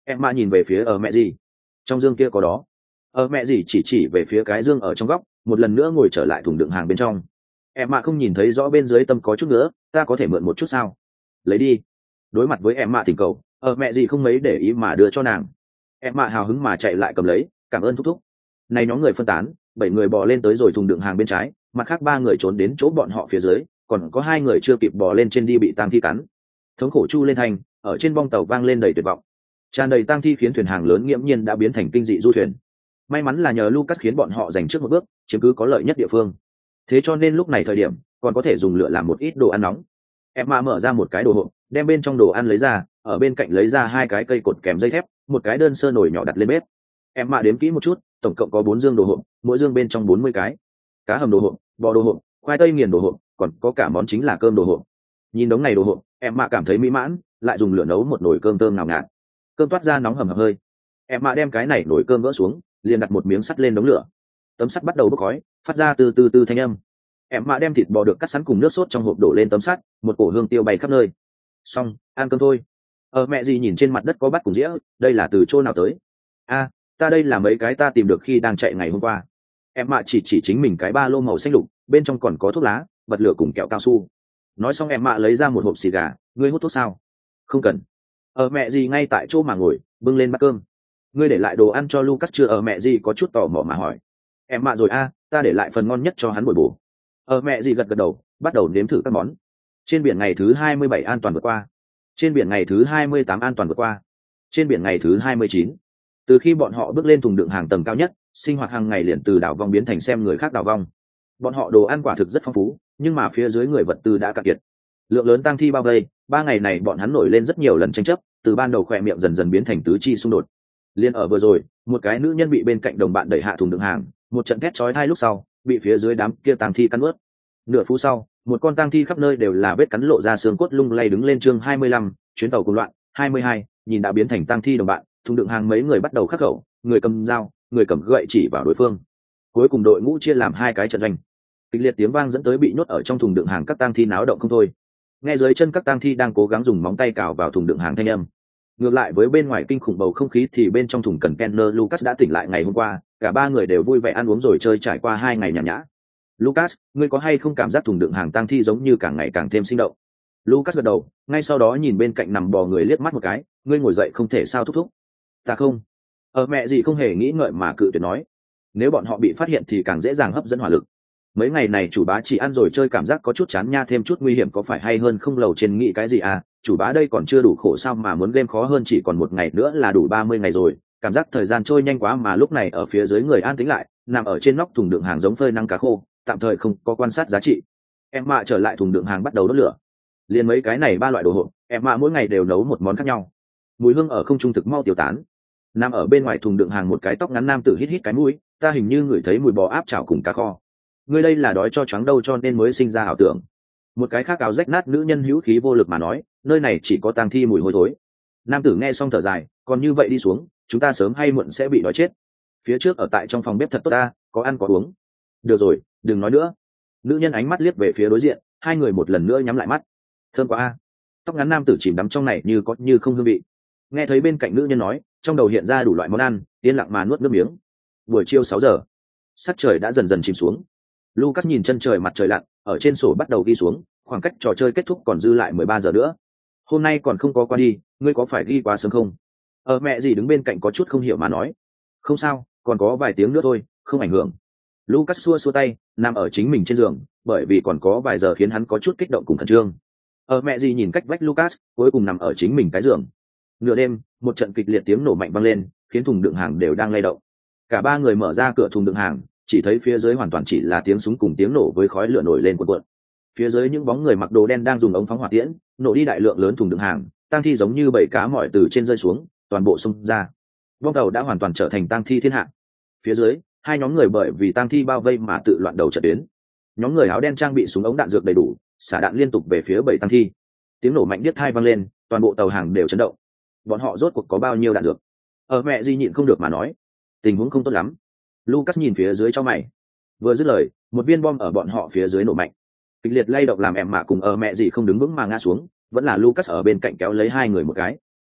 Em mạ nhìn về phía ở mẹ gì, trong dương kia có đó. Ở mẹ gì chỉ chỉ về phía cái dương ở trong góc, một lần nữa ngồi trở lại thùng đựng hàng bên trong. Em mạ không nhìn thấy rõ bên dưới tâm có chút nữa, ta có thể mượn một chút sao? Lấy đi. Đối mặt với em mạ thỉnh cầu, ở mẹ gì không mấy để ý mà đưa cho nàng. Em mạ hào hứng mà chạy lại cầm lấy, cảm ơn thúc thúc. Này nhóm người phân tán, bảy người bò lên tới rồi thùng đựng hàng bên trái, mặt khác ba người trốn đến chỗ bọn họ phía dưới, còn có hai người chưa kịp bò lên trên đi bị tang thi cắn. Thống khổ chu lên thành, ở trên bong tàu vang lên đầy tuyệt vọng. Tràn đầy tang thi khiến thuyền hàng lớn nghiễm nhiên đã biến thành kinh dị du thuyền. May mắn là nhờ Lucas khiến bọn họ giành trước một bước, chiếm cứ có lợi nhất địa phương. Thế cho nên lúc này thời điểm, còn có thể dùng lửa làm một ít đồ ăn nóng. Emma mở ra một cái đồ hộp, đem bên trong đồ ăn lấy ra, ở bên cạnh lấy ra hai cái cây cột kèm dây thép, một cái đơn sơ nồi nhỏ đặt lên bếp. Emma đếm kỹ một chút, tổng cộng có bốn dương đồ hộp, mỗi dương bên trong bốn mươi cái. Cá hầm đồ hộp, bò đồ hộp, khoai tây nghiền đồ hộp, còn có cả món chính là cơm đồ hộp. Nhìn đống này đồ hộp, Emma cảm thấy mỹ mãn, lại dùng lửa nấu một nồi cơm thơm ngào ngạt. Cơm toát ra nóng hầm hập hơi. Emma đem cái này nồi cơm gỡ xuống, liền đặt một miếng sắt lên đống lửa. Tấm sắt bắt đầu bốc khói, phát ra từ từ từ thanh âm. Emma đem thịt bò được cắt sẵn cùng nước sốt trong hộp đổ lên tấm sắt, một cổ hương tiêu bay khắp nơi. Xong, ăn cơm thôi. Ở mẹ gì nhìn trên mặt đất có bát cùng dĩa, đây là từ chỗ nào tới? A, ta đây là mấy cái ta tìm được khi đang chạy ngày hôm qua. Emma chỉ chỉ chính mình cái ba lô màu xanh lục, bên trong còn có thuốc lá, bật lửa cùng kẹo cao su. Nói xong Emma lấy ra một hộp xì gà, ngươi hút thuốc sao? Không cần. Ở mẹ gì ngay tại chỗ mà ngồi, bưng lên bát cơm. Ngươi để lại đồ ăn cho Lucas chưa? Ở mẹ gì có chút tò mò mà hỏi. Emma rồi a, ta để lại phần ngon nhất cho hắn bồi bổ. Ở mẹ gì gật gật đầu, bắt đầu nếm thử các món. Trên biển ngày thứ hai mươi bảy an toàn vượt qua. Trên biển ngày thứ hai mươi tám an toàn vượt qua. Trên biển ngày thứ hai mươi chín. Từ khi bọn họ bước lên thùng đựng hàng tầng cao nhất, sinh hoạt hàng ngày liền từ đảo vong biến thành xem người khác đảo vong. Bọn họ đồ ăn quả thực rất phong phú, nhưng mà phía dưới người vật tư đã cạn kiệt. Lượng lớn tang thi bao vây, ba ngày này bọn hắn nổi lên rất nhiều lần tranh chấp, từ ban đầu khỏe miệng dần dần biến thành tứ chi xung đột. Liên ở vừa rồi, một cái nữ nhân bị bên cạnh đồng bạn đẩy hạ thùng đựng hàng, một trận thét chói tai lúc sau, bị phía dưới đám kia tang thi cắn nuốt. Nửa phút sau, một con tang thi khắp nơi đều là vết cắn lộ ra xương cốt lung lay đứng lên. Chương hai mươi lăm, chuyến tàu cùng loạn. hai mươi hai, nhìn đã biến thành tang thi đồng bạn, thùng đựng hàng mấy người bắt đầu khắc khẩu, người cầm dao, người cầm gậy chỉ vào đối phương. Cuối cùng đội ngũ chia làm hai cái trận doanh. Kịch liệt tiếng vang dẫn tới bị nhốt ở trong thùng đựng hàng các tang thi náo động không thôi. Nghe dưới chân các tang thi đang cố gắng dùng móng tay cào vào thùng đựng hàng thanh âm. Ngược lại với bên ngoài kinh khủng bầu không khí thì bên trong thùng cần Kenner Lucas đã tỉnh lại ngày hôm qua, cả ba người đều vui vẻ ăn uống rồi chơi trải qua hai ngày nhàn nhã. Lucas, ngươi có hay không cảm giác thùng đựng hàng tang thi giống như càng ngày càng thêm sinh động? Lucas gật đầu, ngay sau đó nhìn bên cạnh nằm bò người liếc mắt một cái, ngươi ngồi dậy không thể sao thúc thúc. Ta không. Ở mẹ gì không hề nghĩ ngợi mà cự tuyệt nói. Nếu bọn họ bị phát hiện thì càng dễ dàng hấp dẫn hỏa lực. Mấy ngày này chủ bá chỉ ăn rồi chơi cảm giác có chút chán nha, thêm chút nguy hiểm có phải hay hơn không? Lầu trên nghĩ cái gì à, chủ bá đây còn chưa đủ khổ sao mà muốn game khó hơn, chỉ còn một ngày nữa là đủ ba mươi ngày rồi, cảm giác thời gian trôi nhanh quá. Mà lúc này ở phía dưới người an tĩnh lại, nằm ở trên nóc thùng đựng hàng giống phơi năng cá khô, tạm thời không có quan sát giá trị. Em mạ trở lại thùng đựng hàng bắt đầu đốt lửa. Liền mấy cái này ba loại đồ hộp, em mạ mỗi ngày đều nấu một món khác nhau. Mùi hương ở không trung thực mau tiêu tán. Nằm ở bên ngoài thùng đựng hàng một cái tóc ngắn nam tử hít hít cái mũi, ta hình như ngửi thấy mùi bò áp chảo cùng cá kho. Ngươi đây là đói cho choáng đâu cho nên mới sinh ra ảo tưởng. Một cái khác áo rách nát nữ nhân hữu khí vô lực mà nói, nơi này chỉ có tang thi mùi hôi thối. Nam tử nghe xong thở dài, còn như vậy đi xuống, chúng ta sớm hay muộn sẽ bị đói chết. Phía trước ở tại trong phòng bếp thật tốt ta, có ăn có uống. Được rồi, đừng nói nữa. Nữ nhân ánh mắt liếc về phía đối diện, hai người một lần nữa nhắm lại mắt. Thơm quá a. Tóc ngắn nam tử chìm đắm trong này như có như không hương vị. Nghe thấy bên cạnh nữ nhân nói, trong đầu hiện ra đủ loại món ăn, yên lặng mà nuốt nước miếng. Buổi chiều sáu giờ, sắc trời đã dần dần chìm xuống. Lucas nhìn chân trời mặt trời lặn, ở trên sổ bắt đầu ghi xuống, khoảng cách trò chơi kết thúc còn dư lại mười ba giờ nữa. Hôm nay còn không có qua đi, ngươi có phải ghi quá sớm không? Ở mẹ gì đứng bên cạnh có chút không hiểu mà nói. Không sao, còn có vài tiếng nữa thôi, không ảnh hưởng. Lucas xua xua tay, nằm ở chính mình trên giường, bởi vì còn có vài giờ khiến hắn có chút kích động cùng khẩn trương. Ở mẹ gì nhìn cách vách Lucas, cuối cùng nằm ở chính mình cái giường. Nửa đêm, một trận kịch liệt tiếng nổ mạnh vang lên, khiến thùng đựng hàng đều đang lay động. Cả ba người mở ra cửa thùng đựng hàng, chỉ thấy phía dưới hoàn toàn chỉ là tiếng súng cùng tiếng nổ với khói lửa nổi lên cuộn cuộn. Phía dưới những bóng người mặc đồ đen đang dùng ống phóng hỏa tiễn nổ đi đại lượng lớn thùng đựng hàng, tang thi giống như bầy cá mỏi từ trên rơi xuống, toàn bộ xông ra. Bong tàu đã hoàn toàn trở thành tang thi thiên hạ. Phía dưới, hai nhóm người bởi vì tang thi bao vây mà tự loạn đầu trận đến. Nhóm người áo đen trang bị súng ống đạn dược đầy đủ, xả đạn liên tục về phía bầy tang thi. Tiếng nổ mạnh điếc tai vang lên, toàn bộ tàu hàng đều chấn động. Bọn họ rốt cuộc có bao nhiêu đạn dược? Ở mẹ gì nhịn không được mà nói, tình huống không tốt lắm. Lucas nhìn phía dưới cho mày. Vừa dứt lời, một viên bom ở bọn họ phía dưới nổ mạnh. Kịch liệt lay động làm em mạ cùng ở mẹ gì không đứng vững mà ngã xuống, vẫn là Lucas ở bên cạnh kéo lấy hai người một cái.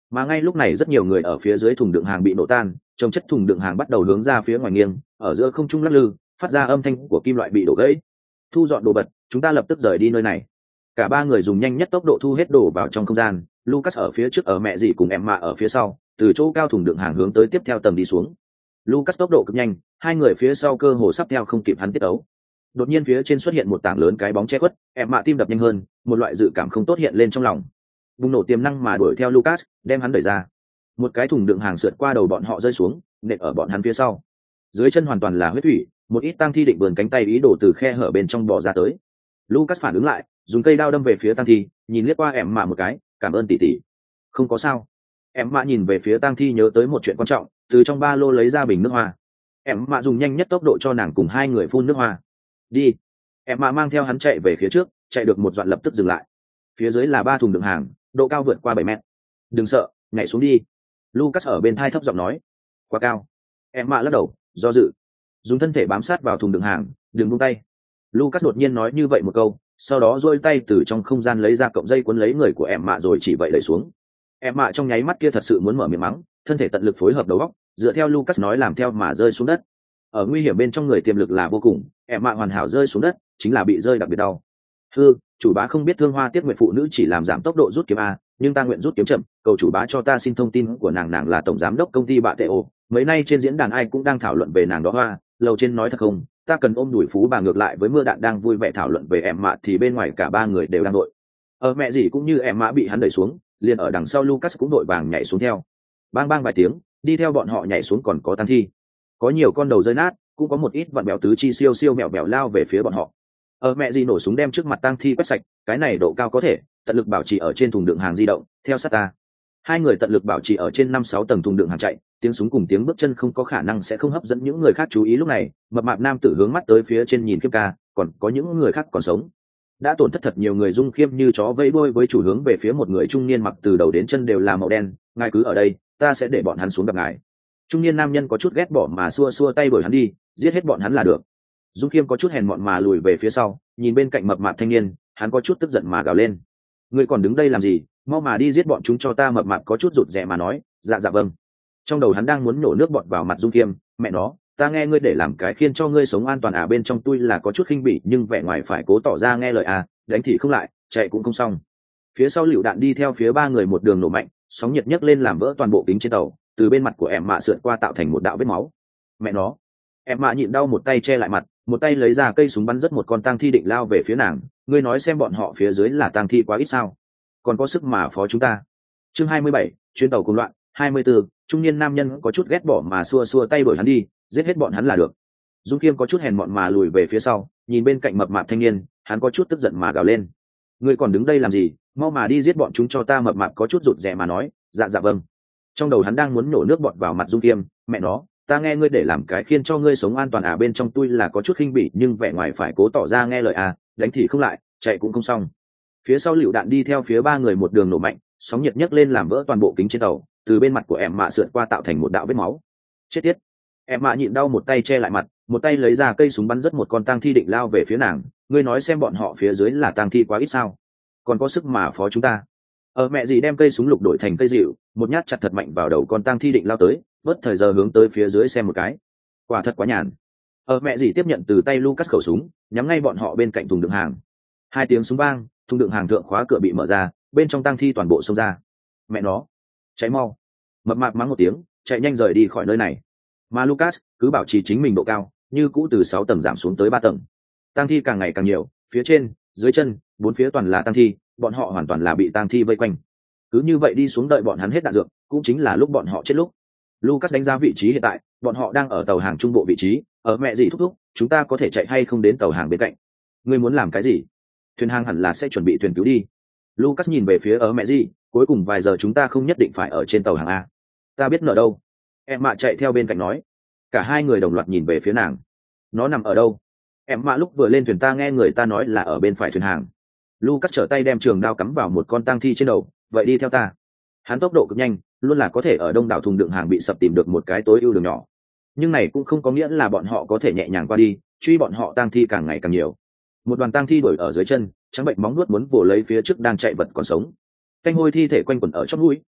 Mà ngay lúc này rất nhiều người ở phía dưới thùng đựng hàng bị nổ tan, trồng chất thùng đựng hàng bắt đầu hướng ra phía ngoài nghiêng, ở giữa không trung lắc lư, phát ra âm thanh của kim loại bị đổ gãy. Thu dọn đồ vật, chúng ta lập tức rời đi nơi này. Cả ba người dùng nhanh nhất tốc độ thu hết đồ vào trong không gian. Lucas ở phía trước, ở mẹ dì cùng Emma ở phía sau, từ chỗ cao thùng đựng hàng hướng tới tiếp theo tầng đi xuống. Lucas tốc độ cực nhanh, hai người phía sau cơ hồ sắp theo không kịp hắn tiết ấu. Đột nhiên phía trên xuất hiện một tảng lớn cái bóng che khuất, Emma tim đập nhanh hơn, một loại dự cảm không tốt hiện lên trong lòng. Bùng nổ tiềm năng mà đuổi theo Lucas, đem hắn đẩy ra. Một cái thùng đựng hàng sượt qua đầu bọn họ rơi xuống, nện ở bọn hắn phía sau. Dưới chân hoàn toàn là huyết thủy, một ít tang thi định vườn cánh tay ý đồ từ khe hở bên trong bò ra tới. Lucas phản ứng lại, dùng cây đao đâm về phía tang thi, nhìn liếc qua Emma một cái, cảm ơn tỷ tỷ. Không có sao. Emma nhìn về phía tang thi nhớ tới một chuyện quan trọng, từ trong ba lô lấy ra bình nước hoa. Emma dùng nhanh nhất tốc độ cho nàng cùng hai người phun nước hoa. Đi. Emma mang theo hắn chạy về phía trước, chạy được một đoạn lập tức dừng lại. Phía dưới là ba thùng đựng hàng, độ cao vượt qua bảy mét. Đừng sợ, nhảy xuống đi. Lucas ở bên thai thấp giọng nói. Quá cao. Emma lắc đầu, do dự. Dùng thân thể bám sát vào thùng đựng hàng, đừng buông tay. Lucas đột nhiên nói như vậy một câu, sau đó duỗi tay từ trong không gian lấy ra cọng dây cuốn lấy người của Emma rồi chỉ vậy đẩy xuống. Emma trong nháy mắt kia thật sự muốn mở miệng mắng, thân thể tận lực phối hợp đầu óc, dựa theo Lucas nói làm theo mà rơi xuống đất. Ở nguy hiểm bên trong người tiềm lực là vô cùng, Emma hoàn hảo rơi xuống đất, chính là bị rơi đặc biệt đau. Hư, chủ bá không biết thương hoa tiết nguyện phụ nữ chỉ làm giảm tốc độ rút kiếm a, nhưng ta nguyện rút kiếm chậm, cầu chủ bá cho ta xin thông tin của nàng, nàng là tổng giám đốc công ty Bạ Tệ Ổ. Mấy nay trên diễn đàn ai cũng đang thảo luận về nàng đó hoa, lầu trên nói thật không, ta cần ôm đuổi phú bà, ngược lại với mưa đạn đang vui vẻ thảo luận về Emma thì bên ngoài cả ba người đều đang đội. Ở mẹ gì cũng như Emma bị hắn đẩy xuống, liền ở đằng sau Lucas cũng đội vàng nhảy xuống theo. Bang bang vài tiếng, đi theo bọn họ nhảy xuống còn có tang thi. Có nhiều con đầu rơi nát, cũng có một ít vặn bèo tứ chi siêu siêu mèo mèo lao về phía bọn họ. Ở mẹ gì nổ súng đem trước mặt tang thi quét sạch, cái này độ cao có thể, tận lực bảo trì ở trên thùng đựng hàng di động, theo sát ta. Hai người tận lực bảo trì ở trên năm sáu tầng thùng đựng hàng chạy, tiếng súng cùng tiếng bước chân không có khả năng sẽ không hấp dẫn những người khác chú ý. Lúc này, mập mạp nam tử hướng mắt tới phía trên nhìn Khiêm ca, còn có những người khác còn sống. Đã tổn thất thật nhiều người, Dung Khiêm như chó vẫy đuôi với chủ hướng về phía một người trung niên mặc từ đầu đến chân đều là màu đen, ngài cứ ở đây, ta sẽ để bọn hắn xuống gặp ngài. Trung niên nam nhân có chút ghét bỏ mà xua xua tay đuổi hắn đi, giết hết bọn hắn là được. Dung Khiêm có chút hèn mọn mà lùi về phía sau, nhìn bên cạnh mập mạp thanh niên, hắn có chút tức giận mà gào lên. Ngươi còn đứng đây làm gì, mau mà đi giết bọn chúng cho ta. Mập mạp có chút rụt rè mà nói, dạ dạ vâng. Trong đầu hắn đang muốn nổ nước bọt vào mặt Dung Khiêm, mẹ nó, ta nghe ngươi để làm cái khiên cho ngươi sống an toàn à, bên trong tôi là có chút khinh bỉ nhưng vẻ ngoài phải cố tỏ ra nghe lời à, đánh thì không lại, chạy cũng không xong. Phía sau lựu đạn đi theo phía ba người một đường nổ mạnh, sóng nhiệt nhấc lên làm vỡ toàn bộ kính trên tàu, từ bên mặt của em mạ sượt qua tạo thành một đạo vết máu. Mẹ nó. Em mạ nhịn đau một tay che lại mặt, một tay lấy ra cây súng bắn rất một con tang thi định lao về phía nàng. Ngươi nói xem bọn họ phía dưới là tang thi quá ít sao, còn có sức mà phó chúng ta. Chương hai mươi bảy, chuyến tàu cùng loạn. hai mươi tư, trung niên nam nhân có chút ghét bỏ mà xua xua tay đuổi hắn đi, giết hết bọn hắn là được. Dung Khiêm có chút hèn mọn mà lùi về phía sau, nhìn bên cạnh mập mạp thanh niên, hắn có chút tức giận mà gào lên. Ngươi còn đứng đây làm gì, mau mà đi giết bọn chúng cho ta. Mập mạp có chút rụt rè mà nói, dạ dạ vâng. Trong đầu hắn đang muốn nổ nước bọt vào mặt Dung Khiêm, mẹ nó, ta nghe ngươi để làm cái khiên cho ngươi sống an toàn à, bên trong tôi là có chút khinh bỉ nhưng vẻ ngoài phải cố tỏ ra nghe lời à, đánh thì không lại, chạy cũng không xong. Phía sau lựu đạn đi theo phía ba người một đường nổ mạnh, sóng nhiệt nhấc lên làm vỡ toàn bộ kính trên tàu, từ bên mặt của em mạ sượt qua tạo thành một đạo vết máu. Chết tiết. Em mạ nhịn đau một tay che lại mặt, một tay lấy ra cây súng bắn rất một con tang thi định lao về phía nàng. Ngươi nói xem bọn họ phía dưới là tang thi quá ít sao, còn có sức mà phó chúng ta. Ở mẹ gì đem cây súng lục đổi thành cây dịu, một nhát chặt thật mạnh vào đầu con tang thi định lao tới, vớt thời giờ hướng tới phía dưới xem một cái. Quả thật quá nhàn. Ở mẹ gì tiếp nhận từ tay Lucas khẩu súng, nhắm ngay bọn họ bên cạnh thùng đựng hàng. Hai tiếng súng vang, thùng đựng hàng thượng khóa cửa bị mở ra, bên trong tang thi toàn bộ xông ra. Mẹ nó, cháy mau. Mập mạp mắng một tiếng, chạy nhanh rời đi khỏi nơi này. Mà Lucas cứ bảo trì chính mình độ cao, như cũ từ sáu tầng giảm xuống tới ba tầng. Tang thi càng ngày càng nhiều, phía trên, dưới chân, bốn phía toàn là tang thi, bọn họ hoàn toàn là bị tang thi vây quanh. Cứ như vậy đi xuống đợi bọn hắn hết đạn dược, cũng chính là lúc bọn họ chết lúc. Lucas đánh giá vị trí hiện tại, bọn họ đang ở tàu hàng trung bộ vị trí. Ở mẹ gì thúc thúc, chúng ta có thể chạy hay không đến tàu hàng bên cạnh? Ngươi muốn làm cái gì? Thuyền hàng hẳn là sẽ chuẩn bị thuyền cứu đi. Lucas nhìn về phía ở mẹ gì, cuối cùng vài giờ chúng ta không nhất định phải ở trên tàu hàng a. Ta biết nợ đâu. Em mạ chạy theo bên cạnh nói. Cả hai người đồng loạt nhìn về phía nàng. Nó nằm ở đâu? Em mạ lúc vừa lên thuyền ta nghe người ta nói là ở bên phải thuyền hàng. Lucas trở tay đem trường đao cắm vào một con tang thi trên đầu. Vậy đi theo ta. Hắn tốc độ cực nhanh, luôn là có thể ở đông đảo thùng đựng hàng bị sập tìm được một cái tối ưu đường nhỏ. Nhưng này cũng không có nghĩa là bọn họ có thể nhẹ nhàng qua đi, truy bọn họ tang thi càng ngày càng nhiều. Một đoàn tang thi đuổi ở dưới chân, trắng bệnh móng nuốt muốn vồ lấy phía trước đang chạy vật còn sống. Canh hôi thi thể quanh quẩn ở chóp mũi,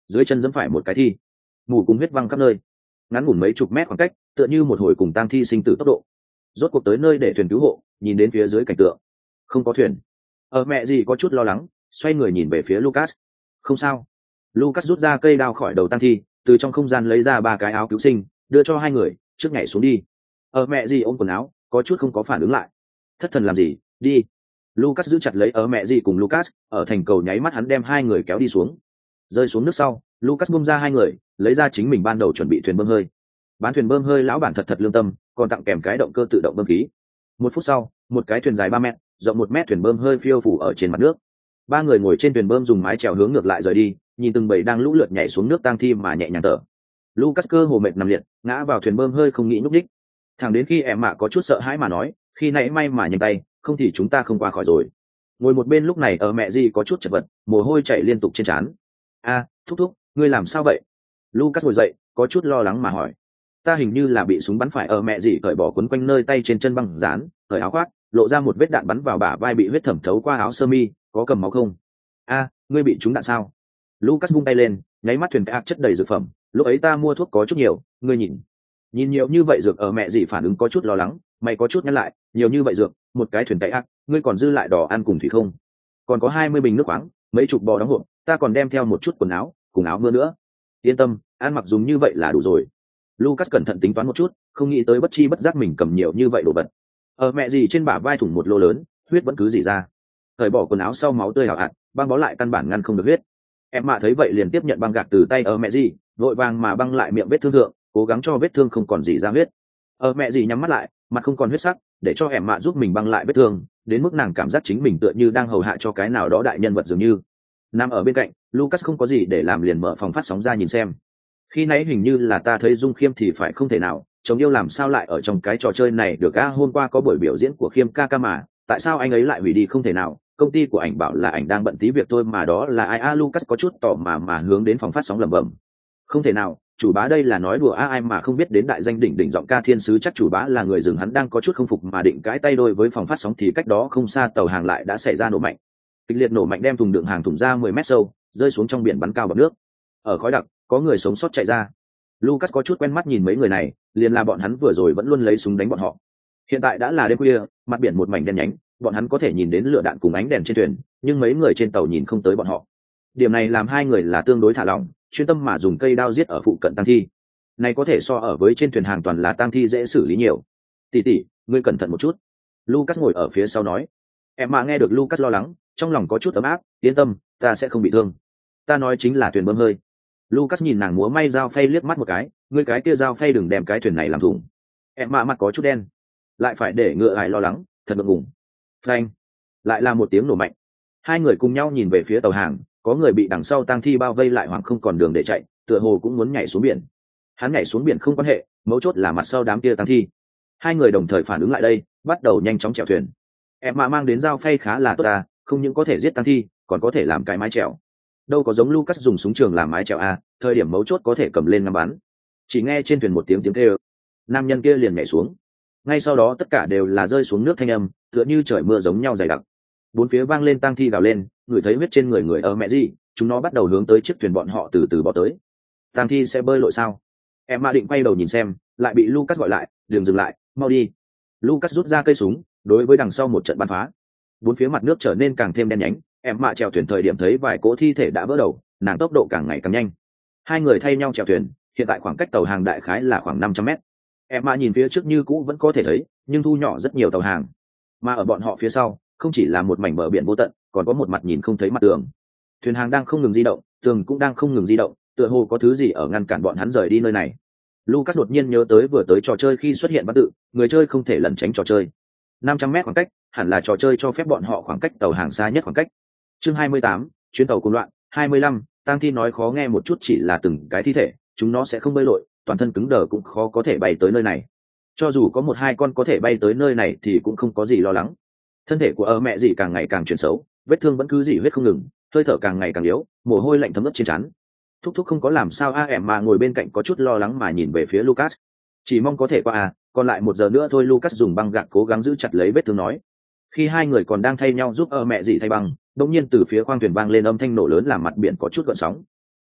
dưới chân dẫm phải một cái thi, mù cùng huyết văng khắp nơi, ngắn ngủn mấy chục mét khoảng cách, tựa như một hồi cùng tang thi sinh tử tốc độ. Rốt cuộc tới nơi để thuyền cứu hộ, nhìn đến phía dưới cảnh tượng, không có thuyền. Ở mẹ gì có chút lo lắng, xoay người nhìn về phía Lucas. Không sao. Lucas rút ra cây đao khỏi đầu tang thi, từ trong không gian lấy ra ba cái áo cứu sinh, đưa cho hai người, trước nhảy xuống đi. Ở mẹ gì ôm quần áo, có chút không có phản ứng lại. Thất thần làm gì, đi. Lucas giữ chặt lấy ở mẹ gì cùng Lucas, ở thành cầu nháy mắt hắn đem hai người kéo đi xuống. Rơi xuống nước sau, Lucas buông ra hai người, lấy ra chính mình ban đầu chuẩn bị thuyền bơm hơi. Bán thuyền bơm hơi lão bản thật thật lương tâm, còn tặng kèm cái động cơ tự động bơm khí. Một phút sau, một cái thuyền dài ba mét, rộng một mét thuyền bơm hơi phiêu phủ ở trên mặt nước. Ba người ngồi trên thuyền bơm dùng mái chèo hướng ngược lại rời đi, nhìn từng bầy đang lũ lượt nhảy xuống nước tang thi mà nhẹ nhàng thở. Lucas cơ hồ mệt nằm liệt, ngã vào thuyền bơm hơi không nghĩ nhúc nhích. Thẳng đến khi em mạ có chút sợ hãi mà nói, khi nãy may mà nhanh tay, không thì chúng ta không qua khỏi rồi. Ngồi một bên lúc này ở mẹ gì có chút chật vật, mồ hôi chảy liên tục trên trán. A, thúc thúc, ngươi làm sao vậy? Lucas ngồi dậy, có chút lo lắng mà hỏi. Ta hình như là bị súng bắn phải. Ở mẹ gì cởi bỏ quấn quanh nơi tay trên chân băng dán, cởi áo khoác, lộ ra một vết đạn bắn vào bả vai bị huyết thẩm thấu qua áo sơ mi, có cầm máu không? A, ngươi bị trúng đạn sao? Lucas vung tay lên, nháy mắt thuyền ác chất đầy dược phẩm, lúc ấy ta mua thuốc có chút nhiều, ngươi nhìn. Nhìn nhiều như vậy dược. Ở mẹ gì phản ứng có chút lo lắng, mày có chút nhăn lại, nhiều như vậy dược, một cái thuyền tay ác, ngươi còn dư lại đỏ ăn cùng thủy không? Còn có hai mươi bình nước khoáng, mấy chục bò đóng hộp, ta còn đem theo một chút quần áo, cùng áo mưa nữa. Yên tâm, ăn mặc dùng như vậy là đủ rồi. Lucas cẩn thận tính toán một chút, không nghĩ tới bất chi bất giác mình cầm nhiều như vậy đồ vật. Ở mẹ gì trên bả vai thủng một lô lớn, huyết vẫn cứ rỉ ra. Thời bỏ quần áo sau máu tươi hào hạt, băng bó lại căn bản ngăn không được huyết. Em mạ thấy vậy liền tiếp nhận băng gạc từ tay ở mẹ gì, vội vàng mà băng lại miệng vết thương thượng, cố gắng cho vết thương không còn rỉ ra huyết. Ở mẹ gì nhắm mắt lại, mặt không còn huyết sắc, để cho em mạ giúp mình băng lại vết thương, đến mức nàng cảm giác chính mình tựa như đang hầu hạ cho cái nào đó đại nhân vật dường như. Nằm ở bên cạnh, Lucas không có gì để làm liền mở phòng phát sóng ra nhìn xem. Khi nãy hình như là ta thấy Dung Khiêm thì phải không thể nào, chồng yêu làm sao lại ở trong cái trò chơi này được a? Hôm qua có buổi biểu diễn của Khiêm ca ca mà, tại sao anh ấy lại hủy đi? Không thể nào, công ty của ảnh bảo là ảnh đang bận tí việc thôi mà. Đó là ai a? Lucas có chút tò mà mà hướng đến phòng phát sóng lẩm bẩm. Không thể nào, chủ bá đây là nói đùa a? Ai mà không biết đến đại danh đỉnh đỉnh giọng ca thiên sứ, chắc chủ bá là người rừng. Hắn đang có chút không phục mà định cãi tay đôi với phòng phát sóng thì cách đó không xa tàu hàng lại đã xảy ra nổ mạnh. Kịch liệt nổ mạnh đem thùng đựng hàng thủng ra mười mét sâu, rơi xuống trong biển bắn cao bọt nước. Ở khói đặc, có người sống sót chạy ra. Lucas có chút quen mắt nhìn mấy người này, liền là bọn hắn vừa rồi vẫn luôn lấy súng đánh bọn họ. Hiện tại đã là đêm khuya, mặt biển một mảnh đen nhánh, bọn hắn có thể nhìn đến lửa đạn cùng ánh đèn trên thuyền, nhưng mấy người trên tàu nhìn không tới bọn họ. Điểm này làm hai người là tương đối thả lỏng, chuyên tâm mà dùng cây đao giết ở phụ cận tang thi. Này có thể so ở với trên thuyền hàng toàn là tang thi dễ xử lý nhiều. Tỷ tỷ, ngươi cẩn thận một chút. Lucas ngồi ở phía sau nói. Em mà nghe được Lucas lo lắng, trong lòng có chút ấm áp, yên tâm, ta sẽ không bị thương. Ta nói chính là thuyền bơm hơi. Lucas nhìn nàng múa may dao phay liếc mắt một cái, ngươi cái kia dao phay đừng đem cái thuyền này làm thủng. Em mà mặt có chút đen, lại phải để ngựa ải lo lắng, thật ngượng ngùng. Phanh, lại là một tiếng nổ mạnh. Hai người cùng nhau nhìn về phía tàu hàng, có người bị đằng sau tang thi bao vây lại hoảng không còn đường để chạy, tựa hồ cũng muốn nhảy xuống biển. Hắn nhảy xuống biển không quan hệ, mấu chốt là mặt sau đám kia tang thi. Hai người đồng thời phản ứng lại đây, bắt đầu nhanh chóng chèo thuyền. Em mà mang đến dao phay khá là tốt à, không những có thể giết tang thi, còn có thể làm cái mái chèo. Đâu có giống Lucas dùng súng trường làm mái chèo à, thời điểm mấu chốt có thể cầm lên ngắm bắn. Chỉ nghe trên thuyền một tiếng tiếng kêu, nam nhân kia liền nhảy xuống. Ngay sau đó tất cả đều là rơi xuống nước thanh âm, tựa như trời mưa giống nhau dày đặc. Bốn phía vang lên tang thi gào lên, người thấy huyết trên người người ở mẹ gì, chúng nó bắt đầu hướng tới chiếc thuyền bọn họ từ từ bỏ tới. Tang thi sẽ bơi lội sao? Em mà định quay đầu nhìn xem, lại bị Lucas gọi lại, đừng dừng lại, mau đi. Lucas rút ra cây súng, đối với đằng sau một trận bắn phá. Bốn phía mặt nước trở nên càng thêm đen nhánh, em mạ chèo thuyền thời điểm thấy vài cỗ thi thể đã vỡ đầu, nàng tốc độ càng ngày càng nhanh. Hai người thay nhau chèo thuyền, hiện tại khoảng cách tàu hàng đại khái là khoảng năm trăm mét. Em mạ nhìn phía trước như cũ vẫn có thể thấy, nhưng thu nhỏ rất nhiều tàu hàng. Mà ở bọn họ phía sau, không chỉ là một mảnh bờ biển vô tận, còn có một mặt nhìn không thấy mặt tường. Thuyền hàng đang không ngừng di động, tường cũng đang không ngừng di động, tựa hồ có thứ gì ở ngăn cản bọn hắn rời đi nơi này. Lucas đột nhiên nhớ tới vừa tới trò chơi khi xuất hiện văn tự, người chơi không thể lẩn tránh trò chơi. năm trăm mét khoảng cách, hẳn là trò chơi cho phép bọn họ khoảng cách tàu hàng xa nhất khoảng cách. Chương hai mươi tám, chuyến tàu cùng loạn. hai mươi lăm, tang thi nói khó nghe một chút chỉ là từng cái thi thể, chúng nó sẽ không bơi lội, toàn thân cứng đờ cũng khó có thể bay tới nơi này. Cho dù có một hai con có thể bay tới nơi này thì cũng không có gì lo lắng. Thân thể của ở mẹ gì càng ngày càng chuyển xấu, vết thương vẫn cứ dỉ huyết không ngừng, hơi thở càng ngày càng yếu, mồ hôi lạnh thấm ướt trên trán. Thúc thúc không có làm sao a? Em mà ngồi bên cạnh có chút lo lắng mà nhìn về phía Lucas. Chỉ mong có thể qua à, còn lại một giờ nữa thôi. Lucas dùng băng gạc cố gắng giữ chặt lấy vết thương nói. Khi hai người còn đang thay nhau giúp ở mẹ gì thay băng, đột nhiên từ phía khoang thuyền vang lên âm thanh nổ lớn làm mặt biển có chút gợn sóng.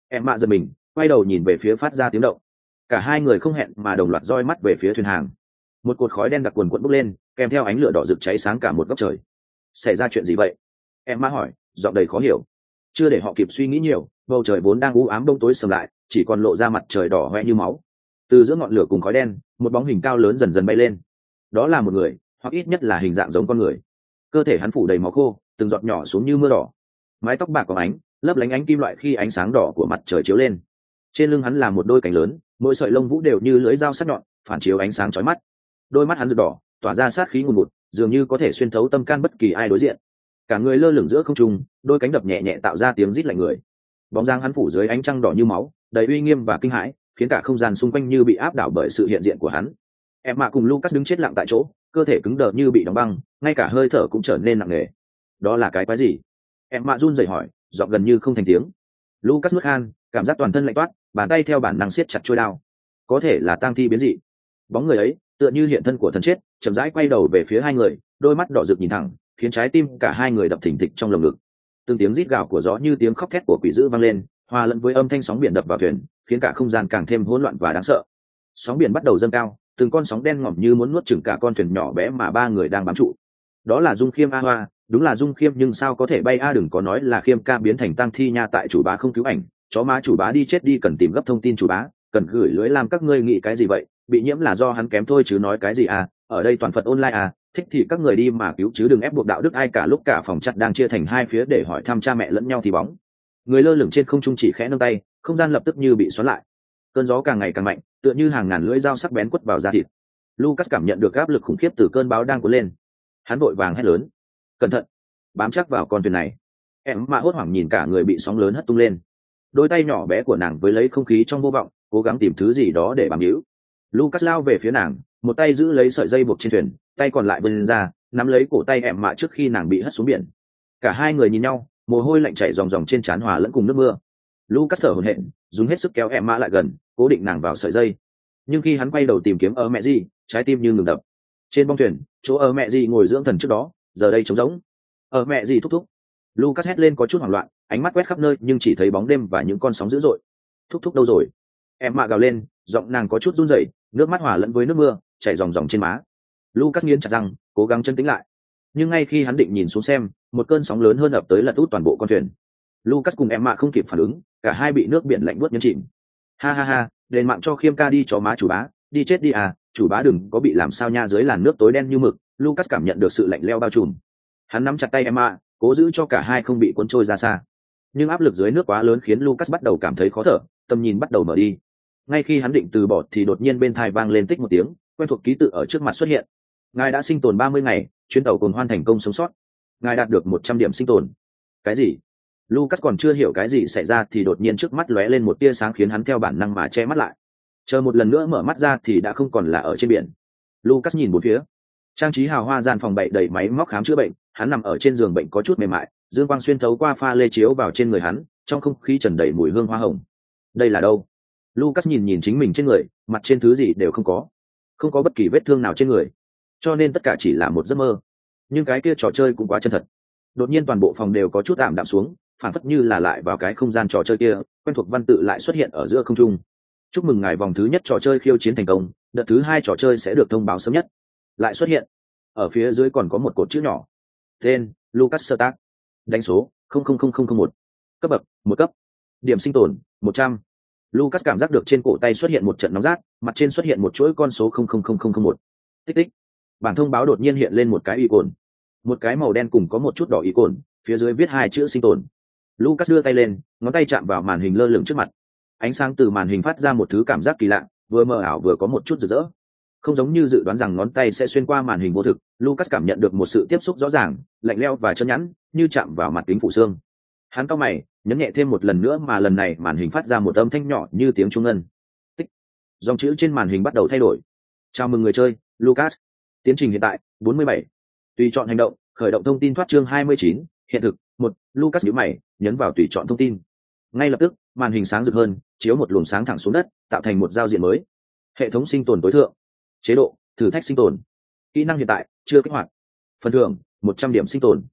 Em mạ giật mình, quay đầu nhìn về phía phát ra tiếng động. Cả hai người không hẹn mà đồng loạt roi mắt về phía thuyền hàng. Một cột khói đen đặc quần quẫn bốc lên, kèm theo ánh lửa đỏ rực cháy sáng cả một góc trời. Xảy ra chuyện gì vậy? Em mạ hỏi, giọng đầy khó hiểu. Chưa để họ kịp suy nghĩ nhiều, bầu trời vốn đang u ám đông tối sầm lại, chỉ còn lộ ra mặt trời đỏ hoe như máu. Từ giữa ngọn lửa cùng khói đen, một bóng hình cao lớn dần dần bay lên. Đó là một người, hoặc ít nhất là hình dạng giống con người. Cơ thể hắn phủ đầy máu khô, từng giọt nhỏ xuống như mưa đỏ. Mái tóc bạc có ánh, lấp lánh ánh kim loại khi ánh sáng đỏ của mặt trời chiếu lên. Trên lưng hắn là một đôi cánh lớn, mỗi sợi lông vũ đều như lưỡi dao sắc nhọn, phản chiếu ánh sáng chói mắt. Đôi mắt hắn rực đỏ, tỏa ra sát khí ngùn ngụt, dường như có thể xuyên thấu tâm can bất kỳ ai đối diện. Cả người lơ lửng giữa không trung, đôi cánh đập nhẹ nhẹ tạo ra tiếng rít lạnh người. Bóng dáng hắn phủ dưới ánh trăng đỏ như máu, đầy uy nghiêm và kinh hãi, khiến cả không gian xung quanh như bị áp đảo bởi sự hiện diện của hắn. Em mạ cùng Lucas đứng chết lặng tại chỗ, cơ thể cứng đờ như bị đóng băng, ngay cả hơi thở cũng trở nên nặng nề. Đó là cái quái gì? Em mạ run rẩy hỏi, giọng gần như không thành tiếng. Lucas nuốt khan, cảm giác toàn thân lạnh toát, bàn tay theo bản năng siết chặt chuôi đao. Có thể là tang thi biến dị. Bóng người ấy tựa như hiện thân của thần chết, chậm rãi quay đầu về phía hai người, đôi mắt đỏ rực nhìn thẳng, khiến trái tim cả hai người đập thình thịch trong lồng ngực. Từng tiếng rít gào của gió như tiếng khóc thét của quỷ dữ vang lên, hòa lẫn với âm thanh sóng biển đập vào thuyền, khiến cả không gian càng thêm hỗn loạn và đáng sợ. Sóng biển bắt đầu dâng cao, từng con sóng đen ngòm như muốn nuốt chửng cả con thuyền nhỏ bé mà ba người đang bám trụ. Đó là Dung Khiêm a Hoa, đúng là Dung Khiêm, nhưng sao có thể bay a? Đừng có nói là Khiêm ca biến thành tang thi nha, tại chủ bá không cứu ảnh, chó má chủ bá đi chết đi, cần tìm gấp thông tin chủ bá, cần gửi lưới làm các ngươi nghĩ cái gì vậy? Bị nhiễm là do hắn kém thôi chứ nói cái gì à? Ở đây toàn Phật online à? Thích thì các người đi mà cứu chứ đừng ép buộc đạo đức ai cả. Lúc cả phòng chặt đang chia thành hai phía để hỏi thăm cha mẹ lẫn nhau thì bóng người lơ lửng trên không trung chỉ khẽ nâng tay, không gian lập tức như bị xoắn lại. Cơn gió càng ngày càng mạnh, tựa như hàng ngàn lưỡi dao sắc bén quất vào da thịt. Lucas cảm nhận được áp lực khủng khiếp từ cơn bão đang cuốn lên. Hắn vội vàng hét lớn, cẩn thận, bám chắc vào con thuyền này. Em mà hốt hoảng nhìn cả người bị sóng lớn hất tung lên. Đôi tay nhỏ bé của nàng với lấy không khí trong vô vọng, cố gắng tìm thứ gì đó để bám níu. Lucas lao về phía nàng, một tay giữ lấy sợi dây buộc trên thuyền, tay còn lại vươn ra nắm lấy cổ tay em mạ trước khi nàng bị hất xuống biển. Cả hai người nhìn nhau, mồ hôi lạnh chảy ròng ròng trên trán hòa lẫn cùng nước mưa. Lucas thở hổn hển, dùng hết sức kéo em mạ lại gần, cố định nàng vào sợi dây. Nhưng khi hắn quay đầu tìm kiếm ở mẹ gì, trái tim như ngừng đập. Trên bong thuyền, chỗ ở mẹ gì ngồi dưỡng thần trước đó, giờ đây trống rỗng. Ở mẹ gì thúc thúc. Lucas hét lên có chút hoảng loạn, ánh mắt quét khắp nơi nhưng chỉ thấy bóng đêm và những con sóng dữ dội. Thúc thúc đâu rồi? Em mạ gào lên, giọng nàng có chút run rẩy, nước mắt hòa lẫn với nước mưa chảy ròng ròng trên má. Lucas nghiến chặt răng, cố gắng chân tĩnh lại. Nhưng ngay khi hắn định nhìn xuống xem, một cơn sóng lớn hơn ập tới lật út toàn bộ con thuyền. Lucas cùng em mạ không kịp phản ứng, cả hai bị nước biển lạnh buốt nhấn chìm. Ha ha ha, đền mạng cho Khiêm ca đi, chó má chủ bá, đi chết đi à, chủ bá đừng có bị làm sao nha. Dưới làn nước tối đen như mực, Lucas cảm nhận được sự lạnh lẽo bao trùm. Hắn nắm chặt tay em mạ, cố giữ cho cả hai không bị cuốn trôi ra xa. Nhưng áp lực dưới nước quá lớn khiến Lucas bắt đầu cảm thấy khó thở, tầm nhìn bắt đầu mở đi. Ngay khi hắn định từ bỏ thì đột nhiên bên tai vang lên tích một tiếng, quen thuộc ký tự ở trước mặt xuất hiện. Ngài đã sinh tồn ba mươi ngày, chuyến tàu Cồn Hoan thành công sống sót. Ngài đạt được một trăm điểm sinh tồn. Cái gì? Lucas còn chưa hiểu cái gì xảy ra thì đột nhiên trước mắt lóe lên một tia sáng khiến hắn theo bản năng mà che mắt lại. Chờ một lần nữa mở mắt ra thì đã không còn là ở trên biển. Lucas nhìn bốn phía. Trang trí hào hoa gian phòng bậy đầy máy móc khám chữa bệnh, hắn nằm ở trên giường bệnh có chút mềm mại, dương quang xuyên thấu qua pha lê chiếu vào trên người hắn, trong không khí tràn đầy mùi hương hoa hồng. Đây là đâu? Lucas nhìn nhìn chính mình trên người, mặt trên thứ gì đều không có, không có bất kỳ vết thương nào trên người, cho nên tất cả chỉ là một giấc mơ. Nhưng cái kia trò chơi cũng quá chân thật. Đột nhiên toàn bộ phòng đều có chút ảm đạm xuống, phản phất như là lại vào cái không gian trò chơi kia, quen thuộc văn tự lại xuất hiện ở giữa không trung. Chúc mừng ngài vòng thứ nhất trò chơi khiêu chiến thành công, đợt thứ hai trò chơi sẽ được thông báo sớm nhất. Lại xuất hiện. Ở phía dưới còn có một cột chữ nhỏ. Tên: Lucas Stark. Đánh số: không không không không không một. Cấp bậc: một cấp. Điểm sinh tồn: một trăm. Lucas cảm giác được trên cổ tay xuất hiện một trận nóng rát, mặt trên xuất hiện một chuỗi con số không không không không không một. Tích tích. Bảng thông báo đột nhiên hiện lên một cái icon, một cái màu đen cùng có một chút đỏ icon, phía dưới viết hai chữ sinh tồn. Lucas đưa tay lên, ngón tay chạm vào màn hình lơ lửng trước mặt. Ánh sáng từ màn hình phát ra một thứ cảm giác kỳ lạ, vừa mờ ảo vừa có một chút rực rỡ. Không giống như dự đoán rằng ngón tay sẽ xuyên qua màn hình vô thực, Lucas cảm nhận được một sự tiếp xúc rõ ràng, lạnh lẽo và chân nhẵn, như chạm vào mặt kính phủ xương. Hắn cau mày, nhấn nhẹ thêm một lần nữa mà lần này màn hình phát ra một âm thanh nhỏ như tiếng chuông ngân. Tích. Dòng chữ trên màn hình bắt đầu thay đổi. Chào mừng người chơi, Lucas. Tiến trình hiện tại, bốn mươi bảy. Tùy chọn hành động, khởi động thông tin thoát chương hai mươi chín, hiện thực, một. Lucas nhíu mày, nhấn vào tùy chọn thông tin. Ngay lập tức, màn hình sáng rực hơn, chiếu một luồng sáng thẳng xuống đất, tạo thành một giao diện mới. Hệ thống sinh tồn tối thượng. Chế độ: thử thách sinh tồn. Kỹ năng hiện tại chưa kích hoạt. Phần thưởng: một trăm điểm sinh tồn.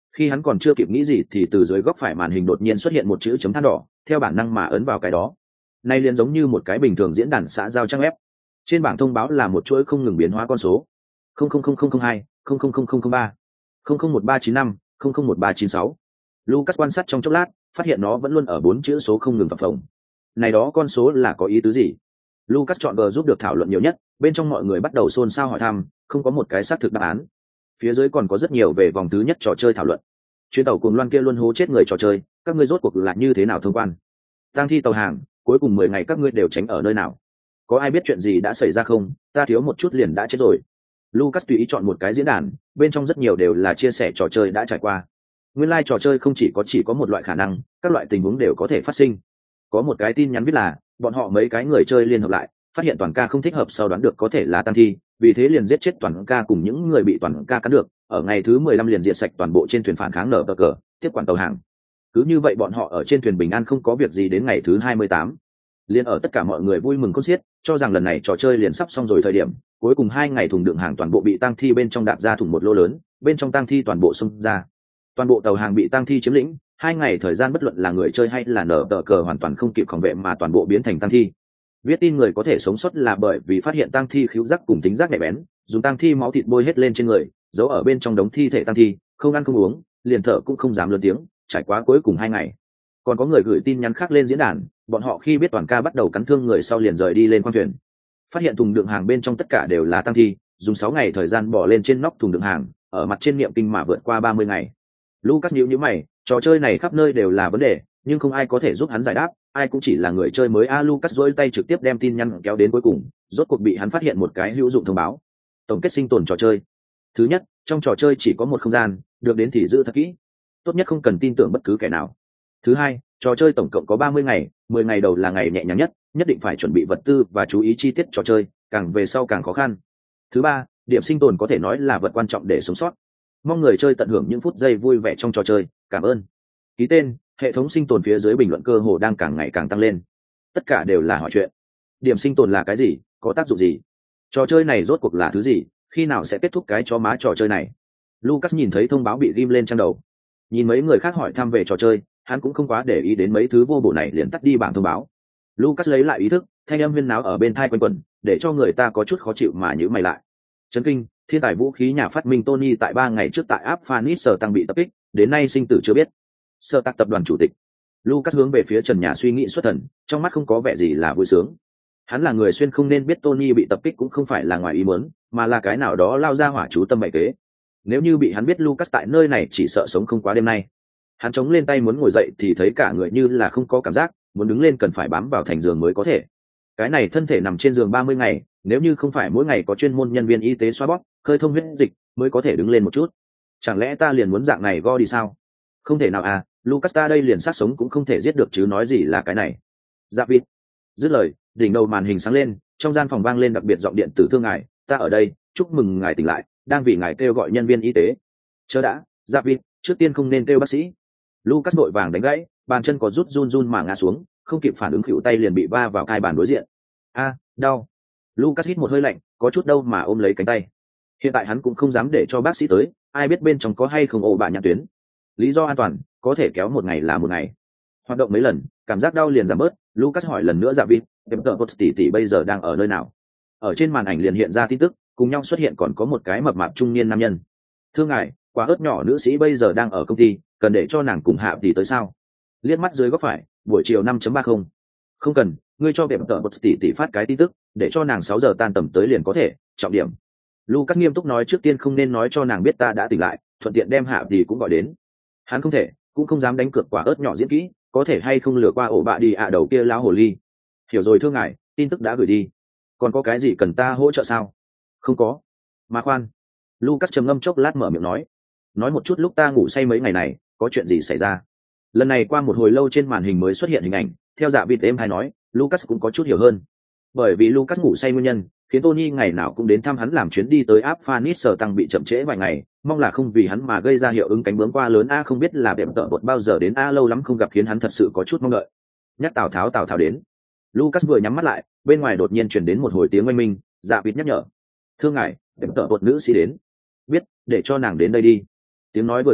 Khi hắn còn chưa kịp nghĩ gì thì từ dưới góc phải màn hình đột nhiên xuất hiện một chữ chấm than đỏ, theo bản năng mà ấn vào cái đó. Nay liền giống như một cái bình thường diễn đàn xã giao trang web. Trên bảng thông báo là một chuỗi không ngừng biến hóa con số không không không không không hai không không không không không ba không không một ba chín năm không không một ba chín sáu. Lucas quan sát trong chốc lát, phát hiện nó vẫn luôn ở bốn chữ số không ngừng phập phồng. Này đó con số là có ý tứ gì? Lucas chọn G giúp được thảo luận nhiều nhất, bên trong mọi người bắt đầu xôn xao hỏi thăm, không có một cái xác thực đáp án. Phía dưới còn có rất nhiều về vòng thứ nhất trò chơi thảo luận. Chuyến tàu cuồng loan kia luôn hố chết người trò chơi, các ngươi rốt cuộc là như thế nào thông quan? Tang thi tàu hàng, cuối cùng mười ngày các ngươi đều tránh ở nơi nào? Có ai biết chuyện gì đã xảy ra không? Ta thiếu một chút liền đã chết rồi. Lucas tùy ý chọn một cái diễn đàn, bên trong rất nhiều đều là chia sẻ trò chơi đã trải qua. Nguyên lai like trò chơi không chỉ có chỉ có một loại khả năng, các loại tình huống đều có thể phát sinh. Có một cái tin nhắn viết là, bọn họ mấy cái người chơi liên hợp lại, phát hiện toàn ca không thích hợp, sau đoán được có thể là tang thi, vì thế liền giết chết toàn ca cùng những người bị toàn ca cắn được, ở ngày thứ mười lăm liền diệt sạch toàn bộ trên thuyền phản kháng nở bờ cờ, tiếp quản tàu hàng. Cứ như vậy bọn họ ở trên thuyền bình an không có việc gì đến ngày thứ hai mươi tám. Liên ở tất cả mọi người vui mừng khôn xiết, cho rằng lần này trò chơi liền sắp xong rồi thời điểm, cuối cùng hai ngày thùng đựng hàng toàn bộ bị tang thi bên trong đạp ra thùng một lô lớn, bên trong tang thi toàn bộ xông ra. Toàn bộ tàu hàng bị tang thi chiếm lĩnh, hai ngày thời gian bất luận là người chơi hay là nở tờ cờ hoàn toàn không kịp phòng vệ mà toàn bộ biến thành tang thi. Viết tin người có thể sống sót là bởi vì phát hiện tang thi khứu giác cùng tính giác nhạy bén, dùng tang thi máu thịt bôi hết lên trên người, giấu ở bên trong đống thi thể tang thi, không ăn không uống, liền thở cũng không dám lớn tiếng, trải qua cuối cùng hai ngày. Còn có người gửi tin nhắn khác lên diễn đàn, bọn họ khi biết toàn ca bắt đầu cắn thương người sau liền rời đi lên khoang thuyền, phát hiện thùng đựng hàng bên trong tất cả đều là tang thi, dùng sáu ngày thời gian bỏ lên trên nóc thùng đựng hàng, ở mặt trên niệm kinh mà vượt qua ba mươi ngày. Lucas nhíu nhíu mày, trò chơi này khắp nơi đều là vấn đề, nhưng không ai có thể giúp hắn giải đáp, ai cũng chỉ là người chơi mới. A Lucas duỗi tay trực tiếp đem tin nhắn kéo đến cuối cùng, rốt cuộc bị hắn phát hiện một cái hữu dụng thông báo. Tổng kết sinh tồn trò chơi. Thứ nhất, trong trò chơi chỉ có một không gian, được đến thì giữ thật kỹ, tốt nhất không cần tin tưởng bất cứ kẻ nào. Thứ hai, trò chơi tổng cộng có ba mươi ngày, mười ngày đầu là ngày nhẹ nhàng nhất, nhất định phải chuẩn bị vật tư và chú ý chi tiết trò chơi, càng về sau càng khó khăn. Thứ ba, điểm sinh tồn có thể nói là vật quan trọng để sống sót. Mong người chơi tận hưởng những phút giây vui vẻ trong trò chơi, cảm ơn. Ký tên, hệ thống sinh tồn phía dưới bình luận cơ hồ đang càng ngày càng tăng lên. Tất cả đều là hỏi chuyện. Điểm sinh tồn là cái gì, có tác dụng gì? Trò chơi này rốt cuộc là thứ gì, khi nào sẽ kết thúc cái chó má trò chơi này? Lucas nhìn thấy thông báo bị ghim lên trang đầu. Nhìn mấy người khác hỏi thăm về trò chơi, hắn cũng không quá để ý đến mấy thứ vô bổ này, liền tắt đi bảng thông báo. Lucas lấy lại ý thức, thanh âm huyên náo ở bên tai quanh quẩn, để cho người ta có chút khó chịu mà nhíu mày lại. Chấn kinh, thiên tài vũ khí nhà phát minh Tony tại ba ngày trước tại áp Phoenix sở tăng bị tập kích, đến nay sinh tử chưa biết. Sở tạc tập đoàn chủ tịch. Lucas hướng về phía trần nhà suy nghĩ xuất thần, trong mắt không có vẻ gì là vui sướng. Hắn là người xuyên không nên biết Tony bị tập kích cũng không phải là ngoài ý muốn, mà là cái nào đó lao ra hỏa chú tâm bày kế. Nếu như bị hắn biết Lucas tại nơi này chỉ sợ sống không quá đêm nay. Hắn chống lên tay muốn ngồi dậy thì thấy cả người như là không có cảm giác, muốn đứng lên cần phải bám vào thành giường mới có thể. Cái này thân thể nằm trên giường ba mươi ngày, nếu như không phải mỗi ngày có chuyên môn nhân viên y tế xoa bóp, khơi thông huyết dịch mới có thể đứng lên một chút. Chẳng lẽ ta liền muốn dạng này go đi sao? Không thể nào à, Lucas ta đây liền sát sống cũng không thể giết được chứ nói gì là cái này. Dạ vịt. Dứt lời, đỉnh đầu màn hình sáng lên, trong gian phòng vang lên đặc biệt giọng điện tử: thương ngài, ta ở đây, chúc mừng ngài tỉnh lại, đang vì ngài kêu gọi nhân viên y tế. Chờ đã, Dạ vịt, trước tiên không nên kêu bác sĩ. Lucas vội vàng đánh gãy, bàn chân có rút run run mà ngã xuống, không kịp phản ứng khuỷu tay liền bị va vào cai bàn đối diện. A, đau. Lucas hít một hơi lạnh, có chút đau mà ôm lấy cánh tay. Hiện tại hắn cũng không dám để cho bác sĩ tới, ai biết bên trong có hay không ổ bạ nhãn tuyến. Lý do an toàn, có thể kéo một ngày là một ngày. Hoạt động mấy lần, cảm giác đau liền giảm bớt. Lucas hỏi lần nữa: Dạ vịt, em tờ tỷ tỷ bây giờ đang ở nơi nào? Ở trên màn ảnh liền hiện ra tin tức, cùng nhau xuất hiện còn có một cái mập mạp trung niên nam nhân. Thưa ngài, quả ớt nhỏ nữ sĩ bây giờ đang ở công ty, cần để cho nàng cùng hạ tỷ tới sao? Liếc mắt dưới góc phải, buổi chiều năm ba mươi. Không cần, ngươi cho em tờ tỷ tỷ phát cái tin tức, để cho nàng sáu giờ tan tầm tới liền có thể. Trọng điểm. Lucas nghiêm túc nói: trước tiên không nên nói cho nàng biết ta đã tỉnh lại, thuận tiện đem hạ tỷ cũng gọi đến. Hắn không thể, cũng không dám đánh cược quả ớt nhỏ diễn kỹ, có thể hay không lừa qua ổ bạ đi ạ đầu kia lão hồ ly. Hiểu rồi thưa ngài, tin tức đã gửi đi. Còn có cái gì cần ta hỗ trợ sao? Không có. Mà khoan. Lucas trầm ngâm chốc lát mở miệng nói. Nói một chút lúc ta ngủ say mấy ngày này, có chuyện gì xảy ra? Lần này qua một hồi lâu trên màn hình mới xuất hiện hình ảnh, theo dạ vịt êm hay nói, Lucas cũng có chút hiểu hơn. Bởi vì Lucas ngủ say nguyên nhân, khiến Tony ngày nào cũng đến thăm hắn, làm chuyến đi tới áp Phoenix sở tăng bị chậm trễ vài ngày, mong là không vì hắn mà gây ra hiệu ứng cánh bướm qua lớn. A không biết là đẹp tợ bột bao giờ đến. A lâu lắm không gặp khiến hắn thật sự có chút mong đợi. Nhắc Tào Tháo Tào Tháo đến. Lucas vừa nhắm mắt lại, bên ngoài đột nhiên truyền đến một hồi tiếng oanh minh. Dạ vịt nhắc nhở: thưa ngài, đẹp tợ bột nữ sĩ đến. Biết, để cho nàng đến đây đi. Tiếng nói vừa ra,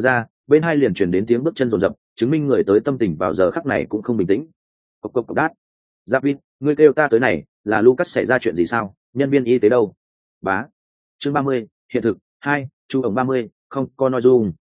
bên hai liền truyền đến tiếng bước chân rồn rập, chứng minh người tới tâm tình vào giờ khắc này cũng không bình tĩnh. Cộc cộc cộc đát. Giáp Vin, ngươi kêu ta tới này, là Lucas xảy ra chuyện gì sao? Nhân viên y tế đâu? Bá. Chương ba mươi, hiện thực. Hai, chu ổng ba mươi, không có nội dung.